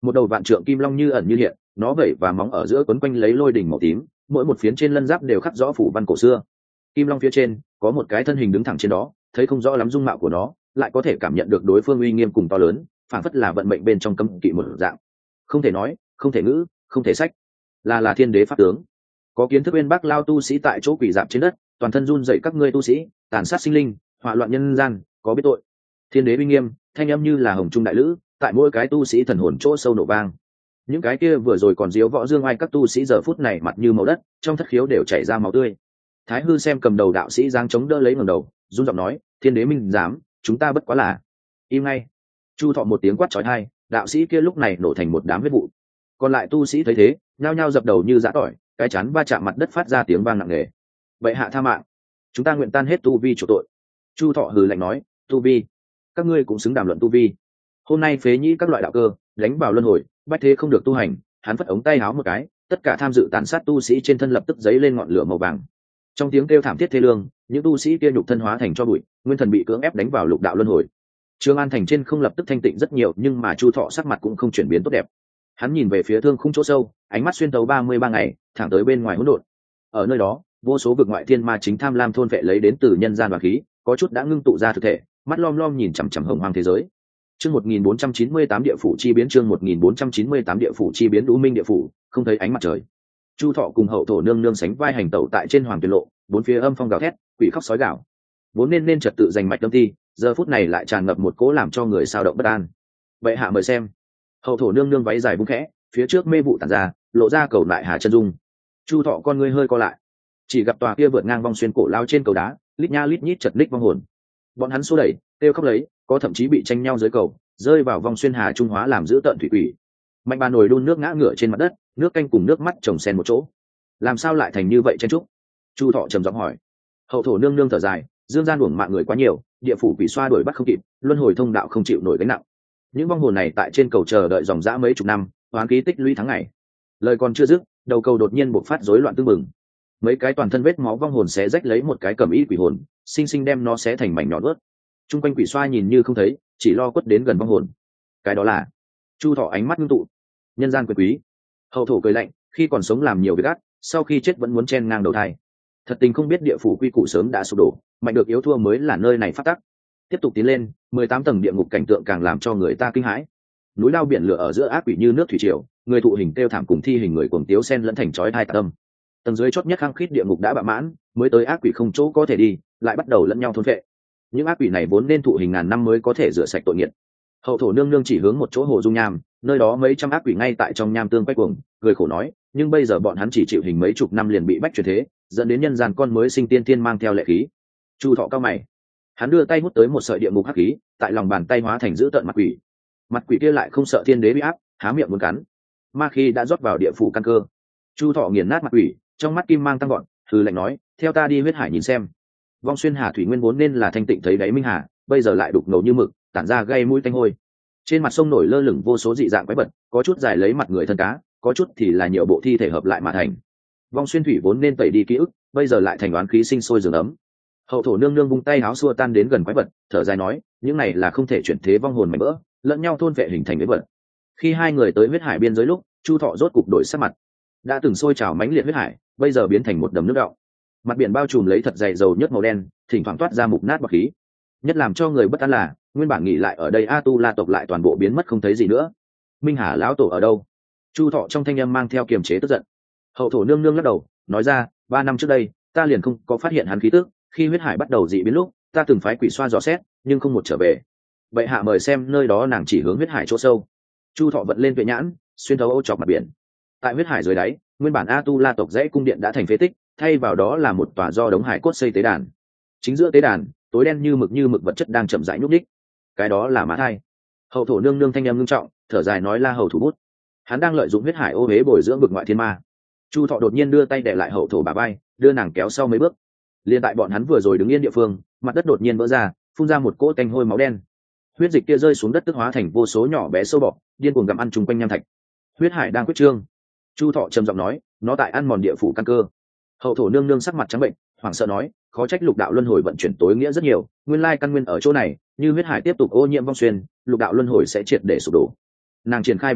Một đầu vạn trượng kim long như ẩn như hiện, nó vẩy và móng ở giữa quấn quanh lấy lôi đỉnh màu tím, mỗi một phiến trên lân giáp đều khắc rõ phủ văn cổ xưa. Kim long phía trên có một cái thân hình đứng thẳng trên đó, thấy không rõ lắm dung mạo của nó, lại có thể cảm nhận được đối phương uy nghiêm cùng to lớn, phảng phất là vận mệnh bên trong cấm kỵ một dạng. Không thể nói, không thể ngữ, không thể sách, là là thiên đế pháp tướng. Có kiến thức bên bắc lao tu sĩ tại chỗ quỷ dạp trên đất, toàn thân run dậy các ngươi tu sĩ, tàn sát sinh linh, hỏa loạn nhân gian, có biết tội. Thiên đế uy nghiêm, thanh âm như là hồng trung đại lữ, tại mỗi cái tu sĩ thần hồn chỗ sâu nổ vang. Những cái kia vừa rồi còn diếu võ dương ai các tu sĩ giờ phút này mặt như màu đất, trong thất khiếu đều chảy ra máu tươi. Thái hư xem cầm đầu đạo sĩ giang chống đỡ lấy ngẩng đầu, run giọng nói, thiên đế minh dám, chúng ta bất quá là. Im ngay. Chu Thọ một tiếng quát chói tai, đạo sĩ kia lúc này nổ thành một đám huyết vụ. Còn lại tu sĩ thấy thế, nhao nhao dập đầu như giã tỏi, cái chán va chạm mặt đất phát ra tiếng vang nặng nề. Vậy hạ tha mạng, chúng ta nguyện tan hết tu vi chủ tội. Chu Thọ hừ lạnh nói, tu vi, các ngươi cũng xứng đàm luận tu vi. Hôm nay phế nhĩ các loại đạo cơ, đánh vào luân hồi, bách thế không được tu hành. Hắn phất ống tay háo một cái, tất cả tham dự tàn sát tu sĩ trên thân lập tức giấy lên ngọn lửa màu vàng. Trong tiếng kêu thảm thiết thê lương, những tu sĩ kia nhục thân hóa thành cho bụi, nguyên thần bị cưỡng ép đánh vào lục đạo luân hồi. Trương An thành trên không lập tức thanh tịnh rất nhiều, nhưng mà Chu Thọ sắc mặt cũng không chuyển biến tốt đẹp. Hắn nhìn về phía thương khung chỗ sâu, ánh mắt xuyên tấu ba mươi ba ngày, thẳng tới bên ngoài hỗn độn. Ở nơi đó, vô số vực ngoại thiên ma chính tham lam thôn vệ lấy đến từ nhân gian và khí, có chút đã ngưng tụ ra thực thể, mắt lom lom nhìn chằm chằm hồng hoang thế giới. Chương một nghìn bốn trăm chín mươi tám địa phủ chi biến, chương một nghìn bốn trăm chín mươi tám địa phủ chi biến, U Minh địa phủ, không thấy ánh mặt trời. Chu Thọ cùng Hậu Thổ nương nương sánh vai hành tẩu tại trên hoàng tuyển lộ, bốn phía âm phong gào thét, quỷ khóc sói gào. Vốn nên nên trật tự giành mạch tâm thi, giờ phút này lại tràn ngập một cỗ làm cho người sao động bất an. Vậy hạ mời xem. Hậu Thổ nương nương váy dài bung khẽ, phía trước mê vụ tản ra, lộ ra cầu lại hà chân dung. Chu Thọ con ngươi hơi co lại, chỉ gặp tòa kia vượt ngang vong xuyên cổ lao trên cầu đá, lít nha lít nhít chật ních vong hồn. Bọn hắn xô đẩy, kêu khóc lấy, có thậm chí bị tranh nhau dưới cầu, rơi vào vong xuyên hà trung hóa làm giữ tận thủy quỷ. Mạnh bà nồi đun nước ngã ngửa trên mặt đất, nước canh cùng nước mắt chồng xen một chỗ. Làm sao lại thành như vậy chen trúc? Chu Thọ trầm giọng hỏi. Hậu Thổ nương nương thở dài, dương gian uổng mạng người quá nhiều, địa phủ quỷ xoa đuổi bắt không kịp, luân hồi thông đạo không chịu nổi gánh nặng. Những vong hồn này tại trên cầu chờ đợi dòng dã mấy chục năm, hoán ký tích lũy tháng ngày. Lời còn chưa dứt, đầu cầu đột nhiên bộc phát rối loạn tương mừng. Mấy cái toàn thân vết máu vong hồn xé rách lấy một cái cầm y quỷ hồn, sinh sinh đem nó xé thành mảnh nhỏ nuốt. Trung quanh quỷ xoa nhìn như không thấy, chỉ lo quất đến gần vong hồn. Cái đó là Chu Thọ ánh mắt ngưng tụ. Nhân gian quyền quý. Hậu Thổ cười lạnh, khi còn sống làm nhiều việc ác, sau khi chết vẫn muốn chen ngang đầu thai. Thật tình không biết địa phủ quy củ sớm đã sụp đổ, mạnh được yếu thua mới là nơi này phát tắc. Tiếp tục tiến lên, mười tám tầng địa ngục cảnh tượng càng làm cho người ta kinh hãi. Núi lao biển lửa ở giữa ác quỷ như nước thủy triều, người thụ hình kêu thảm cùng thi hình người cuồng tiếu sen lẫn thành chói tai tạc tâm. Tầng dưới chót nhất khăng khít địa ngục đã bạ mãn, mới tới ác quỷ không chỗ có thể đi, lại bắt đầu lẫn nhau thôn phệ. Những ác quỷ này vốn nên thụ hình ngàn năm mới có thể rửa sạch tội nghiệt. Hậu Thổ nương nương chỉ hướng một chỗ hồ dung nham, nơi đó mấy trăm ác quỷ ngay tại trong nham tương quay cuồng, cười khổ nói, nhưng bây giờ bọn hắn chỉ chịu hình mấy chục năm liền bị bách chuyển thế, dẫn đến nhân gian con mới sinh tiên thiên mang theo lệ khí. Chu Thọ cao mày, hắn đưa tay hút tới một sợi địa ngục hắc khí, tại lòng bàn tay hóa thành dữ tợn mặt quỷ. Mặt quỷ kia lại không sợ thiên đế bị áp, há miệng muốn cắn. Ma khí đã rót vào địa phủ căn cơ. Chu Thọ nghiền nát mặt quỷ, trong mắt kim mang tăng gọn, hừ lạnh nói, theo ta đi huyết hải nhìn xem. Vong xuyên hà thủy nguyên vốn nên là thanh tịnh thấy đáy minh hà, bây giờ lại đục ngầu như mực, tản ra gây mũi tanh hôi. Trên mặt sông nổi lơ lửng vô số dị dạng quái vật, có chút dài lấy mặt người thân cá, có chút thì là nhiều bộ thi thể hợp lại mà thành. Vong xuyên thủy vốn nên tẩy đi ký ức, bây giờ lại thành oán khí sinh sôi giường ấm. Hậu Thổ nương nương vung tay áo xua tan đến gần quái vật, thở dài nói, những này là không thể chuyển thế vong hồn mảnh vỡ, lẫn nhau thôn vệ hình thành với vật. Khi hai người tới huyết hải biên giới lúc, Chu Thọ rốt cục đổi sắc mặt. Đã từng sôi trào mãnh liệt huyết hải, bây giờ biến thành một đầm nước đọng. Mặt biển bao trùm lấy thật dày dầu nhớt màu đen, thỉnh thoảng toát ra mục nát bọt khí. Nhất làm cho người bất an là, nguyên bản nghỉ lại ở đây A Tu La tộc lại toàn bộ biến mất không thấy gì nữa. Minh Hà lão tổ ở đâu? Chu Thọ trong thanh âm mang theo kiềm chế tức giận. Hậu Thổ nương nương lắc đầu, nói ra, ba năm trước đây, ta liền không có phát hiện hắn khí tức, khi huyết hải bắt đầu dị biến lúc, ta từng phái quỷ xoa dò xét, nhưng không một trở về. Vậy hạ mời xem, nơi đó nàng chỉ hướng huyết hải chỗ sâu. Chu Thọ vận lên tuệ nhãn, xuyên thấu ô chọc mặt biển. Tại huyết hải dưới đáy, nguyên bản A Tu La tộc dãy cung điện đã thành phế tích, thay vào đó là một tòa do đống hải cốt xây tế đàn. Chính giữa tế đàn, tối đen như mực như mực vật chất đang chậm rãi nhúc nhích. Cái đó là mã thai. Hậu Thổ nương nương thanh em ngưng trọng, thở dài nói, La Hầu thủ bút. Hắn đang lợi dụng huyết hải ô huế bồi dưỡng vực ngoại thiên ma. Chu Thọ đột nhiên đưa tay để lại Hậu Thổ bà bay, đưa nàng kéo sau mấy bước. Liên tại bọn hắn vừa rồi đứng yên địa phương, mặt đất đột nhiên vỡ ra, phun ra một cỗ tanh hôi máu đen. Huyết dịch kia rơi xuống đất, tức hóa thành vô số nhỏ bé sâu bọ, điên cuồng gặm ăn chung quanh nham thạch. Huyết hải đang quyết trương. Chu Thọ trầm giọng nói, nó tại ăn mòn địa phủ căn cơ. Hậu Thổ nương nương sắc mặt trắng bệnh, hoảng sợ nói, khó trách lục đạo luân hồi vận chuyển tối nghĩa rất nhiều, nguyên lai căn nguyên ở chỗ này, như huyết hải tiếp tục ô nhiễm vong xuyên, lục đạo luân hồi sẽ triệt để sụp đổ. Nàng triển khai bàn tay,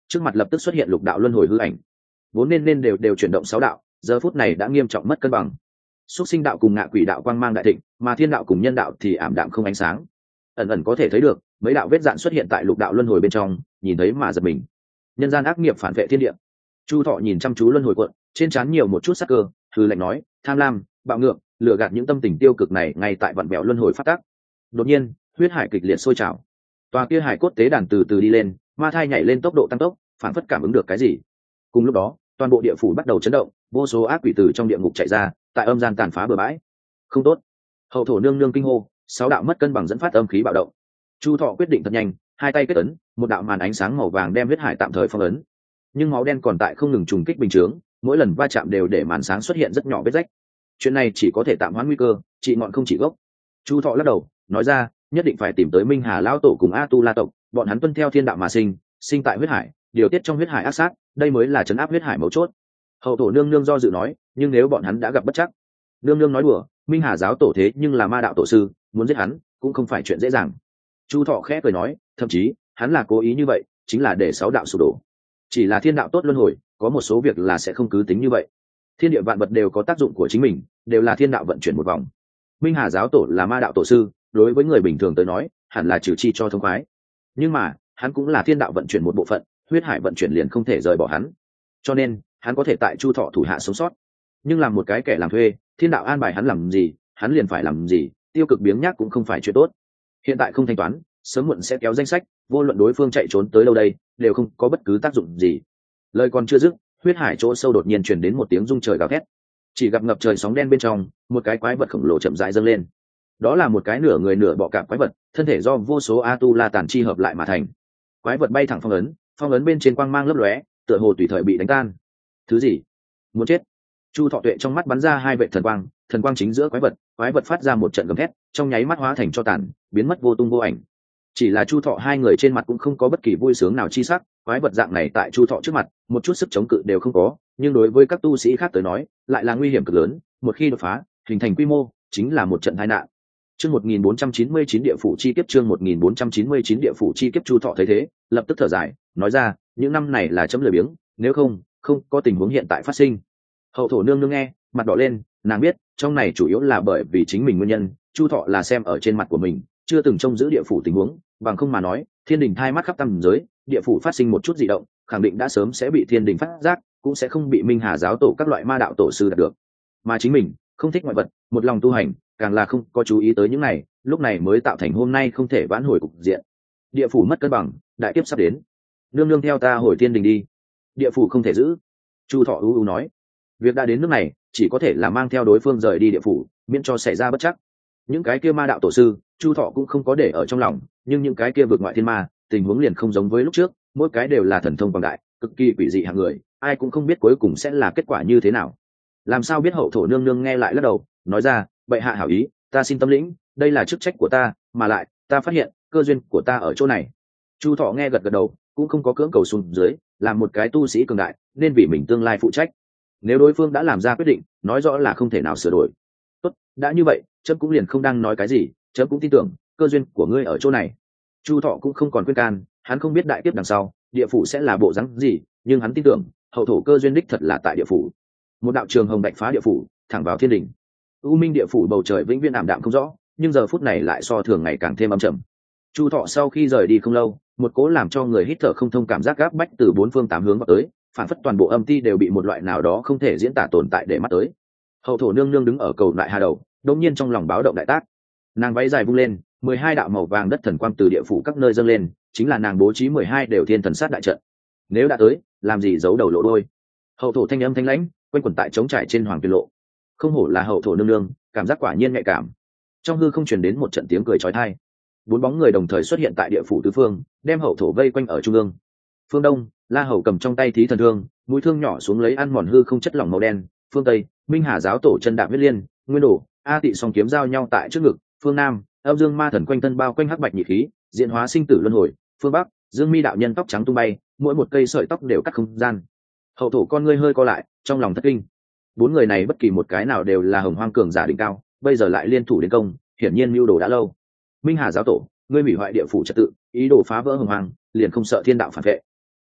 trước mặt lập tức xuất hiện lục đạo luân hồi hư ảnh, vốn nên nên đều đều chuyển động sáu đạo, giờ phút này đã nghiêm trọng mất cân bằng. Xuất sinh đạo cùng ngạ quỷ đạo quang mang đại thịnh, mà thiên đạo cùng nhân đạo thì ảm đạm không ánh sáng. Ẩn ẩn có thể thấy được mấy đạo vết dạn xuất hiện tại lục đạo luân hồi bên trong, nhìn thấy mà giật mình. Nhân gian ác nghiệp phản vệ thiên địa. Chu Thọ nhìn chăm chú luân hồi cuộn, trên trán nhiều một chút sắc cơ, hư lạnh nói, tham lam, bạo ngược, lừa gạt những tâm tình tiêu cực này ngay tại vặn vẹo luân hồi phát tác. Đột nhiên, huyết hải kịch liệt sôi trào. Tòa kia hải cốt tế đàn từ từ đi lên, ma thai nhảy lên tốc độ tăng tốc, phản phất cảm ứng được cái gì. Cùng lúc đó, toàn bộ địa phủ bắt đầu chấn động, vô số ác quỷ từ trong địa ngục chạy ra, tại âm gian tàn phá bừa bãi. Không tốt! Hậu thổ nương nương kinh hô, sáu đạo mất cân bằng dẫn phát âm khí bạo động. Chu Thọ quyết định thật nhanh, hai tay kết ấn, một đạo màn ánh sáng màu vàng đem huyết hải tạm thời phong ấn. Nhưng máu đen còn tại không ngừng trùng kích bình chướng, mỗi lần va chạm đều để màn sáng xuất hiện rất nhỏ vết rách. Chuyện này chỉ có thể tạm hoãn nguy cơ, trị ngọn không trị gốc. Chu Thọ lắc đầu, nói ra, nhất định phải tìm tới Minh Hà lão tổ cùng A Tu La tộc, bọn hắn tuân theo thiên đạo mà sinh, sinh tại huyết hải, điều tiết trong huyết hải ác sát, đây mới là trấn áp huyết hải mấu chốt. Hậu thổ nương nương do dự nói, nhưng nếu bọn hắn đã gặp bất chắc. Nương nương nói đùa, Minh Hà giáo tổ thế nhưng là ma đạo tổ sư, muốn giết hắn cũng không phải chuyện dễ dàng. Chu Thọ khẽ cười nói, thậm chí hắn là cố ý như vậy, chính là để sáu đạo sụp đổ. Chỉ là thiên đạo tốt luân hồi, có một số việc là sẽ không cứ tính như vậy. Thiên địa vạn vật đều có tác dụng của chính mình, đều là thiên đạo vận chuyển một vòng. Minh Hà giáo tổ là ma đạo tổ sư, đối với người bình thường tới nói, hẳn là trừ chi cho thông khoái. Nhưng mà, hắn cũng là thiên đạo vận chuyển một bộ phận, huyết hải vận chuyển liền không thể rời bỏ hắn. Cho nên, hắn có thể tại Chu Thọ thủ hạ sống sót. Nhưng làm một cái kẻ làm thuê, thiên đạo an bài hắn làm gì, hắn liền phải làm gì, tiêu cực biếng nhác cũng không phải chuyện tốt. Hiện tại không thanh toán, sớm muộn sẽ kéo danh sách, vô luận đối phương chạy trốn tới đâu đây, đều không có bất cứ tác dụng gì. Lời còn chưa dứt, huyết hải chỗ sâu đột nhiên truyền đến một tiếng rung trời gào thét. Chỉ gặp ngập trời sóng đen bên trong, một cái quái vật khổng lồ chậm rãi dâng lên. Đó là một cái nửa người nửa bọ cạp quái vật, thân thể do vô số A Tu La tàn chi hợp lại mà thành. Quái vật bay thẳng phong ấn, phong ấn bên trên quang mang lấp lóe, tựa hồ tùy thời bị đánh tan. Thứ gì? Muốn chết? Chu Thọ tuệ trong mắt bắn ra hai vệ thần quang, thần quang chính giữa quái vật, quái vật phát ra một trận gầm thét, trong nháy mắt hóa thành tro tàn, biến mất vô tung vô ảnh. Chỉ là Chu Thọ hai người trên mặt cũng không có bất kỳ vui sướng nào chi sắc, quái vật dạng này tại Chu Thọ trước mặt, một chút sức chống cự đều không có, nhưng đối với các tu sĩ khác tới nói, lại là nguy hiểm cực lớn, một khi đột phá, hình thành quy mô, chính là một trận tai nạn. Chương một nghìn bốn trăm chín mươi chín địa phủ chi kiếp chương một nghìn bốn trăm chín mươi chín địa phủ chi kiếp Chu Thọ thấy thế, lập tức thở dài, nói ra, những năm này là chấm lười biếng, nếu không, không có tình huống hiện tại phát sinh. Hậu thổ nương nương nghe, mặt đỏ lên, nàng biết, trong này chủ yếu là bởi vì chính mình nguyên nhân, Chu Thọ là xem ở trên mặt của mình, chưa từng trông giữ địa phủ tình huống, bằng không mà nói, thiên đình thai mắt khắp tầm giới, địa phủ phát sinh một chút dị động, khẳng định đã sớm sẽ bị thiên đình phát giác, cũng sẽ không bị Minh Hà giáo tổ các loại ma đạo tổ sư đạt được. Mà chính mình, không thích ngoại vật, một lòng tu hành, càng là không có chú ý tới những này, lúc này mới tạo thành hôm nay không thể vãn hồi cục diện. Địa phủ mất cân bằng, đại kiếp sắp đến. Nương nương theo ta hồi thiên đình đi. Địa phủ không thể giữ. Chu Thọ u u nói, việc đã đến nước này, chỉ có thể là mang theo đối phương rời đi địa phủ, miễn cho xảy ra bất chắc. Những cái kia ma đạo tổ sư, Chu Thọ cũng không có để ở trong lòng, nhưng những cái kia vượt ngoại thiên ma, tình huống liền không giống với lúc trước, mỗi cái đều là thần thông quảng đại, cực kỳ quỷ dị hạng người, ai cũng không biết cuối cùng sẽ là kết quả như thế nào. Làm sao biết hậu thổ nương nương nghe lại lắc đầu, nói ra, bệ hạ hảo ý, ta xin tâm lĩnh, đây là chức trách của ta, mà lại, ta phát hiện, cơ duyên của ta ở chỗ này. Chu Thọ nghe gật gật đầu, cũng không có cưỡng cầu xuống dưới, làm một cái tu sĩ cường đại, nên vì mình tương lai phụ trách. Nếu đối phương đã làm ra quyết định, nói rõ là không thể nào sửa đổi. Tốt, đã như vậy, chấm cũng liền không đang nói cái gì, chấm cũng tin tưởng, cơ duyên của ngươi ở chỗ này. Chu Thọ cũng không còn khuyên can, hắn không biết đại kiếp đằng sau, địa phủ sẽ là bộ dáng gì, nhưng hắn tin tưởng, hậu thổ cơ duyên đích thật là tại địa phủ. Một đạo trường hồng đạch phá địa phủ, thẳng vào thiên đình. U minh địa phủ bầu trời vĩnh viễn ảm đạm không rõ, nhưng giờ phút này lại so thường ngày càng thêm âm trầm. Chu Thọ sau khi rời đi không lâu, một cố làm cho người hít thở không thông cảm giác gáp bách từ bốn phương tám hướng vào tới, phản phất toàn bộ âm ti đều bị một loại nào đó không thể diễn tả tồn tại để mắt tới. Hậu thổ nương nương đứng ở cầu lại hà đầu, đột nhiên trong lòng báo động đại tác. Nàng váy dài vung lên, mười hai đạo màu vàng đất thần quang từ địa phủ các nơi dâng lên, chính là nàng bố trí mười hai đều thiên thần sát đại trận. Nếu đã tới, làm gì giấu đầu lộ đôi. Hậu thổ thanh âm thanh lãnh, quanh quẩn tại trống trải trên hoàng tuyên lộ. Không hổ là hậu thổ nương nương, cảm giác quả nhiên nhạy cảm. Trong hư không truyền đến một trận tiếng cười chói tai. Bốn bóng người đồng thời xuất hiện tại địa phủ tứ phương, đem hậu thổ vây quanh ở trung ương. Phương đông, La Hầu cầm trong tay thí thần thương, mũi thương nhỏ xuống lấy ăn mòn hư không chất lỏng màu đen. Phương tây, Minh Hà giáo tổ chân đạp huyết liên, nguyên đổ, A Tị song kiếm giao nhau tại trước ngực. Phương nam, Âm Dương ma thần quanh thân bao quanh hắc bạch nhị khí, diễn hóa sinh tử luân hồi. Phương bắc, Dương Mi đạo nhân tóc trắng tung bay, mỗi một cây sợi tóc đều cắt không gian. Hậu thổ con ngươi hơi co lại, trong lòng thất kinh. Bốn người này bất kỳ một cái nào đều là hồng hoang cường giả đỉnh cao, bây giờ lại liên thủ đến công, hiển nhiên mưu đồ đã lâu. Minh Hà giáo tổ, ngươi hủy hoại địa phủ trật tự, ý đồ phá vỡ hồng hoang, liền không sợ thiên đạo phản vệ.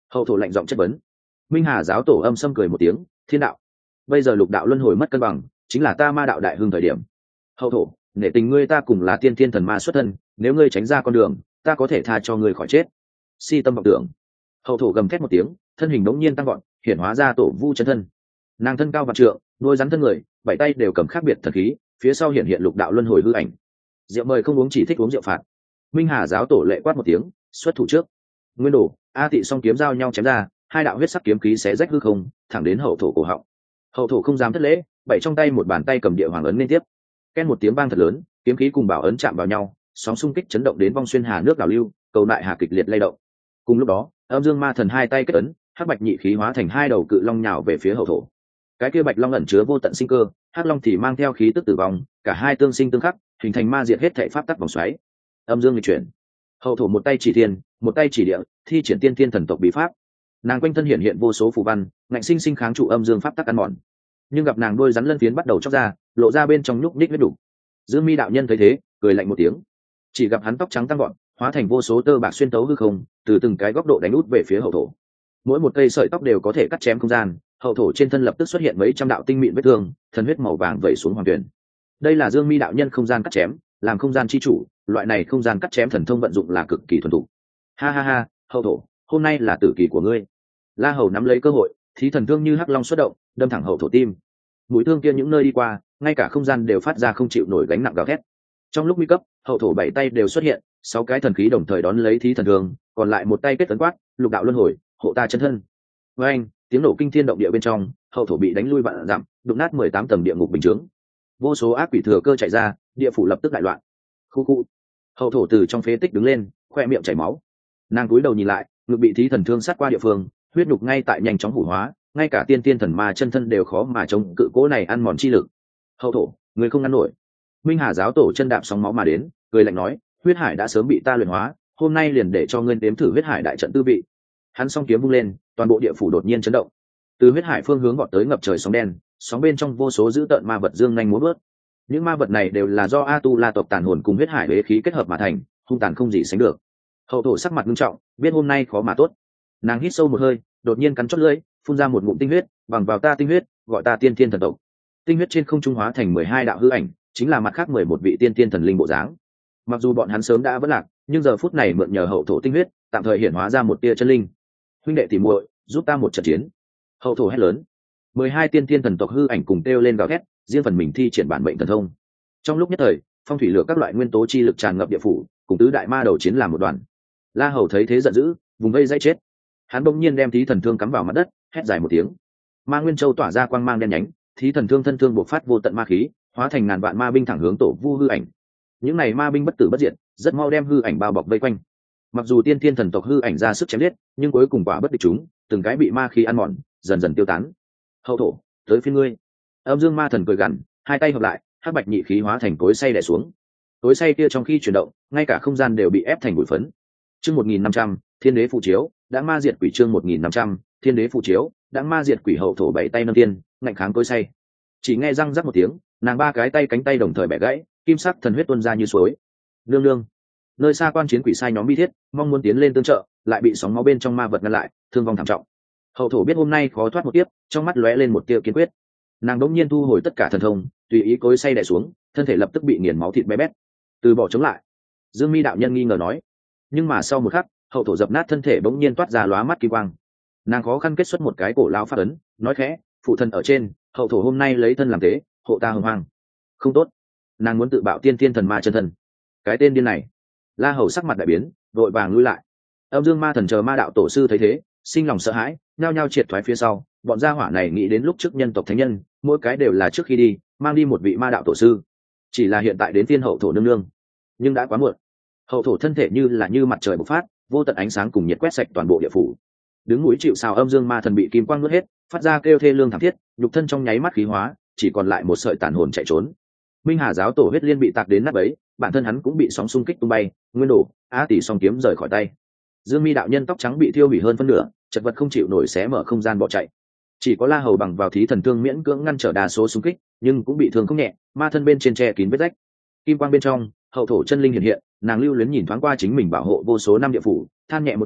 Hậu thổ lạnh giọng chất vấn. Minh Hà giáo tổ âm sâm cười một tiếng, thiên đạo, bây giờ lục đạo luân hồi mất cân bằng, chính là ta ma đạo đại hưng thời điểm. Hậu thổ, nể tình ngươi ta cùng là tiên thiên thần ma xuất thân, nếu ngươi tránh ra con đường, ta có thể tha cho ngươi khỏi chết. Si tâm vọng tưởng. Hậu thổ gầm thét một tiếng, thân hình đống nhiên tăng gọn, hiển hóa ra tổ vu chân thân. Nàng thân cao vạn trượng, nuôi rắn thân người, bảy tay đều cầm khác biệt thần khí, phía sau hiện hiện lục đạo luân hồi hư ảnh. Rượu mời không uống, chỉ thích uống rượu phạt. Minh Hà giáo tổ lệ quát một tiếng, xuất thủ trước. Nguyên đổ, A Tị song kiếm giao nhau chém ra, hai đạo huyết sắc kiếm khí xé rách hư không, thẳng đến hậu thổ cổ họng. Hậu thổ không dám thất lễ, bảy trong tay một bàn tay cầm địa hoàng ấn liên tiếp. Ken một tiếng vang thật lớn, kiếm khí cùng bảo ấn chạm vào nhau, sóng xung kích chấn động đến vong xuyên hà nước đảo lưu, cầu đại hà kịch liệt lay động. Cùng lúc đó, âm dương ma thần hai tay kết ấn, hắc bạch nhị khí hóa thành hai đầu cự long nhào về phía hậu thổ. Cái kia bạch long ẩn chứa vô tận sinh cơ, hắc long thì mang theo khí tức tử vong, cả hai tương sinh tương khắc, hình thành ma diệt hết thảy pháp tắc vòng xoáy. Âm dương nghịch chuyển. Hậu thổ một tay chỉ thiên, một tay chỉ địa, thi triển tiên thiên thần tộc bí pháp. Nàng quanh thân hiện hiện vô số phù văn, ngạnh sinh sinh kháng trụ âm dương pháp tắc ăn mòn. Nhưng gặp nàng đôi rắn lân phiến bắt đầu chóc ra, lộ ra bên trong nhúc nhích huyết đủ. Dương Mi đạo nhân thấy thế, cười lạnh một tiếng. Chỉ gặp hắn tóc trắng tăng gọn, hóa thành vô số tơ bạc xuyên tấu hư không, từ từng cái góc độ đánh út về phía hậu thổ. Mỗi một cây sợi tóc đều có thể cắt chém không gian, hậu thổ trên thân lập tức xuất hiện mấy trăm đạo tinh mịn vết thương, thần huyết màu vàng vẩy xuống hoàng tuyển. Đây là Dương Mi đạo nhân không gian cắt chém, làm không gian chi chủ, loại này không gian cắt chém thần thông vận dụng là cực kỳ thuần thục. Ha ha ha, hậu thổ, hôm nay là tử kỳ của ngươi. La Hầu nắm lấy cơ hội, thí thần thương như hắc long xuất động, đâm thẳng hậu thổ tim. Mũi thương kia những nơi đi qua, ngay cả không gian đều phát ra không chịu nổi gánh nặng gào thét. Trong lúc nguy cấp, hậu thổ bảy tay đều xuất hiện, sáu cái thần khí đồng thời đón lấy thí thần thương, còn lại một tay kết tấn quát, lục đạo luân hồi, hộ ta chân thân. Với anh, tiếng nổ kinh thiên động địa bên trong, hậu thổ bị đánh lui vạn dặm, đụng nát mười tám tầng địa ngục bình chướng. Vô số ác quỷ thừa cơ chạy ra, địa phủ lập tức đại loạn. Khu khu. Hậu thổ từ trong phế tích đứng lên, khoe miệng chảy máu. Nàng cúi đầu nhìn lại, ngực bị thí thần thương sát qua địa phương, huyết nhục ngay tại nhanh chóng hủ hóa, ngay cả tiên tiên thần ma chân thân đều khó mà chống cự cố này ăn mòn chi lực. Hậu thổ, người không ngăn nổi. Minh Hà giáo tổ chân đạp sóng máu mà đến, cười lạnh nói, huyết hải đã sớm bị ta luyện hóa, hôm nay liền để cho ngươi nếm thử huyết hải đại trận tư vị. Hắn song kiếm vung lên, toàn bộ địa phủ đột nhiên chấn động. Từ huyết hải phương hướng vọt tới ngập trời sóng đen, sóng bên trong vô số dữ tợn ma vật dương nhanh múa vớt. Những ma vật này đều là do A Tu La tộc tàn hồn cùng huyết hải bế khí kết hợp mà thành, hung tàn không gì sánh được. Hậu thổ sắc mặt nghiêm trọng, biết hôm nay khó mà tốt. Nàng hít sâu một hơi, đột nhiên cắn chót lưỡi, phun ra một ngụm tinh huyết, bằng vào ta tinh huyết, gọi ta tiên thiên thần tộc. Tinh huyết trên không trung hóa thành mười hai đạo hư ảnh, chính là mặt khác mười một vị tiên thiên thần linh bộ dáng. Mặc dù bọn hắn sớm đã vỡ lạc, nhưng giờ phút này mượn nhờ hậu thổ tinh huyết, tạm thời hiển hóa ra một tia chân linh. Huynh đệ tỉ muội, giúp ta một trận chiến. Hậu thổ hét lớn. mười hai tiên thiên thần tộc hư ảnh cùng kêu lên gào thét, riêng phần mình thi triển bản mệnh thần thông. Trong lúc nhất thời, phong thủy lửa các loại nguyên tố chi lực tràn ngập địa phủ, cùng tứ đại ma đầu chiến làm một đoàn. La Hầu thấy thế giận dữ, vùng vây dây chết. Hắn bỗng nhiên đem thí thần thương cắm vào mặt đất, hét dài một tiếng. Ma Nguyên Châu tỏa ra quang mang đen nhánh, thí thần thương thân thương bộc phát vô tận ma khí, hóa thành ngàn vạn ma binh thẳng hướng tổ vu hư ảnh. Những này ma binh bất tử bất diệt, rất mau đem hư ảnh bao bọc vây quanh. Mặc dù tiên thiên thần tộc hư ảnh ra sức chém giết, nhưng cuối cùng quả bất địch chúng, từng cái bị ma khí ăn mòn, dần dần tiêu tán. Hậu thổ, tới phiên ngươi. Âm Dương ma thần cười gằn, hai tay hợp lại, hắc bạch nhị khí hóa thành cối xay đè xuống. Cối xay kia trong khi chuyển động, ngay cả không gian đều bị ép thành bụi phấn. Chương một nghìn năm trăm, Thiên đế phụ chiếu, đã ma diệt quỷ chương một nghìn năm trăm, Thiên đế phụ chiếu, đã ma diệt quỷ. Hậu thổ bảy tay nâng tiên, ngạnh kháng cối xay. Chỉ nghe răng rắc một tiếng, nàng ba cái tay cánh tay đồng thời bẻ gãy, kim sắc thần huyết tuôn ra như suối. Nương nương. Nơi xa quan chiến quỷ sai nhóm bi thiết, mong muốn tiến lên tương trợ, lại bị sóng máu bên trong ma vật ngăn lại, thương vong thảm trọng. Hậu thổ biết hôm nay khó thoát một tiếp, trong mắt lóe lên một tia kiên quyết. Nàng đống nhiên thu hồi tất cả thần thông, tùy ý cối xay đè xuống, thân thể lập tức bị nghiền máu thịt bé bét. Từ bỏ chống lại. Dương Mi đạo nhân nghi ngờ nói. Nhưng mà sau một khắc, hậu thổ dập nát thân thể bỗng nhiên toát ra lóa mắt kỳ quang. Nàng khó khăn kết xuất một cái cổ lao phát ấn, nói khẽ, phụ thân ở trên, hậu thổ hôm nay lấy thân làm tế, hộ ta hồng hoang. Không tốt. Nàng muốn tự bạo tiên tiên thần ma chân thần. Cái tên điên này. La Hầu sắc mặt đại biến, vội vàng lui lại. Âm Dương ma thần chờ ma đạo tổ sư thấy thế, sinh lòng sợ hãi, nhao nhao triệt thoái phía sau. Bọn gia hỏa này nghĩ đến lúc trước nhân tộc thánh nhân, mỗi cái đều là trước khi đi mang đi một vị ma đạo tổ sư, chỉ là hiện tại đến tiên hậu thổ nương nương, nhưng đã quá muộn. Hậu thổ thân thể như là như mặt trời bộc phát, vô tận ánh sáng cùng nhiệt quét sạch toàn bộ địa phủ. Đứng núi chịu sào âm dương ma thần bị kim quang nuốt hết, phát ra kêu thê lương thảm thiết, nhục thân trong nháy mắt khí hóa, chỉ còn lại một sợi tàn hồn chạy trốn. Minh Hà giáo tổ huyết liên bị tạc đến nát bấy, bản thân hắn cũng bị sóng xung kích tung bay, nguyên đổ, á tỷ song kiếm rời khỏi tay. Dương Mi đạo nhân tóc trắng bị thiêu hủy hơn phân nửa, chật vật không chịu nổi xé mở không gian bỏ chạy. Chỉ có La Hầu bằng vào thí thần thương miễn cưỡng ngăn trở đa số xung kích, nhưng cũng bị thương không nhẹ, ma thân bên trên che kín vết rách. Kim quang bên trong, hậu thổ chân linh hiện hiện, nàng lưu luyến nhìn thoáng qua chính mình bảo hộ vô số năm địa phủ, than nhẹ một tiếng,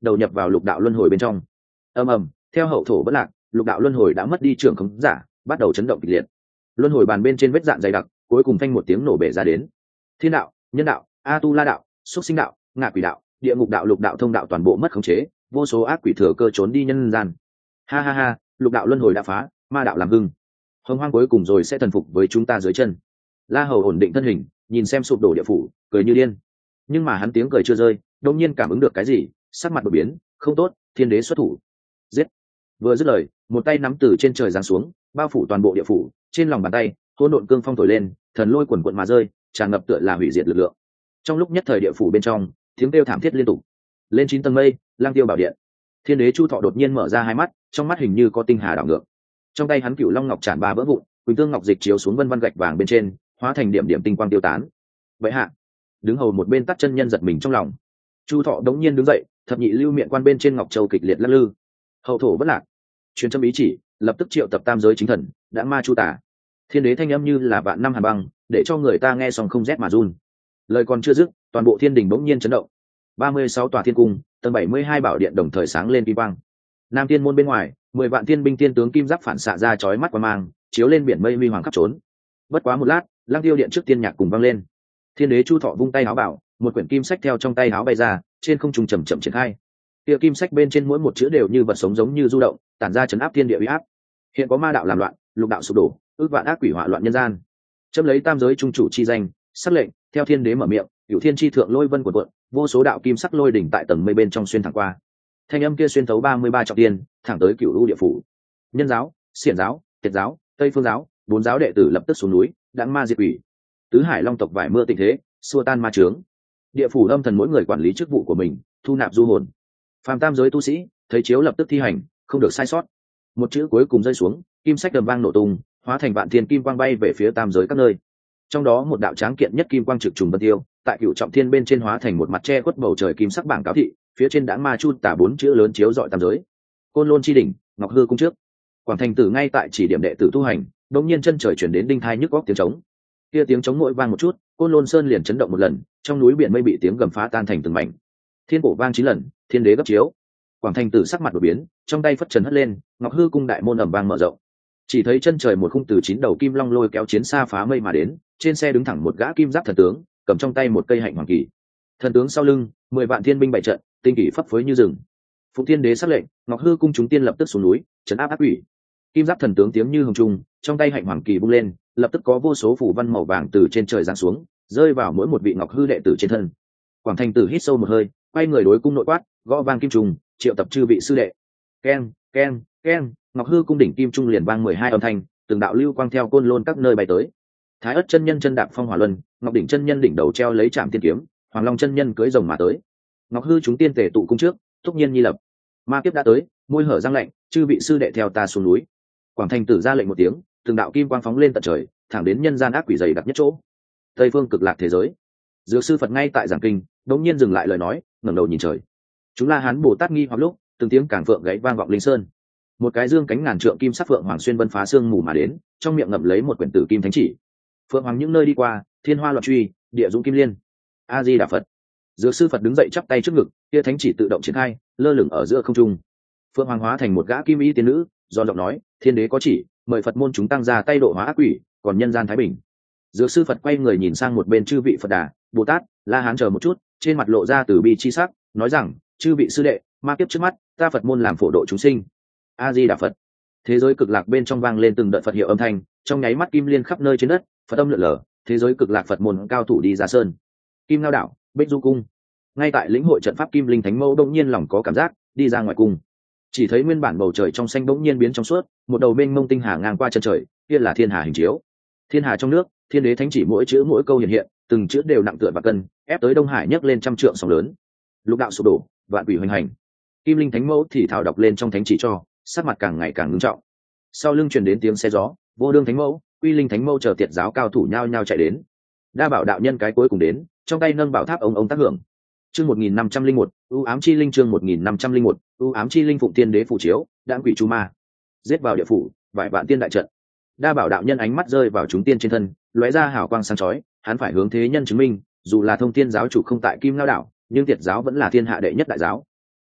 đầu nhập vào lục đạo luân hồi bên trong. Ầm ầm, theo hậu thổ bất lạc, lục đạo luân hồi đã mất đi trưởng khống giả, bắt đầu chấn động kịch liệt. Luân hồi bàn bên trên vết dạn dày đặc, cuối cùng phanh một tiếng nổ bể ra đến. Thiên đạo, nhân đạo, a tu la đạo, xuất sinh đạo, ngạ quỷ đạo, địa ngục đạo, lục đạo thông đạo toàn bộ mất khống chế, vô số ác quỷ thừa cơ trốn đi nhân gian. Ha ha ha, lục đạo luân hồi đã phá, ma đạo làm hưng. Hồng hoang cuối cùng rồi sẽ thần phục với chúng ta dưới chân. La Hầu ổn định thân hình, nhìn xem sụp đổ địa phủ, cười như điên. Nhưng mà hắn tiếng cười chưa rơi, đột nhiên cảm ứng được cái gì, sắc mặt đổi biến, không tốt, thiên đế xuất thủ. Giết! Vừa dứt lời, một tay nắm từ trên trời giáng xuống, bao phủ toàn bộ địa phủ, trên lòng bàn tay, hỗn độn cương phong thổi lên, thần lôi quần quần mà rơi, tràn ngập tựa là hủy diệt lực lượng. Trong lúc nhất thời địa phủ bên trong, tiếng kêu thảm thiết liên tục. Lên chín tầng mây, lang tiêu bảo điện. Thiên đế Chu Thọ đột nhiên mở ra hai mắt, trong mắt hình như có tinh hà đảo ngược. Trong tay hắn cửu long ngọc tràn ba vỡ vụn, quỳnh tương ngọc dịch chiếu xuống vân vân gạch vàng bên trên, hóa thành điểm điểm tinh quang tiêu tán. Vậy hạ, đứng hầu một bên tắt chân nhân giật mình trong lòng. Chu Thọ đống nhiên đứng dậy, thập nhị lưu miệng quan bên trên ngọc châu kịch liệt lắc lư. Hậu thổ bất lạc, truyền châm ý chỉ, lập tức triệu tập tam giới chính thần, đã ma chu tả. Thiên đế thanh âm như là vạn năm hàn băng, để cho người ta nghe xong không rét mà run. Lời còn chưa dứt, toàn bộ thiên đình bỗng nhiên chấn động. ba mươi sáu tòa thiên cung, tầng bảy mươi hai bảo điện đồng thời sáng lên kim quang. Nam thiên môn bên ngoài, mười vạn thiên binh thiên tướng kim giáp phản xạ ra chói mắt qua mang, chiếu lên biển mây huy hoàng khắp trốn. Bất quá một lát, lang tiêu điện trước tiên nhạc cùng vang lên. Thiên đế Chu Thọ vung tay áo bảo, một quyển kim sách theo trong tay áo bay ra, trên không trung chậm chậm triển khai. Kia kim sách bên trên mỗi một chữ đều như vật sống giống như du động, tản ra chấn áp thiên địa uy áp. Hiện có ma đạo làm loạn, lục đạo sụp đổ, ước vạn ác quỷ hỏa loạn nhân gian. Châm lấy tam giới trung chủ chi danh, sắc lệnh, theo thiên đế mở miệng, cửu thiên chi thượng lôi vân của quận, vô số đạo kim sắc lôi đỉnh tại tầng mây bên trong xuyên thẳng qua. Thanh âm kia xuyên thấu ba mươi ba trọng thiên, thẳng tới cửu u địa phủ. Nhân giáo, xiển giáo, tiệt giáo, tây phương giáo, bốn giáo đệ tử lập tức xuống núi, đãng ma diệt quỷ. Tứ hải long tộc vải mưa tình thế, xua tan ma chướng. Địa phủ âm thần mỗi người quản lý chức vụ của mình, thu nạp du hồn. Phàm tam giới tu sĩ thấy chiếu lập tức thi hành, không được sai sót. Một chữ cuối cùng rơi xuống, kim sách đầm vang nổ tung, hóa thành vạn thiên kim quang bay về phía tam giới các nơi. Trong đó một đạo tráng kiện nhất kim quang trực trùng vân tiêu, tại cửu trọng thiên bên trên hóa thành một mặt che khuất bầu trời kim sắc bảng cáo thị, phía trên đãng ma chu tả bốn chữ lớn chiếu rọi tam giới. Côn Lôn chi đỉnh, Ngọc Hư cung trước. Quảng Thành Tử ngay tại chỉ điểm đệ tử tu hành, đột nhiên chân trời chuyển đến đinh thai nhức góc tiếng trống. Kia tiếng trống mỗi vang một chút, Côn Lôn Sơn liền chấn động một lần, trong núi biển mây bị tiếng gầm phá tan thành từng mảnh. Thiên cổ vang chín lần, thiên đế gấp chiếu. Quảng Thành Tử sắc mặt đổi biến, trong tay phất trần hất lên, Ngọc Hư cung đại môn ầm vang mở rộng. Chỉ thấy chân trời một khung từ chín đầu kim long lôi kéo chiến xa phá mây mà đến, trên xe đứng thẳng một gã kim giáp thần tướng, cầm trong tay một cây hạnh hoàng kỳ. Thần tướng sau lưng, mười vạn thiên binh bày trận, tinh kỷ phấp phới như rừng. Phụng Thiên đế sắc lệnh, Ngọc Hư cung chúng tiên lập tức xuống núi, trấn áp ác quỷ. Kim giáp thần tướng tiếng như hồng trung, trong tay hạnh hoàng kỳ bung lên, lập tức có vô số phù văn màu vàng từ trên trời giáng xuống, rơi vào mỗi một vị Ngọc Hư đệ tử trên thân. Quảng Thành Tử hít sâu một hơi, quay người đối cung nội quát, gõ vang kim trùng, triệu tập chư vị sư đệ. Keng, keng, keng, Ngọc Hư cung đỉnh kim trung liền vang mười hai âm thanh, từng đạo lưu quang theo côn lôn các nơi bay tới. Thái Ất chân nhân chân đạp phong hỏa luân, Ngọc đỉnh chân nhân đỉnh đầu treo lấy trạm tiên kiếm, Hoàng Long chân nhân cưỡi rồng mà tới. Ngọc Hư chúng tiên tề tụ cung trước, thúc nhiên nhi lập. Ma kiếp đã tới, môi hở răng lạnh, chư vị sư đệ theo ta xuống núi. Quảng Thành Tử ra lệnh một tiếng, từng đạo kim quang phóng lên tận trời, thẳng đến nhân gian ác quỷ dày đặc nhất chỗ. Tây phương cực lạc thế giới. Dược sư Phật ngay tại giảng kinh, đống nhiên dừng lại lời nói, ngẩng đầu nhìn trời. Chúng La Hán Bồ Tát nghi hoặc lúc, từng tiếng cảng phượng gáy vang vọng linh sơn. Một cái dương cánh ngàn trượng kim sắc phượng hoàng xuyên vân phá xương mù mà đến, trong miệng ngậm lấy một quyển tử kim thánh chỉ. Phượng hoàng những nơi đi qua, thiên hoa loạn truy, địa dũng kim liên. A Di Đà Phật. Dược sư Phật đứng dậy chắp tay trước ngực, kia thánh chỉ tự động triển khai, lơ lửng ở giữa không trung. Phượng hoàng hóa thành một gã kim y tiên nữ, do giọng nói, thiên đế có chỉ, mời Phật môn chúng tăng ra tay độ hóa ác quỷ, còn nhân gian thái bình. Dược sư Phật quay người nhìn sang một bên chư vị Phật Đà, Bồ Tát, La Hán chờ một chút, trên mặt lộ ra từ bi chi sắc, nói rằng, chư vị sư đệ, ma kiếp trước mắt, ta Phật môn làm phổ độ chúng sinh. A Di Đà Phật. Thế giới cực lạc bên trong vang lên từng đợt Phật hiệu âm thanh, trong nháy mắt kim liên khắp nơi trên đất, Phật âm lượn lờ, thế giới cực lạc Phật môn cao thủ đi ra sơn. Kim Ngao đảo, Bích Du cung. Ngay tại lĩnh hội trận pháp Kim Linh Thánh Mẫu đông nhiên lòng có cảm giác, đi ra ngoài cung. Chỉ thấy nguyên bản bầu trời trong xanh bỗng nhiên biến trong suốt, một đầu mênh mông tinh hà ngang qua chân trời, kia là thiên hà hình chiếu. Thiên hà trong nước, thiên đế thánh chỉ mỗi chữ mỗi câu hiện hiện, từng chữ đều nặng tựa và cân, ép tới Đông Hải nhấc lên trăm trượng sóng lớn. Lục đạo sụp đổ, vạn quỷ hoành hành. Kim Linh Thánh Mẫu thì thảo đọc lên trong thánh chỉ cho, sắc mặt càng ngày càng ngưng trọng. Sau lưng truyền đến tiếng xe gió, Vô Đương Thánh Mẫu, Uy Linh Thánh Mẫu chờ tiệt giáo cao thủ nhao nhao chạy đến. Đa Bảo đạo nhân cái cuối cùng đến, trong tay nâng bảo tháp ông ông tác hưởng. Chương một nghìn năm trăm linh một, ưu ám chi linh chương một nghìn năm trăm linh một, ưu ám chi linh phụng tiên đế phụ chiếu, đãng quỷ chu ma. Giết vào địa phủ, vài vạn tiên đại trận. Đa Bảo đạo nhân ánh mắt rơi vào chúng tiên trên thân, lóe ra hào quang sáng chói, hắn phải hướng thế nhân chứng minh, dù là Thông Thiên giáo chủ không tại Kim Ngao đảo, nhưng tiệt giáo vẫn là thiên hạ đệ nhất đại giáo.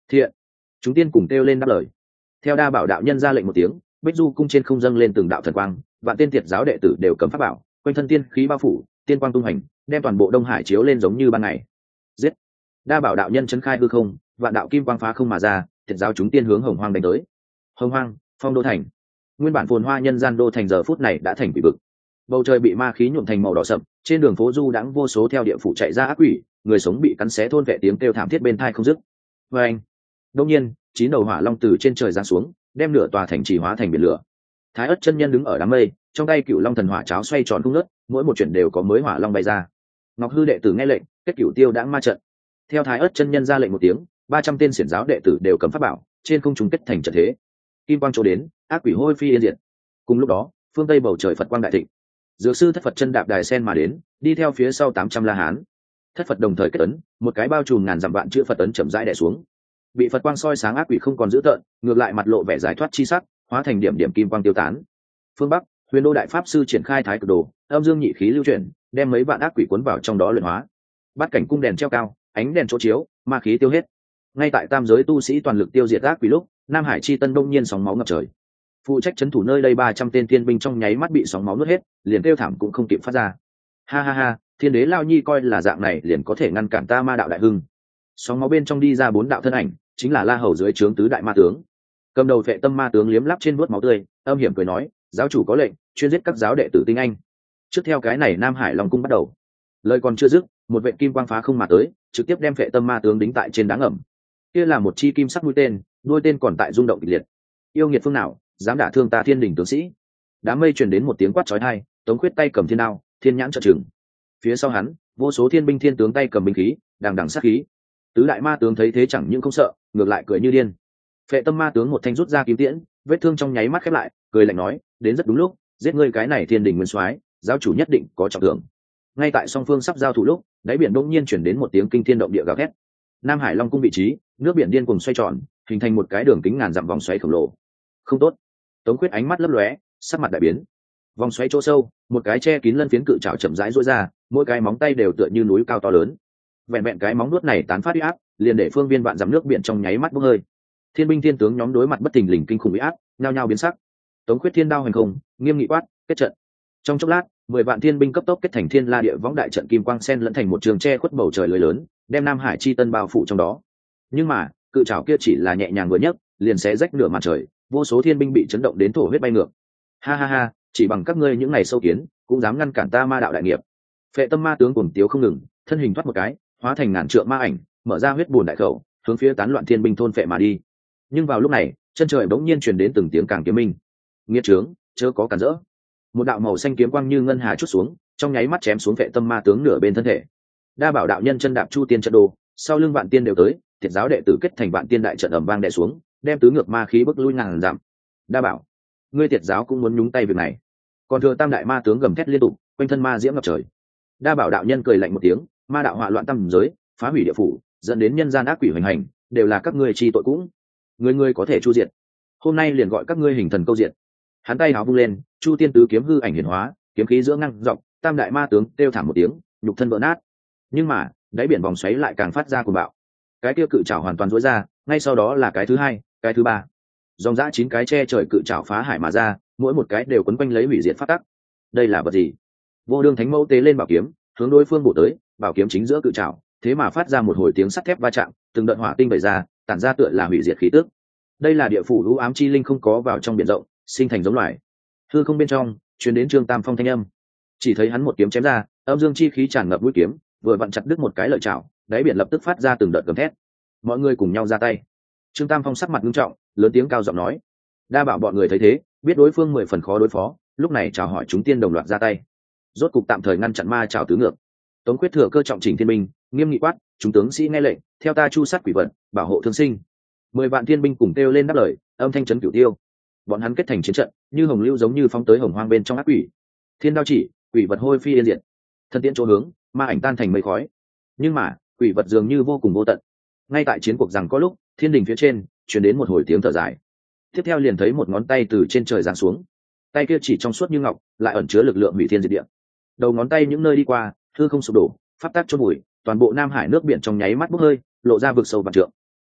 Thiện. Chúng tiên cùng kêu lên đáp lời. Theo đa bảo đạo nhân ra lệnh một tiếng, bích du cung trên không dâng lên từng đạo thần quang, vạn tiên tiệt giáo đệ tử đều cầm pháp bảo, quanh thân tiên khí bao phủ, tiên quang tung hành, đem toàn bộ đông hải chiếu lên giống như ban ngày. Giết. Đa bảo đạo nhân chấn khai hư không, vạn đạo kim quang phá không mà ra, tiệt giáo chúng tiên hướng hồng hoang đánh tới. Hồng hoang, phong đô thành. Nguyên bản phồn hoa nhân gian đô thành giờ phút này đã thành quỷ vực. Bầu trời bị ma khí nhuộm thành màu đỏ sậm, trên đường phố du đãng vô số theo địa phủ chạy ra ác quỷ, người sống bị cắn xé thôn vệ tiếng kêu thảm thiết bên tai không dứt. Và anh. Đông nhiên, chín đầu hỏa long từ trên trời giáng xuống, đem nửa tòa thành trì hóa thành biển lửa. Thái ất chân nhân đứng ở đám mây, trong tay cựu long thần hỏa cháo xoay tròn không ngớt, mỗi một chuyển đều có mới hỏa long bay ra. Ngọc hư đệ tử nghe lệnh, kết cửu tiêu đãng ma trận. Theo thái ất chân nhân ra lệnh một tiếng, ba trăm tên xiển giáo đệ tử đều cầm pháp bảo, trên không trung kết thành trận thế. Kim quang chỗ đến, ác quỷ hôi phi yên diệt. Cùng lúc đó, phương tây bầu trời Phật quang đại thịnh. Dược sư thất Phật chân đạp đài sen mà đến, đi theo phía sau tám trăm la hán. Thất Phật đồng thời kết ấn, một cái bao trùm ngàn dặm vạn chữ Phật ấn chậm rãi đè xuống. Bị Phật quang soi sáng ác quỷ không còn dữ tợn, ngược lại mặt lộ vẻ giải thoát chi sắc, hóa thành điểm điểm kim quang tiêu tán. Phương Bắc, Huyền Đô đại pháp sư triển khai thái cực đồ, âm dương nhị khí lưu chuyển, đem mấy vạn ác quỷ cuốn vào trong đó luyện hóa. Bát cảnh cung đèn treo cao, ánh đèn chỗ chiếu, ma khí tiêu hết. Ngay tại tam giới tu sĩ toàn lực tiêu diệt ác quỷ lúc, Nam Hải chi tân đông nhiên sóng máu ngập trời. Phụ trách trấn thủ nơi đây ba trăm tên thiên binh trong nháy mắt bị sóng máu nuốt hết, liền kêu thảm cũng không kịp phát ra. Ha ha ha, thiên đế lao nhi coi là dạng này liền có thể ngăn cản ta ma đạo đại hưng. Sóng máu bên trong đi ra bốn đạo thân ảnh, chính là La Hầu dưới trướng tứ đại ma tướng. Cầm đầu Phệ Tâm ma tướng liếm lắp trên vuốt máu tươi, âm hiểm cười nói, giáo chủ có lệnh, chuyên giết các giáo đệ tử tinh anh. Trước theo cái này Nam Hải Long cung bắt đầu. Lời còn chưa dứt, một vệ kim quang phá không mà tới, trực tiếp đem Phệ Tâm ma tướng đính tại trên đá ngầm. Kia là một chi kim sắc mũi tên, đuôi tên còn tại rung động kịch liệt. Yêu nghiệt phương nào, dám đả thương ta thiên đình tướng sĩ? Đám mây truyền đến một tiếng quát chói tai, Tống Khuyết tay cầm thiên đao, thiên nhãn trợn trừng. Phía sau hắn, vô số thiên binh thiên tướng tay cầm binh khí, đằng đằng sát khí. Tứ đại ma tướng thấy thế chẳng những không sợ, ngược lại cười như điên. Phệ Tâm ma tướng một thanh rút ra kiếm tiễn, vết thương trong nháy mắt khép lại, cười lạnh nói, đến rất đúng lúc, giết ngươi cái này thiên đình nguyên soái, giáo chủ nhất định có trọng thưởng. Ngay tại song phương sắp giao thủ lúc, đáy biển đột nhiên chuyển đến một tiếng kinh thiên động địa gào thét. Nam Hải Long cung vị trí, nước biển điên cuồng xoay tròn, hình thành một cái đường kính ngàn dặm vòng xoáy khổng lồ. Không tốt. Tống Khuyết ánh mắt lấp lóe, sắc mặt đại biến. Vòng xoáy chỗ sâu, một cái che kín lân phiến cự trảo chậm rãi duỗi ra, mỗi cái móng tay đều tựa như núi cao to lớn. Vẹn vẹn cái móng nuốt này tán phát uy áp, liền để phương viên vạn dặm nước biển trong nháy mắt bốc hơi. Thiên binh thiên tướng nhóm đối mặt bất thình lình kinh khủng uy áp, nhao nhao biến sắc. Tống Khuyết thiên đao hành không, nghiêm nghị quát, kết trận. Trong chốc lát, mười vạn thiên binh cấp tốc kết thành thiên la địa võng đại trận kim quang sen lẫn thành một trường che khuất bầu trời lưới lớn, đem Nam Hải chi tân bao phủ trong đó. Nhưng mà, cự trảo kia chỉ là nhẹ nhàng vừa nhấc, liền xé rách nửa màn trời, vô số thiên binh bị chấn động đến thổ huyết bay ngược. Ha ha ha, chỉ bằng các ngươi những ngày sâu kiến, cũng dám ngăn cản ta ma đạo đại nghiệp. Phệ Tâm ma tướng cuồng tiếu không ngừng, thân hình thoát một cái, hóa thành ngàn trượng ma ảnh, mở ra huyết bùn đại khẩu, hướng phía tán loạn thiên binh thôn phệ mà đi. Nhưng vào lúc này, chân trời bỗng nhiên truyền đến từng tiếng càng kiếm minh. Nghiệt trướng, chớ có cản rỡ. Một đạo màu xanh kiếm quang như ngân hà chút xuống, trong nháy mắt chém xuống Phệ Tâm ma tướng nửa bên thân thể. Đa bảo đạo nhân chân đạp chu tiên trận đồ, sau lưng vạn tiên đều tới, thiệt giáo đệ tử kết thành vạn tiên đại trận ầm vang đè xuống, đem tứ ngược ma khí bức lui ngàn dặm. Đa bảo, ngươi thiệt giáo cũng muốn nhúng tay việc này? Còn thừa tam đại ma tướng gầm thét liên tục, quanh thân ma diễm ngập trời. Đa bảo đạo nhân cười lạnh một tiếng, ma đạo họa loạn tam giới, phá hủy địa phủ, dẫn đến nhân gian ác quỷ hoành hành, đều là các ngươi chi tội cũng. Người ngươi có thể chu diệt, hôm nay liền gọi các ngươi hình thần câu diệt. Hắn tay háo vung lên, chu tiên tứ kiếm hư ảnh hiển hóa, kiếm khí giữa ngang dọc, tam đại ma tướng kêu thảm một tiếng, nhục thân vỡ nát. Nhưng mà, đáy biển vòng xoáy lại càng phát ra cuồng bạo. Cái kia cự trảo hoàn toàn rối ra, ngay sau đó là cái thứ hai, cái thứ ba. Dòng dã chín cái che trời cự trảo phá hải mà ra, mỗi một cái đều quấn quanh lấy hủy diệt phát tắc. Đây là vật gì? Vô Đương Thánh Mẫu tế lên bảo kiếm, hướng đối phương bổ tới, bảo kiếm chính giữa cự trảo, thế mà phát ra một hồi tiếng sắt thép va chạm, từng đợt hỏa tinh bày ra, tản ra tựa là hủy diệt khí tức. Đây là địa phủ u ám chi linh không có vào trong biển rộng, sinh thành giống loài. Hư không bên trong, truyền đến Trương Tam Phong thanh âm. Chỉ thấy hắn một kiếm chém ra, âm dương chi khí tràn ngập mũi kiếm, vừa vặn chặt đứt một cái lợi chảo, đáy biển lập tức phát ra từng đợt gầm thét. Mọi người cùng nhau ra tay. Trương Tam Phong sắc mặt nghiêm trọng, lớn tiếng cao giọng nói. Đa bảo bọn người thấy thế, biết đối phương mười phần khó đối phó, lúc này chào hỏi chúng tiên đồng loạt ra tay. Rốt cục tạm thời ngăn chặn ma chảo tứ ngược. Tống Khuyết thừa cơ trọng chỉnh thiên binh, nghiêm nghị quát, chúng tướng sĩ nghe lệnh, theo ta chu sát quỷ vật, bảo hộ thương sinh. Mười vạn thiên binh cùng kêu lên đáp lời, âm thanh chấn cửu tiêu. Bọn hắn kết thành chiến trận, như hồng lưu giống như phóng tới hồng hoang bên trong ác quỷ. Thiên đao chỉ, quỷ vật hôi phi yên diệt. Thân tiễn chỗ hướng, ma ảnh tan thành mây khói. Nhưng mà, quỷ vật dường như vô cùng vô tận. Ngay tại chiến cuộc rằng có lúc, thiên đình phía trên truyền đến một hồi tiếng thở dài. Tiếp theo liền thấy một ngón tay từ trên trời giáng xuống. Tay kia chỉ trong suốt như ngọc, lại ẩn chứa lực lượng hủy thiên diệt địa. Đầu ngón tay những nơi đi qua, hư không sụp đổ, pháp tắc chôn bụi, toàn bộ Nam Hải nước biển trong nháy mắt bốc hơi, lộ ra vực sâu vạn trượng.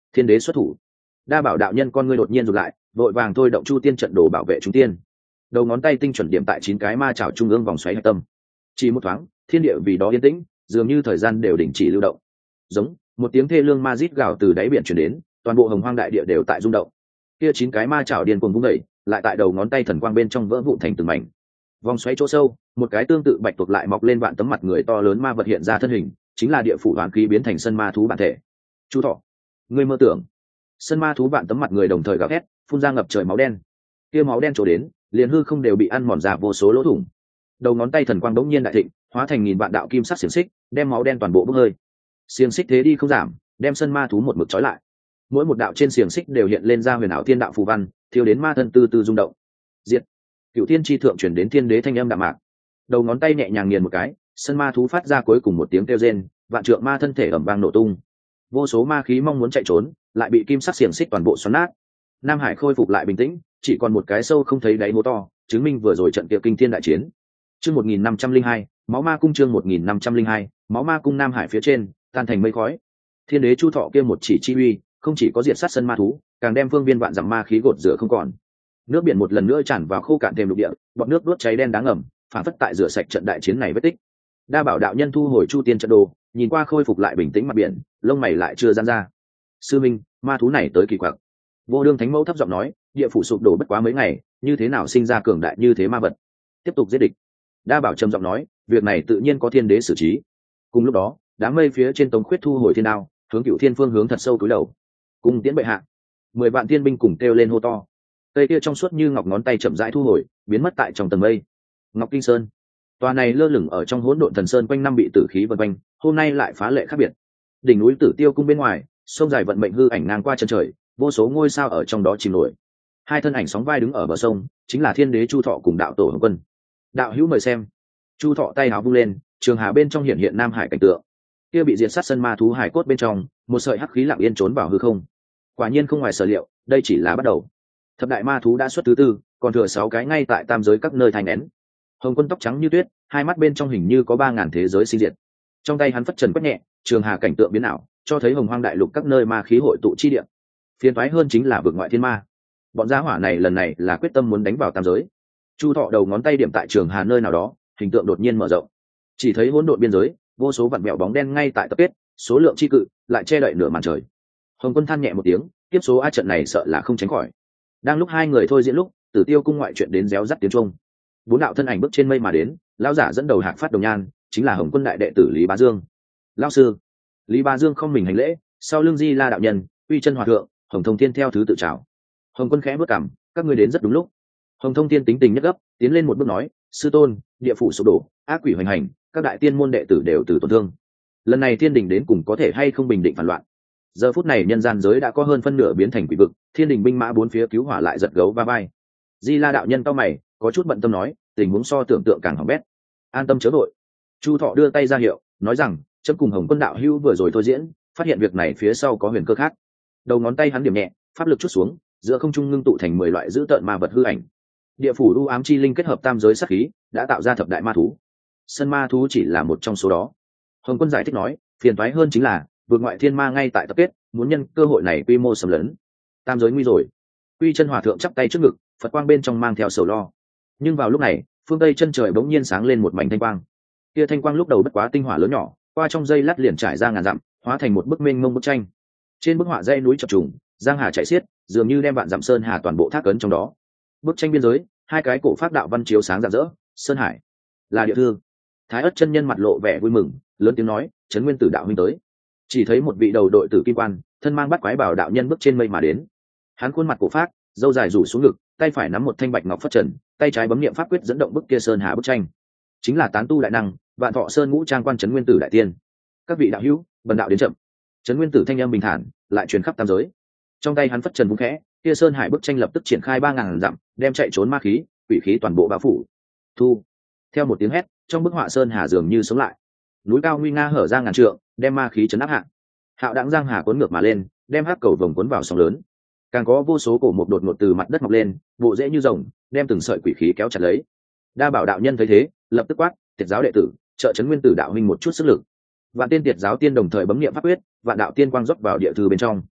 Thiên đế xuất thủ. Đa bảo đạo nhân con ngươi đột nhiên rụt lại, vội vàng thôi động chu tiên trận đồ bảo vệ chúng tiên. Đầu ngón tay tinh chuẩn điểm tại chín cái ma chảo trung ương vòng xoáy hạch tâm. Chỉ một thoáng, thiên địa vì đó yên tĩnh, dường như thời gian đều đình chỉ lưu động. Giống một tiếng thê lương ma rít gào từ đáy biển truyền đến, toàn bộ hồng hoang đại địa đều tại rung động. Kia chín cái ma chảo điên cuồng vung đẩy, lại tại đầu ngón tay thần quang bên trong vỡ vụn thành từng mảnh. Vòng xoáy chỗ sâu, một cái tương tự bạch tuộc lại mọc lên vạn tấm mặt người to lớn ma vật hiện ra thân hình, chính là địa phủ hoán khí biến thành sân ma thú bản thể. Chu Thọ, ngươi mơ tưởng. Sân ma thú vạn tấm mặt người đồng thời gào thét, phun ra ngập trời máu đen. Kia máu đen trổ đến, liền hư không đều bị ăn mòn ra vô số lỗ thủng. Đầu ngón tay thần quang bỗng nhiên đại thịnh, hóa thành nghìn vạn đạo kim sắc xiềng xích, đem máu đen toàn bộ bốc hơi. Xiềng xích thế đi không giảm, đem sân ma thú một mực trói lại. Mỗi một đạo trên xiềng xích đều hiện lên ra huyền ảo thiên đạo phù văn, thiếu đến ma thân tư tư rung động. Diệt. Cửu thiên chi thượng truyền đến thiên đế thanh âm đạm mạc. Đầu ngón tay nhẹ nhàng nghiền một cái, sân ma thú phát ra cuối cùng một tiếng kêu rên, vạn trượng ma thân thể ầm vang nổ tung. Vô số ma khí mong muốn chạy trốn, lại bị kim sắc xiềng xích toàn bộ xoắn nát. Nam Hải khôi phục lại bình tĩnh, chỉ còn một cái sâu không thấy đáy hố to, chứng minh vừa rồi trận kia kinh thiên đại chiến. Chương một nghìn năm trăm linh hai, máu ma cung chương một nghìn năm trăm linh hai, máu ma cung Nam Hải phía trên, tan thành mây khói. Thiên đế Chu Thọ kia một chỉ chi uy, không chỉ có diệt sát sân ma thú, càng đem phương viên vạn dặm ma khí gột rửa không còn. Nước biển một lần nữa tràn vào khô cạn thêm lục địa, bọt nước đốt cháy đen đáng ngầm, phản phất tại rửa sạch trận đại chiến này vết tích. Đa bảo đạo nhân thu hồi chu tiên trận đồ, nhìn qua khôi phục lại bình tĩnh mặt biển, lông mày lại chưa giãn ra. Sư minh, ma thú này tới kỳ quặc. Vô đương thánh mẫu thấp giọng nói, địa phủ sụp đổ bất quá mấy ngày, như thế nào sinh ra cường đại như thế ma vật? Tiếp tục giết địch. Đa bảo trầm giọng nói, việc này tự nhiên có thiên đế xử trí. Cùng lúc đó, đám mây phía trên Tống Khuyết thu hồi thiên đao, hướng Cửu Thiên phương hướng thật sâu túi đầu. Cùng tiễn bệ hạ. Mười vạn thiên binh cùng kêu lên hô to. Cây kia trong suốt như ngọc ngón tay chậm rãi thu hồi, biến mất tại trong tầng mây. Ngọc Kinh Sơn, tòa này lơ lửng ở trong hỗn độn thần sơn quanh năm bị tử khí vần quanh, hôm nay lại phá lệ khác biệt. Đỉnh núi Tử Tiêu cung bên ngoài, sông dài vận mệnh hư ảnh ngang qua chân trời, vô số ngôi sao ở trong đó chìm nổi. Hai thân ảnh sóng vai đứng ở bờ sông, chính là Thiên Đế Chu Thọ cùng đạo tổ Hồng Quân. Đạo hữu mời xem. Chu Thọ tay áo vung lên, trường hà bên trong hiện hiện Nam Hải cảnh tượng. Kia bị diệt sát sân ma thú hải cốt bên trong, một sợi hắc khí lặng yên trốn vào hư không. Quả nhiên không ngoài sở liệu, đây chỉ là bắt đầu. Thập đại ma thú đã xuất thứ tư, còn thừa sáu cái ngay tại tam giới các nơi thành nén. Hồng Quân tóc trắng như tuyết, hai mắt bên trong hình như có ba ngàn thế giới sinh diệt. Trong tay hắn phất trần quét nhẹ, trường hà cảnh tượng biến ảo, cho thấy hồng hoang đại lục các nơi ma khí hội tụ chi địa. Phiền toái hơn chính là vực ngoại thiên ma. Bọn gia hỏa này lần này là quyết tâm muốn đánh vào tam giới. Chu Thọ đầu ngón tay điểm tại trường hà nơi nào đó, hình tượng đột nhiên mở rộng. Chỉ thấy hỗn độn biên giới, vô số vặn vẹo bóng đen ngay tại tập kết, số lượng chi cự, lại che đậy nửa màn trời. Hồng Quân than nhẹ một tiếng, tiếp số a trận này sợ là không tránh khỏi. Đang lúc hai người thôi diễn lúc, Tử Tiêu cung ngoại chuyện đến réo rắt tiếng trung. Bốn đạo thân ảnh bước trên mây mà đến, lão giả dẫn đầu Hạc Phát Đồng Nhan, chính là Hồng Quân đại đệ tử Lý Bá Dương. Lão sư. Lý Bá Dương không mình hành lễ, sau lưng Di La đạo nhân, Uy Chân hòa thượng, Hồng Thông Thiên theo thứ tự chào. Hồng Quân khẽ bước cằm, các ngươi đến rất đúng lúc. Hồng Thông Thiên tính tình nhất gấp, tiến lên một bước nói, sư tôn, địa phủ sụp đổ, ác quỷ hoành hành, các đại tiên môn đệ tử đều từ tổn thương. Lần này thiên đình đến cùng có thể hay không bình định phản loạn. Giờ phút này nhân gian giới đã có hơn phân nửa biến thành quỷ vực, thiên đình binh mã bốn phía cứu hỏa lại giật gấu va vai. Di La đạo nhân cau mày, có chút bận tâm nói, tình huống so tưởng tượng càng hỏng bét. An tâm chớ vội. Chu Thọ đưa tay ra hiệu, nói rằng, chấm cùng Hồng Quân đạo hữu vừa rồi thôi diễn, phát hiện việc này phía sau có huyền cơ khác. Đầu ngón tay hắn điểm nhẹ, pháp lực chút xuống, giữa không trung ngưng tụ thành mười loại dữ tợn ma vật hư ảnh. Địa phủ u ám chi linh kết hợp tam giới sát khí, đã tạo ra thập đại ma thú. Sân ma thú chỉ là một trong số đó. Hồng Quân giải thích nói, phiền toái hơn chính là vượt ngoại thiên ma ngay tại tập kết, muốn nhân cơ hội này quy mô xâm lấn. Tam giới nguy rồi. Uy Chân hòa thượng chắp tay trước ngực, Phật quang bên trong mang theo sầu lo. Nhưng vào lúc này, phương tây chân trời bỗng nhiên sáng lên một mảnh thanh quang. Kia thanh quang lúc đầu bất quá tinh hỏa lớn nhỏ, qua trong dây lát liền trải ra ngàn dặm, hóa thành một bức mênh mông bức tranh. Trên bức họa dãy núi chập trùng, giang hà chảy xiết, dường như đem vạn dặm sơn hà toàn bộ thác ấn trong đó. Bức tranh biên giới, hai cái cổ pháp đạo văn chiếu sáng rạng rỡ, sơn hải là địa thư. Thái Ất chân nhân mặt lộ vẻ vui mừng, lớn tiếng nói, Trấn Nguyên Tử đạo huynh tới. Chỉ thấy một vị đầu đội tử kim quan, thân mang bắt quái bảo đạo nhân bước trên mây mà đến. Hắn khuôn mặt cổ phác, râu dài rủ xuống ngực, tay phải nắm một thanh bạch ngọc phất trần, tay trái bấm niệm pháp quyết dẫn động bức kia sơn hà bức tranh. Chính là tán tu đại năng, Vạn Thọ Sơn ngũ trang quan Trấn Nguyên Tử đại tiên. Các vị đạo hữu, bần đạo đến chậm. Trấn Nguyên Tử thanh âm bình thản, lại truyền khắp tam giới. Trong tay hắn phất trần vung khẽ, kia sơn hải bức tranh lập tức triển khai ba ngàn dặm, đem chạy trốn ma khí, quỷ khí toàn bộ bao phủ. Thu. Theo một tiếng hét, trong bức họa sơn hà dường như sống lại. Núi cao nguy nga hở ra ngàn trượng, đem ma khí chấn áp hạ. Hạo đãng giang hà cuốn ngược mà lên, đem hắc cầu vồng cuốn vào sóng lớn. Càng có vô số cổ mục đột ngột từ mặt đất mọc lên, bộ rễ như rồng, đem từng sợi quỷ khí kéo chặt lấy. Đa bảo đạo nhân thấy thế, lập tức quát, Tiệt giáo đệ tử, trợ Trấn Nguyên Tử đạo huynh một chút sức lực. Vạn tiên Tiệt giáo tiên đồng thời bấm niệm pháp quyết, vạn đạo tiên quang rót vào địa thư bên trong.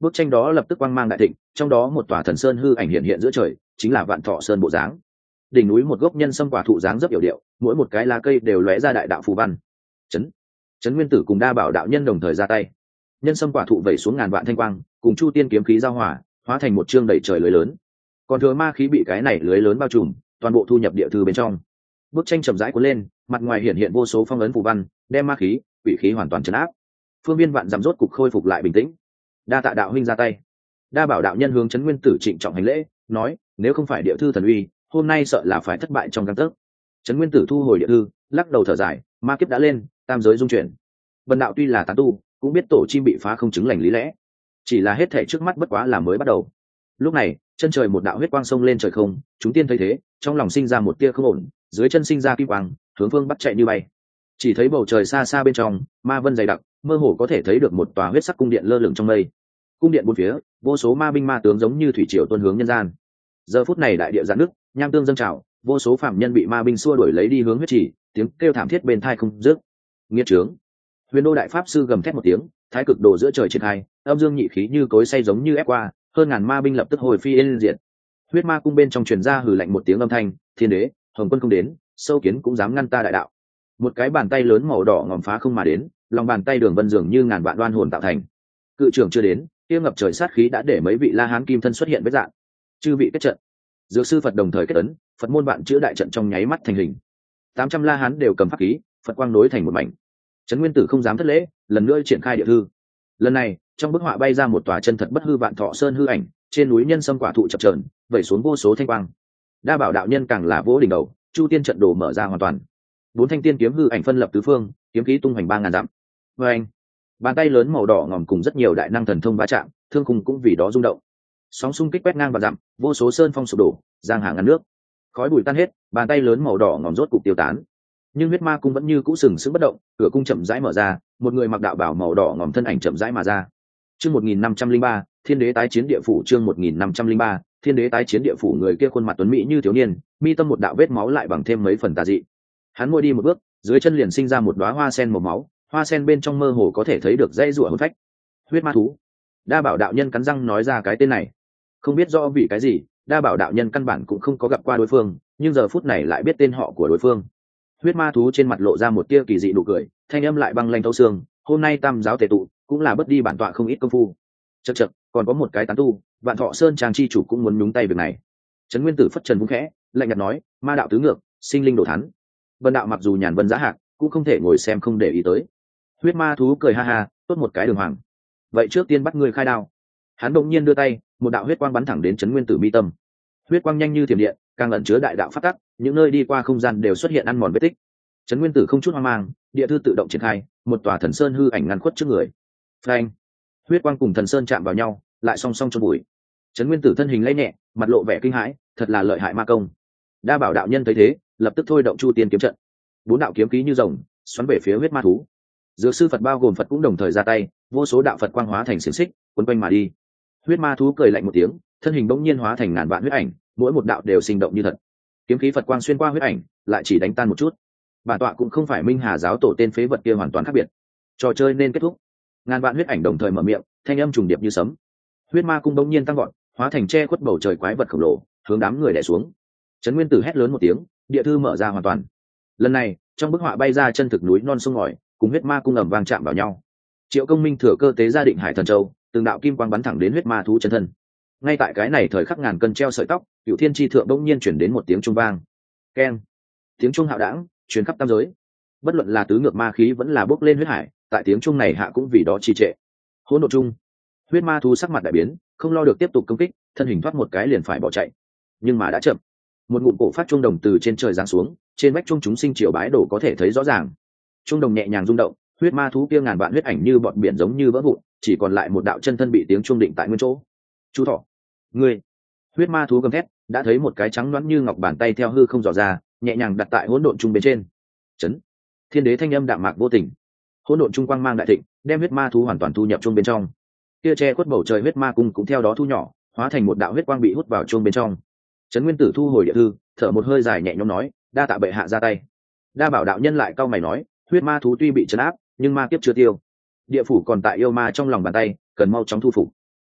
bức tranh đó lập tức quang mang đại thịnh, trong đó một tòa thần sơn hư ảnh hiện hiện giữa trời, chính là Vạn Thọ Sơn bộ dáng. Đỉnh núi một gốc nhân sâm quả thụ dáng rất yểu điệu, mỗi một cái lá cây đều lóe ra đại đạo phù văn. Chấn, Chấn Nguyên Tử cùng Đa Bảo đạo nhân đồng thời ra tay. Nhân sâm quả thụ vẩy xuống ngàn vạn thanh quang, cùng Chu Tiên kiếm khí giao hòa, hóa thành một chương đầy trời lưới lớn. Còn thừa ma khí bị cái này lưới lớn bao trùm, toàn bộ thu nhập địa thư bên trong. Bức tranh chậm rãi cuốn lên, mặt ngoài hiện hiện vô số phong ấn phù văn, đem ma khí, quỷ khí hoàn toàn trấn áp. Phương viên vạn dặm rốt cục khôi phục lại bình tĩnh. Đa tạ đạo huynh ra tay. Đa Bảo đạo nhân hướng Trấn Nguyên Tử trịnh trọng hành lễ, nói, nếu không phải địa thư thần uy, hôm nay sợ là phải thất bại trong gang tấc. Trấn Nguyên Tử thu hồi địa thư, lắc đầu thở dài, ma kiếp đã lên, tam giới dung chuyển. Bần đạo tuy là tán tu, cũng biết tổ chim bị phá không chứng lành lý lẽ, chỉ là hết thảy trước mắt bất quá là mới bắt đầu. Lúc này, chân trời một đạo huyết quang sông lên trời không, chúng tiên thấy thế, trong lòng sinh ra một tia không ổn, dưới chân sinh ra kim quang, hướng phương bắc chạy như bay. Chỉ thấy bầu trời xa xa bên trong, ma vân dày đặc, mơ hồ có thể thấy được một tòa huyết sắc cung điện lơ lửng trong mây. Cung điện bốn phía, vô số ma binh ma tướng giống như thủy triều tuôn hướng nhân gian. Giờ phút này đại địa giãn nước, nham tương dâng trào, vô số phạm nhân bị ma binh xua đuổi lấy đi hướng huyết trì, tiếng kêu thảm thiết bên tai không dứt. Nghiệt trướng! Huyền Đô đại pháp sư gầm thét một tiếng, thái cực đồ giữa trời triển khai, âm dương nhị khí như cối xay giống như ép qua, hơn ngàn ma binh lập tức hồi phi yên diệt. Huyết ma cung bên trong truyền ra hừ lạnh một tiếng âm thanh, thiên đế, hồng quân không đến, sâu kiến cũng dám ngăn ta đại đạo. Một cái bàn tay lớn màu đỏ ngòm phá không mà đến, lòng bàn tay đường vân dường như ngàn vạn đoan hồn tạo thành. Cự trưởng chưa đến, kia ngập trời sát khí đã để mấy vị la hán kim thân xuất hiện với dạng. Chư vị kết trận. Dược sư Phật đồng thời kết ấn, Phật môn bạn chữa đại trận trong nháy mắt thành hình. Tám trăm la hán đều cầm pháp khí, Phật quang nối thành một mảnh. Trấn Nguyên Tử không dám thất lễ, lần nữa triển khai địa thư. Lần này, trong bức họa bay ra một tòa chân thật bất hư Vạn Thọ Sơn hư ảnh, trên núi nhân sâm quả thụ chập chờn, vẩy xuống vô số thanh quang. Đa Bảo đạo nhân càng là vỗ đỉnh đầu, Chu Tiên trận đồ mở ra hoàn toàn. Bốn thanh tiên kiếm hư ảnh phân lập tứ phương, kiếm khí tung hoành ba ngàn dặm. Và anh, bàn tay lớn màu đỏ ngòm cùng rất nhiều đại năng thần thông va chạm, thương khung cũng vì đó rung động. Sóng xung kích quét ngang và dặm, vô số sơn phong sụp đổ, giang hà ngăn nước. Khói bụi tan hết, bàn tay lớn màu đỏ ngòm rốt cục tiêu tán. Nhưng huyết ma cung vẫn như cũ sừng sững bất động, cửa cung chậm rãi mở ra, một người mặc đạo bào màu đỏ ngòm thân ảnh chậm rãi mà ra. Chương một nghìn năm trăm linh ba, Thiên đế tái chiến địa phủ. Chương một nghìn năm trăm linh ba, Thiên đế tái chiến địa phủ. Người kia khuôn mặt tuấn mỹ như thiếu niên, mi tâm một đạo vết máu lại bằng thêm mấy phần tà dị. Hắn môi đi một bước, dưới chân liền sinh ra một đóa hoa sen màu máu, hoa sen bên trong mơ hồ có thể thấy được dãy rủa hồn phách. Huyết ma thú. Đa Bảo đạo nhân cắn răng nói ra cái tên này. Không biết rõ vì cái gì, Đa Bảo đạo nhân căn bản cũng không có gặp qua đối phương, nhưng giờ phút này lại biết tên họ của đối phương. Huyết ma thú trên mặt lộ ra một tia kỳ dị nụ cười, thanh âm lại băng lanh thấu xương, hôm nay tam giáo tề tụ, cũng là bất đi bản tọa không ít công phu. Chậc chậc, còn có một cái tán tu, Vạn Thọ Sơn trang chi chủ cũng muốn nhúng tay việc này. Trấn Nguyên Tử phất trần vung khẽ, lạnh nhạt nói, ma đạo tứ ngược, sinh linh đổ thắn. Vân đạo mặc dù nhàn vân giá hạc, cũng không thể ngồi xem không để ý tới. Huyết ma thú cười ha ha, tốt một cái đường hoàng. Vậy trước tiên bắt ngươi khai đao. Hắn đột nhiên đưa tay, một đạo huyết quang bắn thẳng đến Trấn Nguyên Tử mi tâm. Huyết quang nhanh như thiểm điện, càng ẩn chứa đại đạo phát tắc, những nơi đi qua không gian đều xuất hiện ăn mòn vết tích. Trấn Nguyên Tử không chút hoang mang, địa thư tự động triển khai, một tòa thần sơn hư ảnh ngăn khuất trước người. Phanh! Huyết quang cùng thần sơn chạm vào nhau, lại song song trong bụi. Trấn Nguyên Tử thân hình lay nhẹ, mặt lộ vẻ kinh hãi, thật là lợi hại ma công. Đa Bảo đạo nhân thấy thế, lập tức thôi động Chu Tiên kiếm trận. Bốn đạo kiếm khí như rồng, xoắn về phía huyết ma thú. Dược sư Phật bao gồm Phật cũng đồng thời ra tay, vô số đạo Phật quang hóa thành xiềng xích, quấn quanh mà đi. Huyết ma thú cười lạnh một tiếng, thân hình bỗng nhiên hóa thành ngàn vạn huyết ảnh, mỗi một đạo đều sinh động như thật. Kiếm khí Phật quang xuyên qua huyết ảnh, lại chỉ đánh tan một chút. Bản tọa cũng không phải Minh Hà giáo tổ tên phế vật kia hoàn toàn khác biệt. Trò chơi nên kết thúc. Ngàn vạn huyết ảnh đồng thời mở miệng, thanh âm trùng điệp như sấm. Huyết ma cung bỗng nhiên tăng gọn, hóa thành che khuất bầu trời quái vật khổng lồ, hướng đám người đè xuống. Trấn Nguyên Tử hét lớn một tiếng, địa thư mở ra hoàn toàn. Lần này, trong bức họa bay ra chân thực núi non sông ngòi, cùng huyết ma cung ầm vang chạm vào nhau. Triệu Công Minh thừa cơ tế ra Định Hải Thần Châu, từng đạo kim quang bắn thẳng đến huyết ma thú chân thân. Ngay tại cái này thời khắc ngàn cân treo sợi tóc, Cửu Thiên Chi thượng bỗng nhiên chuyển đến một tiếng trung vang. Keng! Tiếng trung hạo đãng, truyền khắp tam giới. Bất luận là tứ ngược ma khí vẫn là bốc lên huyết hải, tại tiếng trung này hạ cũng vì đó trì trệ. Hỗn độn trung. Huyết ma thú sắc mặt đại biến, không lo được tiếp tục công kích, thân hình thoát một cái liền phải bỏ chạy. Nhưng mà đã chậm. Một ngụm cổ phát trung đồng từ trên trời giáng xuống, trên vách trung chúng sinh triều bái đổ có thể thấy rõ ràng. Trung đồng nhẹ nhàng rung động, huyết ma thú kia ngàn vạn huyết ảnh như bọn biển giống như vỡ vụn, chỉ còn lại một đạo chân thân bị tiếng trung định tại nguyên chỗ. Chú thọ, ngươi! Huyết ma thú gầm thét, đã thấy một cái trắng loãng như ngọc bàn tay theo hư không dò ra, nhẹ nhàng đặt tại hỗn độn trung bên trên. Chấn! Thiên đế thanh âm đạm mạc vô tình. Hỗn độn trung quang mang đại thịnh, đem huyết ma thú hoàn toàn thu nhập trung bên trong. Kia che khuất bầu trời huyết ma cung cũng theo đó thu nhỏ, hóa thành một đạo huyết quang bị hút vào trung bên trong. Trấn Nguyên Tử thu hồi địa thư, thở một hơi dài nhẹ nhõm nói, đa tạ bệ hạ ra tay. Đa Bảo đạo nhân lại cau mày nói, huyết ma thú tuy bị trấn áp, nhưng ma kiếp chưa tiêu, địa phủ còn tại yêu ma trong lòng bàn tay, cần mau chóng thu phục.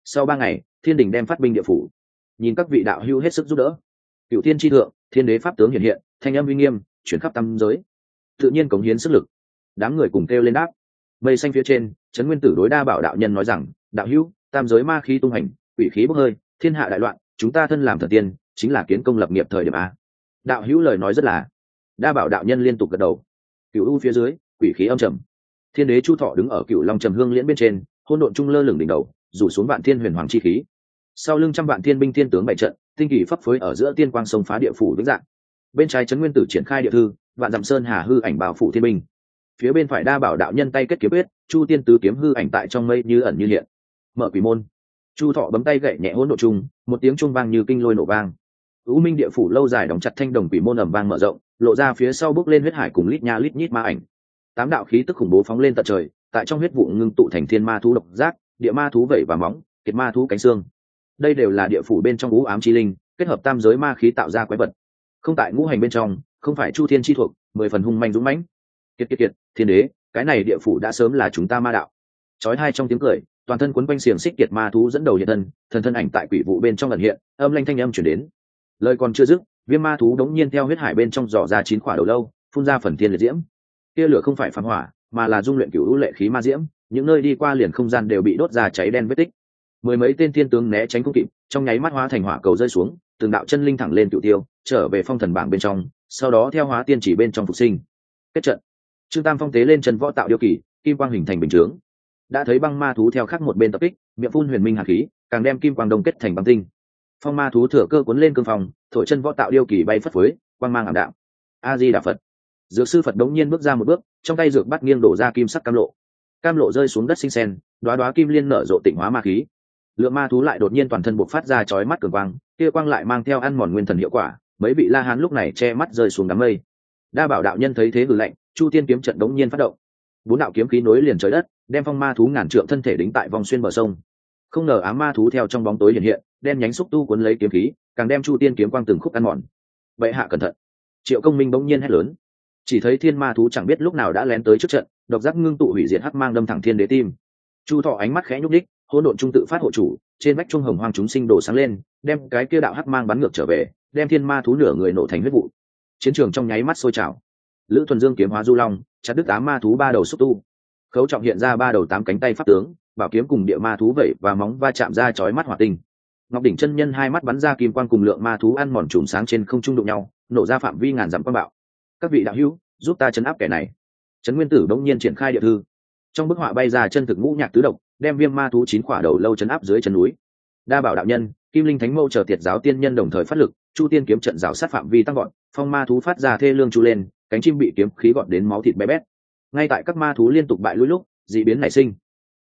Sau ba ngày, thiên đình đem phát binh địa phủ. Nhìn các vị đạo hữu hết sức giúp đỡ, cựu thiên tri thượng, thiên đế pháp tướng hiện hiện, thanh âm uy nghiêm chuyển khắp tam giới, tự nhiên cống hiến sức lực. Đám người cùng kêu lên đáp. Mây xanh phía trên, trấn nguyên tử đối Đa Bảo đạo nhân nói rằng: đạo hữu, tam giới ma khí tung hành, quỷ khí bốc hơi, thiên hạ đại loạn, chúng ta thân làm thần tiên chính là kiến công lập nghiệp thời điểm a. Đạo hữu lời nói rất là. Đa Bảo đạo nhân liên tục gật đầu. Cựu u phía dưới, quỷ khí âm trầm. Thiên đế Chu Thọ đứng ở cựu long trầm hương liễn bên trên, hôn độn trung lơ lửng đỉnh đầu, rủ xuống vạn thiên huyền hoàng chi khí. Sau lưng trăm vạn thiên binh thiên tướng bày trận, tinh kỳ phấp phới ở giữa tiên quang sông phá địa phủ vĩnh dạng. Bên trái trấn nguyên tử triển khai địa thư, vạn dặm sơn hà hư ảnh bảo phủ thiên binh. Phía bên phải Đa Bảo đạo nhân tay kết kiếm quyết, chu tiên tứ kiếm hư ảnh tại trong mây như ẩn như hiện. Mở quỷ môn. Chu Thọ bấm tay gậy nhẹ hỗn độn trung, một tiếng trung vang như kinh lôi nổ vang. U minh địa phủ lâu dài đóng chặt thanh đồng quỷ môn ầm vang mở rộng, lộ ra phía sau bước lên huyết hải cùng lít nha lít nhít ma ảnh. Tám đạo khí tức khủng bố phóng lên tận trời, tại trong huyết vụ ngưng tụ thành thiên ma thú độc giác, địa ma thú vẩy và móng, kiệt ma thú cánh xương. Đây đều là địa phủ bên trong u ám chi linh, kết hợp tam giới ma khí tạo ra quái vật. Không tại ngũ hành bên trong, không phải chu thiên chi thuộc, mười phần hung manh dũng mãnh. Kiệt kiệt kiệt, thiên đế, cái này địa phủ đã sớm là chúng ta ma đạo. Chói hai trong tiếng cười, toàn thân quấn quanh xiềng xích kiệt ma thú dẫn đầu hiện thân, thần thân ảnh tại quỷ vụ bên trong ẩn hiện, âm lanh thanh âm truyền đến. Lời còn chưa dứt, viêm ma thú đống nhiên theo huyết hải bên trong dò ra chín quả đầu lâu, phun ra phần thiên liệt diễm. Kia lửa không phải phàm hỏa, mà là dung luyện cửu u lệ khí ma diễm, những nơi đi qua liền không gian đều bị đốt ra cháy đen vết tích. Mười mấy tên thiên tướng né tránh không kịp, trong nháy mắt hóa thành hỏa cầu rơi xuống, từng đạo chân linh thẳng lên cửu tiêu, trở về phong thần bảng bên trong, sau đó theo hóa tiên chỉ bên trong phục sinh. Kết trận. Trương Tam Phong tế lên chân võ tạo điêu kỳ, kim quang hình thành bình chướng. Đã thấy băng ma thú theo khắc một bên tập kích, miệng phun huyền minh hàn khí, càng đem kim quang đông kết thành băng tinh. Phong ma thú thừa cơ cuốn lên cương phòng, thổi chân võ tạo điêu kỳ bay phất phới, quang mang ảm đạm. A Di Đà Phật. Dược sư Phật đống nhiên bước ra một bước, trong tay dược bắt nghiêng đổ ra kim sắc cam lộ. Cam lộ rơi xuống đất sinh sen, đóa đóa kim liên nở rộ tịnh hóa ma khí. Lượng ma thú lại đột nhiên toàn thân bộc phát ra chói mắt cường quang, kia quang lại mang theo ăn mòn nguyên thần hiệu quả, mấy vị la hán lúc này che mắt rơi xuống đám mây. Đa Bảo đạo nhân thấy thế hừ lạnh, chu tiên kiếm trận đống nhiên phát động. Bốn đạo kiếm khí nối liền trời đất, đem phong ma thú ngàn trượng thân thể đính tại vòng xuyên bờ sông. Không ngờ ám ma thú theo trong bóng tối hiện hiện, đen nhánh xúc tu cuốn lấy kiếm khí, càng đem chu tiên kiếm quang từng khúc ăn mòn. Vậy hạ cẩn thận. Triệu Công Minh bỗng nhiên hét lớn. Chỉ thấy thiên ma thú chẳng biết lúc nào đã lén tới trước trận, độc giác ngưng tụ hủy diệt hắc mang đâm thẳng thiên đế tim. Chu Thọ ánh mắt khẽ nhúc đích, hỗn độn trung tự phát hộ chủ, trên vách trung hồng hoang chúng sinh đổ sáng lên, đem cái kia đạo hắc mang bắn ngược trở về, đem thiên ma thú nửa người nổ thành huyết vụ. Chiến trường trong nháy mắt sôi trào. Lữ Thuần Dương kiếm hóa du long, chặt đứt ám ma thú ba đầu xúc tu. Khấu Trọng hiện ra ba đầu tám cánh tay pháp tướng, bảo kiếm cùng địa ma thú vẩy và móng va chạm ra chói mắt hỏa tinh. Ngọc đỉnh chân nhân hai mắt bắn ra kim quang cùng lượng ma thú ăn mòn chùm sáng trên không trung đụng nhau, nổ ra phạm vi ngàn dặm quang bạo. Các vị đạo hữu, giúp ta chấn áp kẻ này. Trấn Nguyên Tử bỗng nhiên triển khai địa thư. Trong bức họa bay ra chân thực ngũ nhạc tứ độc, đem viêm ma thú chín quả đầu lâu chấn áp dưới chân núi. Đa Bảo đạo nhân, Kim Linh Thánh Mâu chờ tiệt giáo tiên nhân đồng thời phát lực, chu tiên kiếm trận rào sát phạm vi tăng gọn, phong ma thú phát ra thê lương chu lên, cánh chim bị kiếm khí gọt đến máu thịt bé bét. Ngay tại các ma thú liên tục bại lui lúc, dị biến nảy sinh.